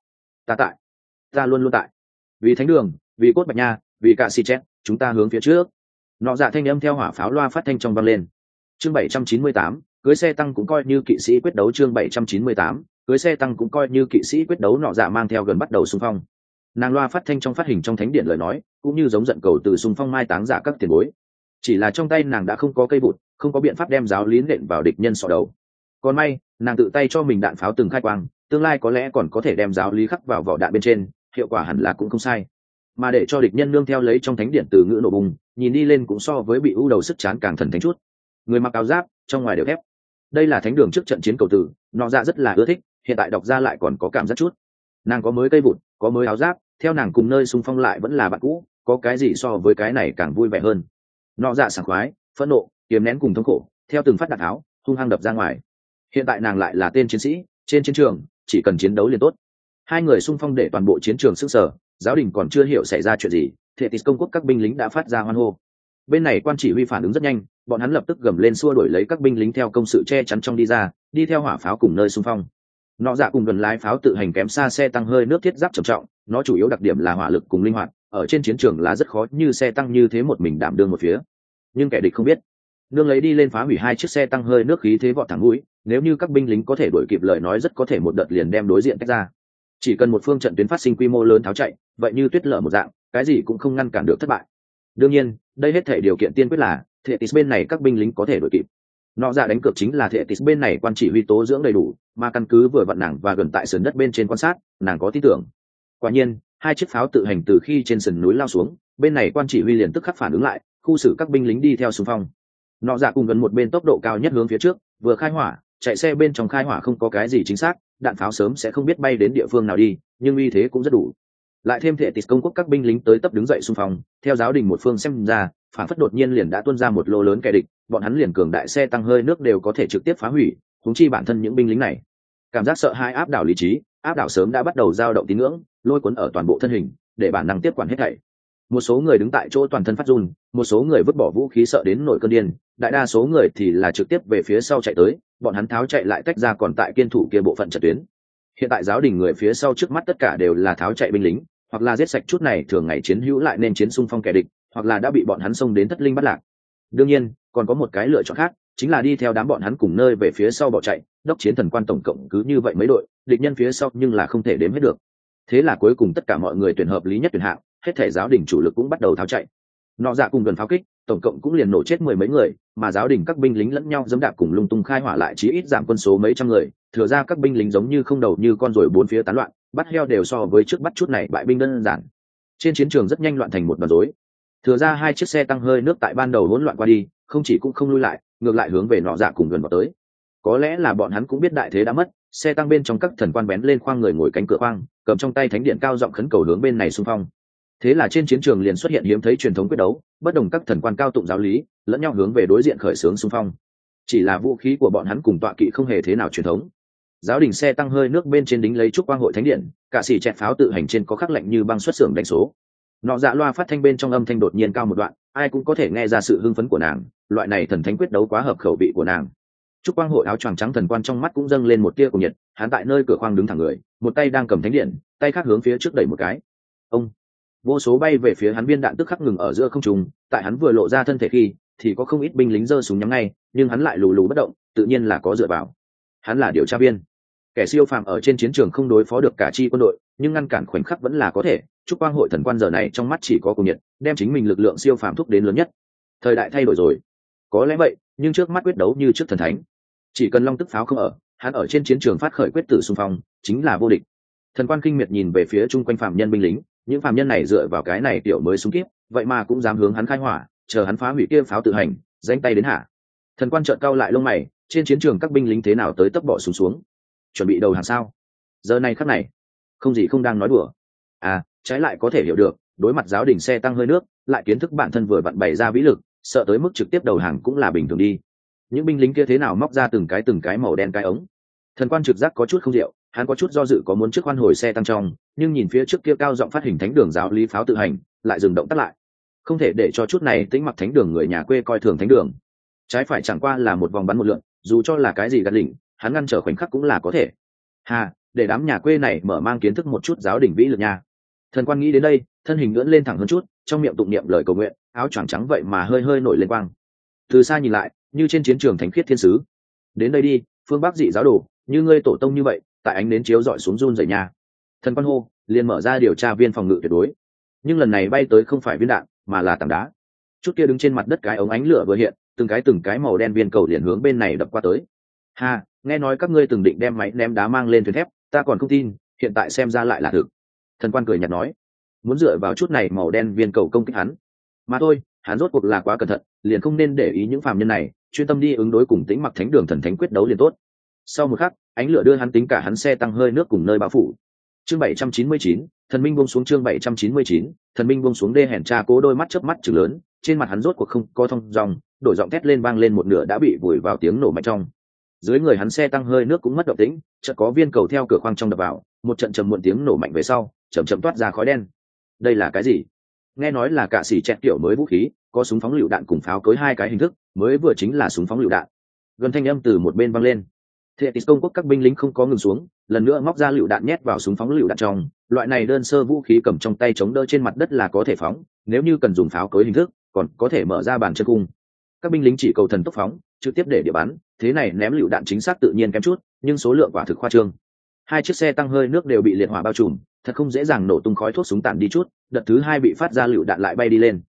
Speaker 1: ta luôn luôn tại. Vì thánh đường, vì cốt bạch nha, vì cả si chết, chúng ta hướng phía trước. Nọ dạ thanh âm theo hỏa pháo loa phát thanh trong vang lên. Chương 798, cưới xe tăng cũng coi như kỵ sĩ quyết đấu. Chương 798, cưới xe tăng cũng coi như kỵ sĩ quyết đấu. Nọ dạ mang theo gần bắt đầu xung phong. Nàng loa phát thanh trong phát hình trong thánh điện lời nói, cũng như giống giận cầu từ xung phong mai táng giả các tiền bối. Chỉ là trong tay nàng đã không có cây bụt, không có biện pháp đem giáo lý nện vào địch nhân sọ đầu. Còn may, nàng tự tay cho mình đạn pháo từng khai quang, tương lai có lẽ còn có thể đem giáo lý khắc vào vỏ đạn bên trên, hiệu quả hẳn là cũng không sai. Mà để cho địch nhân nương theo lấy trong thánh điện từ ngữ nổ bùng, nhìn đi lên cũng so với bị u đầu sức chán càng thần thánh chút. Người mặc áo giáp, trong ngoài đều thép. Đây là thánh đường trước trận chiến cầu tử, nọ dạ rất là ưa thích, hiện tại đọc ra lại còn có cảm giác chút. Nàng có mới cây vụn, có mới áo giáp, theo nàng cùng nơi xung phong lại vẫn là bạn cũ, có cái gì so với cái này càng vui vẻ hơn. Nọ dạ sảng khoái, phẫn nộ, kiềm nén cùng thống khổ, theo từng phát đạn tháo, hung hăng đập ra ngoài. Hiện tại nàng lại là tên chiến sĩ, trên chiến trường, chỉ cần chiến đấu liền tốt. Hai người xung phong để toàn bộ chiến trường sững sờ, giáo đình còn chưa hiểu xảy ra chuyện gì, Thệ Tịch công quốc các binh lính đã phát ra hoan hô. Bên này quan chỉ huy phản ứng rất nhanh, bọn hắn lập tức gầm lên xua đuổi lấy các binh lính theo công sự che chắn trong đi ra, đi theo hỏa pháo cùng nơi xung phong. Nọ dạ cùng gần lái pháo tự hành kém xa xe tăng hơi nước thiết giáp trầm trọng, nó chủ yếu đặc điểm là hỏa lực cùng linh hoạt, ở trên chiến trường là rất khó như xe tăng như thế một mình đảm đương một phía. Nhưng kẻ địch không biết, nương lấy đi lên phá hủy hai chiếc xe tăng hơi nước khí thế vọt thẳng mũi, nếu như các binh lính có thể đuổi kịp lời nói rất có thể một đợt liền đem đối diện tách ra. Chỉ cần một phương trận tuyến phát sinh quy mô lớn tháo chạy, vậy như tuyết lở một dạng, cái gì cũng không ngăn cản được thất bại. Đương nhiên đây hết thể điều kiện tiên quyết là Thetis bên này các binh lính có thể đuổi kịp. Nọ dạ đánh cược chính là Thetis bên này quan chỉ huy tố dưỡng đầy đủ, mà căn cứ vừa vặn nàng và gần tại sườn đất bên trên quan sát, nàng có tin tưởng. Quả nhiên hai chiếc pháo tự hành từ khi trên sườn núi lao xuống, bên này quan chỉ huy liền tức khắc phản ứng lại, khu xử các binh lính đi theo xung phong. Nọ dạ cùng gần một bên tốc độ cao nhất hướng phía trước, vừa khai hỏa, chạy xe bên trong khai hỏa không có cái gì chính xác, đạn pháo sớm sẽ không biết bay đến địa phương nào đi, nhưng uy thế cũng rất đủ. Lại thêm Thetis công quốc các binh lính tới tấp đứng dậy xung phong, theo giáo đình một phương xem ra, phản phất đột nhiên liền đã tuôn ra một lô lớn kẻ địch, bọn hắn liền cường đại xe tăng hơi nước đều có thể trực tiếp phá hủy, huống chi bản thân những binh lính này. Cảm giác sợ hãi áp đảo lý trí, áp đảo sớm đã bắt đầu dao động tín ngưỡng, lôi cuốn ở toàn bộ thân hình, để bản năng tiếp quản hết thảy. Một số người đứng tại chỗ toàn thân phát run, một số người vứt bỏ vũ khí sợ đến nổi cơn điên, đại đa số người thì là trực tiếp về phía sau chạy tới, bọn hắn tháo chạy lại tách ra còn tại kiên thủ kia bộ phận trận tuyến. Hiện tại giáo đình người phía sau trước mắt tất cả đều là tháo chạy binh lính, hoặc là giết sạch chút này thường ngày chiến hữu lại nên chiến xung phong kẻ địch, hoặc là đã bị bọn hắn xông đến thất linh bắt lạc. Đương nhiên còn có một cái lựa chọn khác, chính là đi theo đám bọn hắn cùng nơi về phía sau bỏ chạy. Đốc chiến thần quan tổng cộng cứ như vậy mấy đội, địch nhân phía sau nhưng là không thể đếm hết được. Thế là cuối cùng tất cả mọi người tuyển hợp lý nhất tuyển hạng, hết thể giáo đình chủ lực cũng bắt đầu tháo chạy. Nọ dạ cùng gần pháo kích, tổng cộng cũng liền nổ chết 10 mấy người, mà giáo đình các binh lính lẫn nhau giẫm đạp cùng lung tung khai hỏa lại chí ít giảm quân số mấy trăm người, thừa ra các binh lính giống như không đầu như con ruồi bốn phía tán loạn, bắt heo đều so với trước bắt chút này bại binh đơn giản. Trên chiến trường rất nhanh loạn thành một đoàn rối. Thừa ra hai chiếc xe tăng hơi nước tại ban đầu hỗn loạn qua đi, không chỉ cũng không lui lại, ngược lại hướng về nọ dạ cùng gần vào tới. Có lẽ là bọn hắn cũng biết đại thế đã mất, xe tăng bên trong các thần quan bén lên khoang người ngồi cánh cửa khoang, cầm trong tay thánh điện cao giọng khấn cầu hướng bên này xung phong. Thế là trên chiến trường liền xuất hiện hiếm thấy truyền thống quyết đấu, bất đồng các thần quan cao tụng giáo lý, lẫn nhau hướng về đối diện khởi xướng xung phong. Chỉ là vũ khí của bọn hắn cùng tọa kỵ không hề thế nào truyền thống. Giáo đình xe tăng hơi nước bên trên đính lấy trúc quang hội thánh điện, cả xỉ chẹt pháo tự hành trên có khắc lệnh như băng xuất xưởng đánh số. Nọ dạ loa phát thanh bên trong âm thanh đột nhiên cao một đoạn, ai cũng có thể nghe ra sự hưng phấn của nàng, loại này thần thánh quyết đấu quá hợp khẩu vị của nàng. Trúc quang hội áo choàng trắng thần quan trong mắt cũng dâng lên một tia cùng nhiệt, hắn tại nơi cửa khoang đứng thẳng người, một tay đang cầm thánh điện, tay khác hướng phía trước đẩy một cái. Ông vô số bay về phía hắn viên đạn tức khắc ngừng ở giữa không trung, tại hắn vừa lộ ra thân thể khi thì có không ít binh lính giơ súng nhắm ngay, nhưng hắn lại lù lù bất động, tự nhiên là có dựa vào. Hắn là điều tra viên, kẻ siêu phàm ở trên chiến trường không đối phó được cả chi quân đội, nhưng ngăn cản khoảnh khắc vẫn là có thể. Trúc quang hội thần quan giờ này trong mắt chỉ có cùng nhiệt, đem chính mình lực lượng siêu phàm thúc đến lớn nhất. Thời đại thay đổi rồi, có lẽ vậy, nhưng trước mắt quyết đấu như trước thần thánh. Chỉ cần long tức pháo không ở, hắn ở trên chiến trường phát khởi quyết tử xung phong, chính là vô địch. Thần quan kinh miệt nhìn về phía chung quanh phạm nhân binh lính, những phạm nhân này dựa vào cái này tiểu mới súng kíp, vậy mà cũng dám hướng hắn khai hỏa, chờ hắn phá hủy kia pháo tự hành, danh tay đến hạ. Thần quan trợn cau lại lông mày, trên chiến trường các binh lính thế nào tới tấp bỏ súng xuống, chuẩn bị đầu hàng sao? Giờ này khắc này, không gì không đang nói đùa. À, trái lại có thể hiểu được, đối mặt giáo đình xe tăng hơi nước, lại kiến thức bản thân vừa vặn bày ra vĩ lực, sợ tới mức trực tiếp đầu hàng cũng là bình thường đi. Những binh lính kia thế nào móc ra từng cái màu đen cái ống. Thần quan trực giác có chút không diệu, hắn có chút do dự có muốn trước khoan hồi xe tăng trong, nhưng nhìn phía trước kia cao giọng phát hình thánh đường giáo lý pháo tự hành, lại dừng động tắt lại. Không thể để cho chút này tĩnh mặc thánh đường người nhà quê coi thường thánh đường. Trái phải chẳng qua là một vòng bắn một lượn, dù cho là cái gì gạt lỉnh, hắn ngăn trở khoảnh khắc cũng là có thể. Hà, để đám nhà quê này mở mang kiến thức một chút giáo đình vĩ lực nha. Thần quan nghĩ đến đây, thân hình ngưỡng lên thẳng hơn chút, trong miệng tụng niệm lời cầu nguyện, áo choàng trắng vậy mà hơi hơi nổi lên quang. Từ xa nhìn lại, như trên chiến trường thánh khiết thiên sứ. Đến đây đi, phương Bắc dị giáo đồ, như ngươi tổ tông như vậy, tại ánh nến chiếu dọi xuống run rẩy nha. Thần quan hô, liền mở ra điều tra viên phòng ngự tuyệt đối. Nhưng lần này bay tới không phải viên đạn, mà là tảng đá. Chút kia đứng trên mặt đất cái ống ánh lửa vừa hiện, từng cái màu đen viên cầu liền hướng bên này đập qua tới. Ha, nghe nói các ngươi từng định đem máy ném đá mang lên thuyền thép, ta còn không tin, hiện tại xem ra lại là thực. Thần quan cười nhạt nói, muốn dựa vào chút này màu đen viên cầu công kích hắn, mà thôi, hắn rốt cuộc là quá cẩn thận, liền không nên để ý những phàm nhân này, chuyên tâm đi ứng đối cùng Tĩnh Mặc Thánh Đường thần thánh quyết đấu liền tốt. Sau một khắc, ánh lửa đưa hắn tính cả hắn xe tăng hơi nước cùng nơi bao phủ. Chương 799, thần minh buông xuống. Chương 799, thần minh buông xuống. Đê hèn cha cố đôi mắt chớp mắt trừng lớn, trên mặt hắn rốt cuộc không có thông dòng, đổi giọng thét lên vang lên một nửa đã bị vùi vào tiếng nổ mạnh trong. Dưới người hắn xe tăng hơi nước cũng mất động tĩnh, chợt có viên cầu theo cửa khoang trong đập vào, một trận trầm muộn tiếng nổ mạnh về sau, chậm toát ra khói đen. Đây là cái gì? Nghe nói là cả xỉ chẹt kiểu mới vũ khí, có súng phóng lựu đạn cùng pháo cối hai cái hình thức, mới vừa chính là súng phóng lựu đạn. Gần thanh âm từ một bên vang lên. Thetis công quốc các binh lính không có ngừng xuống, lần nữa móc ra lựu đạn nhét vào súng phóng lựu đạn trong. Loại này đơn sơ vũ khí cầm trong tay chống đỡ trên mặt đất là có thể phóng, nếu như cần dùng pháo cối hình thức, còn có thể mở ra bàn chân cung. Các binh lính chỉ cầu thần tốc phóng, trực tiếp để địa bắn, thế này ném lựu đạn chính xác tự nhiên kém chút, nhưng số lượng quả thực khoa trương. Hai chiếc xe tăng hơi nước đều bị liệt hỏa bao trùm, thật không dễ dàng nổ tung khói thuốc súng tàn đi chút, đợt thứ hai bị phát ra lựu đạn lại bay đi lên.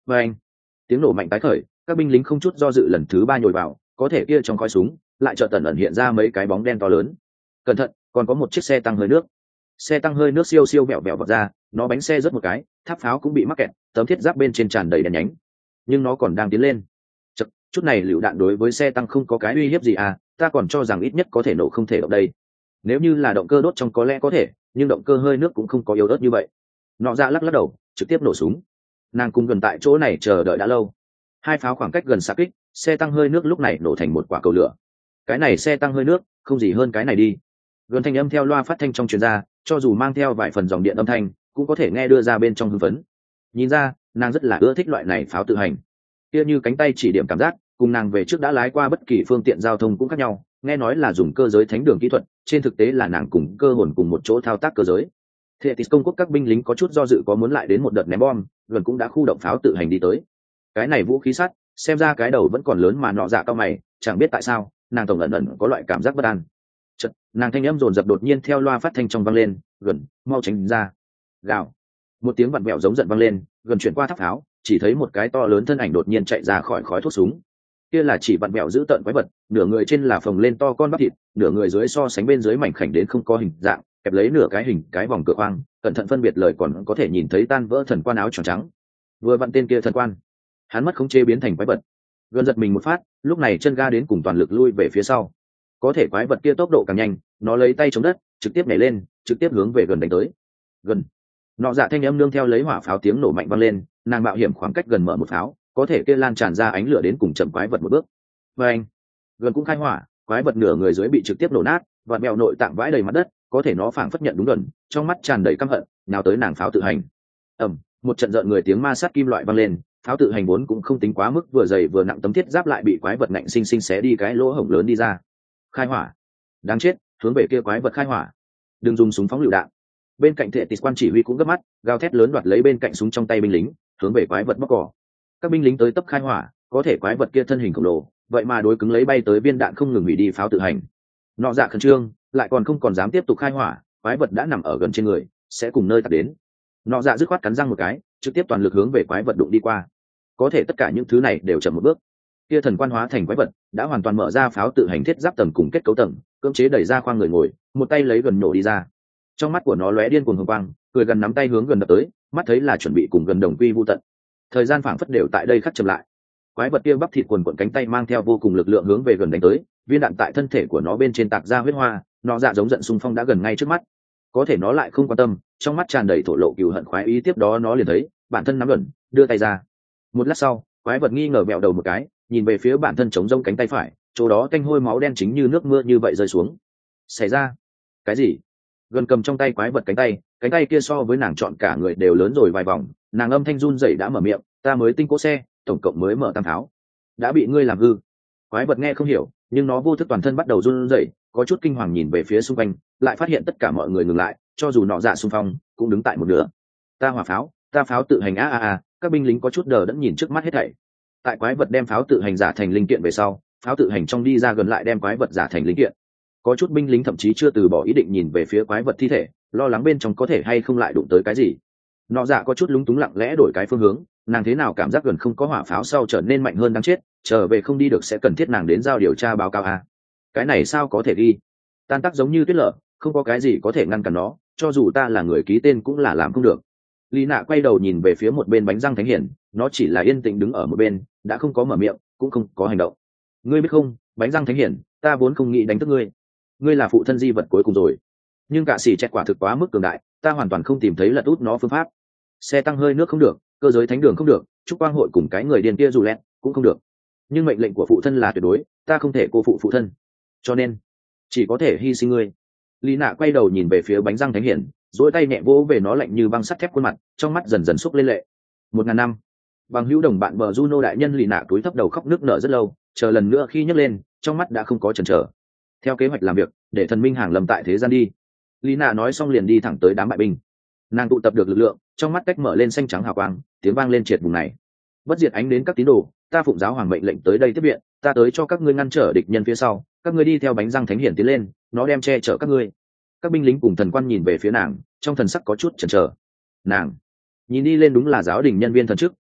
Speaker 1: và anh, tiếng nổ mạnh tái khởi, các binh lính không chút do dự lần thứ ba nhồi vào, có thể kia trong khói súng lại chợt ẩn hiện ra mấy cái bóng đen to lớn. Cẩn thận, còn có một chiếc xe tăng hơi nước. Xe tăng hơi nước siêu siêu vẹo vẹo vọt ra, nó bánh xe rớt một cái, tháp pháo cũng bị mắc kẹt, tấm thiết giáp bên trên tràn đầy đèn nhánh, nhưng nó còn đang tiến lên. Chút này lựu đạn đối với xe tăng không có cái uy hiếp gì à, ta còn cho rằng ít nhất có thể nổ không thể động đây. Nếu như là động cơ đốt trong có lẽ có thể, nhưng động cơ hơi nước cũng không có yếu ớt như vậy. Nọ Dạ lắc lắc đầu, trực tiếp nổ súng. Nàng cùng gần tại chỗ này chờ đợi đã lâu. Hai pháo khoảng cách gần xạ kích, xe tăng hơi nước lúc này nổ thành một quả cầu lửa. Cái này xe tăng hơi nước không gì hơn cái này đi. Gần thanh âm theo loa phát thanh trong truyền ra, cho dù mang theo vài phần dòng điện âm thanh cũng có thể nghe đưa ra bên trong hưng phấn. Nhìn ra nàng rất là ưa thích loại này pháo tự hành, kia như cánh tay chỉ điểm cảm giác cùng nàng về trước đã lái qua bất kỳ phương tiện giao thông cũng khác nhau. Nghe nói là dùng cơ giới thánh đường kỹ thuật, trên thực tế là nàng cùng cơ hồn cùng một chỗ thao tác cơ giới. Thế thì công quốc các binh lính có chút do dự có muốn lại đến một đợt ném bom, gần cũng đã khu động pháo tự hành đi tới. Cái này vũ khí sắt, xem ra cái đầu vẫn còn lớn mà Nọ Dạ cao mày, chẳng biết tại sao nàng tổng ẩn ẩn có loại cảm giác bất an. Chợt, nàng thanh âm dồn dập đột nhiên theo loa phát thanh trong vang lên, gần mau tránh ra. Gào, một tiếng vặn vẹo giống giận vang lên, gần chuyển qua tháp pháo, chỉ thấy một cái to lớn thân ảnh đột nhiên chạy ra khỏi khói thuốc súng. Kia là chỉ vặn vẹo giữ tợn quái vật, nửa người trên là phồng lên to con bắp thịt, nửa người dưới so sánh bên dưới mảnh khảnh đến không có hình dạng, kẹp lấy nửa cái hình cái vòng cửa khoang, cẩn thận phân biệt lời còn có thể nhìn thấy tan vỡ thần quan áo tròn trắng. Vừa vặn tên kia thần quan, hắn mất khống chế biến thành quái vật. Gần giật mình một phát, lúc này chân ga đến cùng toàn lực lui về phía sau. Có thể quái vật kia tốc độ càng nhanh, nó lấy tay chống đất, trực tiếp nhảy lên, trực tiếp hướng về gần đánh tới. Gần, Nọ Dạ thanh âm nương theo lấy hỏa pháo tiếng nổ mạnh vang lên, nàng mạo hiểm khoảng cách gần mở một pháo, có thể kia lan tràn ra ánh lửa đến cùng chậm quái vật một bước. Và anh, gần cũng khai hỏa, quái vật nửa người dưới bị trực tiếp nổ nát, và mèo nội tạng vãi đầy mặt đất, có thể nó phảng phất nhận đúng gần, trong mắt tràn đầy căm hận, nào tới nàng pháo tự hành. Một trận rợn người tiếng ma sát kim loại vang lên, pháo tự hành vốn cũng không tính quá mức vừa dày vừa nặng tấm thiết giáp lại bị quái vật nạnh sinh sinh xé đi cái lỗ hổng lớn đi ra. Khai hỏa, đáng chết, hướng về kia quái vật khai hỏa, đừng dùng súng phóng lựu đạn. Bên cạnh Thệ Tịch quan chỉ huy cũng gấp mắt, gào thét lớn đoạt lấy bên cạnh súng trong tay binh lính, hướng về quái vật bóc cỏ. Các binh lính tới tấp khai hỏa, có thể quái vật kia thân hình khổng lồ, vậy mà đối cứng lấy bay tới viên đạn không ngừng hủy đi pháo tự hành. Nọ Dạ khẩn trương, lại còn không còn dám tiếp tục khai hỏa, quái vật đã nằm ở gần trên người, sẽ cùng nơi tạt đến. Nọ Dạ dứt khoát cắn răng một cái, trực tiếp toàn lực hướng về quái vật đụng đi qua. Có thể tất cả những thứ này đều chậm một bước. Kia thần quan hóa thành quái vật đã hoàn toàn mở ra pháo tự hành thiết giáp tầng cùng kết cấu tầng, cưỡng chế đẩy ra khoang người ngồi, một tay lấy gần nổ đi ra. Trong mắt của nó lóe điên cuồng hồng quang, cười gần nắm tay hướng gần đập tới, mắt thấy là chuẩn bị cùng gần đồng quy vu tận. Thời gian phảng phất đều tại đây khắc chậm lại. Quái vật kia bắp thịt quần quần cánh tay mang theo vô cùng lực lượng hướng về gần đánh tới, viên đạn tại thân thể của nó bên trên tạc ra huyết hoa, nó dạ giống giận xung phong đã gần ngay trước mắt. Có thể nó lại không quan tâm, trong mắt tràn đầy thổ lộ cừu hận khoái ý, tiếp đó nó liền thấy bản thân nắm luẩn, đưa tay ra. Một lát sau, quái vật nghi ngờ vẹo đầu một cái, nhìn về phía bản thân chống rông cánh tay phải, chỗ đó tanh hôi máu đen chính như nước mưa như vậy rơi xuống. Xảy ra cái gì? Gần cầm trong tay quái vật cánh tay kia so với nàng chọn cả người đều lớn rồi vài vòng, nàng âm thanh run rẩy đã mở miệng, ta mới tinh cỗ xe, tổng cộng mới mở tam tháo, đã bị ngươi làm hư. Quái vật nghe không hiểu, nhưng nó vô thức toàn thân bắt đầu run rẩy, có chút kinh hoàng nhìn về phía xung quanh, lại phát hiện tất cả mọi người ngừng lại, cho dù Nọ Dạ xung phong cũng đứng tại một nửa. Ta hỏa pháo, ta pháo tự hành các binh lính có chút đờ đẫn nhìn trước mắt hết thảy. Tại quái vật đem pháo tự hành giả thành linh kiện về sau, pháo tự hành trong đi ra gần lại đem quái vật giả thành linh kiện. Có chút binh lính thậm chí chưa từ bỏ ý định nhìn về phía quái vật thi thể, lo lắng bên trong có thể hay không lại đụng tới cái gì. Nọ Dạ có chút lúng túng lặng lẽ đổi cái phương hướng, nàng thế nào cảm giác gần không có hỏa pháo sau trở nên mạnh hơn đáng chết, trở về không đi được sẽ cần thiết nàng đến giao điều tra báo cáo cái này sao có thể ghi tan tác giống như tuyết lở, không có cái gì có thể ngăn cản nó, cho dù ta là người ký tên cũng là làm không được. Lý Nạ quay đầu nhìn về phía một bên bánh răng thánh hiển, nó chỉ là yên tĩnh đứng ở một bên, đã không có mở miệng cũng không có hành động. Ngươi biết không, bánh răng thánh hiển, ta vốn không nghĩ đánh thức ngươi, ngươi là phụ thân di vật cuối cùng rồi, nhưng cả xỉ chẹt quả thực quá mức cường đại, ta hoàn toàn không tìm thấy lật út nó phương pháp. Xe tăng hơi nước không được, cơ giới thánh đường không được, trúc quang hội cùng cái người điên kia dù lẹn cũng không được, nhưng mệnh lệnh của phụ thân là tuyệt đối, ta không thể cô phụ phụ thân, cho nên chỉ có thể hy sinh ngươi. Lý Nạ quay đầu nhìn về phía bánh răng thánh hiển, duỗi tay nhẹ vỗ về nó lạnh như băng sắt thép khuôn mặt, trong mắt dần dần xúc lên lệ. 1000 năm, bằng hữu đồng bạn bờ Juno đại nhân. Lý Nạ túi thấp đầu khóc nước nở rất lâu, chờ lần nữa khi nhấc lên, trong mắt đã không có chần chờ. Theo kế hoạch làm việc, để thần minh hàng lâm tại thế gian đi. Lý Nạ nói xong liền đi thẳng tới đám bại binh. Nàng tụ tập được lực lượng, trong mắt cách mở lên xanh trắng hào quang, tiếng vang lên triệt vùng này. Bất diệt ánh đến các tín đồ, ta phụng giáo hoàng mệnh lệnh tới đây tiếp viện, ta tới cho các ngươi ngăn trở địch nhân phía sau, các ngươi đi theo bánh răng thánh hiển tiến lên, nó đem che chở các ngươi. Các binh lính cùng thần quan nhìn về phía nàng, trong thần sắc có chút chần chờ. Nàng nhìn đi lên đúng là giáo đình nhân viên thần chức,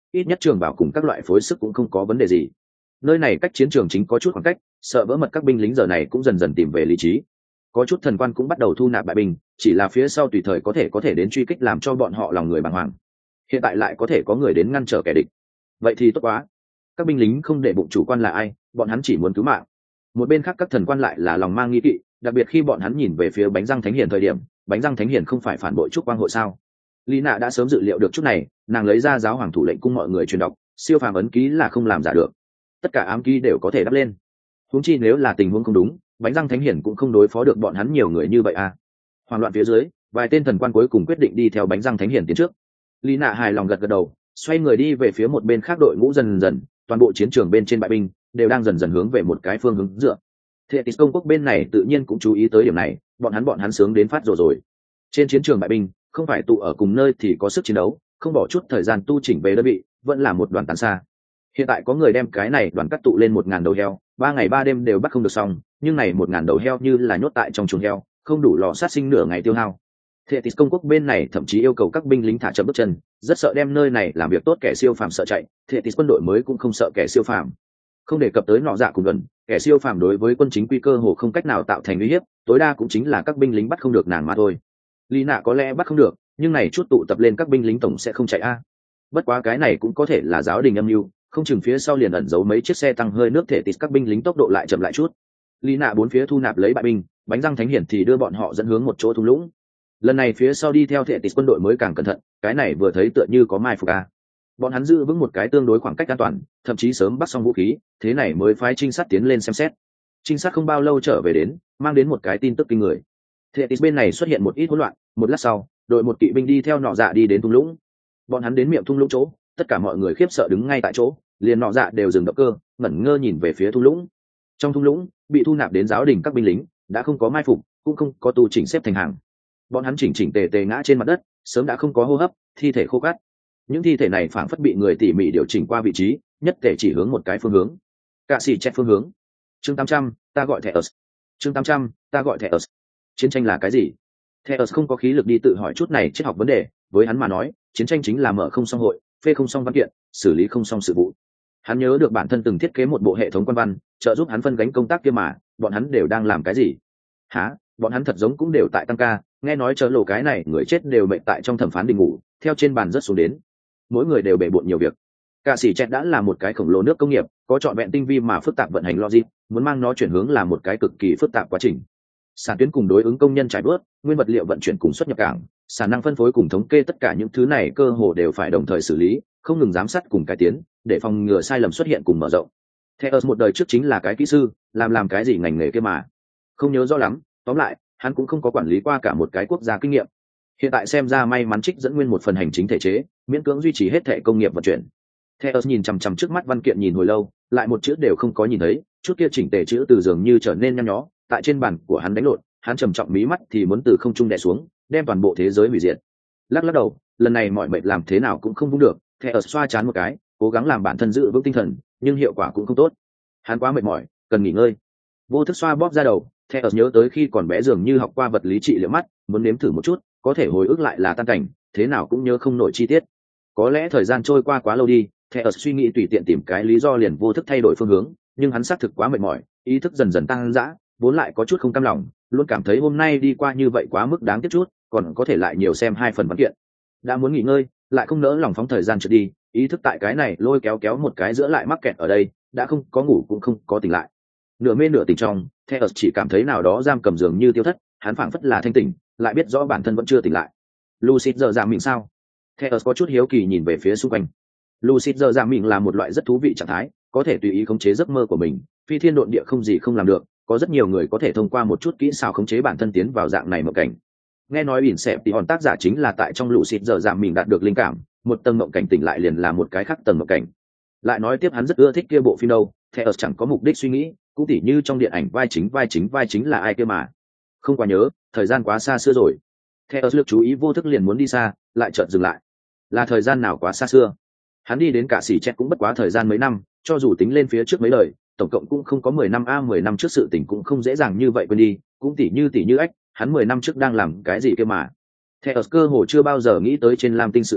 Speaker 1: ít nhất trường bảo cùng các loại phối sức cũng không có vấn đề gì. Nơi này cách chiến trường chính có chút khoảng cách, sợ vỡ mật các binh lính giờ này cũng dần dần tìm về lý trí. Có chút thần quan cũng bắt đầu thu nạp bại binh, chỉ là phía sau tùy thời có thể đến truy kích làm cho bọn họ lòng người bàng hoàng. Hiện tại lại có thể có người đến ngăn trở kẻ địch, vậy thì tốt quá. Các binh lính không để bụng chủ quan là ai, bọn hắn chỉ muốn cứu mạng. Một bên khác các thần quan lại là lòng mang nghi kỵ, đặc biệt khi bọn hắn nhìn về phía bánh răng thánh hiền thời điểm, bánh răng thánh hiền không phải phản bội trúc quang hội sao? Lý nạ đã sớm dự liệu được chút này, nàng lấy ra giáo hoàng thủ lệnh cung mọi người truyền đọc, siêu phàm ấn ký là không làm giả được, tất cả ám ký đều có thể đắp lên. Huống chi nếu là tình huống không đúng, bánh răng thánh hiền cũng không đối phó được bọn hắn nhiều người như vậy à? Hoảng loạn phía dưới, vài tên thần quan cuối cùng quyết định đi theo bánh răng thánh hiền tiến trước. Lý nạ hài lòng gật gật đầu, xoay người đi về phía một bên khác. Đội ngũ dần dần, toàn bộ chiến trường bên trên bại binh đều đang dần dần hướng về một cái phương hướng dựa. Thetis công quốc bên này tự nhiên cũng chú ý tới điểm này, bọn hắn sướng đến phát rồi. Trên chiến trường bại binh không phải tụ ở cùng nơi thì có sức chiến đấu, không bỏ chút thời gian tu chỉnh về đơn vị, vẫn là một đoàn tán xa. Hiện tại có người đem cái này đoàn cắt tụ lên 1000 đầu heo, 3 ngày 3 đêm đều bắt không được xong, nhưng này 1000 đầu heo như là nhốt tại trong chuồng heo, không đủ lò sát sinh nửa ngày tiêu hao. Thetis công quốc bên này thậm chí yêu cầu các binh lính thả chậm bước chân, rất sợ đem nơi này làm việc tốt kẻ siêu phàm sợ chạy. Thetis quân đội mới cũng không sợ kẻ siêu phàm. Không đề cập tới nọ dạ cùng gần, kẻ siêu phàm đối với quân chính quy cơ hồ không cách nào tạo thành uy hiếp, tối đa cũng chính là các binh lính bắt không được nàng mà thôi. Lý nạ có lẽ bắt không được, nhưng này chút tụ tập lên các binh lính tổng sẽ không chạy a. Bất quá cái này cũng có thể là giáo đình âm mưu, không chừng phía sau liền ẩn giấu mấy chiếc xe tăng hơi nước thể tịt, các binh lính tốc độ lại chậm lại chút. Lý nạ bốn phía thu nạp lấy bại binh, bánh răng thánh hiển thì đưa bọn họ dẫn hướng một chỗ thung lũng. Lần này phía sau đi theo thể tịt quân đội mới càng cẩn thận, cái này vừa thấy tựa như có mai phục a. Bọn hắn giữ vững một cái tương đối khoảng cách an toàn, thậm chí sớm bắt xong vũ khí, thế này mới phái trinh sát tiến lên xem xét. Trinh sát không bao lâu trở về đến, mang đến một cái tin tức kinh người. Thetis bên này xuất hiện một ít hỗn loạn, một lát sau, đội một kỵ binh đi theo nọ dạ đi đến thung lũng. Bọn hắn đến miệng thung lũng chỗ, tất cả mọi người khiếp sợ đứng ngay tại chỗ, liền nọ dạ đều dừng động cơ, ngẩn ngơ nhìn về phía thung lũng. Trong thung lũng, bị thu nạp đến giáo đình các binh lính, đã không có mai phục, cũng không có tu chỉnh xếp thành hàng. Bọn hắn chỉnh chỉnh tề tề ngã trên mặt đất, sớm đã không có hô hấp, thi thể khô cát. Những thi thể này phảng phất bị người tỉ mỉ điều chỉnh qua vị trí, nhất thể chỉ hướng một cái phương hướng. Cạ sĩ chẹt phương hướng. Chương 800, ta gọi Theos. Chương 800, ta gọi Theos. Chiến tranh là cái gì? Theos không có khí lực đi tự hỏi chút này triết học vấn đề, với hắn mà nói, chiến tranh chính là mở không xong hội, phê không xong văn kiện, xử lý không xong sự vụ. Hắn nhớ được bản thân từng thiết kế một bộ hệ thống quan văn, trợ giúp hắn phân gánh công tác kia mà, bọn hắn đều đang làm cái gì? Hả? Bọn hắn thật giống cũng đều tại tăng ca, nghe nói chớ lộ cái này người chết đều mệnh tại trong thẩm phán đình ngủ, theo trên bàn rất xuống đến. Mỗi người đều bể bộn nhiều việc. Cạ sĩ chẹt đã là một cái khổng lồ nước công nghiệp, có trọn vẹn tinh vi mà phức tạp vận hành logic, muốn mang nó chuyển hướng là một cái cực kỳ phức tạp quá trình. Sản tuyến cùng đối ứng công nhân trải bớt, nguyên vật liệu vận chuyển cùng xuất nhập cảng, sản năng phân phối cùng thống kê, tất cả những thứ này cơ hồ đều phải đồng thời xử lý, không ngừng giám sát cùng cải tiến, để phòng ngừa sai lầm xuất hiện cùng mở rộng. Theos một đời trước chính là cái kỹ sư, làm cái gì ngành nghề kia mà không nhớ rõ lắm, tóm lại, hắn cũng không có quản lý qua cả một cái quốc gia kinh nghiệm. Hiện tại xem ra may mắn trích dẫn nguyên một phần hành chính thể chế, miễn cưỡng duy trì hết thẻ công nghiệp vận chuyển. Theos nhìn chằm chằm trước mắt văn kiện nhìn hồi lâu, lại một chữ đều không có nhìn thấy, chút kia chỉnh tề chữ từ dường như trở nên nhăn nhó, tại trên bàn của hắn đánh lộn, hắn trầm trọng mí mắt thì muốn từ không trung đè xuống, đem toàn bộ thế giới hủy diệt. Lắc đầu, lần này mọi mệt làm thế nào cũng không vung được, Theos xoa chán một cái, cố gắng làm bản thân giữ vững tinh thần, nhưng hiệu quả cũng không tốt. Hắn quá mệt mỏi, cần nghỉ ngơi. Vô thức xoa bóp ra đầu, Theos nhớ tới khi còn bé dường như học qua vật lý trị liệu mắt, muốn nếm thử một chút, có thể hồi ức lại là tan cảnh, thế nào cũng nhớ không nổi chi tiết. Có lẽ thời gian trôi qua quá lâu đi, Theos suy nghĩ tùy tiện tìm cái lý do liền vô thức thay đổi phương hướng, nhưng hắn xác thực quá mệt mỏi, ý thức dần dần tăng dã, vốn lại có chút không cam lòng, luôn cảm thấy hôm nay đi qua như vậy quá mức đáng tiếc chút, còn có thể lại nhiều xem 2 phần văn kiện. Đã muốn nghỉ ngơi, lại không nỡ lòng phóng thời gian trượt đi, ý thức tại cái này lôi kéo một cái giữa lại mắc kẹt ở đây, đã không có ngủ cũng không có tỉnh lại. Nửa mê nửa tỉnh trong, Theos chỉ cảm thấy nào đó giam cầm dường như tiêu thất, hắn phảng phất là thanh tỉnh, lại biết rõ bản thân vẫn chưa tỉnh lại. Lucid giờ giảm mình sao? Theos có chút hiếu kỳ nhìn về phía xung quanh. Lucid giờ giảm mình là một loại rất thú vị trạng thái, có thể tùy ý khống chế giấc mơ của mình, phi thiên độn địa không gì không làm được, có rất nhiều người có thể thông qua một chút kỹ xảo khống chế bản thân tiến vào dạng này mộng cảnh. Nghe nói ỉn xẹp thì hòn tác giả chính là tại trong Lucid giờ giảm mình đạt được linh cảm, một tầng mộng cảnh tỉnh lại liền là một cái khác tầng mộng cảnh. Lại nói tiếp hắn rất ưa thích kia bộ phim đâu, Theos chẳng có mục đích suy nghĩ, cũng tỉ như trong điện ảnh vai chính là ai kia mà. Không quá nhớ, thời gian quá xa xưa rồi. Theos lực chú ý vô thức liền muốn đi xa, lại chợt dừng lại. Là thời gian nào quá xa xưa? Hắn đi đến cả xỉ chẹt cũng bất quá thời gian mấy năm, cho dù tính lên phía trước mấy lời, tổng cộng cũng không có 10 năm 10 năm trước sự tình cũng không dễ dàng như vậy quên đi, cũng tỉ như ách, hắn 10 năm trước đang làm cái gì kia mà. Theos cơ hồ chưa bao giờ nghĩ tới trên Lam Tinh sự tình,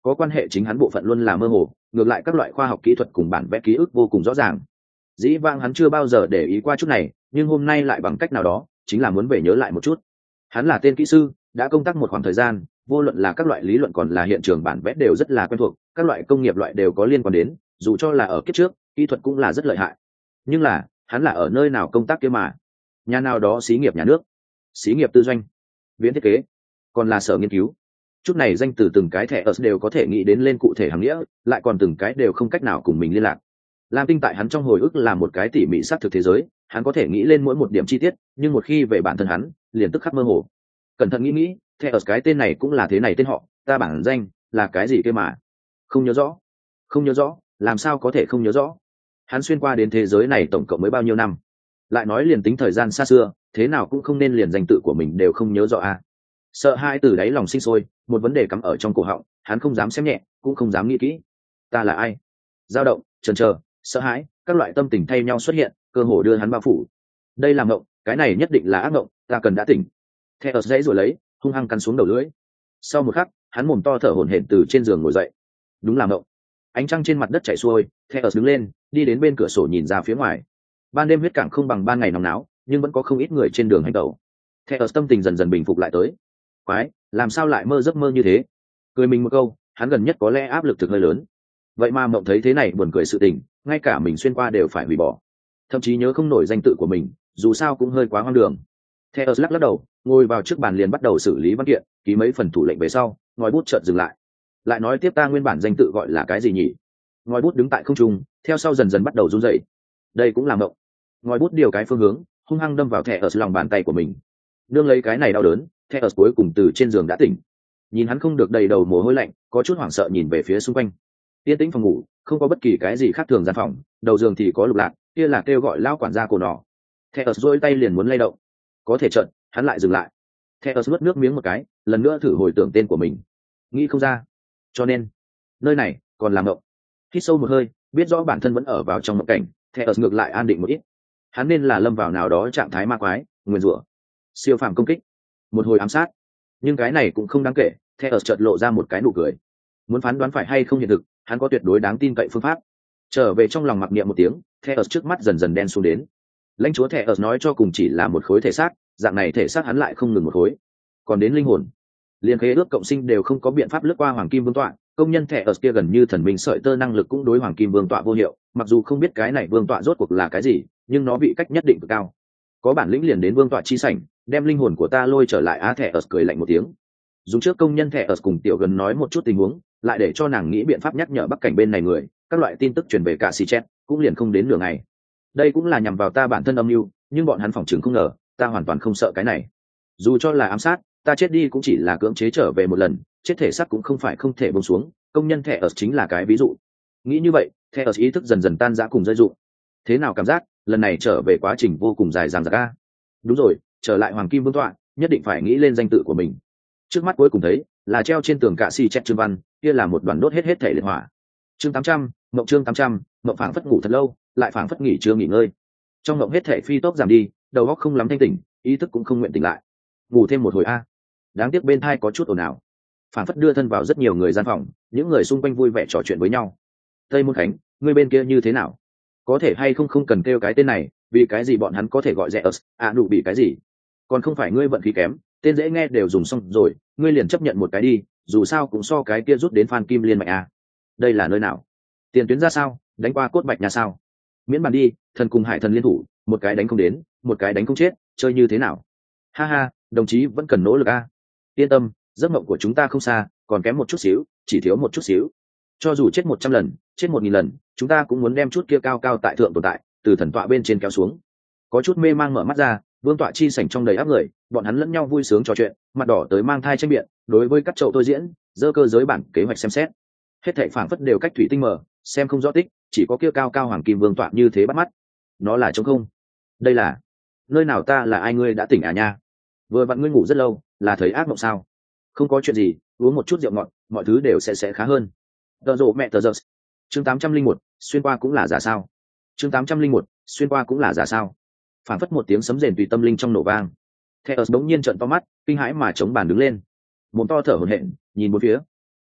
Speaker 1: có quan hệ chính hắn bộ phận luôn là mơ hồ, ngược lại các loại khoa học kỹ thuật cùng bản vẽ ký ức vô cùng rõ ràng. Dĩ vãng hắn chưa bao giờ để ý qua chút này, nhưng hôm nay lại bằng cách nào đó chính là muốn về nhớ lại một chút. Hắn là tên kỹ sư, đã công tác một khoảng thời gian, vô luận là các loại lý luận còn là hiện trường bản vẽ đều rất là quen thuộc, các loại công nghiệp loại đều có liên quan đến, dù cho là ở kiếp trước kỹ thuật cũng là rất lợi hại. Nhưng là hắn là ở nơi nào công tác kia mà? Nhà nào đó xí nghiệp nhà nước, xí nghiệp tư doanh, viện thiết kế, còn là sở nghiên cứu. Chút này danh từ từng cái thẻ ở đều có thể nghĩ đến lên cụ thể hàng nghĩa, lại còn từng cái đều không cách nào cùng mình liên lạc. Lam Tinh tại hắn trong hồi ức là một cái tỉ mỉ xác thực thế giới, hắn có thể nghĩ lên mỗi một điểm chi tiết, nhưng một khi về bản thân hắn liền tức khắc mơ hồ. Cẩn thận nghĩ thẻ ở cái tên này cũng là thế này tên họ, ta bản danh là cái gì kia mà không nhớ rõ. Không nhớ rõ, làm sao có thể không nhớ rõ? Hắn xuyên qua đến thế giới này tổng cộng mới bao nhiêu năm? Lại nói liền tính thời gian xa xưa, thế nào cũng không nên liền danh tự của mình đều không nhớ rõ à? Sợ hãi từ đáy lòng sinh sôi, một vấn đề cắm ở trong cổ họng, hắn không dám xem nhẹ, cũng không dám nghĩ kỹ. Ta là ai? Dao động, chần chờ, sợ hãi, các loại tâm tình thay nhau xuất hiện, cơ hồ đưa hắn bao phủ. Đây là mộng, cái này nhất định là ác mộng, ta cần đã tỉnh. Theo dãy rồi lấy, hung hăng cắn xuống đầu lưỡi. Sau một khắc, hắn mồm to thở hổn hển từ trên giường ngồi dậy. Đúng là mộng. Ánh trăng trên mặt đất chảy xuôi, theo đứng lên, đi đến bên cửa sổ nhìn ra phía ngoài. Ban đêm huyết cảng không bằng ban ngày nóng náo, nhưng vẫn có không ít người trên đường hành tẩu. Theo tâm tình dần dần bình phục lại tới. Quái, làm sao lại mơ giấc mơ như thế? Cười mình một câu, hắn gần nhất có lẽ áp lực thực hơi lớn. Vậy mà mộng thấy thế này buồn cười sự tình, ngay cả mình xuyên qua đều phải hủy bỏ. Thậm chí nhớ không nổi danh tự của mình, dù sao cũng hơi quá hoang đường. Theo lắc đầu, ngồi vào trước bàn liền bắt đầu xử lý văn kiện, ký mấy phần thủ lệnh về sau, ngòi bút chợt dừng lại. Lại nói tiếp ta nguyên bản danh tự gọi là cái gì nhỉ? Ngòi bút đứng tại không trung, theo sau dần dần bắt đầu run rẩy. Đây cũng là mộng. Ngòi bút điều cái phương hướng, hung hăng đâm vào thẻ ở lòng bàn tay của mình. Nương lấy cái này đau đớn, thẻ ở cuối cùng từ trên giường đã tỉnh. Nhìn hắn không được đầy đầu mồ hôi lạnh, có chút hoảng sợ nhìn về phía xung quanh. Yên tĩnh phòng ngủ, không có bất kỳ cái gì khác thường gian phòng, đầu giường thì có lục lạc, kia là kêu gọi lao quản gia cổ nọ. Thẻ ở duỗi tay liền muốn lay động, có thể chợt, hắn lại dừng lại. Thẻ ở nuốt nước miếng một cái, lần nữa thử hồi tưởng tên của mình. Nghĩ không ra. Cho nên, nơi này còn làm mộng. Hít sâu một hơi, biết rõ bản thân vẫn ở vào trong mộng cảnh, thẻ ở ngược lại an định một ít. Hắn nên là lâm vào nào đó trạng thái ma quái, nguyền rủa, siêu phàm công kích, một hồi ám sát. Nhưng cái này cũng không đáng kể, thẻ ở chợt lộ ra một cái nụ cười. Muốn phán đoán phải hay không hiện thực, hắn có tuyệt đối đáng tin cậy phương pháp. Trở về trong lòng mặc niệm một tiếng, thẻ ở trước mắt dần dần đen xuống đến. Lãnh chúa thẻ ở nói cho cùng chỉ là một khối thể xác, dạng này thể xác hắn lại không ngừng một khối. Còn đến linh hồn, liên khế ước cộng sinh đều không có biện pháp lướt qua hoàng kim vương tọa, công nhân thẻ ở kia gần như thần minh sợi tơ năng lực cũng đối hoàng kim vương tọa vô hiệu, mặc dù không biết cái này vương tọa rốt cuộc là cái gì, nhưng nó bị cách nhất định cực cao. Có bản lĩnh liền đến vương tọa chi sảnh, đem linh hồn của ta lôi trở lại. Á thẻ ở cười lạnh một tiếng, dùng trước công nhân thẻ ở cùng tiểu gần nói một chút tình huống, lại để cho nàng nghĩ biện pháp nhắc nhở bắc cảnh bên này người, các loại tin tức truyền về cả xì chết cũng liền không đến nửa ngày. Đây cũng là nhằm vào ta bản thân âm mưu, nhưng bọn hắn phỏng chừng không ngờ ta hoàn toàn không sợ cái này. Dù cho là ám sát, ta chết đi cũng chỉ là cưỡng chế trở về một lần, chết thể xác cũng không phải không thể buông xuống. Công nhân thẻ ở chính là cái ví dụ. Nghĩ như vậy, thẻ ở ý thức dần dần tan rã cùng rơi rụng. Thế nào cảm giác lần này trở về quá trình vô cùng dài dằng dặc a. Đúng rồi, trở lại hoàng kim vương tọa, nhất định phải nghĩ lên danh tự của mình. Trước mắt cuối cùng thấy là treo trên tường cạ xì chẹt chương văn, kia là một đoàn đốt hết thể liệt hỏa. Chương 800, mộng chương 800, mộng phảng phất ngủ thật lâu, lại phảng phất nghỉ chưa nghỉ ngơi. Trong mộng hết thể phi tốc giảm đi, đầu óc không lắm thanh tỉnh, ý thức cũng không nguyện tỉnh lại. Ngủ thêm một hồi a. Đáng tiếc bên thai có chút ồn ào, phảng phất đưa thân vào rất nhiều người gian phòng, những người xung quanh vui vẻ trò chuyện với nhau. Tây Môn Khánh, người bên kia như thế nào? Có thể hay không không cần kêu cái tên này, vì cái gì bọn hắn có thể gọi rẻ ớt, đủ bị cái gì? Còn không phải ngươi vận khí kém, tên dễ nghe đều dùng xong rồi, ngươi liền chấp nhận một cái đi, dù sao cũng so cái kia rút đến Phan Kim Liên mạnh a. Đây là nơi nào? Tiền tuyến ra sao? Đánh qua cốt bạch nhà sao? Miễn bàn đi, thần cùng hải thần liên thủ, một cái đánh không đến, một cái đánh không chết, chơi như thế nào? Ha ha, đồng chí vẫn cần nỗ lực a. Yên tâm, giấc mộng của chúng ta không xa, còn kém một chút xíu, chỉ thiếu một chút xíu. Cho dù chết 100 lần, chết 1000 lần, chúng ta cũng muốn đem chút kia cao cao tại thượng tồn tại, từ thần tọa bên trên kéo xuống. Có chút mê mang mở mắt ra, vương tọa chi sảnh trong đầy áp người, bọn hắn lẫn nhau vui sướng trò chuyện, mặt đỏ tới mang thai tranh biện, đối với các chậu tôi diễn, dơ cơ giới bản kế hoạch xem xét. Hết thảy phảng phất đều cách thủy tinh mở, xem không rõ tích, chỉ có kia cao cao hoàng kim vương tọa như thế bắt mắt. Nó là trống không. Đây là nơi nào? Ta là ai? Ngươi đã tỉnh à nha? Vừa vặn ngươi ngủ rất lâu, là thấy ác mộng sao? Không có chuyện gì, uống một chút rượu ngọt, mọi thứ đều sẽ khá hơn. Tờ rộ mẹ tờ giờ. Chương 801, xuyên qua cũng là giả sao? Chương 801, xuyên qua cũng là giả sao? Phảng phất một tiếng sấm rền tùy tâm linh trong nổ vang. Theo bỗng nhiên trợn to mắt, kinh hãi mà chống bàn đứng lên, mồm to thở hổn hển, nhìn bốn phía.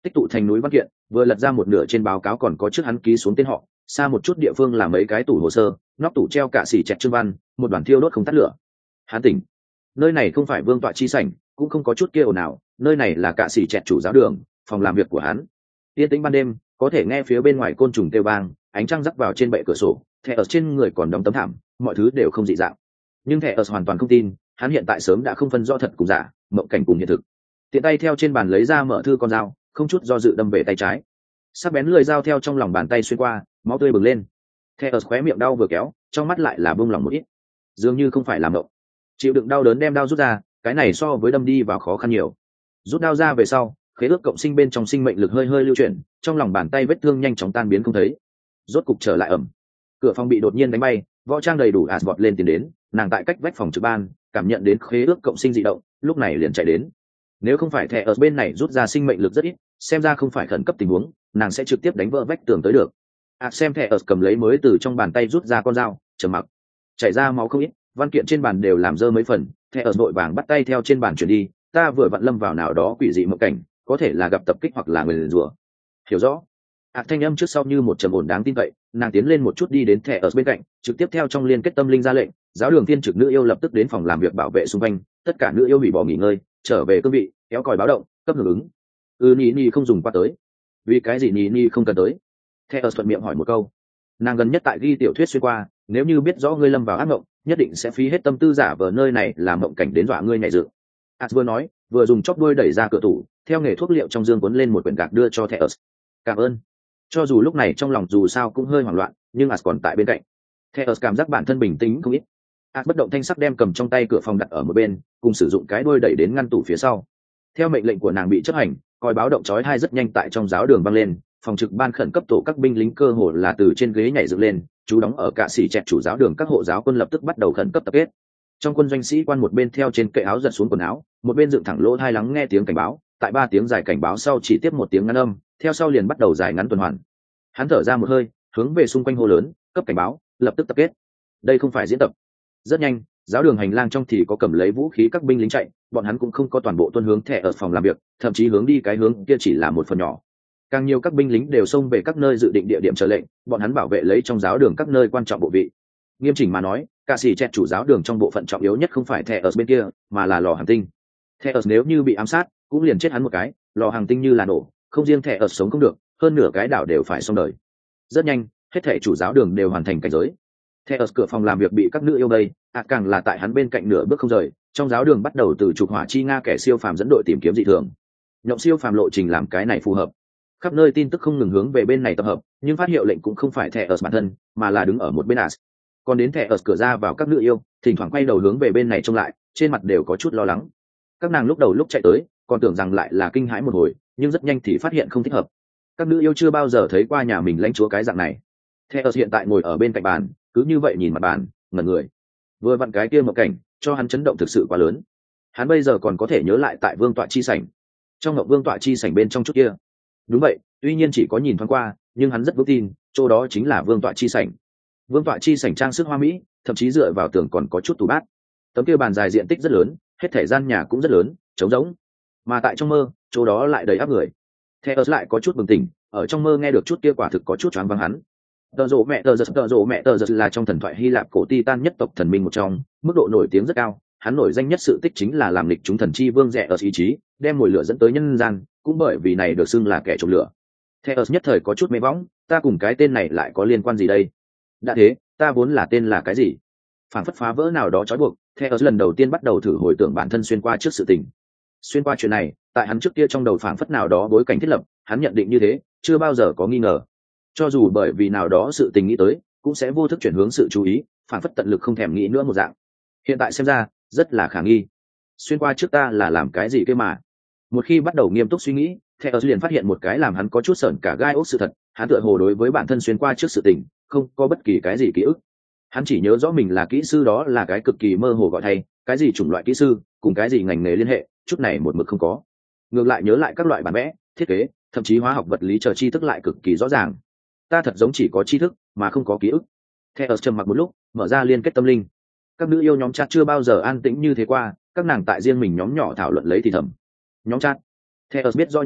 Speaker 1: tích tụ thành núi văn kiện, vừa lật ra một nửa trên báo cáo còn có trước hắn ký xuống tên họ, xa một chút địa phương là mấy cái tủ hồ sơ, nóc tủ treo cả xỉ chẹt trương văn, một đoàn thiêu đốt không tắt lửa. Hắn tỉnh. Nơi này không phải vương tọa chi sảnh, cũng không có chút kia ồn ào, nơi này là cả xỉ chẹt chủ giáo đường, phòng làm việc của hắn. Yên tĩnh ban đêm, có thể nghe phía bên ngoài côn trùng kêu vang, ánh trăng rắc vào trên bệ cửa sổ, thẻ ở trên người còn đóng tấm thảm, mọi thứ đều không dị dạng. Nhưng thẻ ở hoàn toàn không tin, hắn hiện tại sớm đã không phân rõ thật cùng giả, mộng cảnh cùng hiện thực. Tiện tay theo trên bàn lấy ra mở thư con dao, không chút do dự đâm về tay trái. Sắc bén lưỡi dao theo trong lòng bàn tay xuyên qua, máu tươi bừng lên. Thẻ ở khóe miệng đau vừa kéo, trong mắt lại là buông lòng một ít. Dường như không phải làm mộng. Chịu đựng đau đớn đem đao rút ra, cái này so với đâm đi vào khó khăn nhiều. Rút đao ra về sau, khế ước cộng sinh bên trong sinh mệnh lực hơi hơi lưu chuyển, trong lòng bàn tay vết thương nhanh chóng tan biến không thấy. Rốt cục trở lại ẩm. Cửa phòng bị đột nhiên đánh bay, võ trang đầy đủ vọt lên tiến đến, nàng tại cách vách phòng trực ban, cảm nhận đến khế ước cộng sinh dị động, lúc này liền chạy đến. Nếu không phải thẻ ở bên này rút ra sinh mệnh lực rất ít, xem ra không phải khẩn cấp tình huống, nàng sẽ trực tiếp đánh vỡ vách tường tới được. Xem thẻ ở cầm lấy mới từ trong bàn tay rút ra con dao, trầm mặc. Chảy ra máu không ít, văn kiện trên bàn đều làm dơ mấy phần, thẻ ở vội vàng bắt tay theo trên bàn chuyển đi, ta vừa vặn lâm vào nào đó quỷ dị mộng cảnh, có thể là gặp tập kích hoặc là người rủa. Hiểu rõ. Thanh âm trước sau như một trầm ổn đáng tin cậy, nàng tiến lên một chút đi đến thẻ ở bên cạnh, trực tiếp theo trong liên kết tâm linh ra lệnh, giáo đường viên trực nữ yêu lập tức đến phòng làm việc bảo vệ xung quanh, tất cả nữ yêu hủy bỏ nghỉ ngơi, trở về cương vị, kéo còi báo động, cấp hưởng ứng. Nini không dùng qua tới. Vì cái gì Nini không cần tới? Thẻ ở thuận miệng hỏi một câu. Nàng gần nhất tại ghi tiểu thuyết xuyên qua, nếu như biết rõ ngươi lâm vào ác mộng, nhất định sẽ phí hết tâm tư giả vờ nơi này làm mộng cảnh đến dọa ngươi nhảy dựng. Vừa nói, vừa dùng chóp đuôi đẩy ra cửa tủ, theo nghề thuốc liệu trong dương cuốn lên một quyển gạc đưa cho thẻ ở. Cảm ơn. Cho dù lúc này trong lòng dù sao cũng hơi hoảng loạn, nhưng còn tại bên cạnh. Thẻ ở cảm giác bản thân bình tĩnh không ít. Bất động thanh sắc đem cầm trong tay cửa phòng đặt ở một bên, cùng sử dụng cái đuôi đẩy đến ngăn tủ phía sau. Theo mệnh lệnh của nàng bị chấp hành, còi báo động chói tai rất nhanh tại trong giáo đường vang lên, phòng trực ban khẩn cấp tổ các binh lính cơ hồ là từ trên ghế nhảy dựng lên, chú đóng ở cả xỉ chẹt chủ giáo đường các hộ giáo quân lập tức bắt đầu khẩn cấp tập kết. Trong quân doanh sĩ quan một bên theo trên kệ áo giật xuống quần áo, một bên dựng thẳng lỗ tai lắng nghe tiếng cảnh báo, tại 3 tiếng dài cảnh báo sau chỉ tiếp một tiếng ngắn âm, theo sau liền bắt đầu dài ngắn tuần hoàn. Hắn thở ra một hơi, hướng về xung quanh hô lớn, cấp cảnh báo, lập tức tập kết. Đây không phải diễn tập. Rất nhanh, giáo đường hành lang trong thì có cầm lấy vũ khí các binh lính chạy, bọn hắn cũng không có toàn bộ tuân hướng thẻ ở phòng làm việc, thậm chí hướng đi cái hướng kia chỉ là một phần nhỏ. Càng nhiều các binh lính đều xông về các nơi dự định địa điểm chờ lệnh, bọn hắn bảo vệ lấy trong giáo đường các nơi quan trọng bộ vị. Nghiêm chỉnh mà nói, cả xỉ chẹt chủ giáo đường trong bộ phận trọng yếu nhất không phải thẻ ở bên kia, mà là lò hành tinh. Thẻ ở nếu như bị ám sát, cũng liền chết hắn một cái, lò hành tinh như là nổ, không riêng thẻ ở sống không được, hơn nửa cái đảo đều phải xong đời. Rất nhanh, hết thảy chủ giáo đường đều hoàn thành cảnh giới. Thẻ ở cửa phòng làm việc bị các nữ yêu đây, càng là tại hắn bên cạnh nửa bước không rời, trong giáo đường bắt đầu từ trục hỏa chi nga kẻ siêu phàm dẫn đội tìm kiếm dị thường. Nhộng siêu phàm lộ trình làm cái này phù hợp. Khắp nơi tin tức không ngừng hướng về bên này tập hợp, nhưng phát hiệu lệnh cũng không phải thẻ ở bản thân, mà là đứng ở một bên As. Còn đến thẻ ở cửa ra vào các nữ yêu, thỉnh thoảng quay đầu hướng về bên này trông lại, trên mặt đều có chút lo lắng. Các nàng lúc đầu lúc chạy tới, còn tưởng rằng lại là kinh hãi một hồi, nhưng rất nhanh thì phát hiện không thích hợp. Các nữ yêu chưa bao giờ thấy qua nhà mình lãnh chúa cái dạng này. Thẻ ở hiện tại ngồi ở bên cạnh bàn, cứ như vậy nhìn mặt bàn, ngẩn người. Vừa vặn cái kia một cảnh, cho hắn chấn động thực sự quá lớn. Hắn bây giờ còn có thể nhớ lại tại vương tọa chi sảnh. Trong ngọc vương tọa chi sảnh bên trong chút kia. Đúng vậy, tuy nhiên chỉ có nhìn thoáng qua, nhưng hắn rất vững tin, chỗ đó chính là vương tọa chi sảnh. Vương tọa chi sảnh trang sức hoa mỹ, thậm chí dựa vào tường còn có chút tủ bát. Tấm kia bàn dài diện tích rất lớn, hết thể gian nhà cũng rất lớn, trống rỗng. Mà tại trong mơ, chỗ đó lại đầy áp người. Theo lại có chút bừng tỉnh, ở trong mơ nghe được chút kia quả thực có chút choáng váng hắn. Tờ rộ mẹ tờ giật là trong thần thoại Hy Lạp cổ Titan nhất tộc thần minh một trong, mức độ nổi tiếng rất cao. Hắn nổi danh nhất sự tích chính là làm lịch chúng thần chi vương rẻ ở ý chí, đem mùi lửa dẫn tới nhân gian, cũng bởi vì này được xưng là kẻ trộm lửa. Theo nhất thời có chút mê võng, ta cùng cái tên này lại có liên quan gì đây? Đã thế, ta vốn là tên là cái gì? Phản phất phá vỡ nào đó trói buộc, theo lần đầu tiên bắt đầu thử hồi tưởng bản thân xuyên qua trước sự tình. Xuyên qua chuyện này, tại hắn trước kia trong đầu phản phất nào đó bối cảnh thiết lập, hắn nhận định như thế, chưa bao giờ có nghi ngờ. Cho dù bởi vì nào đó sự tình nghĩ tới, cũng sẽ vô thức chuyển hướng sự chú ý, phản phất tận lực không thèm nghĩ nữa một dạng. Hiện tại xem ra, rất là khả nghi. Xuyên qua trước ta là làm cái gì kia mà? Một khi bắt đầu nghiêm túc suy nghĩ, theo liền phát hiện một cái làm hắn có chút sởn cả gai ốc sự thật, hắn tựa hồ đối với bản thân xuyên qua trước sự tình, không có bất kỳ cái gì ký ức. Hắn chỉ nhớ rõ mình là kỹ sư, đó là cái cực kỳ mơ hồ gọi thay, cái gì chủng loại kỹ sư, cùng cái gì ngành nghề liên hệ, chút này một mực không có. Ngược lại nhớ lại các loại bản vẽ, thiết kế, thậm chí hóa học vật lý chờ tri thức lại cực kỳ rõ ràng. Ta thật giống chỉ có tri thức mà không có ký ức. Theo trầm mặc một lúc, mở ra liên kết tâm linh. Các nữ yêu nhóm chat chưa bao giờ an tĩnh như thế qua, các nàng tại riêng mình nhóm nhỏ thảo luận lấy thì thầm. Nhóm chat. Theo biết do nhóm chat,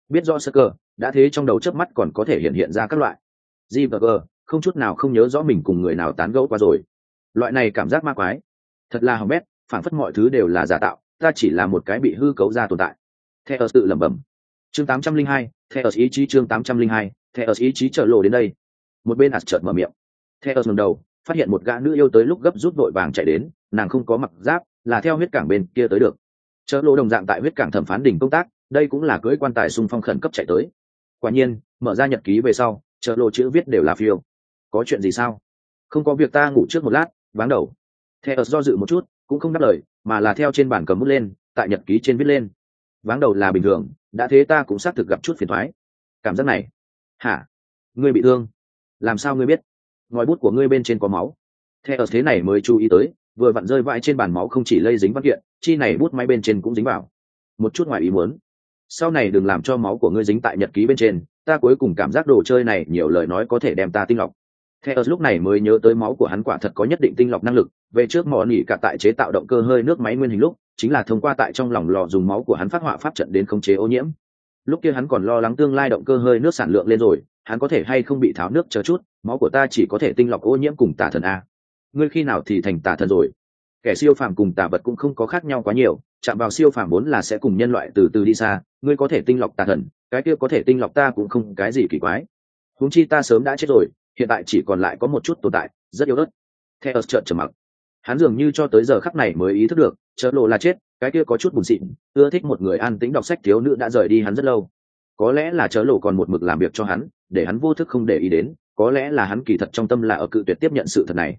Speaker 1: biết rõ sơ cơ đã thế trong đầu chớp mắt còn có thể hiện ra các loại g và g, không chút nào không nhớ rõ mình cùng người nào tán gẫu qua rồi. Loại này cảm giác ma quái thật là hỏng bét, phản phất mọi thứ đều là giả tạo, ta chỉ là một cái bị hư cấu ra tồn tại. Theo tự lẩm bẩm. Chương 802, theo ý chí chương 802, theo ý chí trở lộ đến đây. Một bên chợt mở miệng. Theo ngẩng đầu, phát hiện một gã nữ yêu tới lúc gấp rút vội vàng chạy đến, nàng không có mặc giáp, là theo huyết cảng bên kia tới được. Trở lộ đồng dạng tại huyết cảng thẩm phán đỉnh công tác, đây cũng là cưỡi quan tài xung phong khẩn cấp chạy tới. Quả nhiên, mở ra nhật ký về sau, trở lộ chữ viết đều là phiêu. Có chuyện gì sao? Không có việc, ta ngủ trước một lát. Váng đầu. Theo do dự một chút, cũng không đáp lời, mà là theo trên bàn cầm bút lên, tại nhật ký trên viết lên. Váng đầu là bình thường, đã thế ta cũng xác thực gặp chút phiền toái. Cảm giác này. Hả? Ngươi bị thương? Làm sao ngươi biết? Ngòi bút của ngươi bên trên có máu. Theo thế này mới chú ý tới, vừa vặn rơi vãi trên bàn máu không chỉ lây dính văn kiện, chi này bút máy bên trên cũng dính vào. Một chút ngoài ý muốn. Sau này đừng làm cho máu của ngươi dính tại nhật ký bên trên, ta cuối cùng cảm giác đồ chơi này nhiều lời nói có thể đem ta tinh lọc. Theo lúc này mới nhớ tới máu của hắn quả thật có nhất định tinh lọc năng lực, về trước mỏ nỉ cả tại chế tạo động cơ hơi nước máy nguyên hình lúc, chính là thông qua tại trong lòng lò dùng máu của hắn phát họa pháp trận đến khống chế ô nhiễm. Lúc kia hắn còn lo lắng tương lai động cơ hơi nước sản lượng lên rồi, hắn có thể hay không bị tháo nước chờ chút, máu của ta chỉ có thể tinh lọc ô nhiễm cùng tà thần a. Ngươi khi nào thì thành tà thần rồi? Kẻ siêu phàm cùng tà vật cũng không có khác nhau quá nhiều, chạm vào siêu phàm vốn là sẽ cùng nhân loại từ từ đi xa, ngươi có thể tinh lọc tà thần, cái kia có thể tinh lọc ta cũng không cái gì kỳ quái. Huống chi ta sớm đã chết rồi, hiện tại chỉ còn lại có một chút tồn tại, rất yếu ớt. Theo chợt trầm mặc, hắn dường như cho tới giờ khắc này mới ý thức được, chớ lộ là chết, cái kia có chút buồn xịn, ưa thích một người an tĩnh đọc sách thiếu nữ đã rời đi hắn rất lâu. Có lẽ là chớ lộ còn một mực làm việc cho hắn, để hắn vô thức không để ý đến, có lẽ là hắn kỳ thật trong tâm là ở cự tuyệt tiếp nhận sự thật này.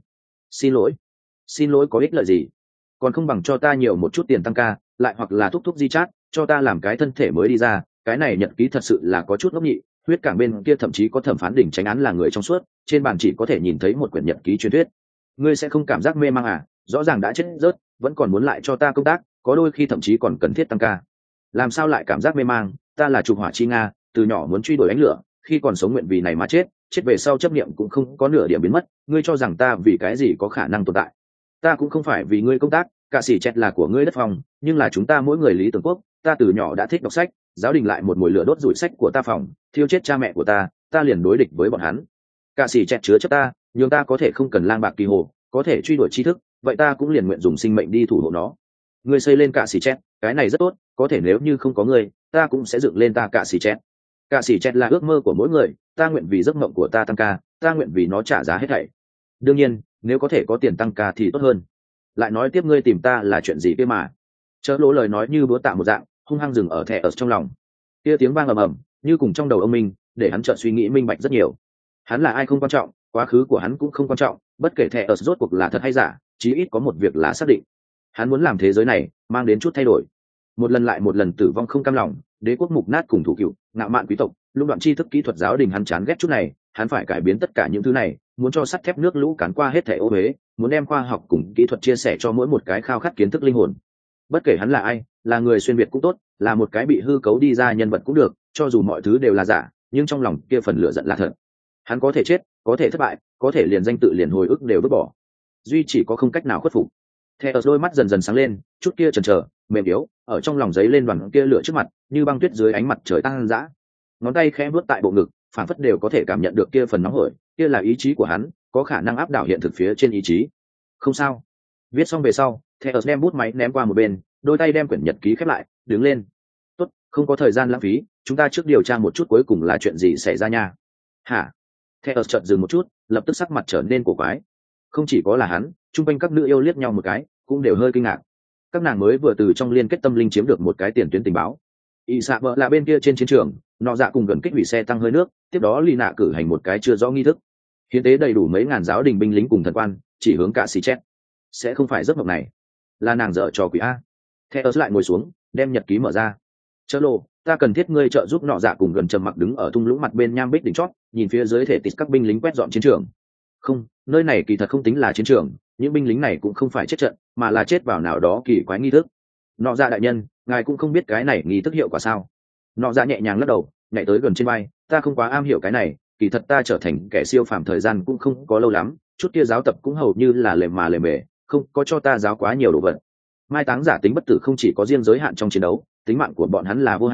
Speaker 1: Xin lỗi có ích lợi gì? Còn không bằng cho ta nhiều một chút tiền tăng ca, lại hoặc là thúc thúc di chát, cho ta làm cái thân thể mới đi ra, cái này nhật ký thật sự là có chút ngốc nhị. Huyết cảng bên kia thậm chí có thẩm phán đỉnh tránh án là người trong suốt, trên bàn chỉ có thể nhìn thấy một quyển nhật ký truyền thuyết. Ngươi sẽ không cảm giác mê mang à? Rõ ràng đã chết rớt, vẫn còn muốn lại cho ta công tác, có đôi khi thậm chí còn cần thiết tăng ca. Làm sao lại cảm giác mê mang? Ta là trục hỏa chi nga, từ nhỏ muốn truy đuổi ánh lửa, khi còn sống nguyện vì này mà chết, chết về sau chấp niệm cũng không có nửa điểm biến mất. Ngươi cho rằng ta vì cái gì có khả năng tồn tại? Ta cũng không phải vì ngươi công tác, cả sĩ chẹt là của ngươi đất phòng, nhưng là chúng ta mỗi người lý tưởng quốc. Ta từ nhỏ đã thích đọc sách, giáo đình lại một mùi lửa đốt rủi sách của ta phòng, thiêu chết cha mẹ của ta liền đối địch với bọn hắn. Cả sĩ chẹt chứa chấp ta, nhưng ta có thể không cần lang bạc kỳ hồ, có thể truy đuổi tri thức, vậy ta cũng liền nguyện dùng sinh mệnh đi thủ hộ nó. Ngươi xây lên cả sĩ chẹt, cái này rất tốt, có thể nếu như không có ngươi, ta cũng sẽ dựng lên ta cả sĩ chẹt. Cả sĩ chẹt là ước mơ của mỗi người, ta nguyện vì giấc mộng của ta tăng ca, ta nguyện vì nó trả giá hết thảy. Đương nhiên, nếu có thể có tiền tăng ca thì tốt hơn. Lại nói tiếp, ngươi tìm ta là chuyện gì kia mà? Chớ lỗ lời nói như búa tạ một dạng, hung hăng dừng ở thẻ ở trong lòng. Kia tiếng vang ầm ầm, như cùng trong đầu ông minh, để hắn chợt suy nghĩ minh bạch rất nhiều. Hắn là ai không quan trọng, quá khứ của hắn cũng không quan trọng, bất kể thẻ ở rốt cuộc là thật hay giả, chí ít có một việc là xác định. Hắn muốn làm thế giới này mang đến chút thay đổi. Một lần lại một lần tử vong không cam lòng, đế quốc mục nát cùng thủ cựu, ngạo mạn quý tộc, lũng đoạn tri thức kỹ thuật giáo đình hắn chán ghét chút này, hắn phải cải biến tất cả những thứ này, muốn cho sắt thép nước lũ cán qua hết thảy ô uế, muốn đem khoa học cùng kỹ thuật chia sẻ cho mỗi một cái khao khát kiến thức linh hồn. Bất kể hắn là ai, là người xuyên việt cũng tốt, là một cái bị hư cấu đi ra nhân vật cũng được, cho dù mọi thứ đều là giả, nhưng trong lòng kia phần lửa giận là thật. Hắn có thể chết, có thể thất bại, có thể liền danh tự liền hồi ức đều vứt bỏ, duy chỉ có không cách nào khuất phục. Theo đôi mắt dần dần sáng lên, chút kia chần chờ, mềm yếu, ở trong lòng giấy lên đoàn kia lửa trước mặt, như băng tuyết dưới ánh mặt trời tăng dã. Ngón tay khẽ vuốt tại bộ ngực, phản phất đều có thể cảm nhận được kia phần nóng hổi, kia là ý chí của hắn, có khả năng áp đảo hiện thực phía trên ý chí. Không sao. Viết xong về sau, Theo đem bút máy ném qua một bên, đôi tay đem quyển nhật ký khép lại, đứng lên. Tốt, không có thời gian lãng phí, chúng ta trước điều tra một chút cuối cùng là chuyện gì xảy ra nha. Hả? Theo chợt dừng một chút, lập tức sắc mặt trở nên cổ quái. Không chỉ có là hắn, chung quanh các nữ yêu liếc nhau một cái, cũng đều hơi kinh ngạc. Các nàng mới vừa từ trong liên kết tâm linh chiếm được một cái tiền tuyến tình báo. Y xạ vợ là bên kia trên chiến trường, nọ dạ cùng gần kích hủy xe tăng hơi nước, tiếp đó Ly nạ cử hành một cái chưa rõ nghi thức. Hiến tế đầy đủ mấy ngàn giáo đình binh lính cùng thần quan, chỉ hướng cả xì chết. Sẽ không phải giấc mộng này, là nàng dở trò quỷ a. Theo lại ngồi xuống, đem nhật ký mở ra. Chớ lộ, ta cần thiết ngươi trợ giúp nọ dạ cùng gần trầm mặc đứng ở thung lũng mặt bên nham bích đỉnh chót, nhìn phía dưới thể tít các binh lính quét dọn chiến trường. Không, nơi này kỳ thật không tính là chiến trường, những binh lính này cũng không phải chết trận, mà là chết vào nào đó kỳ quái nghi thức. Nọ dạ đại nhân, ngài cũng không biết cái này nghi thức hiệu quả sao? Nọ dạ nhẹ nhàng lắc đầu, nhảy tới gần trên vai, ta không quá am hiểu cái này, kỳ thật ta trở thành kẻ siêu phàm thời gian cũng không có lâu lắm, chút kia giáo tập cũng hầu như là lề mà lề mề, không có cho ta giáo quá nhiều đồ vật. Mai táng giả tính bất tử không chỉ có riêng giới hạn trong chiến đấu, tính mạng của bọn hắn là vô hạn,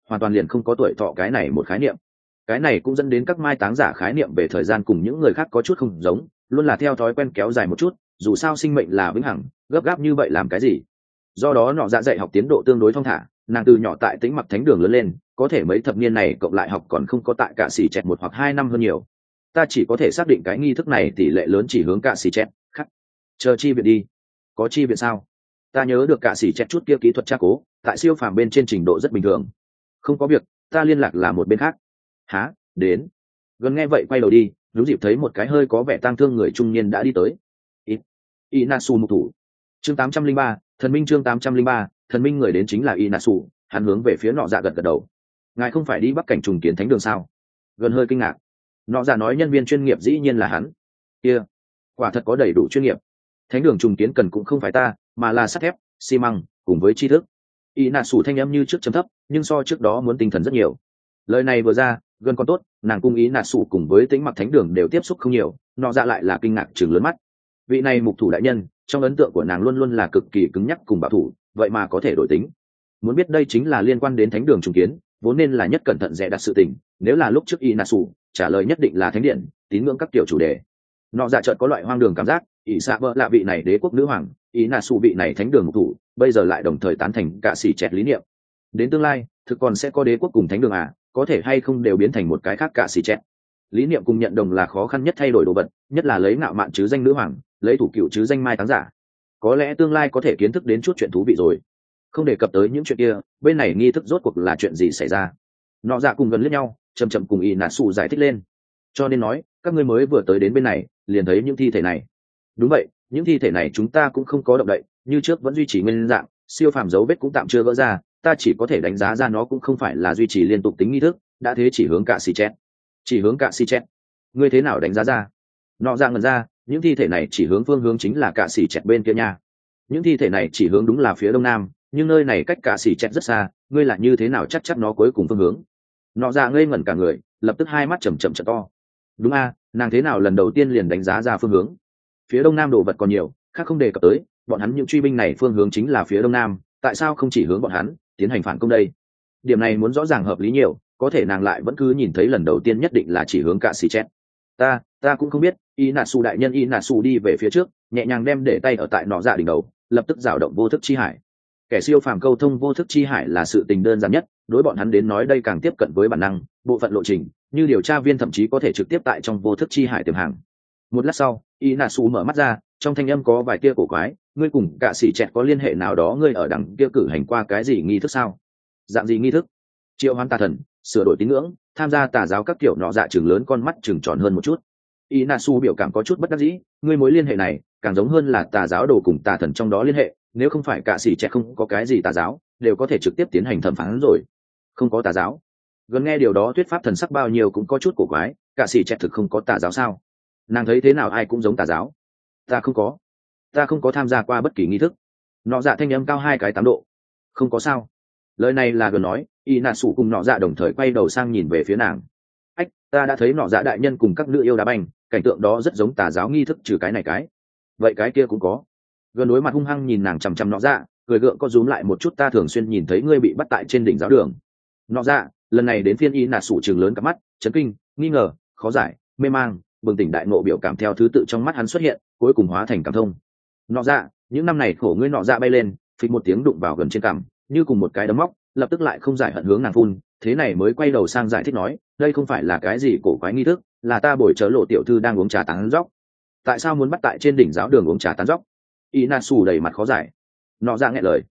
Speaker 1: hoàn toàn liền không có tuổi thọ cái này một khái niệm. Cái này cũng dẫn đến các mai táng giả khái niệm về thời gian cùng những người khác có chút không giống, luôn là theo thói quen kéo dài một chút, dù sao sinh mệnh là vĩnh hằng, gấp gáp như vậy làm cái gì. Do đó nọ dạ dạy học tiến độ tương đối thong thả, nàng từ nhỏ tại Tĩnh Mặc Thánh Đường lớn lên, có thể mấy thập niên này cộng lại học còn không có tại Cạ Sĩ Chẹt 1 hoặc 2 năm hơn nhiều. Ta chỉ có thể xác định cái nghi thức này tỷ lệ lớn chỉ hướng Cạ Sĩ Chẹt, khắc. Chờ chi viện đi. Có chi viện sao? Ta nhớ được Cạ Sĩ Chẹt chút kia kỹ thuật tra cố, tại siêu phàm bên trên trình độ rất bình thường. Không có việc, ta liên lạc là một bên khác. Hả? Đến. Gần nghe vậy quay đầu đi, đúng dịp thấy một cái hơi có vẻ tang thương người trung niên đã đi tới. Inasu mục thủ. Chương 803, thần minh chương 803, thần minh người đến chính là Inasu, hắn hướng về phía nọ dạ gật gật đầu. Ngài không phải đi Bắc cảnh trùng kiến thánh đường sao? Gần hơi kinh ngạc. Nọ dạ nói nhân viên chuyên nghiệp dĩ nhiên là hắn. Kia, quả thật có đầy đủ chuyên nghiệp. Thánh đường trùng kiến cần cũng không phải ta, mà là sắt thép, xi măng, cùng với tri thức. Inasu thanh âm như trước trầm thấp, nhưng so trước đó muốn tinh thần rất nhiều. Lời này vừa ra, gần còn tốt, nàng cung Inasu cùng với Tĩnh Mặc Thánh Đường đều tiếp xúc không nhiều, nọ dạ lại là kinh ngạc trừng lớn mắt. Vị này mục thủ đại nhân, trong ấn tượng của nàng luôn luôn là cực kỳ cứng nhắc cùng bảo thủ, vậy mà có thể đổi tính. Muốn biết đây chính là liên quan đến thánh đường trùng kiến, vốn nên là nhất cẩn thận dè đặt sự tình, nếu là lúc trước Inasu trả lời nhất định là thánh điện, tín ngưỡng các kiểu chủ đề. Nọ dạ chợt có loại hoang đường cảm giác, ỷ xạ bợ là vị này đế quốc nữ hoàng, Inasu vị này thánh đường mục thủ, bây giờ lại đồng thời tán thành Cạ Sĩ Chẹt lý niệm. Đến tương lai, thực còn sẽ có đế quốc cùng thánh đường à, có thể hay không đều biến thành một cái khác Cạ Sĩ Chẹt. Lý niệm cùng nhận đồng là khó khăn nhất thay đổi đồ vật, nhất là lấy ngạo mạn chứ danh nữ hoàng, lấy thủ cựu chứ danh mai táng giả. Có lẽ tương lai có thể kiến thức đến chút chuyện thú vị rồi. Không đề cập tới những chuyện kia, bên này nghi thức rốt cuộc là chuyện gì xảy ra. Nọ dạ cùng gần liếc nhau, chậm chậm cùng Inasu giải thích lên. Cho nên nói, các ngươi mới vừa tới đến bên này, liền thấy những thi thể này. Đúng vậy, những thi thể này chúng ta cũng không có động đậy, như trước vẫn duy trì nguyên dạng, siêu phàm dấu vết cũng tạm chưa gỡ ra, ta chỉ có thể đánh giá ra nó cũng không phải là duy trì liên tục tính nghi thức, đã thế chỉ hướng Cạ Sĩ Chẹt. Chỉ hướng Cạ Sĩ Chẹt. Ngươi thế nào đánh giá ra? Nọ dạ ngẩn ra, những thi thể này chỉ hướng phương hướng chính là Cạ Sĩ Chẹt bên kia nha. Những thi thể này chỉ hướng đúng là phía đông nam, nhưng nơi này cách Cạ Sĩ Chẹt rất xa, ngươi là như thế nào chắc chắn nó cuối cùng phương hướng? Nọ dạ ngây ngẩn cả người, lập tức hai mắt chầm chậm trợ to. Đúng a, nàng thế nào lần đầu tiên liền đánh giá ra phương hướng? Phía đông nam đồ vật còn nhiều, khác không đề cập tới, bọn hắn những truy binh này phương hướng chính là phía đông nam, tại sao không chỉ hướng bọn hắn tiến hành phản công đây? Điểm này muốn rõ ràng hợp lý nhiều, có thể nàng lại vẫn cứ nhìn thấy lần đầu tiên nhất định là chỉ hướng Cạ Sĩ Chẹt. Ta cũng không biết. Inasu đại nhân Inasu đi về phía trước, nhẹ nhàng đem để tay ở tại nọ dạ đỉnh đầu, lập tức dao động vô thức chi hải. Kẻ siêu phàm câu thông vô thức chi hải là sự tình đơn giản nhất, đối bọn hắn đến nói đây càng tiếp cận với bản năng, bộ phận lộ trình, như điều tra viên thậm chí có thể trực tiếp tại trong vô thức chi hải tiềm hàng. Một lát sau, Inasu mở mắt ra, trong thanh âm có vài tia cổ quái, ngươi cùng Cạ Sĩ Chẹt có liên hệ nào đó, ngươi ở đằng kia cử hành qua cái gì nghi thức sao? Dạng gì nghi thức? Triệu hoán tà thần, sửa đổi tín ngưỡng, tham gia tà giáo các kiểu. Nọ dạ chừng lớn con mắt chừng tròn hơn một chút. Inasu biểu cảm có chút bất đắc dĩ, ngươi mối liên hệ này càng giống hơn là tà giáo đồ cùng tà thần trong đó liên hệ, nếu không phải Cạ Sĩ Chẹt không có cái gì tà giáo, đều có thể trực tiếp tiến hành thẩm phán rồi. Không có tà giáo? Gần nghe điều đó thuyết pháp thần sắc bao nhiêu cũng có chút cổ quái, Cạ Sĩ Chẹt thực không có tà giáo sao? Nàng thấy thế nào ai cũng giống tà giáo. Ta không có tham gia qua bất kỳ nghi thức. Nọ dạ thanh âm cao 2 cái 8 độ. Không có sao? Lời này là gần nói, Inasu cùng nọ dạ đồng thời quay đầu sang nhìn về phía nàng. Ách, ta đã thấy nọ dạ đại nhân cùng các nữ yêu đá banh, cảnh tượng đó rất giống tà giáo nghi thức trừ cái này cái. Vậy cái kia cũng có. Gần đối mặt hung hăng nhìn nàng chằm chằm nọ dạ, cười gượng có rúm lại một chút, ta thường xuyên nhìn thấy ngươi bị bắt tại trên đỉnh giáo đường. Nọ dạ, lần này đến phiên Inasu trừng lớn cả mắt, chấn kinh, nghi ngờ, khó giải, mê mang, bừng tỉnh đại ngộ biểu cảm theo thứ tự trong mắt hắn xuất hiện, cuối cùng hóa thành cảm thông. Nọ dạ, những năm này khổ ngươi. Nọ dạ bay lên, phịch một tiếng đụng vào gần trên cằm, như cùng một cái đấm móc, lập tức lại không giải hận hướng nàng phun, thế này mới quay đầu sang giải thích nói, đây không phải là cái gì cổ quái nghi thức, là ta bồi chớ lộ tiểu thư đang uống trà tán dóc. Tại sao muốn bắt tại trên đỉnh giáo đường uống trà tán dóc? Inasu đầy mặt khó giải. Nọ dạ nghẹn lời,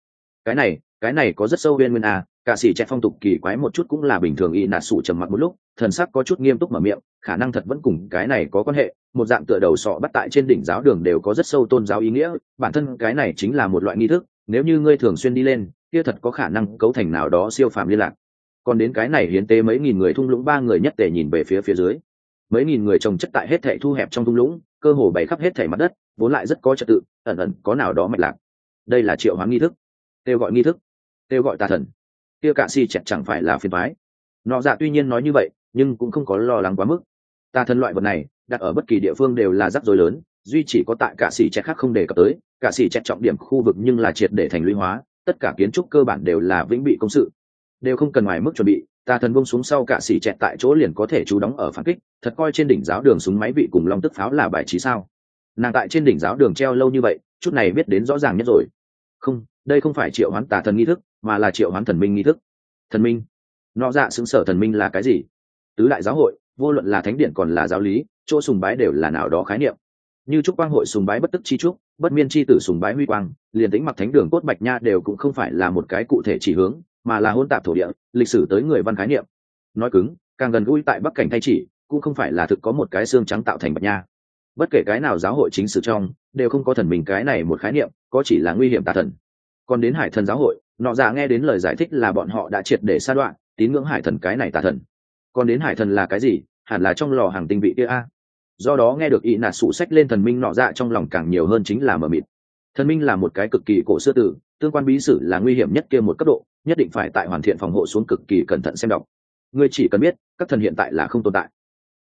Speaker 1: cái này có rất sâu bên nguyên à, Cạ Sĩ Chẹt phong tục kỳ quái một chút cũng là bình thường. Inasu trầm mặc một lúc, thần sắc có chút nghiêm túc mở miệng, khả năng thật vẫn cùng cái này có quan hệ, một dạng tựa đầu sọ bắt tại trên đỉnh giáo đường đều có rất sâu tôn giáo ý nghĩa, bản thân cái này chính là một loại nghi thức, nếu như ngươi thường xuyên đi lên, kia thật có khả năng cấu thành nào đó siêu phàm liên lạc. Còn đến cái này hiến tế mấy nghìn người thung lũng, 3 người nhất tề nhìn về phía dưới. Mấy nghìn người chồng chất tại hết thảy thu hẹp trong thung lũng, cơ hồ bày khắp hết thảy mặt đất, vốn lại rất có trật tự, ẩn ẩn có nào đó mạch lạc. Đây là triệu hoán nghi thức, kêu gọi nghi thức, kêu gọi tà thần. Kia Cạ Sĩ Chẹt chẳng phải là phiền toái? Nọ dạ tuy nhiên nói như vậy, nhưng cũng không có lo lắng quá mức. Tà thần loại vật này, đặt ở bất kỳ địa phương đều là rắc rối lớn, duy chỉ có tại Cạ Sĩ Chẹt khác không đề cập tới. Cạ Sĩ Chẹt trọng điểm khu vực nhưng là triệt để thành lũy hóa, tất cả kiến trúc cơ bản đều là vĩnh bị công sự. đều không cần ngoài mức chuẩn bị, tà thần buông xuống sau cả xỉ chẹt tại chỗ liền có thể trú đóng ở phản kích, thật coi trên đỉnh giáo đường súng máy vị cùng long tức pháo là bài trí sao? Nàng tại trên đỉnh giáo đường treo lâu như vậy, chút này biết đến rõ ràng nhất rồi. Không, đây không phải triệu hoán tà thần nghi thức, mà là triệu hoán thần minh nghi thức. Thần minh? Nọ dạ xứng sở thần minh là cái gì? Tứ đại giáo hội, vô luận là thánh điện còn là giáo lý, chỗ sùng bái đều là nào đó khái niệm. Như trúc quang hội sùng bái bất tức chi trúc, bất miên chi tử sùng bái huy quang, liền tĩnh mặc thánh đường cốt bạch nha đều cũng không phải là một cái cụ thể chỉ hướng, mà là hỗn tạp thổ địa, lịch sử tới người văn khái niệm. Nói cứng, càng gần gũi tại bắc cảnh thay chỉ, cũng không phải là thực có một cái xương trắng tạo thành bạch nha. Bất kể cái nào giáo hội chính sử trong, đều không có thần mình cái này một khái niệm, có chỉ là nguy hiểm tà thần. Còn đến hải thần giáo hội, nọ dạ nghe đến lời giải thích là bọn họ đã triệt để sa đoạn, tín ngưỡng hải thần cái này tà thần. Còn đến hải thần là cái gì? Hẳn là trong lò hàng tinh vị kia a. Do đó nghe được ý nạt sụ sách lên thần minh nọ dạ trong lòng càng nhiều hơn chính là mờ mịt. Thần minh là một cái cực kỳ cổ xưa từ, tương quan bí sử là nguy hiểm nhất kia một cấp độ, nhất định phải tại hoàn thiện phòng hộ xuống cực kỳ cẩn thận xem đọc. Ngươi chỉ cần biết các thần hiện tại là không tồn tại.